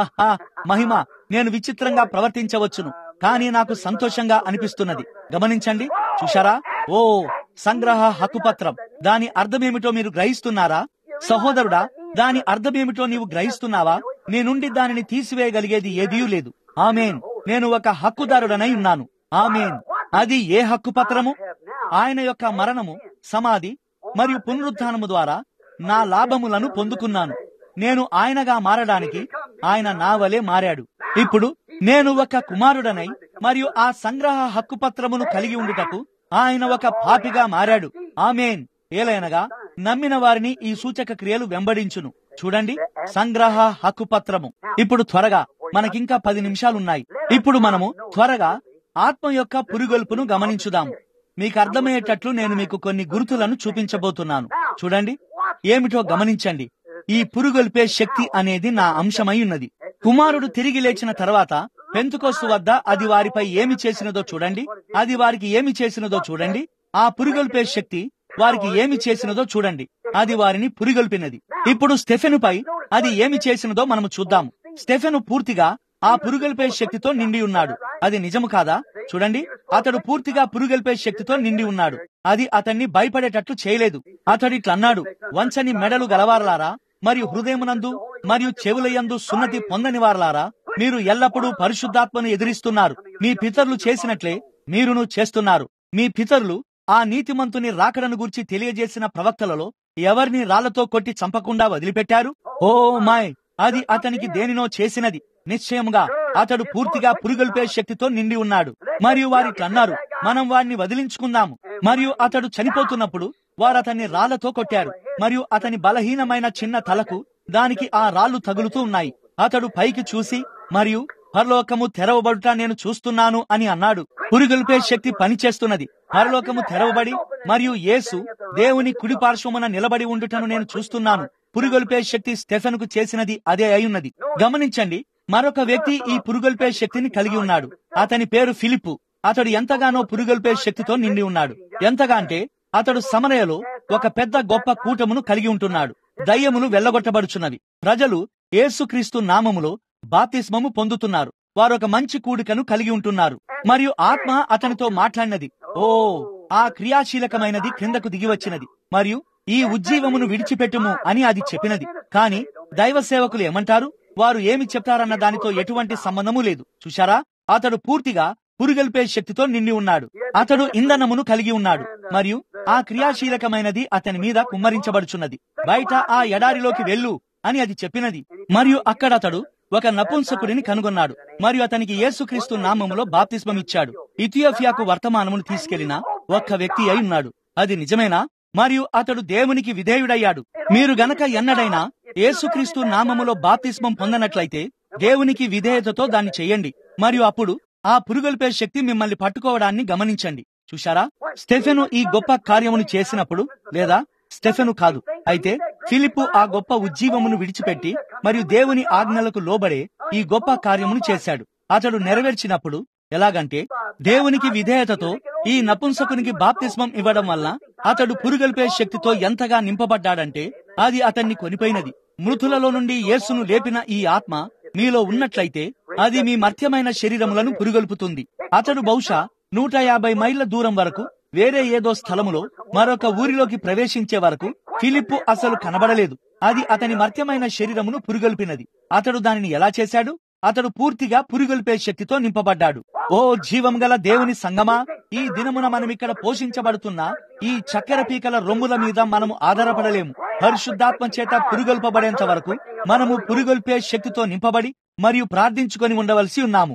Speaker 1: మహిమ. నేను విచిత్రంగా ప్రవర్తించవచ్చును, కానీ నాకు సంతోషంగా అనిపిస్తున్నది. గమనించండి, చూశారా? ఓ, సంగ్రహ హక్కు పత్రం. దాని అర్థమేమిటో మీరు గ్రహిస్తున్నారా? సహోదరుడా, దాని అర్థమేమిటో నీవు గ్రహిస్తున్నావా? నీ నుండి దానిని తీసివేయగలిగేది ఏదీ లేదు. ఆమేన్. నేను ఒక హక్కుదారుడనై ఉన్నాను. ఆమేన్. అది ఏ హక్కు పత్రము? ఆయన యొక్క మరణము, సమాధి మరియు పునరుత్థానము ద్వారా నా లాభములను పొందుకున్నాను. నేను ఆయనగా మారడానికి ఆయన నా వలె మారాడు. ఇప్పుడు నేను ఒక కుమారుడనై మరియు ఆ సంగ్రహ హక్కు పత్రమును కలిగి ఉండుటకు ఆయన ఒక పాపిగా మారాడు. ఆమేన్. ఏలైనగా నమ్మిన వారిని ఈ సూచక క్రియలు వెంబడించును. చూడండి, సంగ్రహ హక్కు పత్రము. ఇప్పుడు త్వరగా, మనకింకా 10 నిమిషాలున్నాయి. ఇప్పుడు మనము త్వరగా ఆత్మ యొక్క పురుగొల్పును గమనించుదాము. మీకు అర్థమయ్యేటట్లు నేను మీకు కొన్ని గుర్తులను చూపించబోతున్నాను. చూడండి, ఏమిటో గమనించండి. ఈ పురుగొల్పే శక్తి అనేది నా అంశమై ఉన్నది. కుమారుడు తిరిగి లేచిన తర్వాత పెంతెకోస్తు వద్ద అది వారిపై ఏమి చేసినదో చూడండి. అది వారికి ఏమి చేసినదో చూడండి. ఆ పురుగొల్పే శక్తి వారికి ఏమి చేసినదో చూడండి. అది వారిని పురిగొల్పినది. ఇప్పుడు స్టెఫెనుపై అది ఏమి చేసినదో మనము చూద్దాము. స్టెఫెను పూర్తిగా ఆ పురుగొల్పే శక్తితో నిండి ఉన్నాడు. అది నిజము కాదా? చూడండి, అతడు పూర్తిగా పురుగొల్పే శక్తితో నిండి ఉన్నాడు. అది అతన్ని భయపడేటట్లు చేయలేదు. అతడిట్లన్నాడు, వంచని మెడలు గలవారలారా మరియు హృదయమునందు మరియు చెవులయందు సున్నతి పొందని వారలారా, మీరు ఎల్లప్పుడూ పరిశుద్ధాత్మను ఎదిరిస్తున్నారు. మీ పితరులు చేసినట్లే మీరును చేస్తున్నారు. మీ పితరులు ఆ నీతిమంతుని రాకడను గురించి తెలియజేసిన ప్రవక్తలలో ఎవరిని రాళ్లతో కొట్టి చంపకుండా వదిలిపెట్టారు? ఓ మాయ్, అది అతనికి దేనినో చేసినది. నిశ్చయముగా అతడు పూర్తిగా పురుగొల్పే శక్తితో నిండి ఉన్నాడు. మరియు వారిట్లన్నారు, మనం వారిని వదిలించుకుందాము. మరియు అతడు చనిపోతున్నప్పుడు వారు అతన్ని రాళ్లతో కొట్టారు. మరియు అతని బలహీనమైన చిన్న తలకు దానికి ఆ రాళ్లు తగులుతూ ఉన్నాయి. అతడు పైకి చూసి, మరియు పరలోకము తెరవబడుట నేను చూస్తున్నాను అని అన్నాడు. పురుగొల్పే శక్తి పనిచేస్తున్నది. పరలోకము తెరవబడి మరియు యేసు దేవుని కుడి పార్శ్వమున నిలబడి ఉండుటను నేను చూస్తున్నాను. పురుగొల్పే శక్తి స్టెఫెనుకు చేసినది అదే అయ్యున్నది. గమనించండి, మరొక వ్యక్తి ఈ పురుగొల్పే శక్తిని కలిగి ఉన్నాడు. అతని పేరు ఫిలిప్పు. అతడు ఎంతగానో పురుగొల్పే శక్తితో నిండి ఉన్నాడు. ఎంతగా అంటే అతడు సమరయలో ఒక పెద్ద గొప్ప కూటమును కలిగి ఉంటున్నాడు. దయ్యములు వెళ్లగొట్టబడుచున్నవి. ప్రజలు యేసుక్రీస్తు నామములో బాప్తిస్మము పొందుతున్నారు. వారొక మంచి కూడికను కలిగి ఉంటున్నారు. మరియు ఆత్మ అతనితో మాట్లాడినది. ఓ, ఆ క్రియాశీలకమైనది క్రిందకు దిగివచ్చినది మరియు ఈ ఉజ్జీవమును విడిచిపెట్టుము అని అది చెప్పినది. కాని దైవ సేవకులు ఏమంటారు? వారు ఏమి చెప్తారన్న దానితో ఎటువంటి సంబంధము లేదు. చూశారా? అతడు పూర్తిగా పురుగొల్పే శక్తితో నిండి ఉన్నాడు. అతడు ఇంధనమును కలిగి ఉన్నాడు మరియు ఆ క్రియాశీలకమైనది అతని మీద కుమ్మరించబడుచున్నది. బయట ఆ ఎడారిలోకి వెళ్ళు అని అది చెప్పినది. మరియు అక్కడ అతడు ఒక నపుంసకుడిని కనుగొన్నాడు మరియు అతనికి యేసుక్రీస్తు నామములో బాప్తిస్మం ఇచ్చాడు. ఇథియోపియాకు వర్తమానమును తీసుకెళ్లిన ఒక్క వ్యక్తి అయి ఉన్నాడు. అది నిజమేనా? మరియు అతడు దేవునికి విధేయుడయ్యాడు. మీరు గనక ఎన్నడైనా యేసుక్రీస్తు నామములో బాప్తిస్మం పొందనట్లయితే దేవునికి విధేయతతో దాన్ని చెయ్యండి. మరియు అప్పుడు ఆ పురుగొల్పే శక్తి మిమ్మల్ని పట్టుకోవడాన్ని గమనించండి. చూశారా? స్టెఫెను ఈ గొప్ప కార్యమును చేసినప్పుడు, లేదా స్టెఫెను కాదు, అయితే ఫిలిప్పు ఆ గొప్ప ఉజ్జీవమును విడిచిపెట్టి మరియు దేవుని ఆజ్ఞలకు లోబడే ఈ గొప్ప కార్యమును చేశాడు. అతడు నెరవేర్చినప్పుడు ఎలాగంటే దేవునికి విధేయతతో ఈ నపుంసకునికి బాప్తిస్మం ఇవ్వడం వల్ల అతడు పురుగొల్పే శక్తితో ఎంతగా నింపబడ్డాడంటే అది అతన్ని కొనిపోయినది. మృతులలో నుండి యేసును లేపిన ఈ ఆత్మ మీలో ఉన్నట్లయితే అది మీ మర్త్యమైన శరీరములను పురుగొల్పుతుంది. అతడు బహుశా 150 మైళ్ళ దూరం వరకు వేరే ఏదో స్థలములో మరొక ఊరిలోకి ప్రవేశించే వరకు ఫిలిప్పు అసలు కనబడలేదు. అది అతని మర్త్యమైన శరీరమును పురుగొల్పినది. అతడు దానిని ఎలా చేశాడు? అతడు పూర్తిగా పురుగొల్పే శక్తితో నింపబడ్డాడు. ఓ జీవం గల దేవుని సంగమా, ఈ దినమున మనమిక్కడ పోషించబడుతున్న ఈ చక్కెర పీకల రొమ్ముల మీద మనము ఆధారపడలేము. పరిశుద్ధాత్మ చేత పురుగొల్పబడేంత వరకు మనము పురుగొల్పే శక్తితో నింపబడి మరియు ప్రార్థించుకొని ఉండవలసి ఉన్నాము.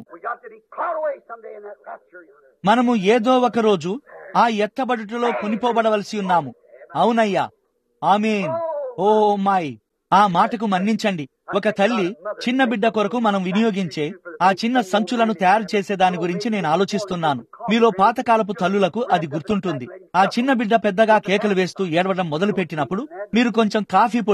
Speaker 1: మనము ఏదో ఒక రోజు ఆ ఎత్తబడుటలో కొనిపోబడవలసి ఉన్నాము. అవునయ్యా, ఆమేన్. ఓ మై, ఆ మాటకు మన్నించండి. ఒక తల్లి చిన్న బిడ్డ కొరకు మనం వినియోగించే ఆ చిన్న సంచులను తయారు చేసే దాని గురించి నేను ఆలోచిస్తున్నాను. మీలో పాతకాలపు తల్లులకు అది గుర్తుంటుంది. ఆ చిన్న బిడ్డ పెద్దగా కేకలు వేస్తూ ఏడవడం మొదలు పెట్టినప్పుడు మీరు కొంచెం కాఫీ పొడిని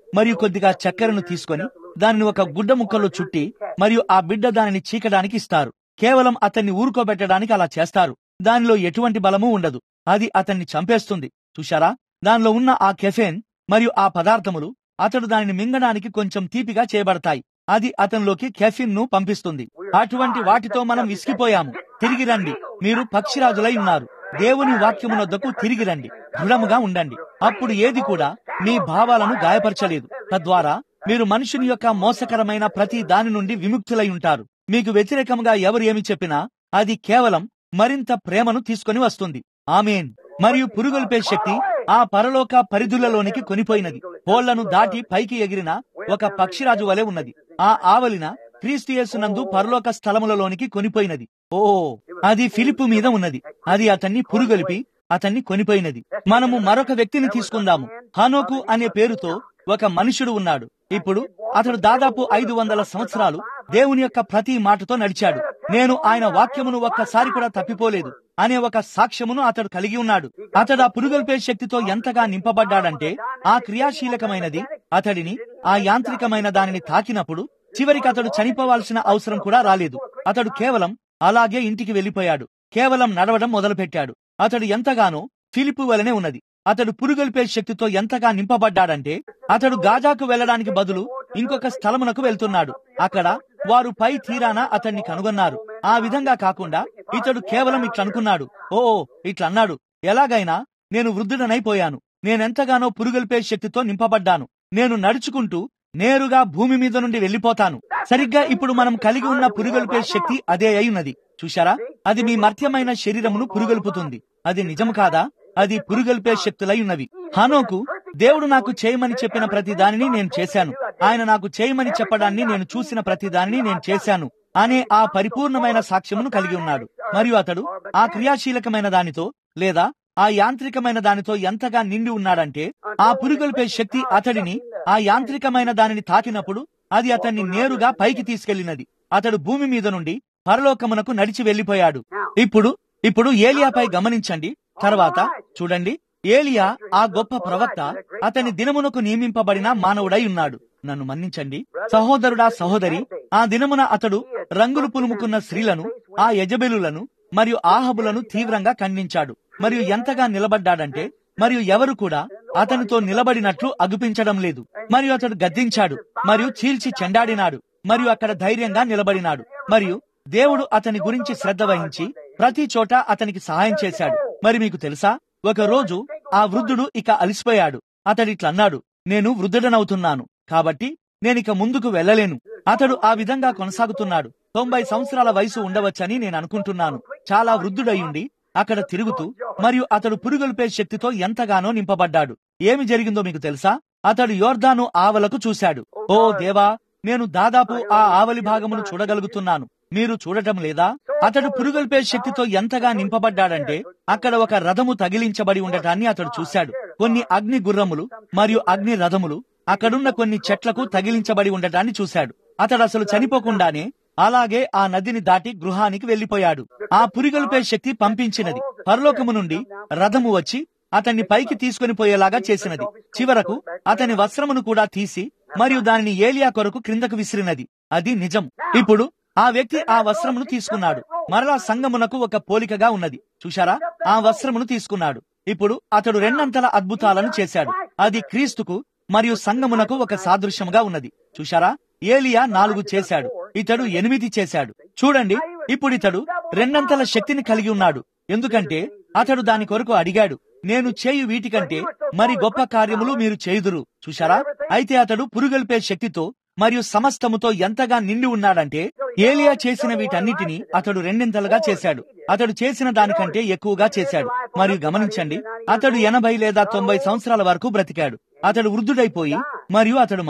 Speaker 1: మరియు కొద్దిగా చక్కెరను తీసుకొని దానిని ఒక గుడ్డ ముక్కలో చుట్టి మరియు ఆ బిడ్డ దానిని చీకడానికి ఇస్తారు. కేవలం అతన్ని ఊరుకోబెట్టడానికి అలా చేస్తారు. దానిలో ఎటువంటి బలము ఉండదు. అది అతన్ని చంపేస్తుంది. చూశారా? దానిలో ఉన్న ఆ కెఫెన్ మరియు ఆ పదార్థములు అతడు దానిని మింగడానికి కొంచెం తీపిగా చేయబడతాయి. అది అతనిలోకి కెఫిన్ ను పంపిస్తుంది. అటువంటి వాటితో మనం విసిగిపోయాము. తిరిగి రండి. మీరు పక్షిరాజులై ఉన్నారు. దేవుని వాక్యమునొద్దకు తిరిగి రండి. దృఢముగా ఉండండి. అప్పుడు ఏది కూడా మీ భావాలను గాయపరచలేదు. తద్వారా మీరు మనుషుని యొక్క మోసకరమైన ప్రతి దాని నుండి విముక్తులై ఉంటారు. మీకు వ్యతిరేకంగా ఎవరు ఏమి చెప్పినా అది కేవలం మరింత ప్రేమను తీసుకొని వస్తుంది. ఆమేన్. మరియు పురుగొల్పే శక్తి ఆ పరలోక పరిధులలోనికి కొనిపోయినది. పోళ్లను దాటి పైకి ఎగిరిన ఒక పక్షిరాజు వలె ఉన్నది. ఆ ఆవలిన క్రీస్తు యేసునందు పరలోక స్థలములలోనికి కొనిపోయినది. ఓ, అది ఫిలిప్పు మీద ఉన్నది. అది అతన్ని పురుగొలిపి అతన్ని కొనిపోయినది. మనము మరొక వ్యక్తిని తీసుకుందాము. హనోకు అనే పేరుతో ఒక మనుషుడు ఉన్నాడు. ఇప్పుడు అతడు దాదాపు 500 సంవత్సరాలు దేవుని యొక్క ప్రతి మాటతో నడిచాడు. నేను ఆయన వాక్యమును ఒక్కసారి కూడా తప్పిపోలేదు అనే ఒక సాక్ష్యమును అతడు కలిగి ఉన్నాడు. అతడు ఆ పురుగొల్పే శక్తితో ఎంతగా నింపబడ్డాడంటే ఆ క్రియాశీలకమైనది అతడిని ఆ యాంత్రికమైన దానిని తాకినప్పుడు చివరికి అతడు చనిపోవాల్సిన అవసరం కూడా రాలేదు. అతడు కేవలం అలాగే ఇంటికి వెళ్లిపోయాడు. కేవలం నడవడం మొదలుపెట్టాడు. అతడు ఎంతగానో ఫిలిప్పు వలనే ఉన్నది. అతడు పురుగొల్పే శక్తితో ఎంతగా నింపబడ్డాడంటే అతడు గాజాకు వెళ్లడానికి బదులు ఇంకొక స్థలమునకు వెళ్తున్నాడు. అక్కడ వారు పై తీరాన అతన్ని కనుగొన్నారు. ఆ విధంగా కాకుండా ఇతడు కేవలం ఇట్లనుకున్నాడు. ఓ, ఇట్లన్నాడు, ఎలాగైనా నేను వృద్ధుడనైపోయాను. నేనెంతగానో పురుగొల్పే శక్తితో నింపబడ్డాను. నేను నడుచుకుంటూ నేరుగా భూమి మీద నుండి వెళ్లిపోతాను. సరిగ్గా ఇప్పుడు మనం కలిగి ఉన్న పురుగొల్పే శక్తి అదే అయినది. చూశారా? అది మీ మర్త్యమైన శరీరమును పురుగొల్పుతుంది. అది నిజము కాదా? అది పురుగొల్పే శక్తులై ఉన్నవి. హనోకు దేవుడు నాకు చేయమని చెప్పిన ప్రతి దానిని నేను చేశాను. ఆయన నాకు చేయమని చెప్పడాన్ని నేను చూసిన ప్రతి దానిని నేను చేశాను అనే ఆ పరిపూర్ణమైన సాక్ష్యమును కలిగి ఉన్నాడు. మరియు అతడు ఆ క్రియాశీలకమైన దానితో లేదా ఆ యాంత్రికమైన దానితో ఎంతగా నిండి ఉన్నాడంటే ఆ పురుగొల్పే శక్తి అతడిని ఆ యాంత్రికమైన దానిని తాకినప్పుడు అది అతన్ని నేరుగా పైకి తీసుకెళ్లినది. అతడు భూమి మీద నుండి పరలోకమునకు నడిచి వెళ్లిపోయాడు. ఇప్పుడు ఏలియాపై గమనించండి. తర్వాత చూడండి, ఏలియా ఆ గొప్ప ప్రవక్త అతని దినమునకు నియమింపబడిన మానవుడై ఉన్నాడు. నన్ను మన్నించండి సహోదరుడా, సహోదరి. ఆ దినమున అతడు రంగులు పులుముకున్న స్త్రీలను, ఆ యజబెలులను మరియు ఆహబులను తీవ్రంగా ఖండించాడు. మరియు ఎంతగా నిలబడ్డాడంటే మరియు ఎవరు కూడా అతనితో నిలబడినట్లు అగుపించడం లేదు. మరియు అతడు గద్దించాడు మరియు చీల్చి చెండాడినాడు మరియు అక్కడ ధైర్యంగా నిలబడినాడు. మరియు దేవుడు అతని గురించి శ్రద్ధ వహించి ప్రతి చోట అతనికి సహాయం చేశాడు. మరి మీకు తెలుసా, ఒక రోజు ఆ వృద్ధుడు ఇక అలసిపోయాడు. అతడిట్లన్నాడు, నేను వృద్ధుడనవుతున్నాను కాబట్టి నేనిక ముందుకు వెళ్ళలేను. అతడు ఆ విధంగా కొనసాగుతున్నాడు. 90 సంవత్సరాల వయసు ఉండవచ్చని నేను అనుకుంటున్నాను. చాలా వృద్ధుడయ్యుండి అక్కడ తిరుగుతూ మరియు అతడు పురుగొల్పే శక్తితో ఎంతగానో నింపబడ్డాడు. ఏమి జరిగిందో మీకు తెలుసా? అతడు యోర్దాను ఆవలకు చూశాడు. ఓ దేవా, నేను దాదాపు ఆ ఆవలి భాగమును చూడగలుగుతున్నాను. మీరు చూడటం లేదా? అతడు పురుగొల్పే శక్తితో ఎంతగా నింపబడ్డాడంటే అక్కడ ఒక రథము తగిలించబడి ఉండటాన్ని అతడు చూశాడు. కొన్ని అగ్ని గుర్రములు మరియు అగ్ని రథములు అక్కడున్న కొన్ని చెట్లకు తగిలించబడి ఉండటాన్ని చూశాడు. అతడు అసలు చనిపోకుండానే అలాగే ఆ నదిని దాటి గృహానికి వెళ్లిపోయాడు. ఆ పురిగొల్పే శక్తి పంపించినది. పరలోకము నుండి రథము వచ్చి అతన్ని పైకి తీసుకుని పోయేలాగా చేసినది. చివరకు అతని వస్త్రమును కూడా తీసి మరియు దానిని ఏలియా కొరకు క్రిందకు విసిరినది. అది నిజం. ఇప్పుడు ఆ వ్యక్తి ఆ వస్త్రమును తీసుకున్నాడు. మరలా సంగమునకు ఒక పోలికగా ఉన్నది. చూశారా? ఆ వస్త్రమును తీసుకున్నాడు. ఇప్పుడు అతడు రెండంతల అద్భుతాలను చేశాడు. అది క్రీస్తుకు మరియు సంగమునకు ఒక సాదృశ్యముగా ఉన్నది. చూశారా? ఏలియా 4 చేశాడు, ఇతడు 8 చేశాడు. చూడండి, ఇప్పుడు ఇతడు రెండంతల శక్తిని కలిగి ఉన్నాడు. ఎందుకంటే అతడు దాని కొరకు అడిగాడు, నేను చేయు వీటికంటే మరి గొప్ప కార్యములు మీరు చేయుదురు. చూశారా? అయితే అతడు పురుగొల్పే శక్తితో మరియు సమస్తముతో ఎంతగా నిండి ఉన్నాడంటే ఏలియా చేసిన వీటన్నిటిని అతడు రెండింతలుగా చేశాడు. అతడు చేసిన దానికంటే ఎక్కువగా చేశాడు. మరియు గమనించండి, అతడు 80 లేదా 90 సంవత్సరాల వరకు బ్రతికాడు. అతడు వృద్ధుడైపోయి మరియు అతడు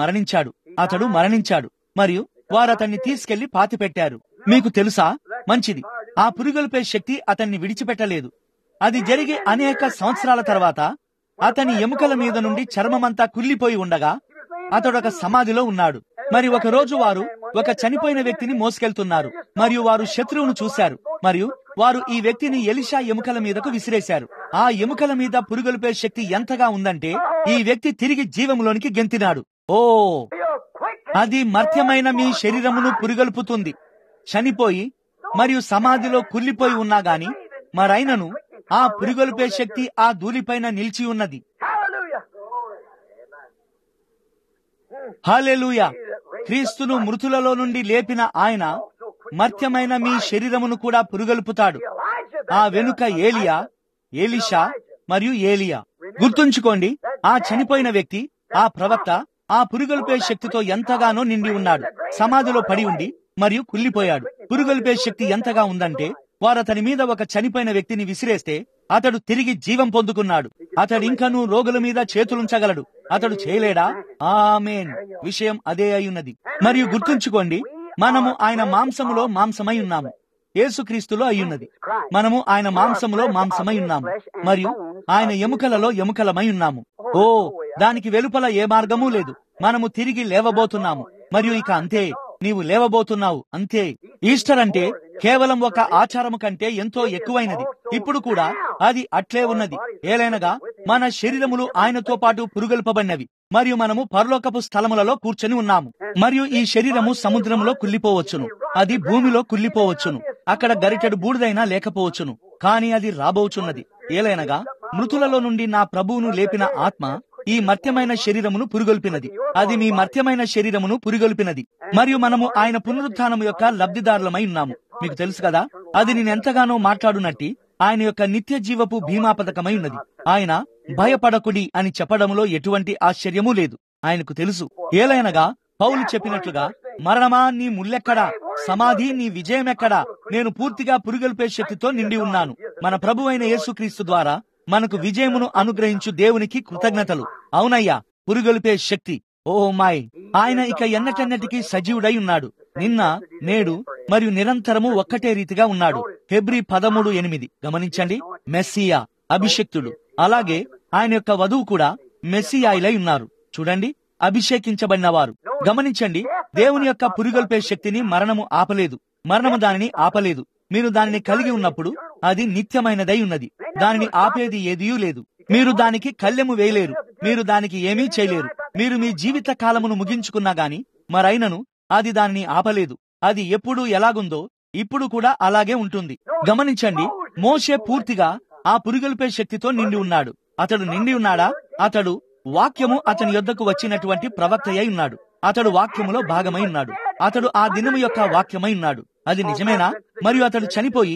Speaker 1: మరణించాడు మరియు వారు అతన్ని తీసుకెళ్లి పాతిపెట్టారు. మీకు తెలుసా? మంచిది, ఆ పురుగొల్పే శక్తి అతన్ని విడిచిపెట్టలేదు. అది జరిగి అనేక సంవత్సరాల తర్వాత అతని ఎముకల మీద నుండి చర్మమంతా కుళ్ళిపోయి ఉండగా అతడు ఒక సమాధిలో ఉన్నాడు. మరి ఒక రోజు వారు ఒక చనిపోయిన వ్యక్తిని మోసుకెళ్తున్నారు మరియు వారు శత్రువును చూశారు మరియు వారు ఈ వ్యక్తిని ఎలీషా ఎముకల మీదకు విసిరేశారు. ఆ ఎముకల మీద పురుగొల్పే శక్తి ఎంతగా ఉందంటే ఈ వ్యక్తి తిరిగి జీవములోనికి గెంతినాడు. ఓ, అది మర్త్యమైన మీ శరీరమును పురుగొల్పుతుంది. చనిపోయి మరియు సమాధిలో కుళ్ళిపోయి ఉన్నా గాని మరైనను ఆ పురుగొల్పే శక్తి ఆ ధూళిపైన నిలిచి ఉన్నది. హల్లెలూయా! క్రీస్తును మృతులలో నుండి లేపిన ఆయన మర్త్యమైన మీ శరీరమును కూడా పురుగొల్పుతాడు. ఆ వెనుక ఏలియా, ఎలీషా మరియు ఏలియా. గుర్తుంచుకోండి, ఆ చనిపోయిన వ్యక్తి, ఆ ప్రవక్త ఆ పురుగొల్పే శక్తితో ఎంతగానో నిండి ఉన్నాడు. సమాధిలో పడి ఉండి మరియు కుళ్ళిపోయాడు. పురుగొల్పే శక్తి ఎంతగా ఉందంటే వారు అతని మీద ఒక చనిపోయిన వ్యక్తిని విసిరేస్తే అతడు తిరిగి జీవం పొందుకున్నాడు. అతడింకనూ రోగుల మీద చేతులుంచగలడు. అతడు చేయలేడా? ఆమేన్. విషయం అదే అయ్యున్నది. మరియు గుర్తుంచుకోండి, మనము ఆయన మాంసములో మాంసమై ఉన్నాము. యేసుక్రీస్తులో అయ్యున్నది. మనము ఆయన మాంసములో మాంసమై ఉన్నాము మరియు ఆయన ఎముకలలో ఎముకలమై ఉన్నాము. ఓ, దానికి వెలుపల ఏ మార్గమూ లేదు. మనము తిరిగి లేవబోతున్నాము మరియు ఇక అంతే. నీవు లేవబోతున్నావు, అంతే. ఈస్టర్ అంటే కేవలం ఒక ఆచారము కంటే ఎంతో ఎక్కువైనది. ఇప్పుడు కూడా అది అట్లే ఉన్నది. ఏలైనగా మన శరీరములు ఆయనతో పాటు పురుగొల్పబడినవి మరియు మనము పరలోకపు స్థలములలో కూర్చొని ఉన్నాము. మరియు ఈ శరీరము సముద్రంలో కుళ్ళిపోవచ్చును, అది భూమిలో కుళ్ళిపోవచ్చును, అక్కడ గరిటెడు బూడిదైనా లేకపోవచ్చును, కానీ అది రాబోచున్నది. ఏలైనగా మృతులలో నుండి నా ప్రభువును లేపిన ఆత్మ ఈ మర్త్యమైన శరీరమును పురుగొల్పినది. అది మీ మర్త్యమైన శరీరమును పురుగొల్పినది. మరియు మనము ఆయన పునరుత్థానము యొక్క లబ్ధిదారులమై ఉన్నాము. మీకు తెలుసు కదా, అది నేనెంతగానో మాట్లాడునట్టి ఆయన యొక్క నిత్య జీవపు భీమా పథకమై ఉన్నది. ఆయన భయపడకుడి అని చెప్పడంలో ఎటువంటి ఆశ్చర్యమూ లేదు. ఆయనకు తెలుసు. ఏలైనగా పౌలు చెప్పినట్లుగా, మరణమా నీ ముల్లెక్కడా, సమాధి నీ విజయమెక్కడా, నేను పూర్తిగా పురుగొల్పే శక్తితో నిండి ఉన్నాను. మన ప్రభువైన యేసుక్రీస్తు ద్వారా మనకు విజయమును అనుగ్రహించు దేవునికి కృతజ్ఞతలు. అవునయ్యా, పురుగొల్పే శక్తి. ఓ మై! ఆయన ఇక ఎన్నటెన్నటికీ సజీవుడై ఉన్నాడు. నిన్న, నేడు మరియు నిరంతరము ఒక్కటే రీతిగా ఉన్నాడు. హెబ్రీ 13:8. గమనించండి, మెస్సియా, అభిషిక్తుడు. అలాగే ఆయన యొక్క వధువు కూడా మెస్సియాయిలై ఉన్నారు. చూడండి, అభిషేకించబడిన వారు. గమనించండి, దేవుని యొక్క పురుగొల్పే శక్తిని మరణము ఆపలేదు. మరణము దానిని ఆపలేదు. మీరు దానిని కలిగి ఉన్నప్పుడు అది నిత్యమైనదై ఉన్నది. దానిని ఆపేది ఏదీ లేదు. మీరు దానికి కళ్ళెము వేయలేరు. మీరు దానికి ఏమీ చేయలేరు. మీరు మీ జీవిత కాలమును ముగించుకున్నా గాని మరైనను అది దానిని ఆపలేదు. అది ఎప్పుడు ఎలాగుందో ఇప్పుడు కూడా అలాగే ఉంటుంది. గమనించండి, మోషే పూర్తిగా ఆ పురుగొల్పే శక్తితో నిండి ఉన్నాడు. అతడు నిండి ఉన్నాడా? అతడు వాక్యము అతని యొద్దకు వచ్చినటువంటి ప్రవక్త అయి ఉన్నాడు. అతడు వాక్యములో భాగమై ఉన్నాడు. అతడు ఆ దినము యొక్క వాక్యమై ఉన్నాడు. అది నిజమేనా? మరియు అతడు చనిపోయి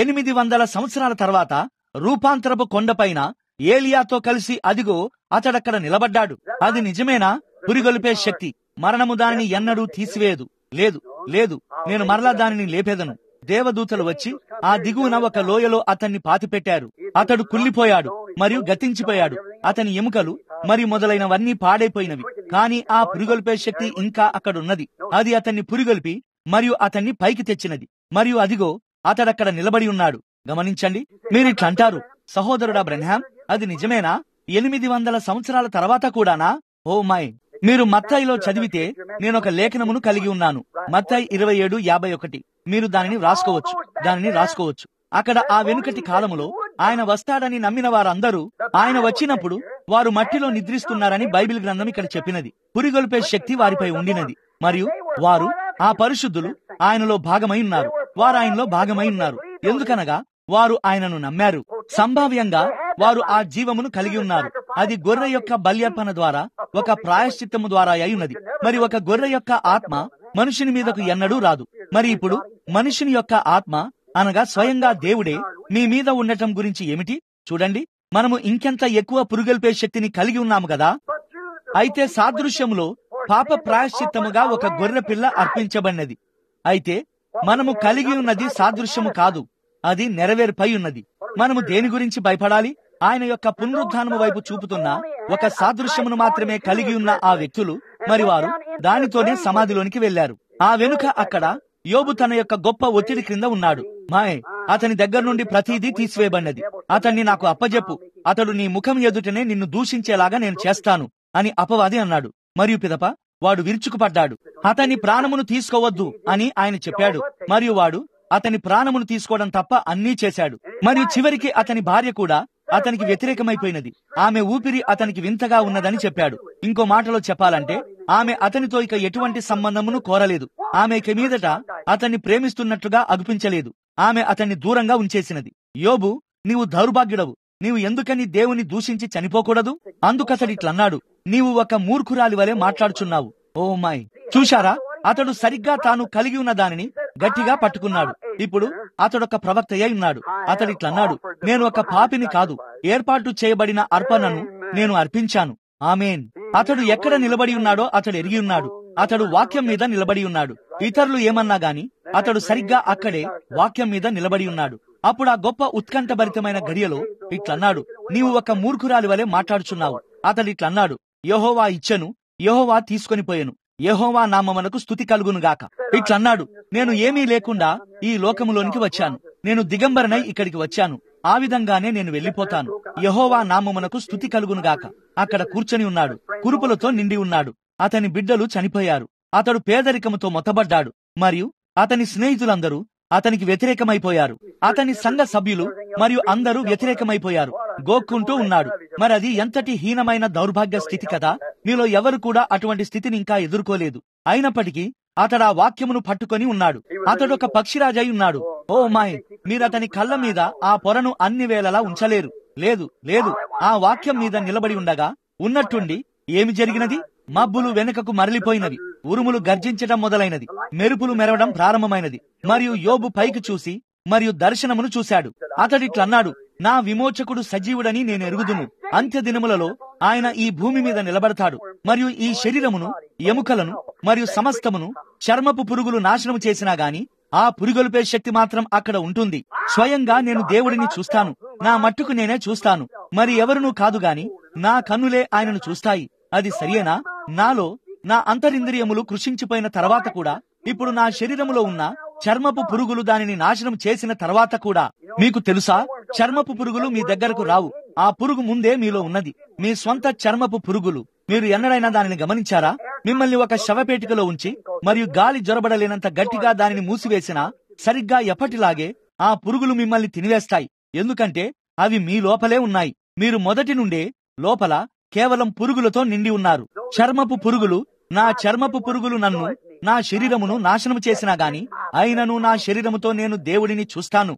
Speaker 1: 800 సంవత్సరాల తర్వాత రూపాంతరపు కొండపైన ఏలియాతో కలిసి అదిగో అతడక్కడ నిలబడ్డాడు. అది నిజమేనా? పురిగొల్పే శక్తి. మరణము దానిని ఎన్నడూ తీసివేయదు. లేదు, లేదు, నేను మరలా దానిని లేపేదను. దేవదూతలు వచ్చి ఆ దిగువన ఒక లోయలో అతన్ని పాతిపెట్టారు. అతడు కుళ్ళిపోయాడు మరియు గతించిపోయాడు. అతని ఎముకలు మరియు మొదలైనవన్నీ పాడైపోయినవి. కానీ ఆ పురిగొల్పే శక్తి ఇంకా అక్కడున్నది. అది అతన్ని పురిగొల్పి మరియు అతన్ని పైకి తెచ్చినది. మరియు అదిగో అతడక్కడ నిలబడి ఉన్నాడు. గమనించండి, మీరిట్లంటారు, సహోదరుడా బ్రహ్మాం, అది నిజమేనా? 800 సంవత్సరాల తర్వాత కూడానా? Oh my! మీరు మత్తయిలో చదివితే నేనొక లేఖనమును కలిగి ఉన్నాను. మత్తయి 27:51. మీరు దానిని రాసుకోవచ్చు. అక్కడ ఆ వెనుకటి కాలములో ఆయన వస్తాడని నమ్మిన వారందరూ ఆయన వచ్చినప్పుడు వారు మట్టిలో నిద్రిస్తున్నారని బైబిల్ గ్రంథం ఇక్కడ చెప్పినది. పురిగొల్పే శక్తి వారిపై ఉండినది మరియు వారు, ఆ పరిశుద్ధులు, ఆయనలో భాగమై ఉన్నారు. వారు ఆయనలో భాగమై ఉన్నారు. ఎందుకనగా వారు ఆయనను నమ్మారు. సంభావ్యంగా వారు ఆ జీవమును కలిగి ఉన్నారు. అది గొర్రె యొక్క బల్యర్పణ ద్వారా, ఒక ప్రాయశ్చిత్తము ద్వారా అయ్యున్నది. మరి ఒక గొర్రె యొక్క ఆత్మ మనుషుని మీదకు ఎన్నడూ రాదు. మరి ఇప్పుడు మనుషుని యొక్క ఆత్మ అనగా స్వయంగా దేవుడే మీ మీద ఉండటం గురించి ఏమిటి? చూడండి, మనము ఇంకెంత ఎక్కువ పురుగొల్పే శక్తిని కలిగి ఉన్నాము కదా. అయితే సాదృశ్యములో పాప ప్రాయశ్చిత్తముగా ఒక గొర్రె పిల్ల అర్పించబడినది. అయితే మనము కలిగి ఉన్నది సాదృశ్యము కాదు, అది నెరవేర్పై ఉన్నది. మనము దేని గురించి భయపడాలి? ఆయన యొక్క పునరుద్ధానము వైపు చూపుతున్న ఒక సాదృశ్యమును మాత్రమే కలిగి ఉన్న ఆ వ్యక్తులు, మరి వారు దానితోనే సమాధిలోనికి వెళ్లారు. ఆ వెనుక అక్కడ యోబు తన యొక్క గొప్ప ఒత్తిడి క్రింద ఉన్నాడు. మాయ్, అతని దగ్గర నుండి ప్రతిదీ తీసివేయబడినది. అతన్ని నాకు అప్పజెప్పు, అతడు నీ ముఖం ఎదుటనే నిన్ను దూషించేలాగా నేను చేస్తాను అని అపవాది అన్నాడు. మరియు పిదప వాడు విరుచుకుపడ్డాడు. అతని ప్రాణమును తీసుకోవద్దు అని ఆయన చెప్పాడు. మరియు వాడు అతని ప్రాణమును తీసుకోవడం తప్ప అన్నీ చేశాడు. మరియు చివరికి అతని భార్య కూడా అతనికి వ్యతిరేకమైపోయినది. ఆమె ఊపిరి అతనికి వింతగా ఉన్నదని చెప్పాడు. ఇంకో మాటలో చెప్పాలంటే ఆమె అతనితో ఇక ఎటువంటి సంబంధమును కోరలేదు. ఆమె ఇక మీదట అతన్ని ప్రేమిస్తున్నట్లుగా అగుపించలేదు. ఆమె అతన్ని దూరంగా ఉంచేసినది. యోబు, నీవు దౌర్భాగ్యుడవు, నీవు ఎందుకని దేవుని దూషించి చనిపోకూడదు? అందుకతడిట్లన్నాడు, నీవు ఒక మూర్ఖురాలి వలె మాట్లాడుచున్నావు. ఓ మై, చూశారా, అతడు సరిగ్గా తాను కలిగి ఉన్న దానిని గట్టిగా పట్టుకున్నాడు. ఇప్పుడు అతడొక ప్రవక్త అయి ఉన్నాడు. అతడిట్లన్నాడు, నేను ఒక పాపిని కాదు, ఏర్పాటు చేయబడిన అర్పణను నేను అర్పించాను. ఆమేన్. అతడు ఎక్కడ నిలబడి ఉన్నాడో అతడు ఎరిగి ఉన్నాడు. అతడు వాక్యం మీద నిలబడి ఉన్నాడు. ఇతరులు ఏమన్నా గాని అతడు సరిగ్గా అక్కడే వాక్యం మీద నిలబడి ఉన్నాడు. అప్పుడు ఆ గొప్ప ఉత్కంఠభరితమైన గడియలో ఇట్లన్నాడు, నీవు ఒక మూర్ఖురాలి వలె మాట్లాడుచున్నావు. అతడిట్లన్నాడు, యెహోవా ఇచ్చెను, యెహోవా తీసుకొని పోయెను, యెహోవా నామమునకు స్తుతి కలుగునుగాక. ఇట్లన్నాడు, నేను ఏమీ లేకుండా ఈ లోకములోనికి వచ్చాను, నేను దిగంబరనై ఇక్కడికి వచ్చాను, ఆ విధంగానే నేను వెళ్లిపోతాను, యెహోవా నామమునకు స్తుతి కలుగునుగాక. అక్కడ కూర్చొని ఉన్నాడు, కురుపులతో నిండి ఉన్నాడు. అతని బిడ్డలు చనిపోయారు. అతడు పేదరికముతో మొత్తబడ్డాడు. మరియు అతని స్నేహితులందరూ అతనికి వ్యతిరేకమైపోయారు. అతని సంఘ సభ్యులు మరియు అందరూ వ్యతిరేకమైపోయారు. గోక్కుంటూ ఉన్నాడు. మరి అది ఎంతటి హీనమైన దౌర్భాగ్య స్థితి కదా! మీలో ఎవరు కూడా అటువంటి స్థితిని ఇంకా ఎదుర్కోలేదు. అయినప్పటికీ అతడు ఆ వాక్యమును పట్టుకొని ఉన్నాడు. అతడు ఒక పక్షిరాజై ఉన్నాడు. ఓ మాయ్, మీరతని కళ్ళ మీద ఆ పొరను అన్ని వేళలా ఉంచలేరు. లేదు లేదు, ఆ వాక్యం మీద నిలబడి ఉండగా ఉన్నట్టుండి ఏమి జరిగినది? మబ్బులు వెనుకకు మరలిపోయినవి, ఉరుములు గర్జించటం మొదలైనది, మెరుపులు మెరవడం ప్రారంభమైనది. మరియు యోబు పైకి చూసి మరియు దర్శనమును చూశాడు. అతడిట్లన్నాడు, నా విమోచకుడు సజీవుడని నేను ఎరుగుదును. అంత్య దినములలో ఆయన ఈ భూమి మీద నిలబడతాడు. మరియు ఈ శరీరమును, ఎముకలను మరియు సమస్తమును చర్మపు పురుగులు నాశనము చేసినా గాని ఆ పురిగొల్పే శక్తి మాత్రం అక్కడ ఉంటుంది. స్వయంగా నేను దేవుడిని చూస్తాను, నా మట్టుకు నేనే చూస్తాను, మరి ఎవరునూ కాదు గాని నా కన్నులే ఆయనను చూస్తాయి. అది సరియేనా? నాలో నా అంతరింద్రియములు కృషించిపోయిన తర్వాత కూడా, ఇప్పుడు నా శరీరములో ఉన్న చర్మపు పురుగులు దానిని నాశనం చేసిన తర్వాత కూడా, మీకు తెలుసా, చర్మపు పురుగులు మీ దగ్గరకు రావు. ఆ పురుగు ముందే మీలో ఉన్నది, మీ స్వంత చర్మపు పురుగులు. మీరు ఎన్నడైనా దానిని గమనించారా? మిమ్మల్ని ఒక శవపేటికలో ఉంచి మరియు గాలి జొరబడలేనంత గట్టిగా దానిని మూసివేసినా సరిగ్గా ఎప్పటిలాగే ఆ పురుగులు మిమ్మల్ని తినివేస్తాయి. ఎందుకంటే అవి మీ లోపలే ఉన్నాయి. మీరు మొదటి నుండే లోపల కేవలం పురుగులతో నిండి ఉన్నారు. చర్మపు పురుగులు, నా చర్మపు పురుగులు నన్ను, నా శరీరమును నాశనం చేసినా గాని అయినను నా శరీరముతో నేను దేవుడిని చూస్తాను.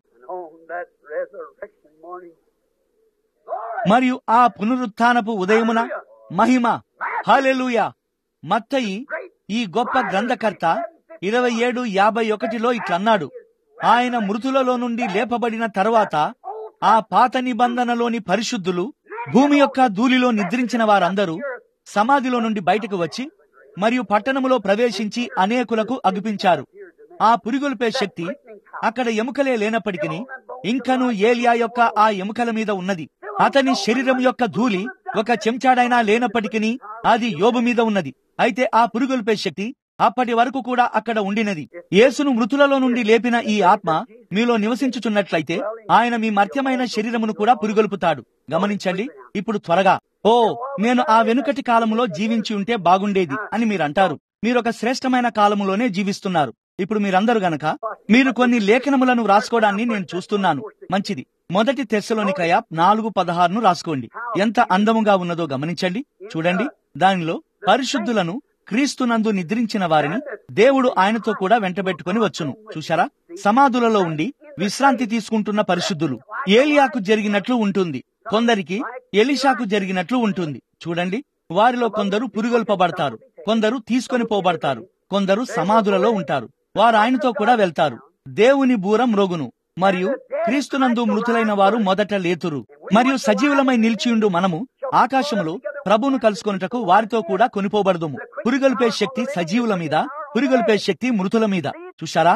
Speaker 1: మరియు ఆ పునరుత్థానపు ఉదయమున మహిమ. హల్లెలూయా. మత్తయి ఈ గొప్ప గ్రంథకర్త 27:51 ఇట్లన్నాడు, ఆయన మృతులలో నుండి లేపబడిన తరువాత ఆ పాత నిబంధనలోని పరిశుద్ధులు, భూమి యొక్క ధూళిలో నిద్రించిన వారందరూ సమాధిలో నుండి బయటకు వచ్చి మరియు పట్టణములో ప్రవేశించి అనేకులకు అగుపించారు. ఆ పురిగొల్పే శక్తి అక్కడ ఎముకలే లేనప్పటికీ ఇంకనూ ఏలియా యొక్క ఆ ఎముకల మీద ఉన్నది. అతని శరీరం యొక్క ధూళి ఒక చెంచాడైనా లేనప్పటికీ అది యోబు మీద ఉన్నది. అయితే ఆ పురిగొల్పే శక్తి అప్పటి వరకు కూడా అక్కడ ఉండినది. యేసును మృతులలో నుండి లేపిన ఈ ఆత్మ మీలో నివసించుచున్నట్లయితే ఆయన మీ మర్త్యమైన శరీరమును కూడా పురిగొల్పుతాడు. గమనించండి. ఇప్పుడు త్వరగా, ఓ, నేను ఆ వెనుకటి కాలములో జీవించి ఉంటే బాగుండేది అని మీరంటారు. మీరొక శ్రేష్టమైన కాలములోనే జీవిస్తున్నారు. ఇప్పుడు మీరందరూ గనక మీరు కొన్ని లేఖనములను వ్రాసుకోవడాన్ని నేను చూస్తున్నాను. మంచిది. 1 తెస్సలోనికయ 4:16 రాసుకోండి. ఎంత అందముగా ఉన్నదో గమనించండి. చూడండి, దానిలో పరిశుద్ధులను, క్రీస్తునందు నిద్రించిన వారిని దేవుడు ఆయనతో కూడా వెంటబెట్టుకుని వచ్చును. చూశారా? సమాధులలో ఉండి విశ్రాంతి తీసుకుంటున్న పరిశుద్ధులు. ఏలియాకు జరిగినట్లు ఉంటుంది, కొందరికి ఎలీషాకు జరిగినట్లు ఉంటుంది. చూడండి, వారిలో కొందరు పురిగొల్పబడతారు, కొందరు తీసుకొని పోబడతారు, కొందరు సమాధులలో ఉంటారు. వారు ఆయనతో కూడా వెళ్తారు. దేవుని బూర మ్రోగును. మరియు క్రీస్తునందు మృతులైన వారు మొదట లేతురు. మరియు సజీవులమై నిలిచియుండు మనము ఆకాశములో ప్రభువును కలుసుకొనుటకు వారితో కూడా కొనిపోబడదుము. పురిగొల్పే శక్తి సజీవుల మీద, పురిగొల్పే శక్తి మృతుల మీద. చూశారా?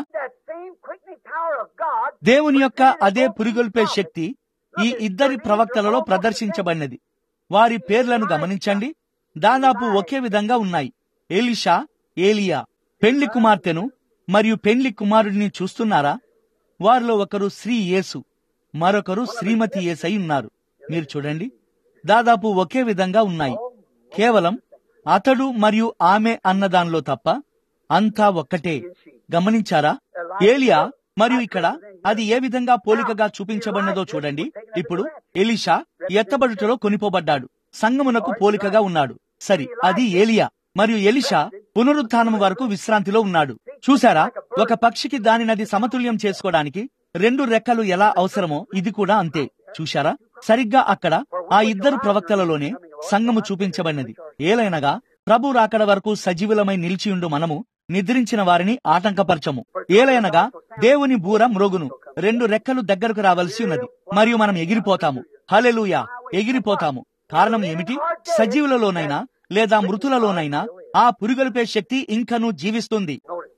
Speaker 1: దేవుని యొక్క అదే పురిగొల్పే శక్తి ఈ ఇద్దరి ప్రవక్తలలో ప్రదర్శించబడినది. వారి పేర్లను గమనించండి. దాదాపు ఒకే విధంగా ఉన్నాయి. ఎలీషా, ఏలియా. పెండ్లి కుమార్తెను మరియు పెండ్లి కుమారుడిని చూస్తున్నారా? వారిలో ఒకరు శ్రీ యేసు, మరొకరు శ్రీమతి యేసై ఉన్నారు. మీరు చూడండి, దాదాపు ఒకే విధంగా ఉన్నాయి. కేవలం అతడు మరియు ఆమె అన్నదానిలో తప్ప అంతా ఒక్కటే. గమనించారా? ఏలియా మరియు ఇక్కడ అది ఏ విధంగా పోలికగా చూపించబడినదో చూడండి. ఇప్పుడు ఎలీషా ఎత్తబడుటలో కొనిపోబడ్డాడు, సంగమునకు పోలికగా ఉన్నాడు. సరి, అది ఏలియా. మరియు ఎలీషా పునరుత్థానము వరకు విశ్రాంతిలో ఉన్నాడు. చూశారా, ఒక పక్షికి దానినది సమతుల్యం చేసుకోవడానికి 2 రెక్కలు ఎలా అవసరమో ఇది కూడా అంతే. చూశారా, సరిగ్గా అక్కడ ఆ ఇద్దరు ప్రవక్తలలోనే సంఘము చూపించబడినది. ఏలైనగా ప్రభు రాకడ వరకు సజీవులమై నిలిచియుండు మనము నిద్రించిన వారిని ఆటంకపరచము. ఏలైనగా దేవుని బూర మ్రోగును, 2 రెక్కలు దగ్గరకు రావలసి ఉన్నది, మరియు మనం ఎగిరిపోతాము. హల్లెలూయా, ఎగిరిపోతాము. కారణం ఏమిటి? సజీవులలోనైనా లేదా మృతులలోనైనా ఆ పురుగొల్పే శక్తి ఇంకనూ జీవిస్తుంది.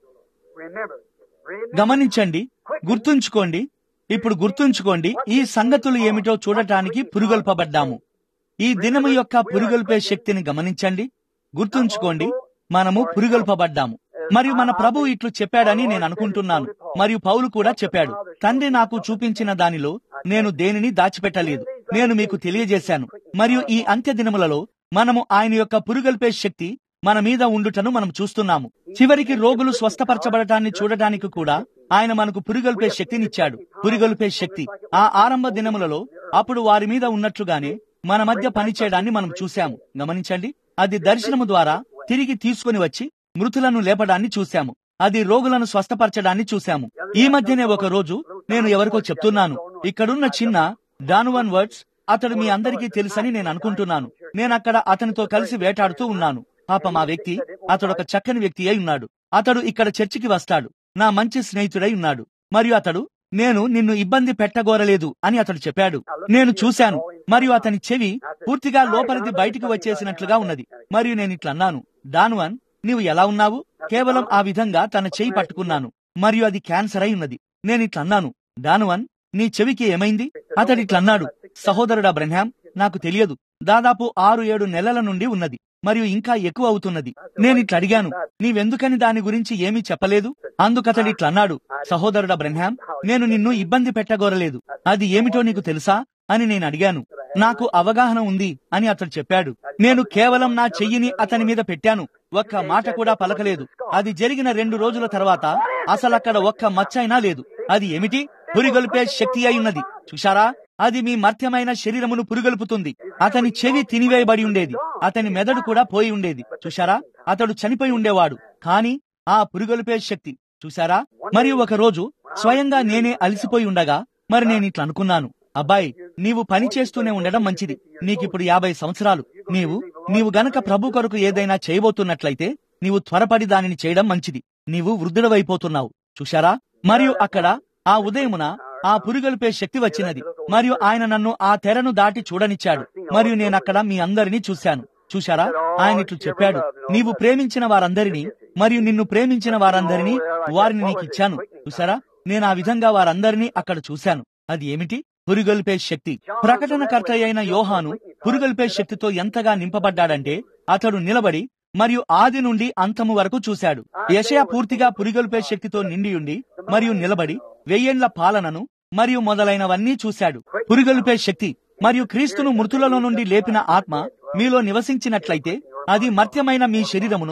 Speaker 1: గమనించండి, గుర్తుంచుకోండి. ఇప్పుడు గుర్తుంచుకోండి, ఈ సంగతులు ఏమిటో చూడటానికి పురుగొల్పబడ్డాము. ఈ దినము యొక్క పురుగొల్పే శక్తిని గమనించండి. గుర్తుంచుకోండి, మనము పురుగొల్పబడ్డాము. మరియు మన ప్రభు ఇట్లు చెప్పాడని నేను అనుకుంటున్నాను, మరియు పౌలు కూడా చెప్పాడు. తండ్రి నాకు చూపించిన దానిలో నేను దేనిని దాచిపెట్టలేదు, నేను మీకు తెలియజేశాను. మరియు ఈ అంత్య దినములలో మనము ఆయన యొక్క పురుగొల్పే శక్తి మన మీద ఉండుటను మనం చూస్తున్నాము. చివరికి రోగులు స్వస్థపరచబడటాన్ని చూడటానికి కూడా ఆయన మనకు పురుగొల్పే శక్తినిచ్చాడు. పురుగొల్పే శక్తి ఆ ఆరంభ దినములలో అప్పుడు వారి మీద ఉన్నట్లుగానే మన మధ్య పనిచేయడాన్ని మనం చూశాము. గమనించండి, అది దర్శనము ద్వారా తిరిగి తీసుకుని వచ్చి మృతులను లేపడాన్ని చూశాము. అది రోగులను స్వస్థపరచడాన్ని చూశాము. ఈ మధ్యనే ఒక రోజు నేను ఎవరికో చెప్తున్నాను, ఇక్కడున్న చిన్న డానువన్ వర్డ్స్, అతడు మీ అందరికీ తెలుసని నేను అనుకుంటున్నాను. నేనక్కడ అతనితో కలిసి వేటాడుతూ ఉన్నాను. పాపం ఆ వ్యక్తి, అతడొక చక్కని వ్యక్తి అయి ఉన్నాడు. అతడు ఇక్కడ చర్చికి వస్తాడు, నా మంచి స్నేహితుడై ఉన్నాడు. మరియు అతడు, నేను నిన్ను ఇబ్బంది పెట్టగోరలేదు అని అతడు చెప్పాడు. నేను చూశాను, మరియు అతని చెవి పూర్తిగా లోపలిది బయటికి వచ్చేసినట్లుగా ఉన్నది. మరియు నేను ఇట్లన్నాను, డానువన్, నీవు ఎలా ఉన్నావు? కేవలం ఆ విధంగా తన చెయ్యి పట్టుకున్నాను, మరియు అది క్యాన్సర్ అయి ఉన్నది. నేనిట్లన్నాను, డానువన్, నీ చెవికి ఏమైంది? అతడిట్లన్నాడు, సహోదరుడా బ్రహ్మాం, నాకు తెలియదు, దాదాపు 6-7 నెలల నుండి ఉన్నది, మరియు ఇంకా ఎక్కువ అవుతున్నది. నేనిట్లడిగాను, నీవెందుకని దాని గురించి ఏమీ చెప్పలేదు? అందుకతడిట్లన్నాడు, సహోదరుడా బ్రహ్మాం, నేను నిన్ను ఇబ్బంది పెట్టగోరలేదు, అది ఏమిటో నీకు తెలుసా అని నేను అడిగాను. నాకు అవగాహన ఉంది అని అతడు చెప్పాడు. నేను కేవలం నా చెయ్యిని అతని మీద పెట్టాను, ఒక్క మాట కూడా పలకలేదు. అది జరిగిన 2 రోజుల తర్వాత అసలక్కడ ఒక్క మచ్చైనా లేదు. అది ఏమిటి? పురిగొల్పే శక్తి అయి ఉన్నది. చూశారా, అది మీ మర్త్యమైన శరీరమును పురిగొల్పుతుంది. అతని చెవి తినివేయబడి ఉండేది, అతని మెదడు కూడా పోయి ఉండేది. చూశారా, అతడు చనిపోయి ఉండేవాడు. కాని ఆ పురిగొల్పే శక్తి, చూశారా. మరియు ఒక రోజు స్వయంగా నేనే అలసిపోయి ఉండగా మరి నేను ఇట్లా అనుకున్నాను, అబ్బాయి, నీవు పని చేస్తూనే ఉండడం మంచిది. నీకిప్పుడు 50 సంవత్సరాలు. నీవు గనక ప్రభు కొరకు ఏదైనా చేయబోతున్నట్లయితే నీవు త్వరపడి దానిని చేయడం మంచిది. నీవు వృద్ధుడవైపోతున్నావు. చూశారా. మరియు అక్కడ ఆ ఉదయమున ఆ పురిగొల్పే శక్తి వచ్చినది, మరియు ఆయన నన్ను ఆ తెరను దాటి చూడనిచ్చాడు. మరియు నేనక్కడ మీ అందరినీ చూశాను. చూశారా, ఆయన ఇట్లు చెప్పాడు, నీవు ప్రేమించిన వారందరినీ మరియు నిన్ను ప్రేమించిన వారందరినీ వారిని నీకిచ్చాను. చూశారా, నేను ఆ విధంగా వారందరినీ అక్కడ చూశాను. అది ఏమిటి? పురిగొల్పే శక్తి. ప్రకటనకర్త అయిన యోహాను పురిగొల్పే శక్తితో ఎంతగా నింపబడ్డాడంటే అతడు నిలబడి మరియు ఆది నుండి అంతము వరకు చూశాడు. యెషయా పూర్తిగా పురిగొల్పే శక్తితో నిండియుండి మరియు నిలబడి 1000 ఏండ్ల పాలనను మరియు మొదలైనవన్నీ చూశాడు. పురిగొల్పే శక్తి మరియు క్రీస్తును మృతులలో నుండి లేపిన ఆత్మ మీలో నివసించినట్లయితే అది మర్త్యమైన మీ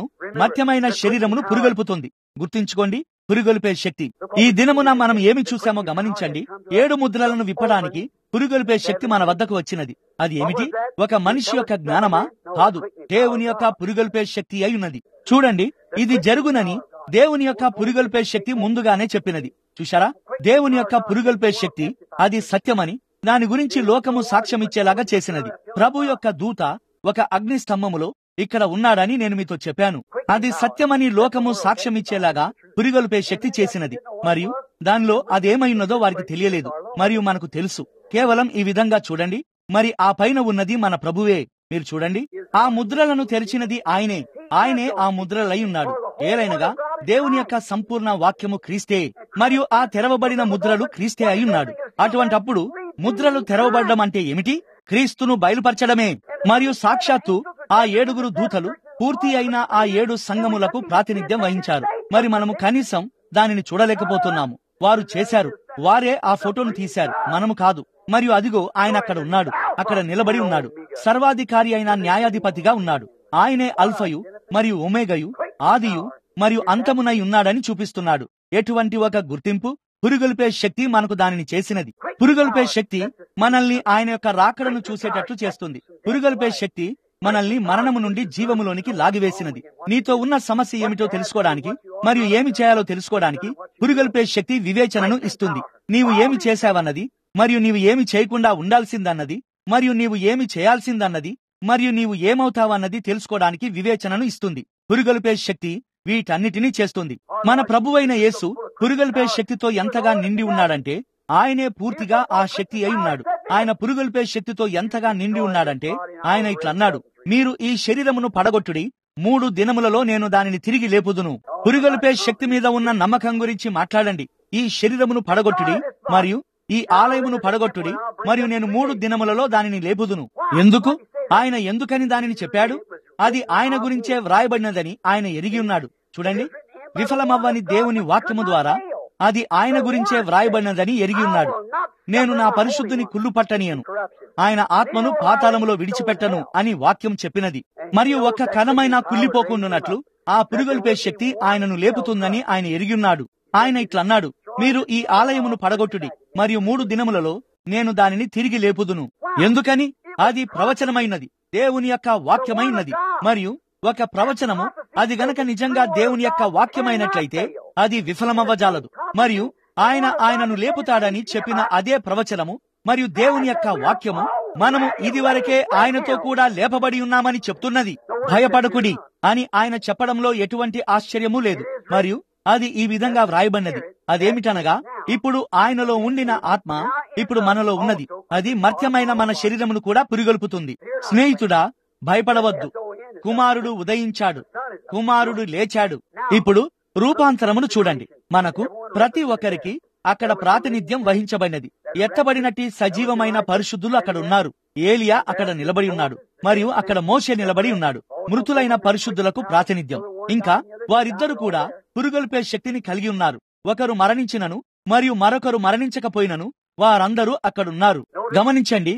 Speaker 1: శరీరమును పురిగొల్పుతుంది. గుర్తుంచుకోండి, పురిగొల్పే శక్తి. ఈ దినమున మనం ఏమి చూశామో గమనించండి. 7 ముద్రలను విప్పడానికి పురిగొల్పే శక్తి మన వద్దకు వచ్చినది. అది ఏమిటి? ఒక మనిషి యొక్క జ్ఞానమా? కాదు, దేవుని యొక్క పురిగొల్పే శక్తి అయి ఉన్నది. చూడండి, ఇది జరుగునని దేవుని యొక్క పురిగొల్పే శక్తి ముందుగానే చెప్పినది. చూశారా, దేవుని యొక్క పురిగొల్పే శక్తి అది సత్యమని దాని గురించి లోకము సాక్ష్యమిచ్చేలాగా చేసినది. ప్రభు యొక్క దూత ఒక అగ్ని స్తంభములో ఇక్కడ ఉన్నాడని నేను మీతో చెప్పాను. అది సత్యమని లోకము సాక్ష్యమిచ్చేలాగా పురిగొల్పే శక్తి చేసినది. మరియు దానిలో అదేమైన్నదో వారికి తెలియలేదు, మరియు మనకు తెలుసు. కేవలం ఈ విధంగా చూడండి. మరి ఆ పైన ఉన్నది మన ప్రభువే. మీరు చూడండి, ఆ ముద్రలను తెరిచినది ఆయనే ఆ ముద్రలై ఉన్నాడు. ఏలైనగా దేవుని యొక్క సంపూర్ణ వాక్యము క్రీస్తే, మరియు ఆ తెరవబడిన ముద్రలు క్రీస్తే అయి ఉన్నాడు. అటువంటప్పుడు ముద్రలు తెరవబడడం అంటే ఏమిటి? క్రీస్తును బయలుపరచడమే. మరియు సాక్షాత్తు ఆ 7 దూతలు పూర్తి అయిన ఆ 7 సంఘములకు ప్రాతినిధ్యం వహించారు. మరి మనము కనీసం దానిని చూడలేకపోతున్నాము. వారు చేశారు, వారే ఆ ఫోటోను తీశారు, మనము కాదు. మరియు అదిగో ఆయన అక్కడ ఉన్నాడు, అక్కడ నిలబడి ఉన్నాడు. సర్వాధికారి అయిన న్యాయాధిపతిగా ఉన్నాడు. ఆయనే అల్ఫయు మరియు ఒమేగయు, ఆదియు మరియు అంతమునై ఉన్నాడని చూపిస్తున్నాడు. ఎటువంటి ఒక గుర్తింపు పురుగొల్పే శక్తి మనకు దానిని చేసినది. పురుగొల్పే శక్తి మనల్ని ఆయన యొక్క రాకడను చూసేటట్లు చేస్తుంది. పురుగొల్పే శక్తి మనల్ని మరణము నుండి జీవములోనికి లాగివేసినది. నీతో ఉన్న సమస్య ఏమిటో తెలుసుకోవడానికి మరియు ఏమి చేయాలో తెలుసుకోవడానికి పురుగొల్పే శక్తి వివేచనను ఇస్తుంది. నీవు ఏమి చేశావన్నది, మరియు నీవు ఏమి చేయకుండా ఉండాల్సిందన్నది, మరియు నీవు ఏమి చేయాల్సిందన్నది, మరియు నీవు ఏమవుతావన్నది తెలుసుకోవడానికి వివేచనను ఇస్తుంది. పురుగొల్పే శక్తి వీటన్నిటినీ చేస్తుంది. మన ప్రభువైన యేసు పురుగొల్పే శక్తితో ఎంతగా నిండి ఉన్నాడంటే ఆయనే పూర్తిగా ఆ శక్తి అయి ఉన్నాడు. ఆయన పురుగొల్పే శక్తితో ఎంతగా నిండి ఉన్నాడంటే ఆయన ఇట్లన్నాడు, మీరు ఈ శరీరమును పడగొట్టుడి, 3 దినములలో నేను దానిని తిరిగి లేపుదును. పురుగొల్పే శక్తి మీద ఉన్న నమ్మకం గురించి మాట్లాడండి. ఈ శరీరమును పడగొట్టుడి మరియు ఈ ఆలయమును పడగొట్టుడి, మరియు నేను 3 దినములలో దానిని లేపుదును. ఎందుకు? ఆయన ఎందుకని దానిని చెప్పాడు? అది ఆయన గురించే వ్రాయబడినదని ఆయన ఎరిగి ఉన్నాడు. చూడండి, విఫలమవ్వని దేవుని వాక్యము ద్వారా అది ఆయన గురించే వ్రాయబడినదని ఎరిగి ఉన్నాడు. నేను నా పరిశుద్ధుని కుళ్ళు పట్టనియను, ఆయన ఆత్మను పాతాళములో విడిచిపెట్టను అని వాక్యం చెప్పినది. మరియు ఒక్క కణమైనా కుళ్ళిపోకుండానట్లు ఆ పురుగొల్పే శక్తి ఆయనను లేపుతుందని ఆయన ఎరిగి ఉన్నాడు. ఆయన ఇట్లన్నాడు, మీరు ఈ ఆలయమును పడగొట్టుడి, మరియు 3 దినములలో నేను దానిని తిరిగి లేపుదును. ఎందుకని? అది ప్రవచనమైనది, దేవుని యొక్క వాక్యమైనది. మరియు ఒక ప్రవచనము అది గనక నిజంగా దేవుని యొక్క వాక్యమైనట్లయితే అది విఫలమవ్వజాలదు. మరియు ఆయనను లేపుతాడని చెప్పిన అదే ప్రవచనము మరియు దేవుని యొక్క వాక్యము మనము ఇదివరకే ఆయనతో కూడా లేపబడి ఉన్నామని చెప్తున్నది. భయపడకుడి అని ఆయన చెప్పడంలో ఎటువంటి ఆశ్చర్యము లేదు. మరియు అది ఈ విధంగా వ్రాయబడినది. అదేమిటనగా, ఇప్పుడు ఆయనలో ఉండిన ఆత్మ ఇప్పుడు మనలో ఉన్నది. అది మర్త్యమైన మన శరీరమును కూడా పురిగొల్పుతుంది. స్నేహితుడా, భయపడవద్దు. కుమారుడు ఉదయించాడు, కుమారుడు లేచాడు. ఇప్పుడు రూపాంతరమును చూడండి. మనకు ప్రతి ఒక్కరికి అక్కడ ప్రాతినిధ్యం వహించబడినది. ఎత్తబడినట్టి సజీవమైన పరిశుద్ధులు అక్కడ ఉన్నారు. ఏలియా అక్కడ నిలబడి ఉన్నాడు, మరియు అక్కడ మోషే నిలబడి ఉన్నాడు. మృతులైన పరిశుద్ధులకు ప్రాతినిధ్యం. ఇంకా వారిద్దరు కూడా పురుగొల్పే శక్తిని కలిగి ఉన్నారు. ఒకరు మరణించినను మరియు మరొకరు మరణించకపోయినను వారందరూ అక్కడున్నారు. గమనించండి.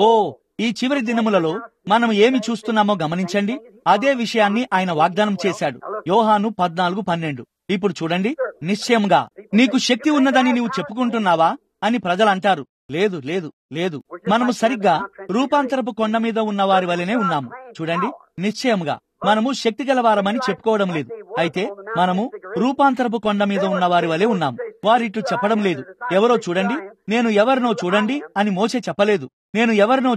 Speaker 1: ఈ చివరి దినములలో మనం ఏమి చూస్తున్నామో గమనించండి. అదే విషయాన్ని ఆయన వాగ్దానం చేశాడు. యోహాను 14:12. ఇప్పుడు చూడండి, నిశ్చయంగా నీకు శక్తి ఉన్నదని నీవు చెప్పుకుంటున్నావా అని ప్రజలు అంటారు. లేదు, లేదు, లేదు. మనము సరిగ్గా రూపాంతరపు కొండ మీద ఉన్న వారి వలనే ఉన్నాము. చూడండి, నిశ్చయంగా మనము శక్తి గలవారమని చెప్పుకోవడం లేదు. అయితే మనము రూపాంతరపు కొండ మీద ఉన్న వారి వలె ఉన్నాము. వారిట్లు చెప్పడం లేదు. ఎవరో చూడండి, నేను ఎవరినో చూడండి అని మోషే చెప్పలేదు. నేను ఎవరినో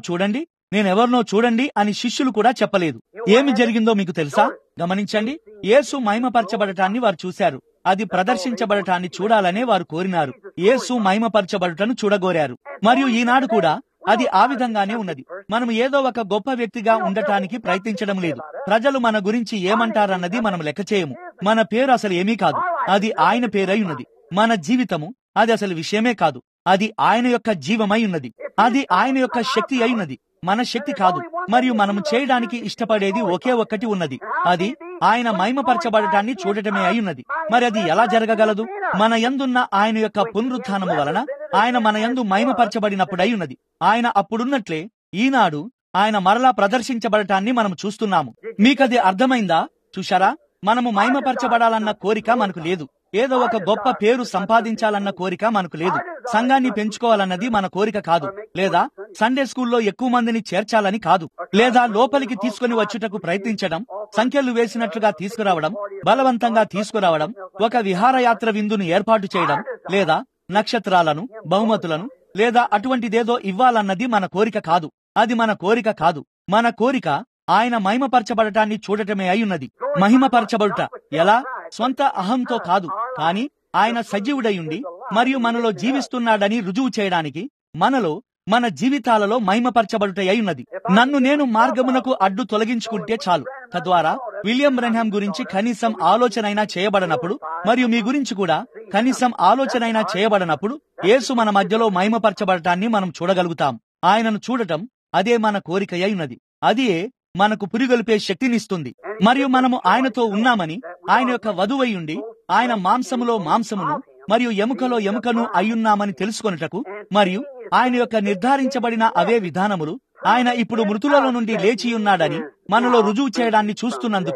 Speaker 1: చూడండి అని శిష్యులు కూడా చెప్పలేదు. ఏమి జరిగిందో మీకు తెలుసా? గమనించండి. యేసు మహిమపరచబడటాన్ని వారు చూశారు. అది ప్రదర్శించబడటాన్ని చూడాలనే వారు కోరినారు. యేసు మహిమపరచబడటను చూడగోరారు. మరియు ఈనాడు కూడా అది ఆ విధంగానే ఉన్నది. మనం ఏదో ఒక గొప్ప వ్యక్తిగా ఉండటానికి ప్రయత్నించడం లేదు. ప్రజలు మన గురించి ఏమంటారన్నది మనం లెక్క చేయము. మన పేరు అసలు ఏమీ కాదు. అది ఆయన పేరై ఉన్నది. మన జీవితము అది అసలు విషయమే కాదు. అది ఆయన యొక్క జీవమై ఉన్నది. అది ఆయన యొక్క శక్తి అయి ఉన్నది, మన శక్తి కాదు. మరియు మనము చేయడానికి ఇష్టపడేది ఒకే ఒక్కటి ఉన్నది. అది ఆయన మహిమపరచబడటాన్ని చూడటమే అయి ఉన్నది. మరి అది ఎలా జరగగలదు? మన యందున్న ఆయన యొక్క పునరుత్థానము వలన ఆయన మన యందు మహిమపరచబడినప్పుడై ఉన్నది. ఆయన అప్పుడున్నట్లే ఈనాడు ఆయన మరలా ప్రదర్శించబడటాన్ని మనం చూస్తున్నాము. మీకది అర్థమైందా? చూశారా? మనము మహిమపరచబడాలన్న కోరిక మనకు లేదు. ఏదో ఒక గొప్ప పేరు సంపాదించాలన్న కోరిక మనకు లేదు. సంఘాన్ని పెంచుకోవాలన్నది మన కోరిక కాదు. లేదా సండే స్కూల్లో ఎక్కువ మందిని చేర్చాలని కాదు. లేదా లోపలికి తీసుకుని వచ్చుటకు ప్రయత్నించడం, సంఖ్యలు వేసినట్లుగా తీసుకురావడం, బలవంతంగా తీసుకురావడం, ఒక విహారయాత్ర విందును ఏర్పాటు చేయడం, లేదా నక్షత్రాలను, బహుమతులను, లేదా అటువంటిదేదో ఇవ్వాలన్నది మన కోరిక కాదు. అది మన కోరిక కాదు. మన కోరిక ఆయన మహిమపరచబడటాన్ని చూడటమే అయ్యున్నది. మహిమపరచబడుట ఎలా? స్వంత అహంతో కాదు, కాని ఆయన సజీవుడయుండి మరియు మనలో జీవిస్తున్నాడని రుజువు చేయడానికి మనలో, మన జీవితాలలో మహిమపరచబడుట అయ్యున్నది. నన్ను నేను మార్గమునకు అడ్డు తొలగించుకుంటే చాలు. తద్వారా విలియం బ్రెన్హామ్ గురించి కనీసం ఆలోచనైనా చేయబడనప్పుడు, మరియు మీ గురించి కూడా కనీసం ఆలోచనైనా చేయబడనప్పుడు, యేసు మన మధ్యలో మహిమపరచబడటాన్ని మనం చూడగలుగుతాం. ఆయనను చూడటం అదే మన కోరిక అయ్యున్నది. అదే మనకు పురిగొల్పే శక్తినిస్తుంది. మరియు మనము ఆయనతో ఉన్నామని, ఆయన యొక్క వధువయ్యుండి ఆయన మాంసములో మాంసమును మరియు ఎముకలో ఎముకను అయ్యున్నామని తెలుసుకొనుటకు, మరియు ఆయన యొక్క నిర్ధారించబడిన అవే విధానములు ఆయన ఇప్పుడు మృతులలో నుండి లేచియున్నాడని మనలో రుజువు చేయడాన్ని చూస్తున్నందుకు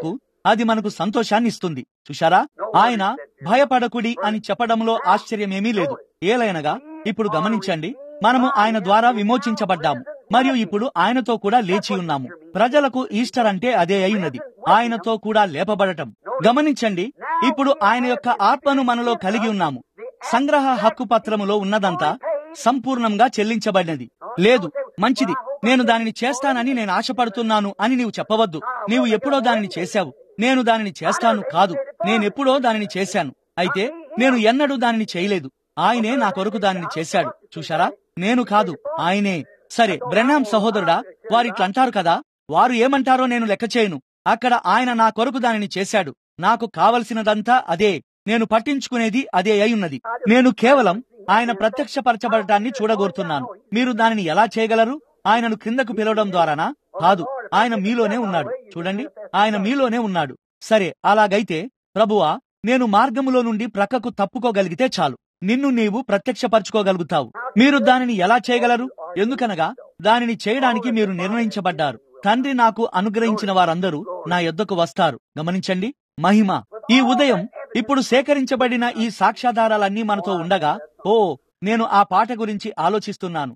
Speaker 1: అది మనకు సంతోషాన్ని ఇస్తుంది. చూశారా, ఆయన భయపడకుడి అని చెప్పడంలో ఆశ్చర్యమేమీ లేదు. ఏలైనగా ఇప్పుడు గమనించండి, మనము ఆయన ద్వారా విమోచించబడ్డాము మరియు ఇప్పుడు ఆయనతో కూడా లేచి ఉన్నాము. ప్రజలకు ఈస్టర్ అంటే అదే అయినది, ఆయనతో కూడా లేపబడటం. గమనించండి, ఇప్పుడు ఆయన యొక్క ఆత్మను మనలో కలిగి ఉన్నాము. సంగ్రహ హక్కు పత్రములో ఉన్నదంతా సంపూర్ణంగా చెల్లించబడినది. లేదు, మంచిది, నేను దానిని చేస్తానని నేను ఆశపడుతున్నాను అని నీవు చెప్పవద్దు. నీవు ఎప్పుడో దానిని చేశావు, నేను దానిని చేస్తాను కాదు, నేనెప్పుడో దానిని చేశాను. అయితే నేను ఎన్నడూ దానిని చేయలేదు. ఆయనే నా కొరకు దానిని చేశాడు. చూశారా, నేను కాదు, ఆయనే. సరే, బ్రెన్హామ్ సహోదరుడా, వారిట్లంటారు కదా, వారు ఏమంటారో నేను లెక్క చేయను. అక్కడ ఆయన నా కొరకు దానిని చేశాడు. నాకు కావలసినదంతా అదే, నేను పట్టించుకునేది అదే అయ్యున్నది. నేను కేవలం ఆయన ప్రత్యక్షపరచబడటాన్ని చూడగోరుతున్నాను. మీరు దానిని ఎలా చేయగలరు? ఆయనను క్రిందకు పిలవడం ద్వారానా? కాదు, ఆయన మీలోనే ఉన్నాడు. చూడండి, ఆయన మీలోనే ఉన్నాడు. సరే, అలాగైతే ప్రభువా, నేను మార్గములో నుండి ప్రక్కకు తప్పుకోగలిగితే చాలు, నిన్ను నీవు ప్రత్యక్షపరచుకోగలుగుతావు. మీరు దానిని ఎలా చేయగలరు? ఎందుకనగా దానిని చేయడానికి మీరు నిర్ణయించబడ్డారు. తండ్రి నాకు అనుగ్రహించిన వారందరూ నా యొద్దకు వస్తారు. గమనించండి, మహిమ. ఈ ఉదయం ఇప్పుడు సేకరించబడిన ఈ సాక్ష్యాధారాలన్నీ మనతో ఉండగా, ఓ, నేను ఆ పాట గురించి ఆలోచిస్తున్నాను.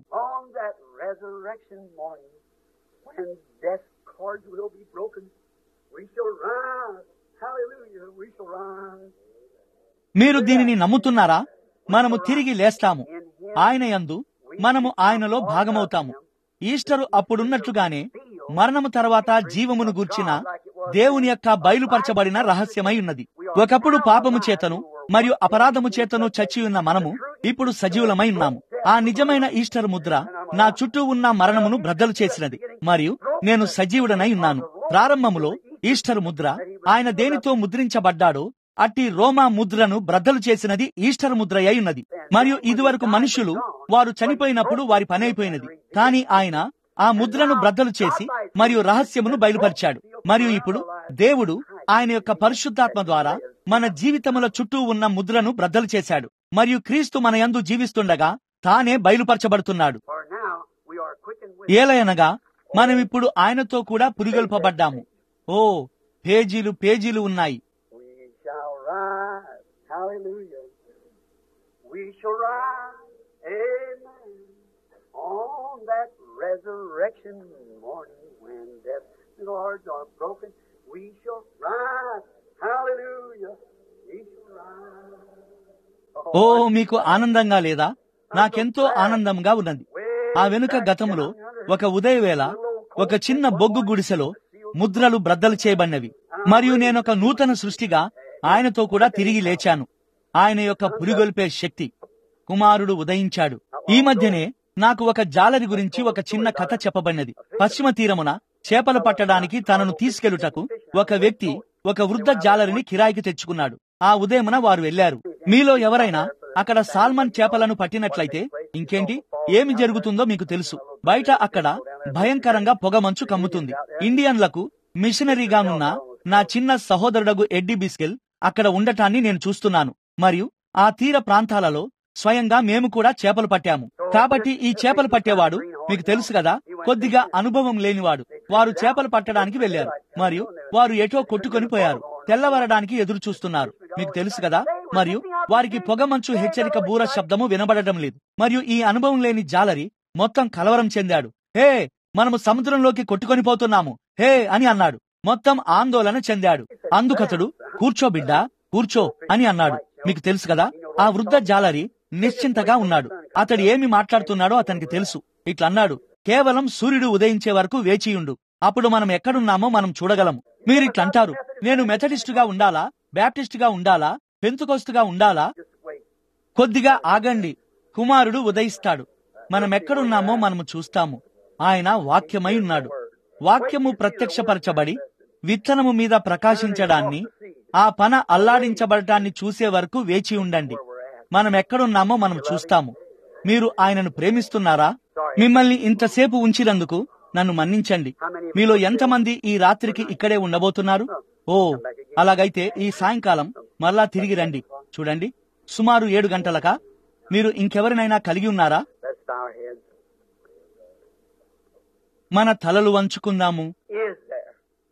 Speaker 1: మీరు దీనిని నమ్ముతున్నారా? మనము తిరిగి లేస్తాము. ఆయన యందు మనము ఆయనలో భాగమవుతాము. ఈస్టరు అప్పుడున్నట్లుగానే మరణము తర్వాత జీవమును గూర్చిన దేవుని యొక్క బయలుపరచబడిన రహస్యమై ఉన్నది. ఒకప్పుడు పాపము చేతను మరియు అపరాధము చేతను చచ్చి ఉన్న మనము ఇప్పుడు సజీవులమై ఉన్నాము. ఆ నిజమైన ఈస్టర్ ముద్ర నా చుట్టూ ఉన్న మరణమును బ్రద్దలు చేసినది మరియు నేను సజీవుడనై ఉన్నాను. ప్రారంభములో ఈస్టర్ ముద్ర ఆయన దేనితో ముద్రించబడ్డాడో అట్టి రోమా ముద్రను బ్రద్దలు చేసినది ఈస్టర్ ముద్ర అయి ఉన్నది. మరియు ఇదివరకు మనుషులు వారు చనిపోయినప్పుడు వారి పని అయిపోయినది. కానీ ఆయన ఆ ముద్రను బ్రద్దలు చేసి మరియు రహస్యమును బయలుపరిచాడు. మరియు ఇప్పుడు దేవుడు ఆయన యొక్క పరిశుద్ధాత్మ ద్వారా మన జీవితముల చుట్టూ ఉన్న ముద్రను బ్రద్దలు చేశాడు. మరియు క్రీస్తు మన యందు జీవిస్తుండగా తానే బయలుపరచబడుతున్నాడు. ఏలయనగా మనమిప్పుడు ఆయనతో కూడా పురిగొల్పబడ్డాము. ఓ, పేజీలు పేజీలు ఉన్నాయి.
Speaker 2: We shall rise, amen, on that resurrection morning when death's doors are broken. We shall rise, hallelujah, we shall rise.
Speaker 1: ఓ, మీకు ఆనందంగా లేదా? నాకెంతో ఆనందంగా ఉన్నది. ఆ వెనుక గతములో ఒక ఉదయవేళ ఒక చిన్న బొగ్గు గుడిసెలో ముద్రలు బ్రద్దలు చేయబడినవి. మరియు నేనొక నూతన సృష్టిగా ఆయనతో కూడా తిరిగి లేచాను. ఆయన యొక్క పురిగొల్పే శక్తి. కుమారుడు ఉదయించాడు. ఈ మధ్యనే నాకు ఒక జాలరి గురించి ఒక చిన్న కథ చెప్పబడినది. పశ్చిమ తీరమున చేపలు పట్టడానికి తనను తీసుకెళ్లుటకు ఒక వ్యక్తి ఒక వృద్ధ జాలరిని కిరాయికి తెచ్చుకున్నాడు. ఆ ఉదయమున వారు వెళ్లారు. మీలో ఎవరైనా అక్కడ సాల్మన్ చేపలను పట్టినట్లయితే ఇంకేంటి, ఏమి జరుగుతుందో మీకు తెలుసు. బయట అక్కడ భయంకరంగా పొగ మంచు కమ్ముతుంది. ఇండియన్లకు మిషనరీగానున్న నా చిన్న సహోదరుడగు ఎడ్డీ బిస్కెల్ అక్కడ ఉండటాన్ని నేను చూస్తున్నాను. మరియు ఆ తీర ప్రాంతాలలో స్వయంగా మేము కూడా చేపలు పట్టాము. కాబట్టి ఈ చేపలు పట్టేవాడు మీకు తెలుసు కదా, కొద్దిగా అనుభవం లేనివాడు. వారు చేపలు పట్టడానికి వెళ్లారు మరియు వారు ఎటో కొట్టుకొని పోయారు. తెల్లవరడానికి ఎదురు చూస్తున్నారు, మీకు తెలుసు కదా. మరియు వారికి పొగమంచు హెచ్చరిక బూర శబ్దము వినబడటం లేదు. మరియు ఈ అనుభవం లేని జాలరి మొత్తం కలవరం చెందాడు. హే, మనము సముద్రంలోకి కొట్టుకొని పోతున్నాము, హే అని అన్నాడు. మొత్తం ఆందోళన చెందాడు. అందుకతడు కూర్చో బిడ్డా, కూర్చో అని అన్నాడు. మీకు తెలుసు కదా, ఆ వృద్ధ జాలరి నిశ్చింతగా ఉన్నాడు. అతడు ఏమి మాట్లాడుతున్నాడో అతనికి తెలుసు. ఇట్లన్నాడు, కేవలం సూర్యుడు ఉదయించే వరకు వేచియుండు, అప్పుడు మనం ఎక్కడున్నామో మనం చూడగలము. మీరిట్లంటారు, నేను మెథడిస్టుగా ఉండాలా, బ్యాప్టిస్టుగా ఉండాలా, పెంతుకోస్తుగా ఉండాలా? కొద్దిగా ఆగండి, కుమారుడు ఉదయిస్తాడు. మనం ఎక్కడున్నామో మనము చూస్తాము. ఆయన వాక్యమై ఉన్నాడు. వాక్యము ప్రత్యక్షపరచబడి విత్తనము మీద ప్రకాశించడాన్ని, ఆ పన అల్లాడించబడటాన్ని చూసే వరకు వేచి ఉండండి. మనం ఎక్కడున్నామో మనం చూస్తాము. మీరు ఆయనను ప్రేమిస్తున్నారా? మిమ్మల్ని ఇంతసేపు ఉంచినందుకు నన్ను మన్నించండి. మీలో ఎంతమంది ఈ రాత్రికి ఇక్కడే ఉండబోతున్నారు? ఓ, అలాగైతే ఈ సాయంకాలం మరలా తిరిగి రండి. చూడండి, సుమారు 7 గంటలకా? మీరు ఇంకెవరినైనా కలిగి ఉన్నారా? మన తలలు వంచుకుందాము.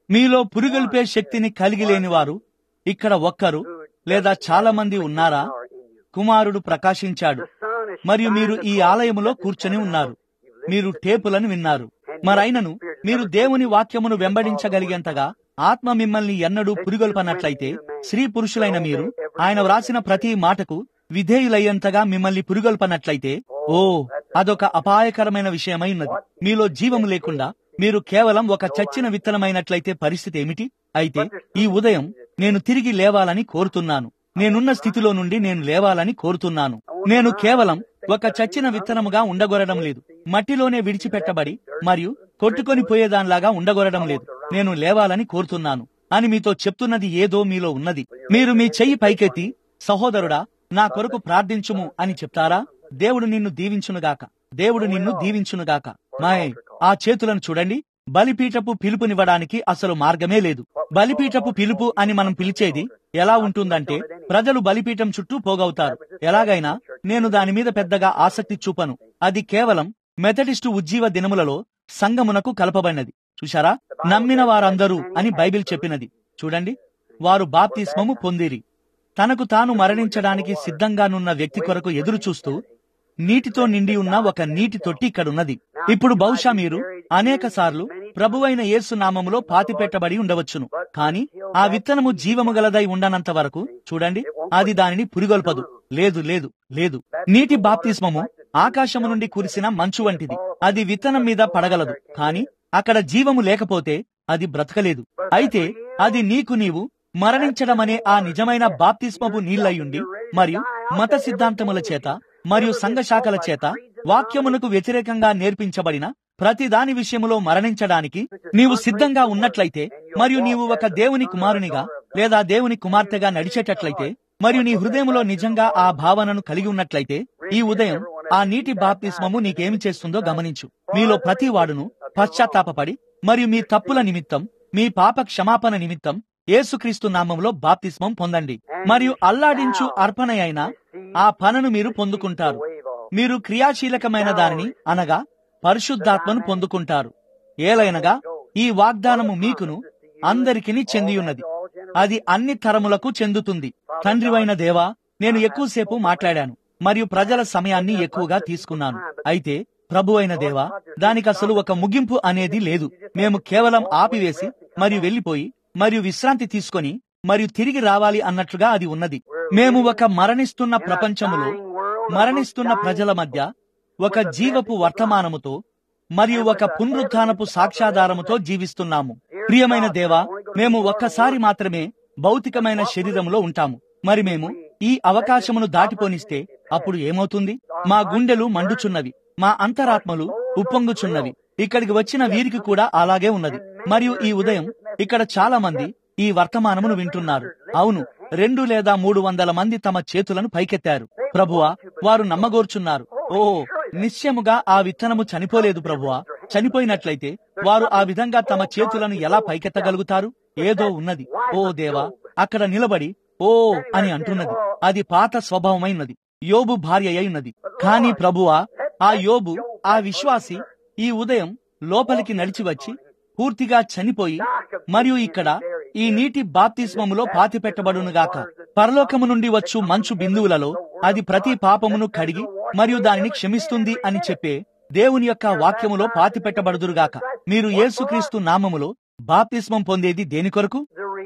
Speaker 1: మీలో పురుగొల్పే శక్తిని కలిగి లేని వారు ఇక్కడ ఒక్కరు లేదా చాలా మంది ఉన్నారా? కుమారుడు ప్రకాశించాడు మరియు మీరు ఈ ఆలయములో కూర్చొని ఉన్నారు. మీరు టేపులను విన్నారు. మరైనను మీరు దేవుని వాక్యమును వెంబడించగలిగేంతగా ఆత్మ మిమ్మల్ని ఎన్నడూ పురిగొల్పనట్లయితే, స్త్రీ పురుషులైన మీరు ఆయన వ్రాసిన ప్రతి మాటకు విధేయులయ్యేంతగా మిమ్మల్ని పురిగొల్పనట్లయితే, ఓ అదొక అపాయకరమైన విషయమై ఉన్నది. మీలో జీవము లేకుండా మీరు కేవలం ఒక చచ్చిన విత్తనమైనట్లయితే పరిస్థితి ఏమిటి? అయితే ఈ ఉదయం నేను తిరిగి లేవాలని కోరుతున్నాను. నేనున్న స్థితిలో నుండి నేను లేవాలని కోరుతున్నాను. నేను కేవలం ఒక చచ్చిన విత్తనముగా ఉండగొరడం లేదు. మట్టిలోనే విడిచిపెట్టబడి మరియు కొట్టుకొని పోయేదానిలాగా ఉండగొరడం లేదు. నేను లేవాలని కోరుతున్నాను అని మీతో చెప్తున్నది ఏదో మీలో ఉన్నది. మీరు మీ చెయ్యి పైకెత్తి, సహోదరుడా నా కొరకు ప్రార్థించుము అని చెప్తారా? దేవుడు నిన్ను దీవించునుగాక, దేవుడు నిన్ను దీవించునుగాక. మాయ్, ఆ చేతులను చూడండి. బలిపీఠపు పిలుపునివ్వడానికి అసలు మార్గమే లేదు. బలిపీఠపు పిలుపు అని మనం పిలిచేది ఎలా ఉంటుందంటే, ప్రజలు బలిపీఠం చుట్టూ పోగవుతారు. ఎలాగైనా నేను దాని మీద పెద్దగా ఆసక్తి చూపను. అది కేవలం మెథడిస్టు ఉజ్జీవ దినములలో సంఘమునకు కలపబడినది. చూశారా? నమ్మిన వారందరూ అని బైబిల్ చెప్పినది. చూడండి, వారు బాప్తిస్మము పొందిరి. తనకు తాను మరణించడానికి సిద్ధంగానున్న వ్యక్తి కొరకు ఎదురు చూస్తూ నీటితో నిండి ఉన్న ఒక నీటి తొట్టి ఇక్కడున్నది. ఇప్పుడు బహుశా మీరు అనేక సార్లు ప్రభువైన యేసు నామములో పాతిపెట్టబడి ఉండవచ్చును. కాని ఆ విత్తనము జీవము గలదై ఉండనంత వరకు చూడండి, అది దానిని పురిగొల్పదు. లేదు లేదు లేదు. నీటి బాప్తిస్మము ఆకాశము నుండి కురిసిన మంచు వంటిది. అది విత్తనం మీద పడగలదు, కాని అక్కడ జీవము లేకపోతే అది బ్రతకలేదు. అయితే అది నీవు మరణించడమనే ఆ నిజమైన బాప్తిస్మపు నీళ్లయ్యుండి మరియు మత సిద్ధాంతముల చేత మరియు సంఘశాఖల చేత వాక్యమునకు వ్యతిరేకంగా నేర్పించబడిన ప్రతి దాని విషయములో మరణించడానికి నీవు సిద్ధంగా ఉన్నట్లయితే, మరియు నీవు ఒక దేవుని కుమారునిగా లేదా దేవుని కుమార్తెగా నడిచేటట్లయితే, మరియు నీ హృదయములో నిజంగా ఆ భావనను కలిగి ఉన్నట్లయితే, ఈ ఉదయం ఆ నీటి బాప్తిస్మము నీకేమి చేస్తుందో గమనించు. మీలో ప్రతి వాడును పశ్చాత్తాపపడి మరియు మీ తప్పుల నిమిత్తం, మీ పాప క్షమాపణ నిమిత్తం యేసుక్రీస్తు నామములో బాప్తిస్మం పొందండి. మరియు అల్లాడించు అర్పణ అయిన ఆ పనను మీరు పొందుకుంటారు. మీరు క్రియాశీలకమైన దానిని అనగా పరిశుద్ధాత్మను పొందుకుంటారు. ఏలైనగా ఈ వాగ్దానము మీకును అందరికిని చెందియున్నది. అది అన్ని తరములకు చెందుతుంది. తండ్రివైన దేవా, నేను ఎక్కువసేపు మాట్లాడాను మరియు ప్రజల సమయాన్ని ఎక్కువగా తీసుకున్నాను. అయితే ప్రభువైన దేవా, దానికసలు ఒక ముగింపు అనేది లేదు. మేము కేవలం ఆపివేసి మరియు వెళ్లిపోయి మరియు విశ్రాంతి తీసుకొని మరియు తిరిగి రావాలి అన్నట్లుగా అది ఉన్నది. మేము ఒక మరణిస్తున్న ప్రపంచములో మరణిస్తున్న ప్రజల మధ్య ఒక జీవపు వర్తమానముతో మరియు ఒక పునరుత్థానపు సాక్ష్యాధారముతో జీవిస్తున్నాము. ప్రియమైన దేవా, మేము ఒక్కసారి మాత్రమే భౌతికమైన శరీరములో ఉంటాము. మరి మేము ఈ అవకాశమును దాటిపోనిస్తే అప్పుడు ఏమవుతుంది? మా గుండెలు మండుచున్నవి, మా అంతరాత్మలు ఉప్పొంగుచున్నవి. ఇక్కడికి వచ్చిన వీరికి కూడా అలాగే ఉన్నది. మరియు ఈ ఉదయం ఇక్కడ చాలా మంది ఈ వర్తమానమును వింటున్నారు. అవును, 2 లేదా 300 మంది తమ చేతులను పైకెత్తారు. ప్రభువా, వారు నమ్మగోర్చున్నారు. ఓ నిశ్చయముగా ఆ విత్తనము చనిపోలేదు ప్రభువా. చనిపోయినట్లయితే వారు ఆ విధంగా తమ చేతులను ఎలా పైకెత్తగలుగుతారు? ఏదో ఉన్నది. ఓ దేవా, అక్కడ నిలబడి ఓ అని అంటున్నది. అది పాత స్వభావమైనది, యోబు భార్య అయినది. కానీ ప్రభువా, ఆ యోబు, ఆ విశ్వాసి ఈ ఉదయం లోపలికి నడిచి వచ్చి పూర్తిగా చనిపోయి మరియు ఇక్కడ ఈ నీటి బాప్తిస్మములో పాతిపెట్టబడునుగాక. పరలోకము నుండి వచ్చు మంచు బిందువులలో అది ప్రతి పాపమును కడిగి మరియు దానిని క్షమిస్తుంది అని చెప్పే దేవుని యొక్క వాక్యములో పాతిపెట్టబడుదురుగాక. మీరు యేసుక్రీస్తు నామములో బాప్తిస్మం పొందేది దేని కొరకు?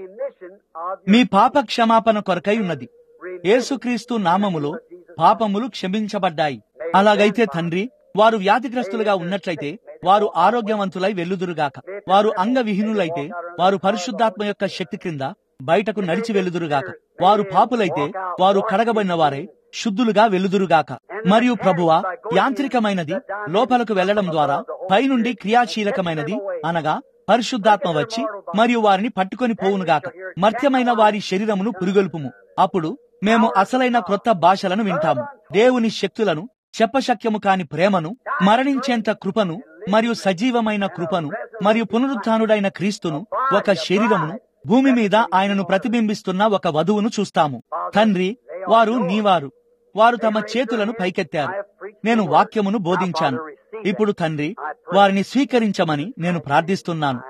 Speaker 1: మీ పాప క్షమాపణ కొరకై ఉన్నది. యేసుక్రీస్తు నామములో పాపములు క్షమించబడ్డాయి. అలాగైతే తండ్రి, వారు వ్యాధిగ్రస్తులుగా ఉన్నట్లయితే వారు ఆరోగ్యవంతులై వెల్లుదురుగాక. వారు అంగవిహీనులైతే వారు పరిశుద్ధాత్మ యొక్క శక్తి క్రింద బయటకు నడిచి వెల్లుదురుగాక. వారు పాపులైతే వారు కడగబడిన వారై శుద్ధులుగా వెల్లుదురుగాక. మరియు ప్రభువా, యాంత్రికమైనది లోపలకు వెళ్లడం ద్వారా పైనుండి క్రియాశీలకమైనది అనగా పరిశుద్ధాత్మ వచ్చి మరియు వారిని పట్టుకొని పోవునుగాక. మర్త్యమైన వారి శరీరమును పురిగొల్పుము. అప్పుడు మేము అసలైన క్రొత్త భాషలను వింటాము. దేవుని శక్తులను, చెప్పశక్యము కాని ప్రేమను, మరణించేంత కృపను మరియు సజీవమైన కృపను మరియు పునరుత్థానుడైన క్రీస్తును, ఒక శరీరమును, భూమి మీద ఆయనను ప్రతిబింబిస్తున్న ఒక వధువును చూస్తాము. తండ్రి, వారు నీవారు. వారు తమ చేతులను పైకెత్తారు. నేను వాక్యమును బోధించాను. ఇప్పుడు తండ్రి, వారిని స్వీకరించమని నేను ప్రార్థిస్తున్నాను.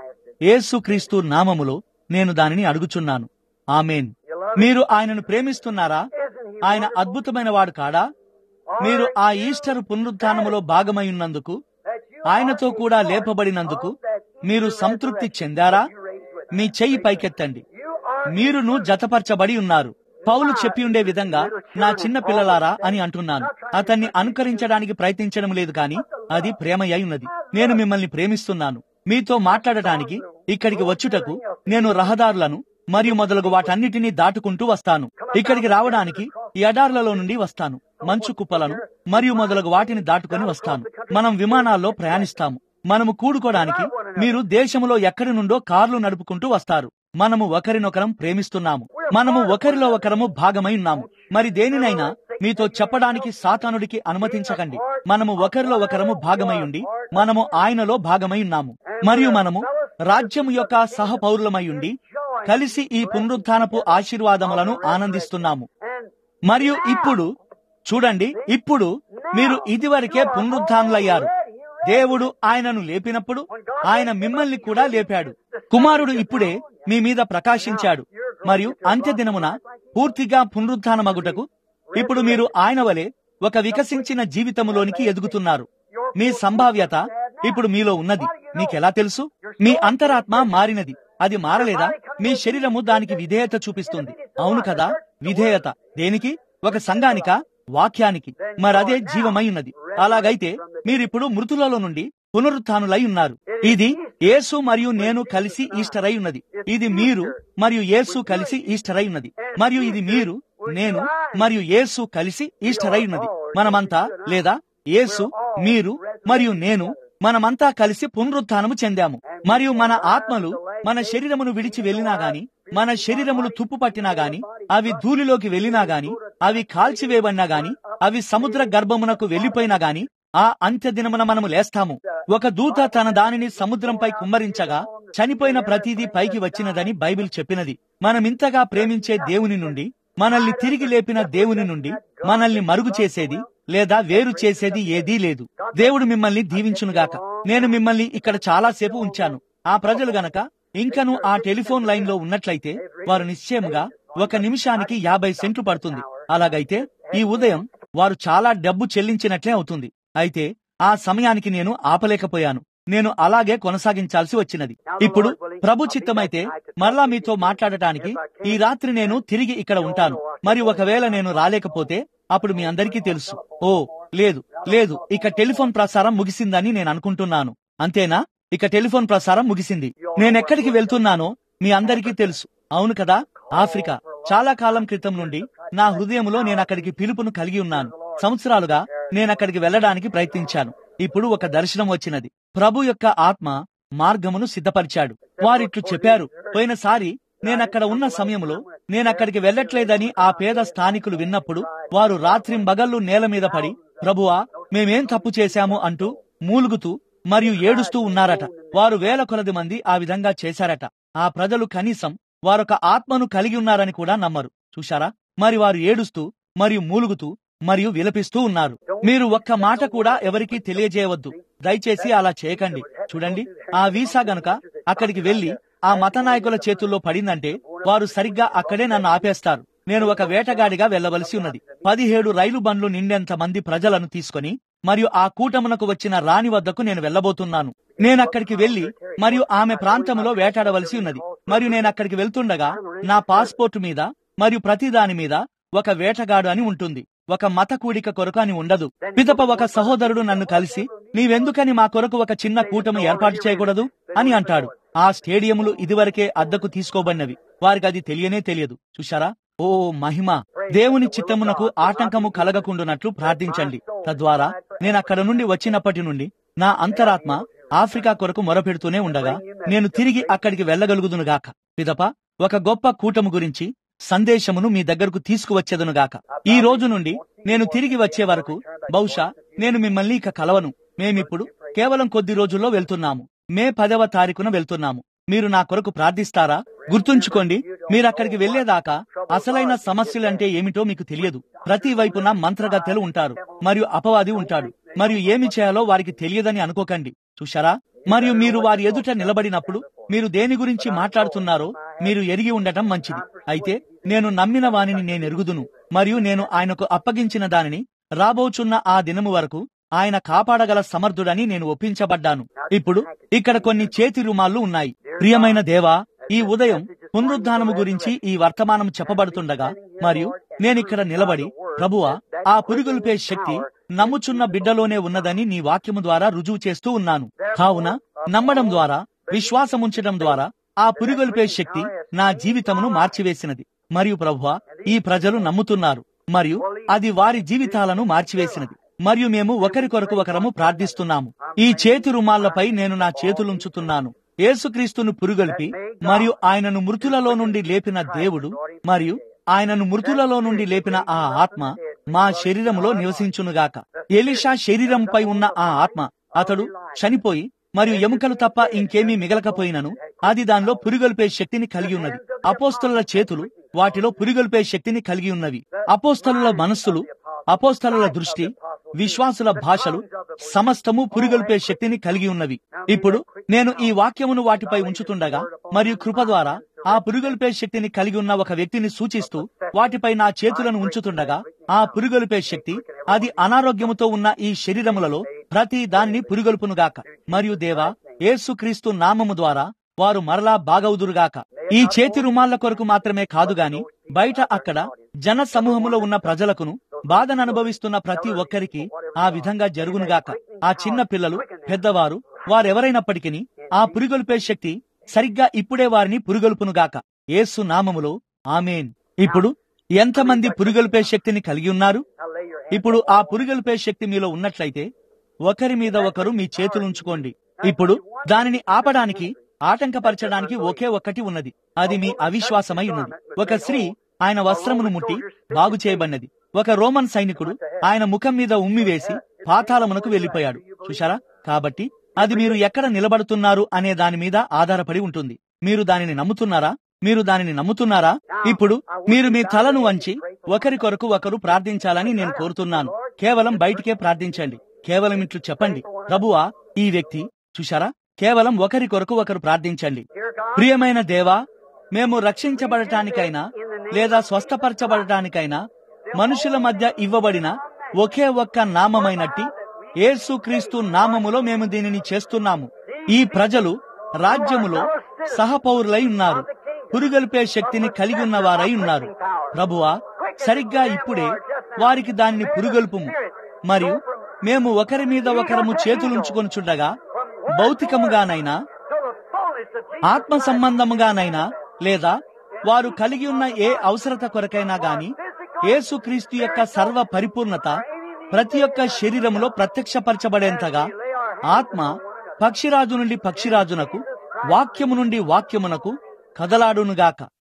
Speaker 1: యేసుక్రీస్తు నామములో నేను దానిని అడుగుచున్నాను. ఆమేన్. మీరు ఆయనను ప్రేమిస్తున్నారా? ఆయన అద్భుతమైన వాడు కాడా? మీరు ఆ ఈస్టర్ పునరుత్థానములో భాగమై ఉన్నందుకు, ఆయనతో కూడా లేపబడినందుకు మీరు సంతృప్తి చెందారా? మీ చెయ్యి పైకెత్తండి. మీరును జతపరచబడి ఉన్నారు. పౌలు చెప్పి ఉండే విధంగా నా చిన్న పిల్లలారా అని అంటున్నాను. అతన్ని అనుకరించడానికి ప్రయత్నించడం లేదు, కానీ అది ప్రేమయ్య ఉన్నది. నేను మిమ్మల్ని ప్రేమిస్తున్నాను. మీతో మాట్లాడటానికి ఇక్కడికి వచ్చుటకు నేను రహదారులను మరియు మొదలగు వాటన్నిటినీ దాటుకుంటూ వస్తాను. ఇక్కడికి రావడానికి ఎడార్లలో నుండి వస్తాను. మంచు కుప్పలను మరియు మొదలగు వాటిని దాటుకొని వస్తాను. మనం విమానాల్లో ప్రయాణిస్తాము. మనము కూడుకోవడానికి మీరు దేశములో ఎక్కడి నుండో కార్లు నడుపుకుంటూ వస్తారు. మనము ఒకరినొకరం ప్రేమిస్తున్నాము. మనము ఒకరిలో ఒకరము భాగమై ఉన్నాము. మరి దేనినైనా మీతో చెప్పడానికి సాతానుడికి అనుమతించకండి. మనము ఒకరిలో ఒకరము భాగమై ఉండి మనము ఆయనలో భాగమై ఉన్నాము. మరియు మనము రాజ్యము యొక్క సహపౌరులమై ఉండి కలిసి ఈ పునరుత్థానపు ఆశీర్వాదములను ఆనందిస్తున్నాము. మరియు ఇప్పుడు చూడండి, ఇప్పుడు మీరు ఇదివరకే పునరుత్థానులయ్యారు. దేవుడు ఆయనను లేపినప్పుడు ఆయన మిమ్మల్ని కూడా లేపాడు. కుమారుడు ఇప్పుడే మీ మీద ప్రకాశించాడు. మరియు అంత్యదినమున పూర్తిగా పునరుత్థానమగుటకు ఇప్పుడు మీరు ఆయన వలె ఒక వికసించిన జీవితములోనికి ఎదుగుతున్నారు. మీ సంభావ్యత ఇప్పుడు మీలో ఉన్నది. మీకెలా తెలుసు? మీ అంతరాత్మ మారినది. అది మారలేదా? మీ శరీరము దానికి విధేయత చూపిస్తుంది. అవును కదా? విధేయత దేనికి? ఒక సంఘానికా? వాక్యానికి. మరదే జీవమై ఉన్నది. అలాగైతే మీరిప్పుడు మృతులలో నుండి పునరుత్థానులై ఉన్నారు. ఇది యేసు మరియు నేను కలిసి ఈస్టర్ అయి ఉన్నది. ఇది మీరు మరియు యేసు కలిసి ఈస్టర్ అయి ఉన్నది. మరియు ఇది మీరు, నేను మరియు యేసు కలిసి ఈస్టర్ అయి ఉన్నది. మనమంతా, లేదా యేసు, మీరు మరియు నేను, మనమంతా కలిసి పునరుత్థానము చెందాము. మరియు మన ఆత్మలు మన శరీరమును విడిచి వెళ్ళినా గాని, మన శరీరములు తుప్పు పట్టినా గాని, అవి ధూళిలోకి వెళ్ళినా గాని, అవి కాల్చివేయబడినా గాని, అవి సముద్ర గర్భమునకు వెళ్లిపోయినా గాని, ఆ అంత్యదినమున మనము లేస్తాము. ఒక దూత తన దానిని సముద్రంపై కుమ్మరించగా చనిపోయిన ప్రతిదీ పైకి వచ్చినదని బైబిల్ చెప్పినది. మనమింతగా ప్రేమించే దేవుని నుండి, మనల్ని తిరిగి లేపిన దేవుని నుండి మనల్ని మరుగు చేసేది లేదా వేరు చేసేది ఏదీ లేదు. దేవుడు మిమ్మల్ని దీవించునుగాక. నేను మిమ్మల్ని ఇక్కడ చాలాసేపు ఉంచాను. ఆ ప్రజలు గనక ఇంకను ఆ టెలిఫోన్ లైన్ లో ఉన్నట్లయితే వారు నిశ్చయముగా 1 నిమిషానికి 50 సెంట్లు పడుతుంది. అలాగైతే ఈ ఉదయం వారు చాలా డబ్బు చెల్లించినట్లే అవుతుంది. అయితే ఆ సమయానికి నేను ఆపలేకపోయాను. నేను అలాగే కొనసాగించాల్సి వచ్చినది. ఇప్పుడు ప్రభు చిత్తమైతే మరలా మీతో మాట్లాడటానికి ఈ రాత్రి నేను తిరిగి ఇక్కడ ఉంటాను. మరియు ఒకవేళ నేను రాలేకపోతే అప్పుడు మీ అందరికీ తెలుసు. ఓ లేదు, ఇక టెలిఫోన్ ప్రసారం ముగిసిందని నేను అనుకుంటున్నాను. అంతేనా? ఇక టెలిఫోన్ ప్రసారం ముగిసింది. నేనెక్కడికి వెళ్తున్నానో మీ అందరికీ తెలుసు. అవును కదా? ఆఫ్రికా. చాలా కాలం క్రితం నుండి నా హృదయంలో నేనక్కడికి పిలుపును కలిగి ఉన్నాను. సంవత్సరాలుగా నేనక్కడికి వెళ్ళడానికి ప్రయత్నించాను. ఇప్పుడు ఒక దర్శనం వచ్చినది. ప్రభు యొక్క ఆత్మ మార్గమును సిద్ధపరిచాడు. వారిట్లు చెప్పారు, పోయినసారి నేనక్కడ ఉన్న సమయంలో నేనక్కడికి వెళ్ళట్లేదని ఆ పేద స్థానికులు విన్నప్పుడు వారు రాత్రింబగళ్ళు నేల మీద పడి, ప్రభువా, మేమేం తప్పు చేశాము అంటూ మూలుగుతూ మరియు ఏడుస్తూ ఉన్నారట. వారు వేల కొలది మంది ఆ విధంగా చేశారట. ఆ ప్రజలు కనీసం వారొక ఆత్మను కలిగి ఉన్నారని కూడా నమ్మరు. చూశారా? మరి వారు ఏడుస్తూ మరియు మూలుగుతూ మరియు విలపిస్తూ ఉన్నారు. మీరు ఒక్క మాట కూడా ఎవరికీ తెలియజేయవద్దు. దయచేసి అలా చేయకండి. చూడండి, ఆ వీసా గనుక అక్కడికి వెళ్లి ఆ మత నాయకుల చేతుల్లో పడిందంటే వారు సరిగ్గా అక్కడే నన్ను ఆపేస్తారు. నేను ఒక వేటగాడిగా వెళ్లవలసి ఉన్నది. 17 రైలు బండ్లు నిండేంత మంది ప్రజలను తీసుకొని మరియు ఆ కూటమునకు వచ్చిన రాణి వద్దకు నేను వెళ్లబోతున్నాను. నేనక్కడికి వెళ్లి మరియు ఆమె ప్రాంతంలో వేటాడవలసి ఉన్నది. మరియు నేనక్కడికి వెళ్తుండగా నా పాస్పోర్టు మీద మరియు ప్రతిదాని మీద ఒక వేటగాడు అని ఉంటుంది. ఒక మత కూడిక కొరకు అని ఉండదు. పిదప ఒక సహోదరుడు నన్ను కలిసి, నీవెందుకని మా కొరకు ఒక చిన్న కూటమి ఏర్పాటు చేయకూడదు అని అంటాడు. ఆ స్టేడియములు ఇదివరకే అద్దెకు తీసుకోబడినవి. వారికి అది తెలియనే తెలియదు. చూశారా? ఓ మహిమ! దేవుని చిత్తమునకు ఆటంకము కలగకుండునట్లు ప్రార్థించండి. తద్వారా నేనక్కడ నుండి వచ్చినప్పటి నుండి నా అంతరాత్మ ఆఫ్రికా కొరకు మొరపెడుతూనే ఉండగా నేను తిరిగి అక్కడికి వెళ్ళగలుగుదునుగాక. పిదప ఒక గొప్ప కూటము గురించి సందేశమును మీ దగ్గరకు తీసుకువచ్చేదనుగాక. ఈ రోజు నుండి నేను తిరిగి వచ్చే వరకు బహుశా నేను మిమ్మల్ని ఇక కలవను. మేమిప్పుడు కేవలం కొద్ది రోజుల్లో వెళ్తున్నాము. మే 10వ తారీఖున వెళ్తున్నాము. మీరు నా కొరకు ప్రార్థిస్తారా? గుర్తుంచుకోండి, మీరక్కడికి వెళ్లేదాకా అసలైన సమస్యలంటే ఏమిటో మీకు తెలియదు. ప్రతి వైపున మంత్రగత్తెలు ఉంటారు మరియు అపవాది ఉంటాడు. మరియు ఏమి చేయాలో వారికి తెలియదని అనుకోకండి. చూశారా? మరియు మీరు వారి ఎదుట నిలబడినప్పుడు మీరు దేని గురించి మాట్లాడుతున్నారో మీరు ఎరిగి ఉండటం మంచిది. అయితే నేను నమ్మిన వానిని నేను ఎరుగుదును, మరియు నేను ఆయనకు అప్పగించిన దానిని రాబోచున్న ఆ దినము వరకు ఆయన కాపాడగల సమర్థుడని నేను ఒప్పించబడ్డాను. ఇప్పుడు ఇక్కడ కొన్ని చేతి రుమాళ్ళు ఉన్నాయి. ప్రియమైన దేవా, ఈ ఉదయం పునరుద్ధానము గురించి ఈ వర్తమానం చెప్పబడుతుండగా మరియు నేనిక్కడ నిలబడి, ప్రభువా, ఆ పురిగొల్పే శక్తి నమ్ముచున్న బిడ్డలోనే ఉన్నదని నీ వాక్యము ద్వారా రుజువు చేస్తూ ఉన్నాను. కావున నమ్మడం ద్వారా, విశ్వాసముంచడం ద్వారా ఆ పురిగొల్పే శక్తి నా జీవితమును మార్చివేసినది. మరియు ప్రభువా, ఈ ప్రజలు నమ్ముతున్నారు మరియు అది వారి జీవితాలను మార్చివేసినది. మరియు మేము ఒకరి కొరకు ఒకరము ప్రార్థిస్తున్నాము. ఈ చేతి రుమాళ్లపై నేను నా చేతులుంచుతున్నాను. యేసుక్రీస్తును పురుగొల్పి మరియు ఆయనను మృతులలో నుండి లేపిన దేవుడు మరియు ఆయనను మృతులలో నుండి లేపిన ఆ ఆత్మ మా శరీరములో నివసించునుగాక. ఎలీషా శరీరంపై ఉన్న ఆ ఆత్మ, అతడు చనిపోయి మరియు ఎముకలు తప్ప ఇంకేమీ మిగలకపోయినను అది దానిలో పురిగొల్పే శక్తిని కలిగి ఉన్నది. అపోస్తలుల చేతులు వాటిలో పురిగొల్పే శక్తిని కలిగి ఉన్నవి. అపోస్తలుల మనస్సులు, అపోస్తలుల దృష్టి, విశ్వాసుల భాషలు సమస్తము పురిగొల్పే శక్తిని కలిగి ఉన్నవి. ఇప్పుడు నేను ఈ వాక్యమును వాటిపై ఉంచుతుండగా మరియు కృప ద్వారా ఆ పురిగొల్పే శక్తిని కలిగి ఉన్న ఒక వ్యక్తిని సూచిస్తూ వాటిపై నా చేతులను ఉంచుతుండగా, ఆ పురిగొల్పే శక్తి అది అనారోగ్యముతో ఉన్న ఈ శరీరములలో ప్రతి దానిని పురిగొల్పునుగాక. మరియు దేవా, యేసుక్రీస్తు నామము ద్వారా వారు మరలా బాగవుదురుగాక. ఈ చేతి రుమాళ్ల కొరకు మాత్రమే కాదుగాని బయట అక్కడ జన సమూహములో ఉన్న ప్రజలకును, బాధను అనుభవిస్తున్న ప్రతి ఒక్కరికి ఆ విధంగా జరుగునుగాక. ఆ చిన్న పిల్లలు, పెద్దవారు, వారెవరైనప్పటికీ ఆ పురిగొల్పే శక్తి సరిగ్గా ఇప్పుడే వారిని పురిగొల్పునుగాక. యేసు నామములో ఆమేన్. ఇప్పుడు ఎంతమంది పురిగొల్పే శక్తిని కలిగి ఉన్నారు? ఇప్పుడు ఆ పురిగొల్పే శక్తి మీలో ఉన్నట్లయితే ఒకరి మీద ఒకరు మీ చేతులుంచుకోండి. ఇప్పుడు దానిని ఆపడానికి, ఆటంకపరచడానికి ఒకే ఒక్కటి ఉన్నది. అది మీ అవిశ్వాసమై ఉన్నది. ఒక స్త్రీ ఆయన వస్త్రమును ముట్టి బాగు చేయబడినది. ఒక రోమన్ సైనికుడు ఆయన ముఖం మీద ఉమ్మివేసి పాతాళమునకు వెళ్లిపోయాడు. చూశారా? కాబట్టి అది మీరు ఎక్కడ నిలబడుతున్నారు అనే దాని మీద ఆధారపడి ఉంటుంది. మీరు దానిని నమ్ముతున్నారా? మీరు దానిని నమ్ముతున్నారా? ఇప్పుడు మీరు మీ తలను వంచి ఒకరి కొరకు ఒకరు ప్రార్థించాలని నేను కోరుతున్నాను. కేవలం బయటికే ప్రార్థించండి. కేవలం ఇట్లు చెప్పండి, ప్రభువా, ఈ వ్యక్తి, చూశారా? కేవలం ఒకరి కొరకు ఒకరు ప్రార్థించండి. ప్రియమైన దేవా, మేము రక్షించబడటానికైనా లేదా స్వస్థపరచబడటానికైనా మనుషుల మధ్య ఇవ్వబడిన ఒకే ఒక్క నామమైనట్టి యేసుక్రీస్తు నామములో మేము దీనిని చేస్తున్నాము. ఈ ప్రజలు రాజ్యములో సహపౌరులై ఉన్నారు, పురిగొల్పే శక్తిని కలిగి ఉన్నవారై ఉన్నారు. ప్రభువా, సరిగ్గా ఇప్పుడే వారికి దానిని పురిగొల్పుము. మరియు మేము ఒకరి మీద ఒకరము చేతులుంచుకొనుచుండగా భౌతికముగానైనా, ఆత్మ సంబంధముగానైనా, లేదా వారు కలిగి ఉన్న ఏ అవసరత కొరకైనా గాని యేసుక్రీస్తు యొక్క సర్వ పరిపూర్ణత ప్రతి ఒక్క శరీరములో ప్రత్యక్షపరచబడేంతగా ఆత్మ పక్షిరాజు నుండి పక్షిరాజునకు, వాక్యము నుండి వాక్యమునకు కదలాడునుగాక.